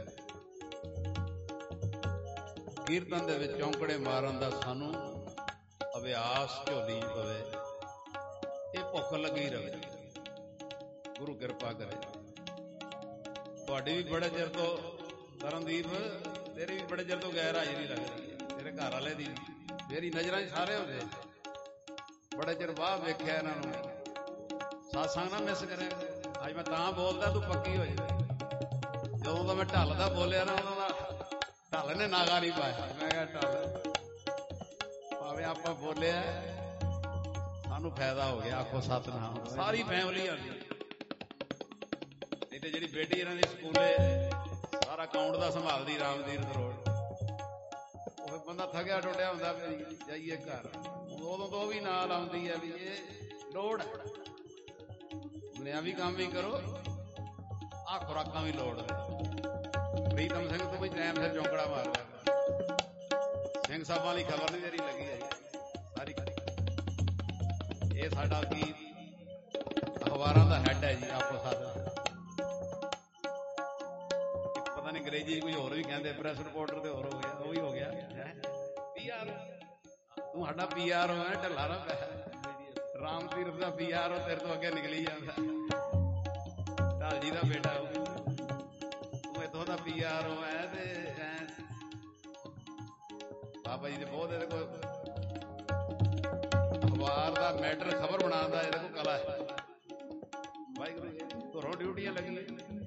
ਕੀਰਤਨ ਦੇ ਵਿੱਚ ਚੌਂਕੜੇ ਮਾਰਨ ਦਾ ਸਾਨੂੰ ਅਭਿਆਸ ਝੋਲੀ ਪਵੇ, ਇਹ ਭੁੱਖ ਲੱਗੀ ਰਵੇ। ਗੁਰੂ ਕਿਰਪਾ ਕਰੇ। ਤੁਹਾਡੀ ਵੀ ਬੜੇ ਚਿਰ ਤੋਂ, ਤਰਨਦੀਪ ਤੇਰੀ ਵੀ ਬੜੇ ਚਿਰ ਤੋਂ ਗੈਰ ਹਾਜ਼ਰੀ ਲੱਗਦੀ ਹੈ, ਤੇਰੇ ਘਰ ਵਾਲੇ ਦੀ ਮੇਰੀ ਨਜ਼ਰਾਂ 'ਚ ਸਾਰੇ ਹੁੰਦੇ। ਬੜੇ ਚਿਰ ਬਾਅਦ ਵੇਖਿਆ ਇਹਨਾਂ ਨੂੰ। ਸਤਸੰਗ ਨਾ ਮਿਸ ਕਰਿਆ। ਅੱਜ ਮੈਂ ਤਾਂ ਬੋਲਦਾ, ਤੂੰ ਪੱਕੀ ਹੋ ਜਾਵੇ। ਜਦੋਂ ਦਾ ਮੈਂ ਢੱਲ ਦਾ ਬੋਲਿਆ ਨਾ, ਉਹਨਾਂ ਦਾ ਢੱਲ ਨੇ ਨਾਗਾ ਨਹੀਂ ਪਾਇਆ। ਮੈਂ ਕਿਹਾ ਢੱਲ ਭਾਵੇਂ ਆਪਾਂ ਬੋਲਿਆ, ਸਾਨੂੰ ਫਾਇਦਾ ਹੋ ਗਿਆ। ਆਖੋ ਸਤਿਨਾਮ। ਸਾਰੀ ਫੈਮਿਲੀ ਆ ਗਈ। ਨਹੀਂ ਤੇ ਜਿਹੜੀ ਬੇਟੀ ਇਹਨਾਂ ਦੀ ਸਕੂਲੇ ਸਾਰਾ ਅਕਾਊਂਟ ਦਾ ਸੰਭਾਲਦੀ, ਰਾਮਦੀਰ ਕਰੋੜ, ਉਹ ਬੰਦਾ ਥਕਿਆ ਟੁੱਟਿਆ ਹੁੰਦਾ ਵੀ ਜਾਈਏ ਘਰ। ਉਦੋਂ ਤੋਂ ਵੀ ਨਾਲ ਆਉਂਦੀ ਹੈ ਵੀ ਇਹ ਲੋੜ ਹੈ, ਦੁਨਿਆਵੀ ਕੰਮ ਵੀ ਕਰੋ, ਆਹ ਖੁਰਾਕਾਂ ਵੀ ਲੋੜ ਹੈ। ਪ੍ਰੀਤਮ ਸਿੰਘ ਤੋਂ ਵੀ ਟਾਈਮ ਸਿਰ ਚੌਂਕੜਾ ਮਾਰਦਾ। ਸਿੰਘ ਸਾਹਿਬਾਂ ਦੀ ਖਬਰ ਨਹੀਂ ਤੇਰੀ ਲੱਗੀ ਹੈ ਸਾਰੀ। ਇਹ ਸਾਡਾ ਕੀ ਅਖਬਾਰਾਂ ਦਾ ਹੈਡ ਹੈ ਜੀ। ਆਪੋ ਸਾਡਾ ਪਤਾ ਨਹੀਂ ਅੰਗਰੇਜ਼ੀ ਕੋਈ ਹੋਰ ਵੀ ਕਹਿੰਦੇ, ਪ੍ਰੈਸ ਰਿਪੋਰਟਰ ਤੇ ਹੋਰ ਹੋ ਗਿਆ, ਉਹ ਵੀ ਹੋ ਗਿਆ ਪੀ ਆਰ। ਤੂੰ ਸਾਡਾ ਪੀ ਆਰ ਹੋ, ਢੱਲਾ ਨਾ ਪੈ। ਰਾਮ ਤੀਰਥ ਦਾ ਪੀ ਆਰ ਹੋ, ਤੇਰੇ ਤੋਂ ਅੱਗੇ ਨਿਕਲੀ ਜਾਂਦਾ। ਢਾਲ ਜੀ ਦਾ ਬੇਟਾ, ਤੂੰ ਇੱਥੋਂ ਦਾ ਪੀ ਆਰ ਹੋ ਹੈ। ਤੇ ਬਾਬਾ ਜੀ ਦੇ ਬਹੁਤ ਇਹਦੇ ਕੋਲ ਅਖਬਾਰ ਦਾ ਮੈਟਰ, ਖਬਰ ਬਣਾਉਣ ਦਾ ਇਹਦੇ ਕੋਲ ਕਲਾ ਹੈ। ਵਾਹਿਗੁਰੂ ਜੀ ਘਰੋਂ ਡਿਊਟੀਆਂ ਲੱਗੀਆਂ।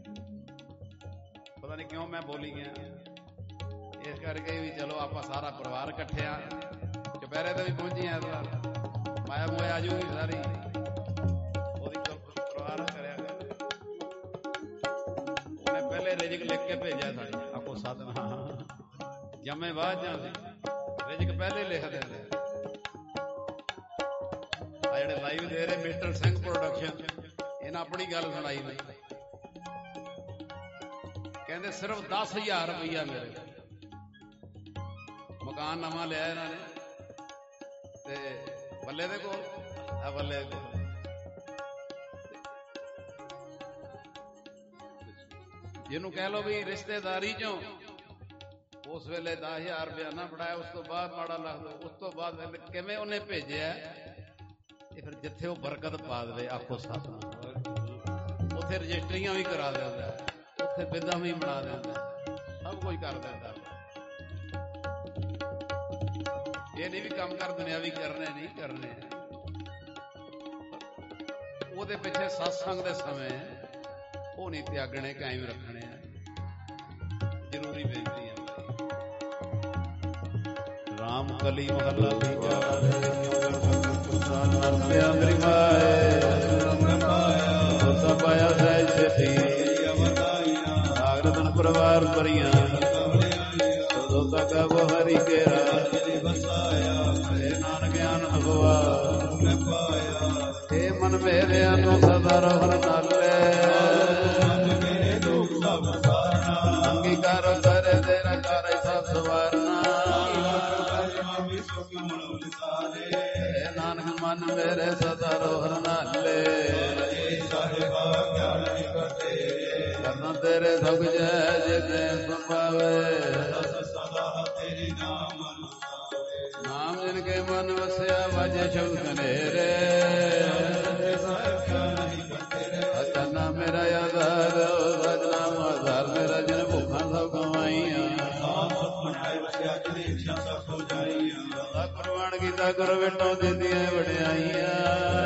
ਪਤਾ ਨਹੀਂ ਕਿਉਂ ਮੈਂ ਬੋਲੀ ਗਿਆ, ਇਸ ਕਰਕੇ ਵੀ ਚਲੋ ਆਪਾਂ ਸਾਰਾ ਪਰਿਵਾਰ ਇਕੱਠੇ ਆ। ਚੁਪਹਿਰੇ ਤੇ ਵੀ ਪਹੁੰਚੀ ਆ, ਮਾਇਆ ਮੋਇਆ ਆ ਜੂਗੀ ਸਾਰੀ। ਉਹਦੀ ਪਰਿਵਾਰ ਕਰਿਆ ਕਰ। ਉਹਨੇ ਪਹਿਲੇ ਰਿਜ਼ਕ ਲਿਖ ਕੇ ਭੇਜਿਆ ਸਾਡੇ। ਆਖੋ ਸਤਿਨਾਮ। ਜੰਮੇ ਬਾਅਦ ਜਾਂ ਰਿਜ਼ਕ ਪਹਿਲੇ ਲਿਖ ਦਿੰਦੇ। ਆ ਜਿਹੜੇ ਲਾਈਵ ਦੇ ਰਹੇ ਮਿਸਟਰ ਸਿੰਘ ਪ੍ਰੋਡਕਸ਼ਨ, ਇਹਨਾਂ ਆਪਣੀ ਗੱਲ ਸੁਣਾਈ ਨਹੀਂ। ਕਹਿੰਦੇ ਸਿਰਫ ਦਸ ਹਜ਼ਾਰ ਰੁਪਈਆ ਮੇਰੇ ਮਕਾਨ ਨਵਾਂ ਲਿਆ ਇਹਨਾਂ ਨੇ, ਤੇ ਬੱਲੇ ਦੇ ਕੋਲ ਆ ਬੱਲੇ ਦੇ ਕੋਲ ਜਿਹਨੂੰ ਕਹਿ ਲਓ ਵੀ ਰਿਸ਼ਤੇਦਾਰੀ ਚੋਂ ਉਸ ਵੇਲੇ ਦਸ ਹਜ਼ਾਰ ਰੁਪਇਆ ਨਾ ਫੜਾਇਆ, ਉਸ ਤੋਂ ਬਾਅਦ ਮਾੜਾ ਲੱਗ ਲਓ। ਉਸ ਤੋਂ ਬਾਅਦ ਕਿਵੇਂ ਉਹਨੇ ਭੇਜਿਆ, ਇਹ ਫਿਰ ਜਿੱਥੇ ਉਹ ਬਰਕਤ ਪਾ ਦੇਵੇ। ਆਖੋ ਸਤਿਨਾਮ। ਉੱਥੇ ਰਜਿਸਟਰੀਆਂ ਵੀ ਕਰਾ ਦਿੰਦਾ, ਉੱਥੇ ਬਿੱਦਾਂ ਵੀ ਬਣਾ ਦਿੰਦਾ, ਸਭ ਕੁਝ ਕਰ ਦਿੰਦਾ। ਇਹ ਨਹੀਂ ਵੀ ਕੰਮ ਕਰ ਦੁਨਿਆਵੀ ਕਰਨੇ ਨਹੀਂ ਕਰਨੇ। ਉਹਦੇ ਪਿੱਛੇ ਸਤਸੰਗ ਦੇ ਸਮੇਂ ਉਹ ਨਹੀਂ ਤਿਆਗਣੇ, ਕਾਇਮ ਰੱਖਣੇ ਆ। ਜ਼ਰੂਰੀ ਬੇਨਤੀ ਹੈ। ਰਾਮ ਕਲੀ ਮਹੱਲਾ ਤੀਜਾ। ਅੰਦਰੀ ਮਾਏ ਪਾਇਆ ਸਹਿਜ ਛੇਤੀ, ਨਾਗਰਤਨ ਪਰਿਵਾਰ ਭਰੀਆਂ ਸੋ ਤੱਕ ਅਬ ਹਰੀ ਕੇ ਰਾਜ ਨਾਨਕ ਆਨੰਦ ਹੋਆ। ਇਹ ਮਨ ਮੇਰੇ ਨੂੰ ਸਦਾ ਰਹਿਣ ਨਾਲੇ, ਅੰਗੀਕਾਰ ਕਰੇ ਤੇਰਾ ਕਰ ਸਭ ਸਵਾਰਨਾ। ਨਾਨਕ ਮਨ ਮੇਰੇ ਸਦਾ ਰਹਿਣ ਨਾਲੇ, ਕਰਨਾ ਤੇਰੇ ਸਭ ਜੈ ਜਿਤੇ ਸੰਭਾਵੇ। ਨਾਮ ਜਿਨ ਕੇ ਮਨ ਵਸਿਆ ਵਾਜੇ ਸ਼ਬਦ ਕਨੇਰੇ, ਅਚਨਾ ਮੇਰਾ ਆਧਾਰ ਸਜਨਾਮ ਆਧਾਰ ਮੇਰਾ ਜਿਨ ਭੁੱਖਾਂ ਸਭ ਕਮਾਈਆਂ। ਪ੍ਰਵਾਨ ਕੀਤਾ ਗੁਰੂ ਵਿਟੋ ਦਿੰਦੀਆਂ ਵਡਿਆਈਆਂ।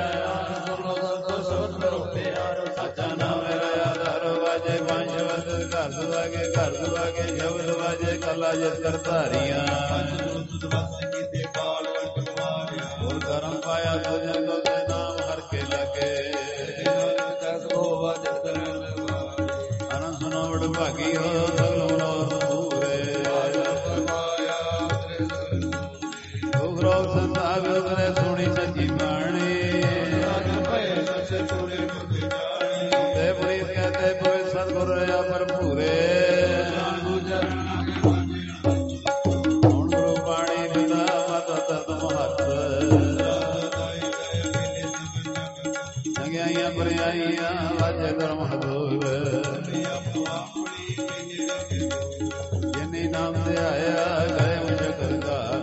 ਅਚਨਾ ਮੇਰਾ ਆਧਾਰ ਵਾਜੇ ਪੰਜ ਵਦ ਘਰ ਦੁਆਗੇ ਘਰ ਦੁਆਗੇ ਸ਼ਬਦ ਵਾਜੇ ਕਲਾ ਜਿਤ ਕਰ ਧਾਰੀਆਂ। ਹੋਰ ਕਰਮ ਪਾਇਆ ਤੁਝੇ ਕੋ ਤੇ ਨਾਮ ਹਰ ਕੇ ਲਗੇ। ਅਨੰਦ ਸੁਨੋ ਵਡ ਭਾਗੀ ਹੋ ਸਗਲ ਮਨੋਰਥ ਪੂਰੇ। ਜਿਨੇ ਨਾਮ ਧਿਆਇਆ ਗਏ ਮੁਝਕਰ ਘਾਲ।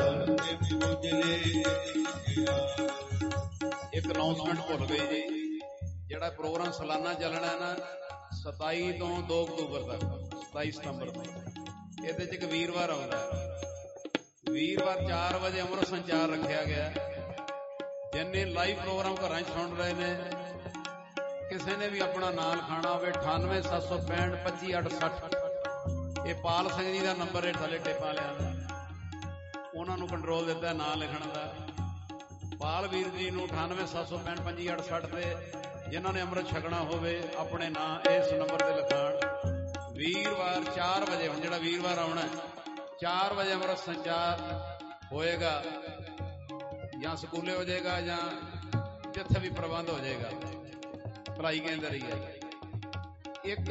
ਇੱਕ ਅਨਾਉਂਸਮੈਂਟ ਭੁੱਲ ਗਈ ਜੀ, ਜਿਹੜਾ ਪ੍ਰੋਗਰਾਮ ਸਾਲਾਨਾ ਚੱਲਣਾ ਨਾ ਸਤਾਈ ਤੋਂ ਦੋ ਅਕਤੂਬਰ ਤੱਕ, ਸਤਾਈ ਸਤੰਬਰ ਤੋਂ, ਇਹਦੇ ਚ ਇੱਕ ਵੀਰਵਾਰ ਆਉਂਦਾ। ਵੀਰਵਾਰ ਚਾਰ ਵਜੇ ਅੰਮ੍ਰਿਤ ਸੰਚਾਰ ਰੱਖਿਆ ਗਿਆ। ਜਿੰਨੇ ਲਾਈਵ ਪ੍ਰੋਗਰਾਮ ਘਰਾਂ 'ਚ ਸੁਣ ਰਹੇ ਨੇ, ਕਿਸੇ ਨੇ ਵੀ ਆਪਣਾ ਨਾਂ ਲਿਖਾਉਣਾ ਹੋਵੇ ਅਠਾਨਵੇਂ ਸੱਤ ਸੌ ਪੈਂਹਠ ਪੱਚੀ ਅੱਠ ਸੱਠ, ਇਹ ਪਾਲ ਸਿੰਘ ਜੀ ਦਾ ਨੰਬਰ ਹੈ ਥੱਲੇ ਟੇਪਾਂ ਵਾਲਿਆਂ ਦਾ, ਉਹਨਾਂ ਨੂੰ ਕੰਟਰੋਲ ਦਿੱਤਾ ਨਾਂ ਲਿਖਣ ਦਾ। ਪਾਲ ਵੀਰ ਜੀ ਨੂੰ ਅਠਾਨਵੇਂ ਸੱਤ ਸੌ ਪੈਂਹਠ ਪੱਚੀ ਅੱਠ ਸੱਠ ਤੇ ਜਿਨ੍ਹਾਂ ਨੇ ਅੰਮ੍ਰਿਤ ਛਕਣਾ ਹੋਵੇ ਆਪਣੇ ਨਾਂ ਇਸ ਨੰਬਰ ਤੇ ਲਿਖਾਉਣ। ਵੀਰਵਾਰ ਚਾਰ ਵਜੇ, ਹੁਣ ਜਿਹੜਾ ਵੀਰਵਾਰ ਆਉਣਾ ਚਾਰ ਵਜੇ ਅੰਮ੍ਰਿਤ ਸੰਚਾਰ ਹੋਏਗਾ, ਜਾਂ ਸਕੂਲੇ ਹੋ ਜਾਏਗਾ ਜਾਂ ਜਿੱਥੇ ਵੀ ਪ੍ਰਬੰਧ ਹੋ ਜਾਏਗਾ, ਭਲਾਈ ਕੇਂਦਰ ਹੀ ਹੈ। ਇੱਕ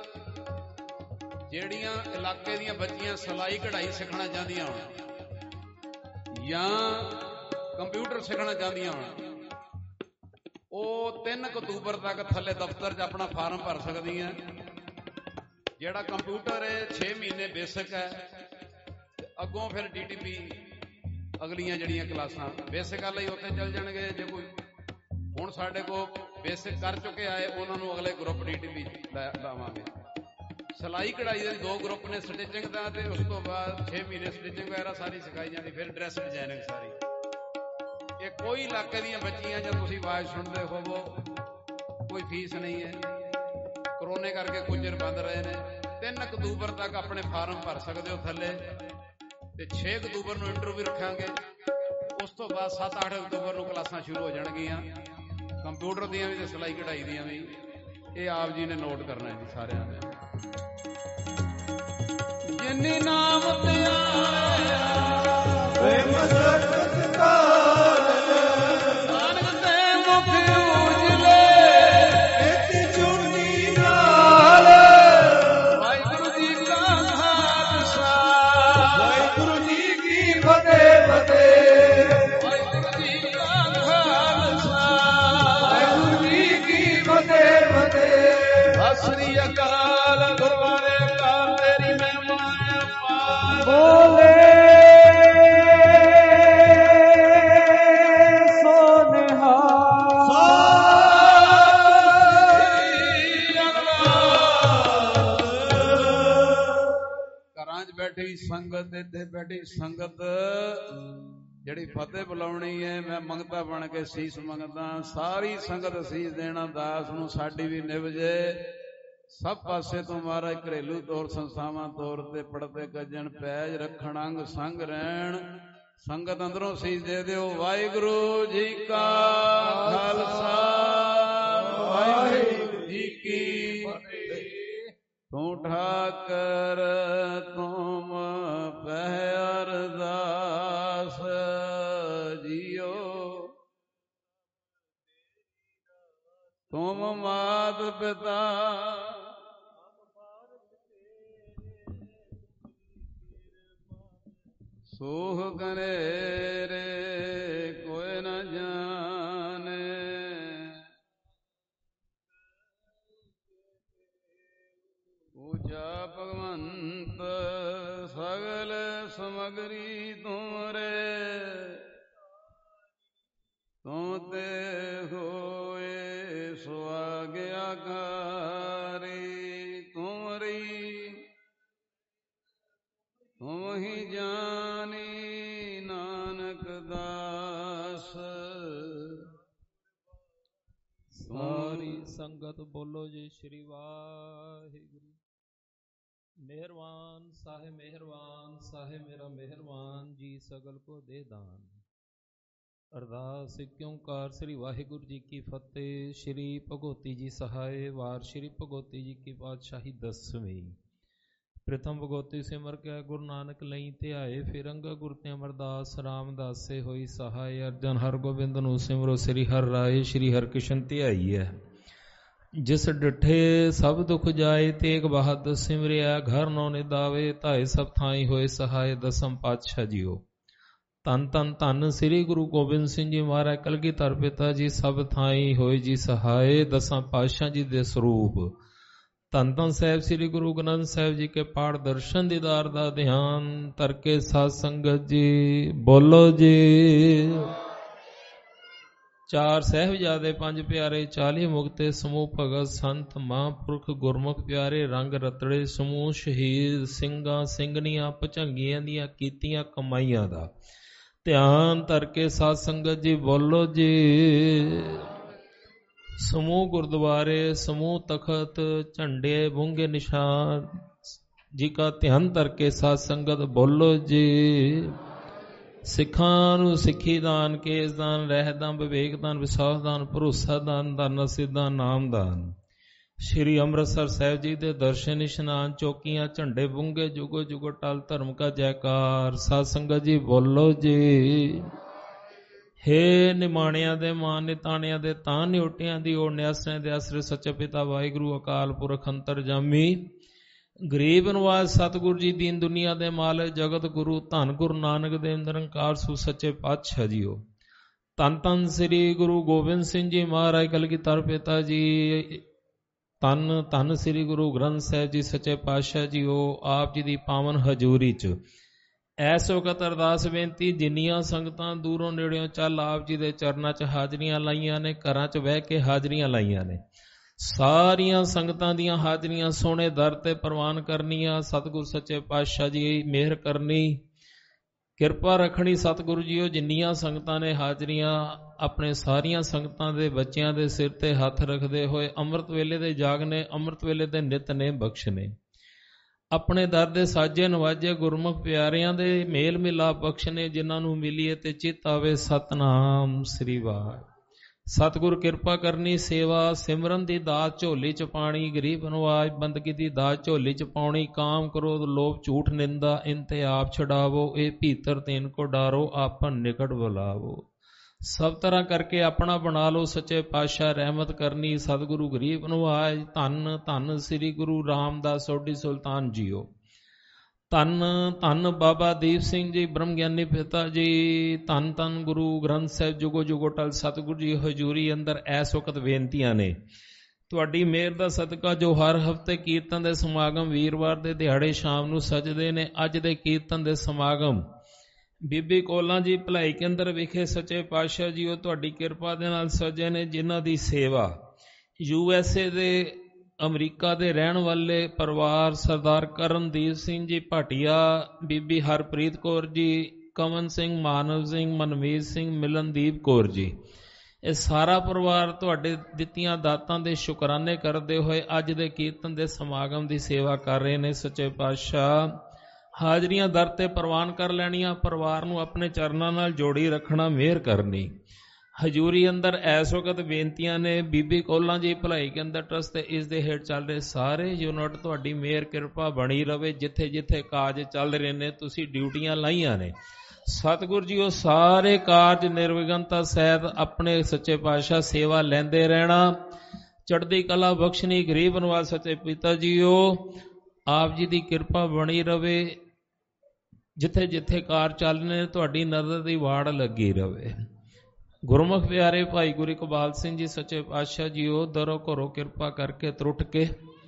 ਜਿਹੜੀਆਂ ਇਲਾਕੇ ਦੀਆਂ ਬੱਚੀਆਂ ਸਿਲਾਈ ਕਢਾਈ ਸਿੱਖਣਾ ਚਾਹੁੰਦੀਆਂ ਹੋਣ ਜਾਂ ਕੰਪਿਊਟਰ ਸਿੱਖਣਾ ਚਾਹੁੰਦੀਆਂ ਹੋਣ, ਉਹ ਤਿੰਨ ਅਕਤੂਬਰ ਤੱਕ ਥੱਲੇ ਦਫ਼ਤਰ 'ਚ ਆਪਣਾ ਫਾਰਮ ਭਰ ਸਕਦੀਆਂ। ਜਿਹੜਾ ਕੰਪਿਊਟਰ ਹੈ ਛੇ ਮਹੀਨੇ ਬੇਸਿਕ ਹੈ, ਅੱਗੋਂ ਫਿਰ ਡੀ ਟੀ ਪੀ ਅਗਲੀਆਂ ਜਿਹੜੀਆਂ ਕਲਾਸਾਂ ਬੇਸਿਕ ਵਾਲੇ ਹੀ ਉੱਥੇ ਚੱਲ ਜਾਣਗੇ। ਜੇ ਕੋਈ ਹੁਣ ਸਾਡੇ ਕੋਲ ਬੇਸਿਕ ਕਰ ਚੁੱਕੇ ਆਏ, ਉਹਨਾਂ ਨੂੰ ਅਗਲੇ ਗਰੁੱਪ ਡੀ ਟੀ ਪੀ ਲਾਵਾਂਗੇ। ਸਿਲਾਈ ਕਢਾਈ ਦੇ ਦੋ ਗਰੁੱਪ ਨੇ, ਸਟਿਚਿੰਗ ਦਾ, ਤੇ ਉਸ ਤੋਂ ਬਾਅਦ ਛੇ ਮਹੀਨੇ ਸਟਿਚਿੰਗ ਵਗੈਰਾ ਸਾਰੀ ਸਿਖਾਈ ਜਾਂਦੀ, ਫਿਰ ਡਰੈਸ ਡਿਜ਼ਾਇਨਿੰਗ ਸਾਰੀ। ਇਹ ਕੋਈ ਇਲਾਕੇ ਦੀਆਂ ਬੱਚੀਆਂ ਜਾਂ ਤੁਸੀਂ ਆਵਾਜ਼ ਸੁਣਦੇ ਹੋਵੋ, ਕੋਈ ਫੀਸ ਨਹੀਂ ਹੈ। ਕਰੋਨੇ ਕਰਕੇ ਕੁੰਜਰ ਬੰਦ ਰਹੇ ਨੇ। ਤਿੰਨ ਅਕਤੂਬਰ ਤੱਕ ਆਪਣੇ ਫਾਰਮ ਭਰ ਸਕਦੇ ਹੋ ਥੱਲੇ, ਤੇ ਛੇ ਅਕਤੂਬਰ ਨੂੰ ਇੰਟਰਵਿਊ ਰੱਖਾਂਗੇ। ਉਸ ਤੋਂ ਬਾਅਦ ਸੱਤ ਅੱਠ ਅਕਤੂਬਰ ਨੂੰ ਕਲਾਸਾਂ ਸ਼ੁਰੂ ਹੋ ਜਾਣਗੀਆਂ, ਕੰਪਿਊਟਰ ਦੀਆਂ ਵੀ ਤੇ ਸਿਲਾਈ ਕਢਾਈ ਦੀਆਂ ਵੀ। ਇਹ ਆਪ ਜੀ ਨੇ ਨੋਟ ਕਰਨਾ ਜੀ ਸਾਰਿਆਂ ਨੇ। ਜਿਨੇ ਨਾਮ ਧਿਆਇਆ ਵੇ ਮਸਕਤ ਕਾਲ, ਨਾਨਕ ਤੇ ਮੁਖ ਉਜਲੇ ਇਤ ਚੁੰਨੀ ਨਾਲ। ਵਾਹਿਗੁਰੂ ਜੀ ਕਾ ਖਾਲਸਾ, ਵਾਹਿਗੁਰੂ ਜੀ ਕੀ ਫਤਿਹ ਫਤਿਹ। ਵਾਹਿਗੁਰੂ ਜੀ ਕਾ ਖਾਲਸਾ, ਵਾਹਿਗੁਰੂ ਜੀ ਕੀ ਫਤਿਹ ਫਤਿਹ। ਸਤਿ ਸ੍ਰੀ ਅਕਾਲ। ਗੁਰਬਾਰੇ ਅਕਾਲ ਤੇਰੀ ਮਹਿਮਾ ਅਪਾਰ। ਬੋਲੇ ਬੈਠੀ ਸੰਗਤ, ਇੱਥੇ ਬੈਠੀ ਸੰਗਤ ਜਿਹੜੀ ਫਤਿਹ ਬੁਲਾਉਣੀ ਹੈ, ਮੈਂ ਮੰਗਤਾ ਬਣ ਕੇ ਸੀਸ ਮੰਗਦਾ। ਸਾਰੀ ਸੰਗਤ ਸੀਸ ਦੇਣਾ ਦਾਸ ਨੂੰ, ਸਾਡੀ ਵੀ ਨਿਭਜੇ ਸਭ ਪਾਸੇ ਤੋਂ ਮਹਾਰਾਜ। ਘਰੇਲੂ ਤੌਰ ਸੰਸਥਾਵਾਂ ਤੌਰ ਤੇ ਪੜਦੇ ਗੱਜਣ ਪੈਜ ਰੱਖਣ ਅੰਗ ਸੰਗ ਰਹਿਣ। ਸੰਗਤ ਅੰਦਰੋਂ ਸੀਸ ਦੇ ਦਿਓ। ਵਾਹਿਗੁਰੂ ਜੀ ਕਾ ਖਾਲਸਾ, ਵਾਹਿਗੁਰੂ ਜੀ ਕੀ ਫਤਿਹ। ਤੂੰ ਠਾਕਰ ਤੁਮ ਪਹਿ ਅਰਦਾਸ ਜੀਓ, ਤੁਮ ਮਾਤ ਪਿਤਾ ਸੋਹ ਕਰੇ ਰੇ ਕੋਈ ਨ ਜਾਣੇ। ਪੂਜਾ ਭਗਵੰਤ ਸਗਲ ਸਮਗਰੀ ਤੁਮਰੇ, ਤੁਮ ਤੇ ਹੋਏ ਸੁਆਗਿਆਕਾਰੀ ਤੁਮਰੀ। ਤੁਮ ਹੀ ਜਾਨੀ ਨਾਨਕ ਦਾਸ। ਸਾਰੀ ਸੰਗਤ ਬੋਲੋ ਜੀ ਸ੍ਰੀ ਵਾਹਿਗੁਰੂ। ਮਿਹਰਬਾਨ ਸਾਹਿਬ, ਮਿਹਰਬਾਨ ਸਾਹਿਬ, ਮੇਰਾ ਮਿਹਰਬਾਨ ਜੀ ਸਗਲ ਕੋ ਦੇ ਦਾਨ। ਅਰਦਾਸ ਏਕ ਓਂਕਾਰ ਸ੍ਰੀ ਵਾਹਿਗੁਰੂ ਜੀ ਕੀ ਫਤਿਹ। ਸ੍ਰੀ ਭਗਵਤੀ ਜੀ ਸਹਾਏ। ਵਾਰ ਸ੍ਰੀ ਭਗਵਤੀ ਜੀ ਕੀ ਪਾਤਸ਼ਾਹੀ ਦਸਵੀਂ। ਪ੍ਰਥਮ ਭਗਵਤੀ ਸਿਮਰ ਕੇ ਗੁਰੂ ਨਾਨਕ ਲਈ ਧਿਆਏ, ਫਿਰ ਅੰਗ ਗੁਰ ਤੇ ਅਮਰਦਾਸ ਰਾਮਦਾਸੇ ਹੋਈ ਸਹਾਏ। ਅਰਜਨ ਹਰਗੋਬਿੰਦ ਨੂੰ ਸਿਮਰੋ ਸ੍ਰੀ ਹਰਿ ਰਾਏ, ਸ੍ਰੀ ਹਰਿਕ੍ਰਿਸ਼ਨ ਧਿਆਈ ਹੈ। ਜਿਸ ਡਿਠੇ ਸਭ ਦੁਖ ਜਾਏ, ਤੇਗ ਬਹਾਦਰ ਸਿਮਰਿਆ। ਘਰ ਨੌ ਨਿਦਾਵੇ, ਧਾਏ ਸਭ ਥਾਈ ਹੋਏ ਸਹਾਏ। ਦਸਮ ਪਾਤਸ਼ਾਹ ਜੀਓ। ਧੰਨ ਧੰਨ ਧੰਨ ਸ੍ਰੀ ਗੁਰੂ ਗੋਬਿੰਦ ਸਿੰਘ ਜੀ ਮਹਾਰਾਜ ਕਲਗੀਧਰ ਪਿਤਾ ਜੀ, ਸਭ ਥਾਈ ਹੋਏ ਜੀ ਸਹਾਏ। ਦਸਾਂ ਪਾਤਸ਼ਾਹ ਜੀ ਦੇ ਸਰੂਪ ਧੰਨ ਧੰਨ ਸਾਹਿਬ ਸ੍ਰੀ ਗੁਰੂ ਗ੍ਰੰਥ ਸਾਹਿਬ ਜੀ ਕੇ ਪਾਠ ਦਰਸ਼ਨ ਦੀਦਾਰ ਦਾ ਧਿਆਨ ਤਰਕੇ ਸਾਧ ਸੰਗਤ ਜੀ ਬੋਲੋ ਜੀ। ਚਾਰ ਸਾਹਿਬਜ਼ਾਦੇ ਪੰਜ ਪਿਆਰੇ ਚਾਲੀ ਮੁਕਤੇ ਸਮੂਹ ਭਗਤ ਸੰਤ ਮਹਾਂਪੁਰਖ ਗੁਰਮੁਖ ਪਿਆਰੇ ਰੰਗ ਰਤੜੇ ਸਮੂਹ ਸ਼ਹੀਦ ਸਿੰਘਾਂ ਸਿੰਘਣੀਆਂ ਭੁਜੰਗੀਆਂ ਦੀਆਂ ਕੀਤੀਆਂ ਕਮਾਈਆਂ ਦਾ ਧਿਆਨ ਤਰਕੇ ਸਾਧ ਸੰਗਤ ਜੀ ਬੋਲੋ ਜੀ। ਸਮੂਹ ਗੁਰਦੁਆਰੇ ਸਮੂਹ ਤਖਤ ਝੰਡੇ ਬੁੰਗੇ ਨਿਸ਼ਾਨ ਜੀ ਕਾ ਧਿਆਨ ਤਰਕੇ ਸਾਧ ਸੰਗਤ ਬੋਲੋ ਜੀ। ਸਿੱਖਾਂ ਨੂੰ ਸਿੱਖੀ ਦਾਨ, ਕੇਸ ਦਾਨ, ਰਹਿਤ ਦਾਨ, ਵਿਵੇਕ ਦਾਨ, ਵਿਸ਼ਵਾਸ ਦਾਨ, ਭਰੋਸਾ ਦਾਨ, ਦਾਨਾ ਸਿੱਧਾ ਨਾਮ ਦਾਨ। ਸ਼੍ਰੀ ਅੰਮ੍ਰਿਤਸਰ ਸਾਹਿਬ ਜੀ ਦੇ ਦਰਸ਼ਨ ਇਸ਼ਨਾਨ ਚੌਕੀਆਂ ਝੰਡੇ ਬੁੰਗੇ ਜੁਗੋ ਜੁਗੋ ਟਲ ਧਰਮ ਕਾ ਜੈਕਾਰ। ਸਾਧ ਸੰਗਤ ਜੀ ਬੋਲੋ ਜੀ। ਹੇ ਨਿਮਾਣਿਆਂ ਦੇ ਮਾਨ ਨਿਤਾਣਿਆਂ ਦੇ ਤਾਂ ਨਿਉਟਿਆਂ ਦੀ ਓੜ ਨਿਆਸਰਿਆਂ ਦੇ ਆਸਰੇ ਸੱਚੇ ਪਿਤਾ ਵਾਹਿਗੁਰੂ ਅਕਾਲ ਪੁਰਖ ਅੰਤਰਜਾਮੀ ਗਰੀਬ ਨਵਾਜ ਸਤਿਗੁਰੂ ਜੀ ਦੀਨ ਦੁਨੀਆ ਦੇ ਮਾਲਕ ਜਗਤ ਗੁਰੂ ਧੰਨ ਗੁਰੂ ਨਾਨਕ ਦੇਵ ਨਿਰੰਕਾਰ ਸੂ ਸੱਚੇ ਪਾਤਸ਼ਾਹ ਜੀਓ। ਧੰਨ ਧੰਨ ਸ੍ਰੀ ਗੁਰੂ ਗੋਬਿੰਦ ਸਿੰਘ ਜੀ ਮਹਾਰਾਜ ਕਲਗੀਧਰ ਪਿਤਾ ਜੀ। ਧੰਨ ਧੰਨ ਸ੍ਰੀ ਗੁਰੂ ਗ੍ਰੰਥ ਸਾਹਿਬ ਜੀ ਸੱਚੇ ਪਾਤਸ਼ਾਹ ਜੀਓ। ਆਪ ਜੀ ਦੀ ਪਾਵਨ ਹਜ਼ੂਰੀ 'ਚ ਐਸ ਵਕਤ ਅਰਦਾਸ ਬੇਨਤੀ ਜਿੰਨੀਆਂ ਸੰਗਤਾਂ ਦੂਰੋਂ ਨੇੜਿਓਂ ਚੱਲ ਆਪ ਜੀ ਦੇ ਚਰਨਾਂ 'ਚ ਹਾਜ਼ਰੀਆਂ ਲਾਈਆਂ ਨੇ, ਘਰਾਂ 'ਚ ਬਹਿ ਕੇ ਹਾਜ਼ਰੀਆਂ ਲਾਈਆਂ ਨੇ, ਸਾਰੀਆਂ ਸੰਗਤਾਂ ਦੀਆਂ ਹਾਜ਼ਰੀਆਂ ਸੋਹਣੇ ਦਰ ਤੇ ਪ੍ਰਵਾਨ ਕਰਨੀਆਂ। ਸਤਿਗੁਰ ਸੱਚੇ ਪਾਤਸ਼ਾਹ ਜੀ ਮਿਹਰ ਕਰਨੀ, ਕਿਰਪਾ ਰੱਖਣੀ। ਸਤਿਗੁਰੂ ਜੀਓ ਜਿੰਨੀਆਂ ਸੰਗਤਾਂ ਨੇ ਹਾਜ਼ਰੀਆਂ ਆਪਣੇ ਸਾਰੀਆਂ ਸੰਗਤਾਂ ਦੇ ਬੱਚਿਆਂ ਦੇ ਸਿਰ ਤੇ ਹੱਥ ਰੱਖਦੇ ਹੋਏ ਅੰਮ੍ਰਿਤ ਵੇਲੇ ਦੇ ਜਾਗਨੇ, ਅੰਮ੍ਰਿਤ ਵੇਲੇ ਦੇ ਨਿਤ ਨੇ ਬਖਸ਼ਨੇ, ਆਪਣੇ ਦਰ ਦੇ ਸਾਜੇ ਨਵਾਜੇ ਗੁਰਮੁਖ ਪਿਆਰਿਆਂ ਦੇ ਮੇਲ ਮਿਲਾਪ ਬਖਸ਼ਨੇ, ਜਿਨ੍ਹਾਂ ਨੂੰ ਮਿਲੀਏ ਤੇ ਚਿੱਤ ਆਵੇ ਸਤਨਾਮ ਸ੍ਰੀ ਵਾਹਿਗੁਰੂ। ਸਤਿਗੁਰ ਕਿਰਪਾ ਕਰਨੀ, ਸੇਵਾ ਸਿਮਰਨ ਦੀ ਦਾਤ ਝੋਲੀ 'ਚ ਪਾਣੀ, ਗਰੀਬ ਨਵਾਜ ਬੰਦਗੀ ਦੀ ਦਾਤ ਝੋਲੀ 'ਚ ਪਾਉਣੀ। ਕਾਮ ਕ੍ਰੋਧ ਲੋਭ ਝੂਠ ਨਿੰਦਾ ਇਨ ਤੇ ਆਪ ਛਡਾਵੋ, ਇਹ ਭੀਤਰ ਤੈਨ ਕੋ ਡਾਰੋ ਆਪਨ ਨਿਕਟ ਬੁਲਾਵੋ। ਸਭ ਤਰ੍ਹਾਂ ਕਰਕੇ ਆਪਣਾ ਬਣਾ ਲਓ, ਸੱਚੇ ਪਾਤਸ਼ਾਹ ਰਹਿਮਤ ਕਰਨੀ। ਸਤਿਗੁਰੂ ਗਰੀਬ ਨਵਾਜ ਧੰਨ ਧੰਨ ਸ੍ਰੀ ਗੁਰੂ ਰਾਮਦਾਸ ਸੋਢੀ ਸੁਲਤਾਨ ਜੀਓ। ਧੰਨ ਧੰਨ ਬਾਬਾ ਦੀਪ ਸਿੰਘ ਜੀ ਬ੍ਰਹਮ ਗਿਆਨੀ ਪਿਤਾ ਜੀ। ਧੰਨ ਧੰਨ ਗੁਰੂ ਗ੍ਰੰਥ ਸਾਹਿਬ ਜੁਗੋ ਜੁਗੋ ਟਲ ਸਤਿਗੁਰੂ ਜੀ ਹਜ਼ੂਰੀ ਅੰਦਰ ਐਸ ਵਕਤ ਬੇਨਤੀਆਂ ਨੇ। ਤੁਹਾਡੀ ਮਿਹਰ ਦਾ ਸਦਕਾ ਜੋ ਹਰ ਹਫ਼ਤੇ ਕੀਰਤਨ ਦੇ ਸਮਾਗਮ ਵੀਰਵਾਰ ਦੇ ਦਿਹਾੜੇ ਸ਼ਾਮ ਨੂੰ ਸਜਦੇ ਨੇ, ਅੱਜ ਦੇ ਕੀਰਤਨ ਦੇ ਸਮਾਗਮ ਬੀਬੀ ਕੋਲਾਂ ਜੀ ਭਲਾਈ ਕੇਂਦਰ ਵਿਖੇ ਸੱਚੇ ਪਾਤਸ਼ਾਹ ਜੀ ਉਹ ਤੁਹਾਡੀ ਕਿਰਪਾ ਦੇ ਨਾਲ ਸਜੇ ਨੇ, ਜਿਨ੍ਹਾਂ ਦੀ ਸੇਵਾ ਯੂ ਐਸ ਏ ਦੇ ਅਮਰੀਕਾ ਦੇ ਰਹਿਣ ਵਾਲੇ ਪਰਿਵਾਰ ਸਰਦਾਰ ਕਰਨਦੀਪ ਸਿੰਘ ਜੀ ਭਾਟੀਆ, ਬੀਬੀ ਹਰਪ੍ਰੀਤ ਕੌਰ ਜੀ, ਕਮਨ ਸਿੰਘ, ਮਾਨਵ ਸਿੰਘ, ਮਨਮੀਤ ਸਿੰਘ, ਮਿਲਨਦੀਪ ਕੌਰ ਜੀ, ਇਹ ਸਾਰਾ ਪਰਿਵਾਰ ਤੁਹਾਡੇ ਦਿੱਤੀਆਂ ਦਾਤਾਂ ਦੇ ਸ਼ੁਕਰਾਨੇ ਕਰਦੇ ਹੋਏ ਅੱਜ ਦੇ ਕੀਰਤਨ ਦੇ ਸਮਾਗਮ ਦੀ ਸੇਵਾ ਕਰ ਰਹੇ ਨੇ। ਸੱਚੇ ਪਾਤਸ਼ਾਹ ਹਾਜ਼ਰੀਆਂ ਦਰ ਤੇ ਪ੍ਰਵਾਨ ਕਰ ਲੈਣੀਆਂ, ਪਰਿਵਾਰ ਨੂੰ ਆਪਣੇ ਚਰਨਾਂ ਨਾਲ ਜੋੜੀ ਰੱਖਣਾ, ਮਿਹਰ ਕਰਨੀ। ਹਜ਼ੂਰੀ ਅੰਦਰ ਐਸ ਵਕਤ ਬੇਨਤੀਆਂ ਨੇ। ਬੀਬੀ ਕੋਲਾਂ ਜੀ ਭਲਾਈ ਕੇਂਦਰ ਟਰਸਟ ਤੇ ਇਸ ਦੇ ਹੇਠ ਚੱਲ ਰਹੇ ਸਾਰੇ ਯੂਨਿਟ ਤੁਹਾਡੀ ਮਿਹਰ ਕਿਰਪਾ ਬਣੀ ਰਵੇ। ਜਿੱਥੇ ਜਿੱਥੇ ਕਾਰਜ ਚੱਲ ਰਹੇ ਨੇ ਤੁਸੀਂ ਡਿਊਟੀਆਂ ਲਾਈਆਂ ਨੇ, ਸਤਿਗੁਰੂ ਜੀ ਉਹ ਸਾਰੇ ਕਾਰਜ ਨਿਰਵਿਘਨਤਾ ਸਹਿਤ ਆਪਣੇ ਸੱਚੇ ਪਾਤਸ਼ਾਹ ਸੇਵਾ ਲੈਂਦੇ ਰਹਿਣਾ, ਚੜ੍ਹਦੀ ਕਲਾ ਬਖਸ਼ਣੀ। ਗਰੀਬ ਨਵਾਜ ਸੱਚੇ ਪਿਤਾ ਜੀ ਉਹ ਆਪ ਜੀ ਦੀ ਕਿਰਪਾ ਬਣੀ ਰਵੇ। ਜਿੱਥੇ ਜਿੱਥੇ ਕਾਰ ਚੱਲ ਨੇ ਤੁਹਾਡੀ ਨਜ਼ਰ ਦੀ ਵਾੜ ਲੱਗੀ ਰਵੇ। ਗੁਰਮੁਖ ਪਿਆਰੇ ਭਾਈ ਗੁਰੂ ਇਕਬਾਲ ਸਿੰਘ ਜੀ ਸੱਚੇ ਪਾਤਸ਼ਾਹ ਜੀ ਉਹ ਦਰੋਂ ਘਰੋਂ ਕਿਰਪਾ ਕਰਕੇ ਤਰੁੱਟ ਕੇ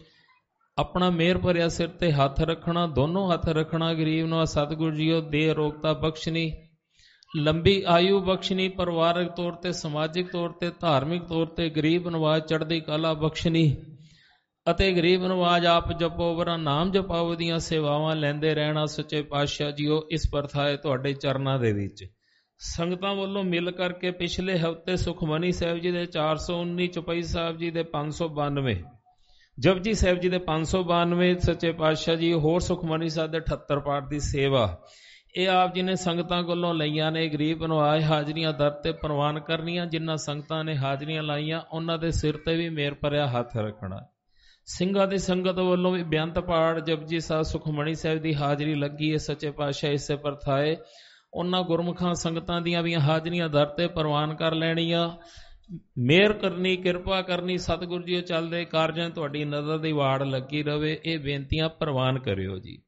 ਆਪਣਾ ਮਿਹਰ ਭਰਿਆ ਸਿਰ ਤੇ ਹੱਥ ਰੱਖਣਾ, ਦੋਨੋਂ ਹੱਥ ਰੱਖਣਾ। ਗਰੀਬ ਨੂੰ ਸਤਿਗੁਰੂ ਜੀ ਉਹ ਦੇਹ ਅਰੋਗਤਾ ਬਖਸ਼ਣੀ, ਲੰਬੀ ਆਯੂ ਬਖਸ਼ਣੀ, ਪਰਿਵਾਰਕ ਤੌਰ ਤੇ, ਸਮਾਜਿਕ ਤੌਰ ਤੇ, ਧਾਰਮਿਕ ਤੌਰ ਤੇ ਗਰੀਬ ਨਵਾਜ ਚੜ੍ਹਦੀ ਕਲਾ ਬਖਸ਼ਣੀ ਅਤੇ ਗਰੀਬ ਨਵਾਜ ਆਪ ਜਪੋ ਵਰਾ ਨਾਮ ਜਪਾਓ ਦੀਆਂ ਸੇਵਾਵਾਂ ਲੈਂਦੇ ਰਹਿਣਾ। ਸੱਚੇ ਪਾਤਸ਼ਾਹ ਜੀ ਉਹ ਇਸ ਪ੍ਰਥਾਏ ਤੁਹਾਡੇ ਚਰਨਾਂ ਦੇ ਵਿੱਚ ਸੰਗਤਾਂ ਵੱਲੋਂ ਮਿਲ ਕਰਕੇ ਪਿਛਲੇ ਹਫ਼ਤੇ ਸੁਖਮਨੀ ਸਾਹਿਬ ਜੀ ਦੇ ਚਾਰ ਸੌ ਉੱਨੀ, ਚੌਪਈ ਸਾਹਿਬ ਜੀ ਦੇ ਪੰਜ ਸੌ ਬਾਨਵੇਂ, ਜਪਜੀ ਸਾਹਿਬ ਜੀ ਦੇ ਪੰਜ ਸੌ ਬਾਨਵੇਂ, ਸੱਚੇ ਪਾਤਸ਼ਾਹ ਜੀ ਹੋਰ ਸੁਖਮਨੀ ਸਾਹਿਬ ਦੇ ਅਠੱਤਰ ਪਾਠ ਦੀ ਸੇਵਾ ਇਹ ਆਪ ਜੀ ਨੇ ਸੰਗਤਾਂ ਕੋਲੋਂ ਲਈਆਂ ਨੇ। ਗਰੀਬ ਨਵਾਜ ਹਾਜ਼ਰੀਆਂ ਦਰ ਤੇ ਪ੍ਰਵਾਨ ਕਰਨੀਆਂ। ਜਿਨ੍ਹਾਂ ਸੰਗਤਾਂ ਨੇ ਹਾਜ਼ਰੀਆਂ ਲਾਈਆਂ ਉਹਨਾਂ ਦੇ ਸਿਰ ਤੇ ਵੀ ਮਿਹਰ ਭਰਿਆ ਹੱਥ ਰੱਖਣਾ। ਸਿੰਘਾਂ ਦੀ ਸੰਗਤ ਵੱਲੋਂ ਵੀ ਬੇਅੰਤ ਪਾਠ ਜਪਜੀ ਸਾਹਿਬ ਸੁਖਮਨੀ ਸਾਹਿਬ ਦੀ ਹਾਜ਼ਰੀ ਲੱਗੀ ਹੈ। ਸੱਚੇ ਪਾਤਸ਼ਾਹ ਇਸੇ ਪ੍ਰਥਾਏ ਉਹਨਾਂ ਗੁਰਮੁਖਾਂ ਸੰਗਤਾਂ ਦੀਆਂ ਵੀ ਹਾਜ਼ਰੀਆਂ ਦਰ ਤੇ ਪ੍ਰਵਾਨ ਕਰ ਲੈਣੀਆਂ, ਮਿਹਰ ਕਰਨੀ, ਕਿਰਪਾ ਕਰਨੀ। ਸਤਿਗੁਰੂ ਜੀ ਚੱਲਦੇ ਕਾਰਜਾਂ ਤੁਹਾਡੀ ਨਜ਼ਰ ਦੀ ਵਾੜ ਲੱਗੀ ਰਵੇ। ਇਹ ਬੇਨਤੀਆਂ ਪ੍ਰਵਾਨ ਕਰਿਓ ਜੀ।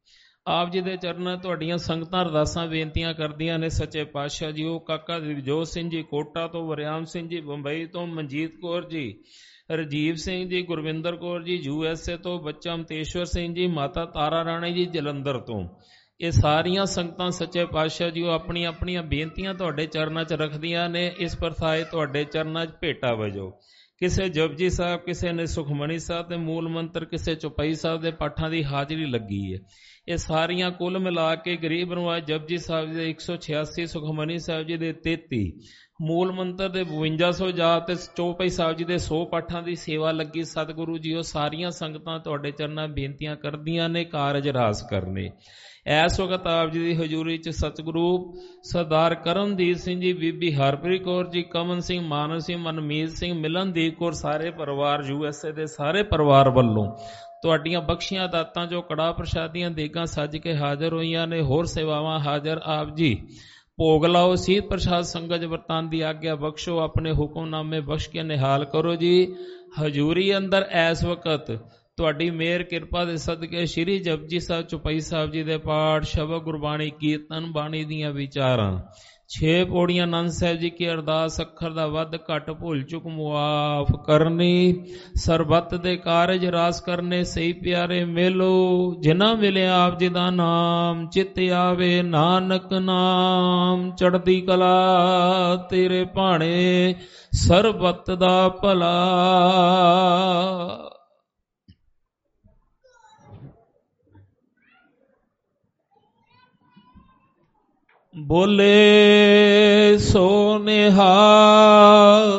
ਆਪ ਜੀ ਦੇ ਚਰਨਾਂ ਤੁਹਾਡੀਆਂ ਸੰਗਤਾਂ ਅਰਦਾਸਾਂ ਬੇਨਤੀਆਂ ਕਰਦੀਆਂ ਨੇ। ਸੱਚੇ ਪਾਤਸ਼ਾਹ ਜੀ, ਉਹ ਕਾਕਾ ਦਿਵਜੋਤ ਸਿੰਘ ਜੀ ਕੋਟਾ ਤੋਂ, ਵਰਿਆਮ ਸਿੰਘ ਜੀ ਬੰਬਈ ਤੋਂ, ਮਨਜੀਤ ਕੌਰ ਜੀ, ਰਜੀਵ ਸਿੰਘ ਜੀ, ਗੁਰਵਿੰਦਰ ਕੌਰ ਜੀ ਯੂ ਐਸ ਏ ਤੋਂ, ਬੱਚਾ ਅਮਤੇਸ਼ਵਰ ਸਿੰਘ ਜੀ, ਮਾਤਾ ਤਾਰਾ ਰਾਣੀ ਜੀ ਜਲੰਧਰ ਤੋਂ, ਇਹ ਸਾਰੀਆਂ ਸੰਗਤਾਂ ਸੱਚੇ ਪਾਤਸ਼ਾਹ ਜੀ ਉਹ ਆਪਣੀਆਂ ਆਪਣੀਆਂ ਬੇਨਤੀਆਂ ਤੁਹਾਡੇ ਚਰਨਾਂ 'ਚ ਰੱਖਦੀਆਂ ਨੇ। ਇਸ ਪ੍ਰਥਾਏ ਤੁਹਾਡੇ ਚਰਨਾਂ 'ਚ ਭੇਟਾ ਵਜੋ। ਕਿਸੇ ਜਪਜੀ ਸਾਹਿਬ, ਕਿਸੇ ਨੇ ਸੁਖਮਣੀ ਸਾਹਿਬ ਦੇ ਮੂਲ ਮੰਤਰ, ਕਿਸੇ ਚੌਪਈ ਸਾਹਿਬ ਦੇ ਪਾਠਾਂ ਦੀ ਹਾਜ਼ਰੀ ਲੱਗੀ ਹੈ। ਇਹ ਸਾਰੀਆਂ ਕੁੱਲ ਮਿਲਾ ਕੇ ਗਰੀਬ ਨਵਾਜ਼ ਜਪਜੀ ਸਾਹਿਬ ਜੀ ਦੇ ਇੱਕ ਸੌ ਛਿਆਸੀ, ਸੁਖਮਨੀ ਸਾਹਿਬ ਜੀ ਦੇ ਤੇਤੀ, ਮੂਲ ਮੰਤਰ ਦੇ ਬਵੰਜਾ ਸੌ ਜਾਪ ਤੇ ਚੌਪਈ ਸਾਹਿਬ ਜੀ ਦੇ ਸੌ ਪਾਠਾਂ ਦੀ ਸੇਵਾ ਲੱਗੀ। ਸਤਿਗੁਰੂ ਜੀ ਉਹ ਸਾਰੀਆਂ ਸੰਗਤਾਂ ਤੁਹਾਡੇ ਚਰਨਾਂ ਬੇਨਤੀਆਂ ਕਰਦੀਆਂ ਨੇ ਕਾਰਜ ਰਾਸ ਕਰਨੇ। ਇਸ ਵਕਤ ਆਪ ਜੀ ਦੀ ਹਜ਼ੂਰੀ 'ਚ ਸਤਿਗੁਰੂ ਸਰਦਾਰ ਕਰਮਦੀਪ ਸਿੰਘ ਜੀ, ਬੀਬੀ ਹਰਪ੍ਰੀਤ ਕੌਰ ਜੀ, ਕਮਨ ਸਿੰਘ, ਮਾਨਵ ਸਿੰਘ, ਮਨਮੀਤ ਸਿੰਘ, ਮਿਲਨਦੀਪ ਕੌਰ, ਸਾਰੇ ਪਰਿਵਾਰ ਯੂ ਐਸ ਏ ਦੇ ਸਾਰੇ ਪਰਿਵਾਰ ਵੱਲੋਂ ਤੁਹਾਡੀਆਂ ਬਖਸ਼ੀਆਂ ਦਾਤਾਂ ਜੋ ਕੜਾਹ ਪ੍ਰਸ਼ਾਦੀਆਂ ਦੇਗਾਂ ਸੱਜ ਕੇ ਹਾਜ਼ਰ ਹੋਈਆਂ ਨੇ। ਹੋਰ ਸੇਵਾਵਾਂ ਹਾਜ਼ਰ ਆਪ ਜੀ ਭੋਗ ਲਾਓ। ਸੀਤ ਪ੍ਰਸ਼ਾਦ ਸੰਗਤ ਵਰਤਾਨ ਦੀ ਆਗਿਆ ਬਖਸ਼ੋ। ਆਪਣੇ ਹੁਕਮਨਾਮੇ ਬਖਸ਼ ਕੇ ਨਿਹਾਲ ਕਰੋ ਜੀ। ਹਜ਼ੂਰੀ ਅੰਦਰ ਇਸ ਵਕਤ ਤੁਹਾਡੀ ਮਿਹਰ ਕਿਰਪਾ ਦੇ ਸਦਕੇ ਸ਼੍ਰੀ ਜਪਜੀ ਸਾਹਿਬ, ਚੌਪਈ ਸਾਹਿਬ ਜੀ ਦੇ ਪਾਠ, ਸ਼ਬਦ ਗੁਰਬਾਣੀ, ਕੀਰਤਨ ਬਾਣੀ ਦੀਆਂ ਵਿਚਾਰਾਂ, ਛੇ ਪੌੜੀਆਂ ਆਨੰਦ ਸਾਹਿਬ ਜੀ ਕੀ ਅਰਦਾਸ, ਅੱਖਰ ਦਾ ਵੱਧ ਘੱਟ ਭੁੱਲ ਚੁੱਕ ਮੁਆਫ ਕਰਨੀ, ਸਰਬੱਤ ਦੇ ਕਾਰਜ ਰਾਸ ਕਰਨੇ। ਸਹੀ ਪਿਆਰੇ ਮੇਲੋ ਜਿਨ੍ਹਾਂ ਮਿਲਿਆ ਆਪ ਜੀ ਦਾ ਨਾਮ, ਚਿੱਤ ਆਵੇ ਨਾਨਕ ਨਾਮ, ਚੜ੍ਹਦੀ ਕਲਾ ਤੇਰੇ ਭਾਣੇ, ਸਰਬੱਤ ਦਾ ਭਲਾ। ਬੋਲੇ ਸੋ ਨਿਹਾਲ।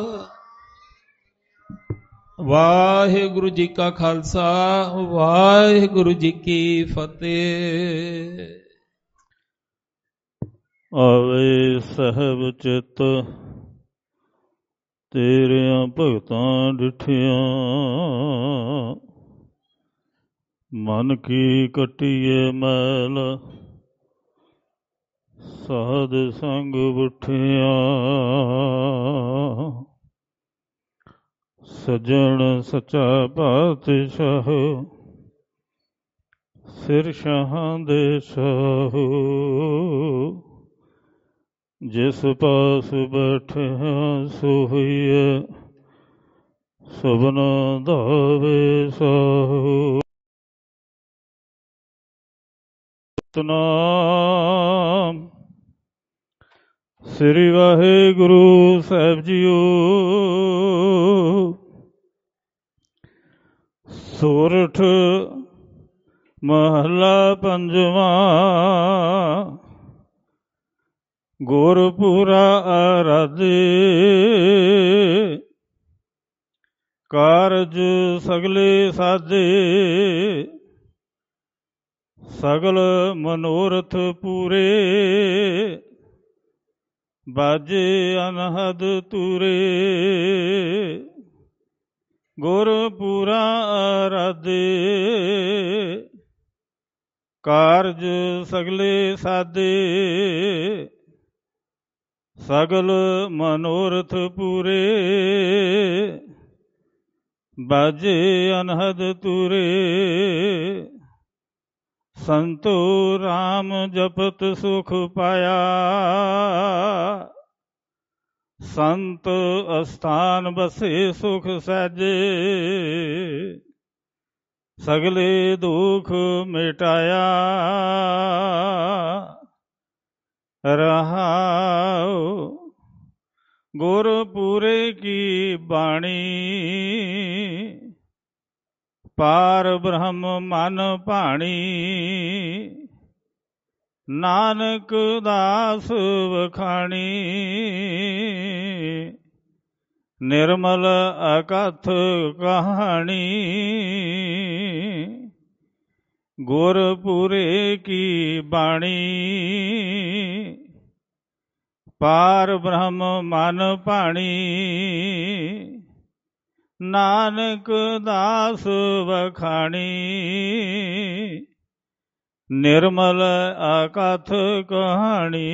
ਵਾਹਿਗੁਰੂ ਜੀ ਕਾ ਖਾਲਸਾ, ਵਾਹਿਗੁਰੂ ਜੀ ਕੀ ਫਤਿਹ। ਆਵੇ ਸਹਿਬ ਚਿੱਤ ਤੇਰਿਆਂ ਭਗਤਾਂ ਡਿਠਿਆਂ, ਮਨ ਕੀ ਕੱਟੀਏ ਮੈਲ ਸਾਧ ਸੰਗ ਬੁੱਠਿਆਂ, ਸਜਣ ਸੱਚਾ ਪਾਤਸ਼ਾਹ ਸਿਰ ਸ਼ਾਹਾਂ ਦੇ ਸ਼ਾਹ, ਜਿਸ ਪਾਸ ਬੈਠਿਆ ਸੋਹੀਏ ਸਭਨਾ ਦਾ ਵੇਸਾਹੁ। ਸਤਿਨਾਮ ਸ੍ਰੀ ਵਾਹਿਗੁਰੂ ਸਾਹਿਬ ਜੀਓ। ਸੋਰਠ ਮਹੱਲਾ ਪੰਜਵਾਂ। ਗੁਰਪੁਰਾ ਆਰਾਧੇ ਕਾਰਜ ਸਗਲੇ ਸਾਧੇ, ਸਗਲ ਮਨੋਰਥ ਪੂਰੇ, ਬਾਜੇ ਅਨਹਦ ਤੂਰੇ। ਗੁਰਪੁਰਾ ਆਰਾਧੇ ਕਾਰਜ ਸਗਲੇ ਸਾਧੇ, ਸਗਲ ਮਨੋਰਥ ਪੂਰੇ, ਬਾਜੇ ਅਨਹਦ ਤੂਰੇ। ਸੰਤੋ ਰਾਮ ਜਪਤ ਸੁਖ ਪਾਇਆ, ਸੰਤ ਅਸਥਾਨ ਬਸੇ ਸੁਖ ਸਹਿਜੇ, ਸਗਲੇ ਦੁਖ ਮਿਟਾਇਆ। ਰਹਾਉ ਗੁਰਪੁਰੇ ਕੀ ਬਾਣੀ, ਪਾਰ ਬ੍ਰਹਮ ਮਨ ਭਾਣੀ। ਨਾਨਕ ਦਾਸ ਵਖਾਣੀ, ਨਿਰਮਲ ਅਕਥ ਕਹਾਣੀ। ਗੁਰਪੁਰੇ ਕੀ ਬਾਣੀ, ਪਾਰ ਬ੍ਰਹਮ ਮਨ ਭਾਣੀ। ਨਾਨਕ ਦਾਸ ਵਖਾਣੀ, ਨਿਰਮਲ ਅਕਥ ਕਹਾਣੀ।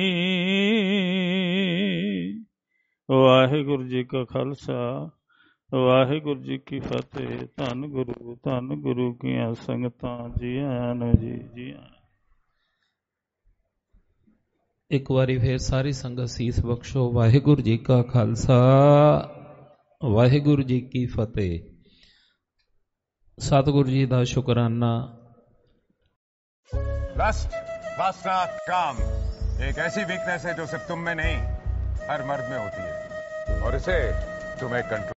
ਵਾਹਿਗੁਰੂ ਜੀ ਕਾ ਖਾਲਸਾ, ਵਾਹਿਗੁਰੂ ਜੀ ਕੀ ਫਤਿਹ। ਧੰਨ ਗੁਰੂ, ਧੰਨ ਗੁਰੂ ਕੀਆਂ ਸੰਗਤਾਂ। ਜੀ ਆਇਆਂ ਨੂੰ ਜੀ, ਜੀ ਆਇਆਂ। ਇੱਕ ਵਾਰੀ ਫੇਰ ਸਾਰੀ ਸੰਗਤ ਸੀਸ ਬਖਸ਼ੋ। ਵਾਹਿਗੁਰੂ ਜੀ ਕਾ ਖਾਲਸਾ, ਵਾਹਿਗੁਰੂ ਜੀ ਕੀ ਫਤਿਹ। सतगुरु जी का शुकराना। लस्ट, वासना, काम एक ऐसी वीकनेस है जो सिर्फ तुम में नहीं हर मर्द में होती है और इसे तुम्हें कंट्रोल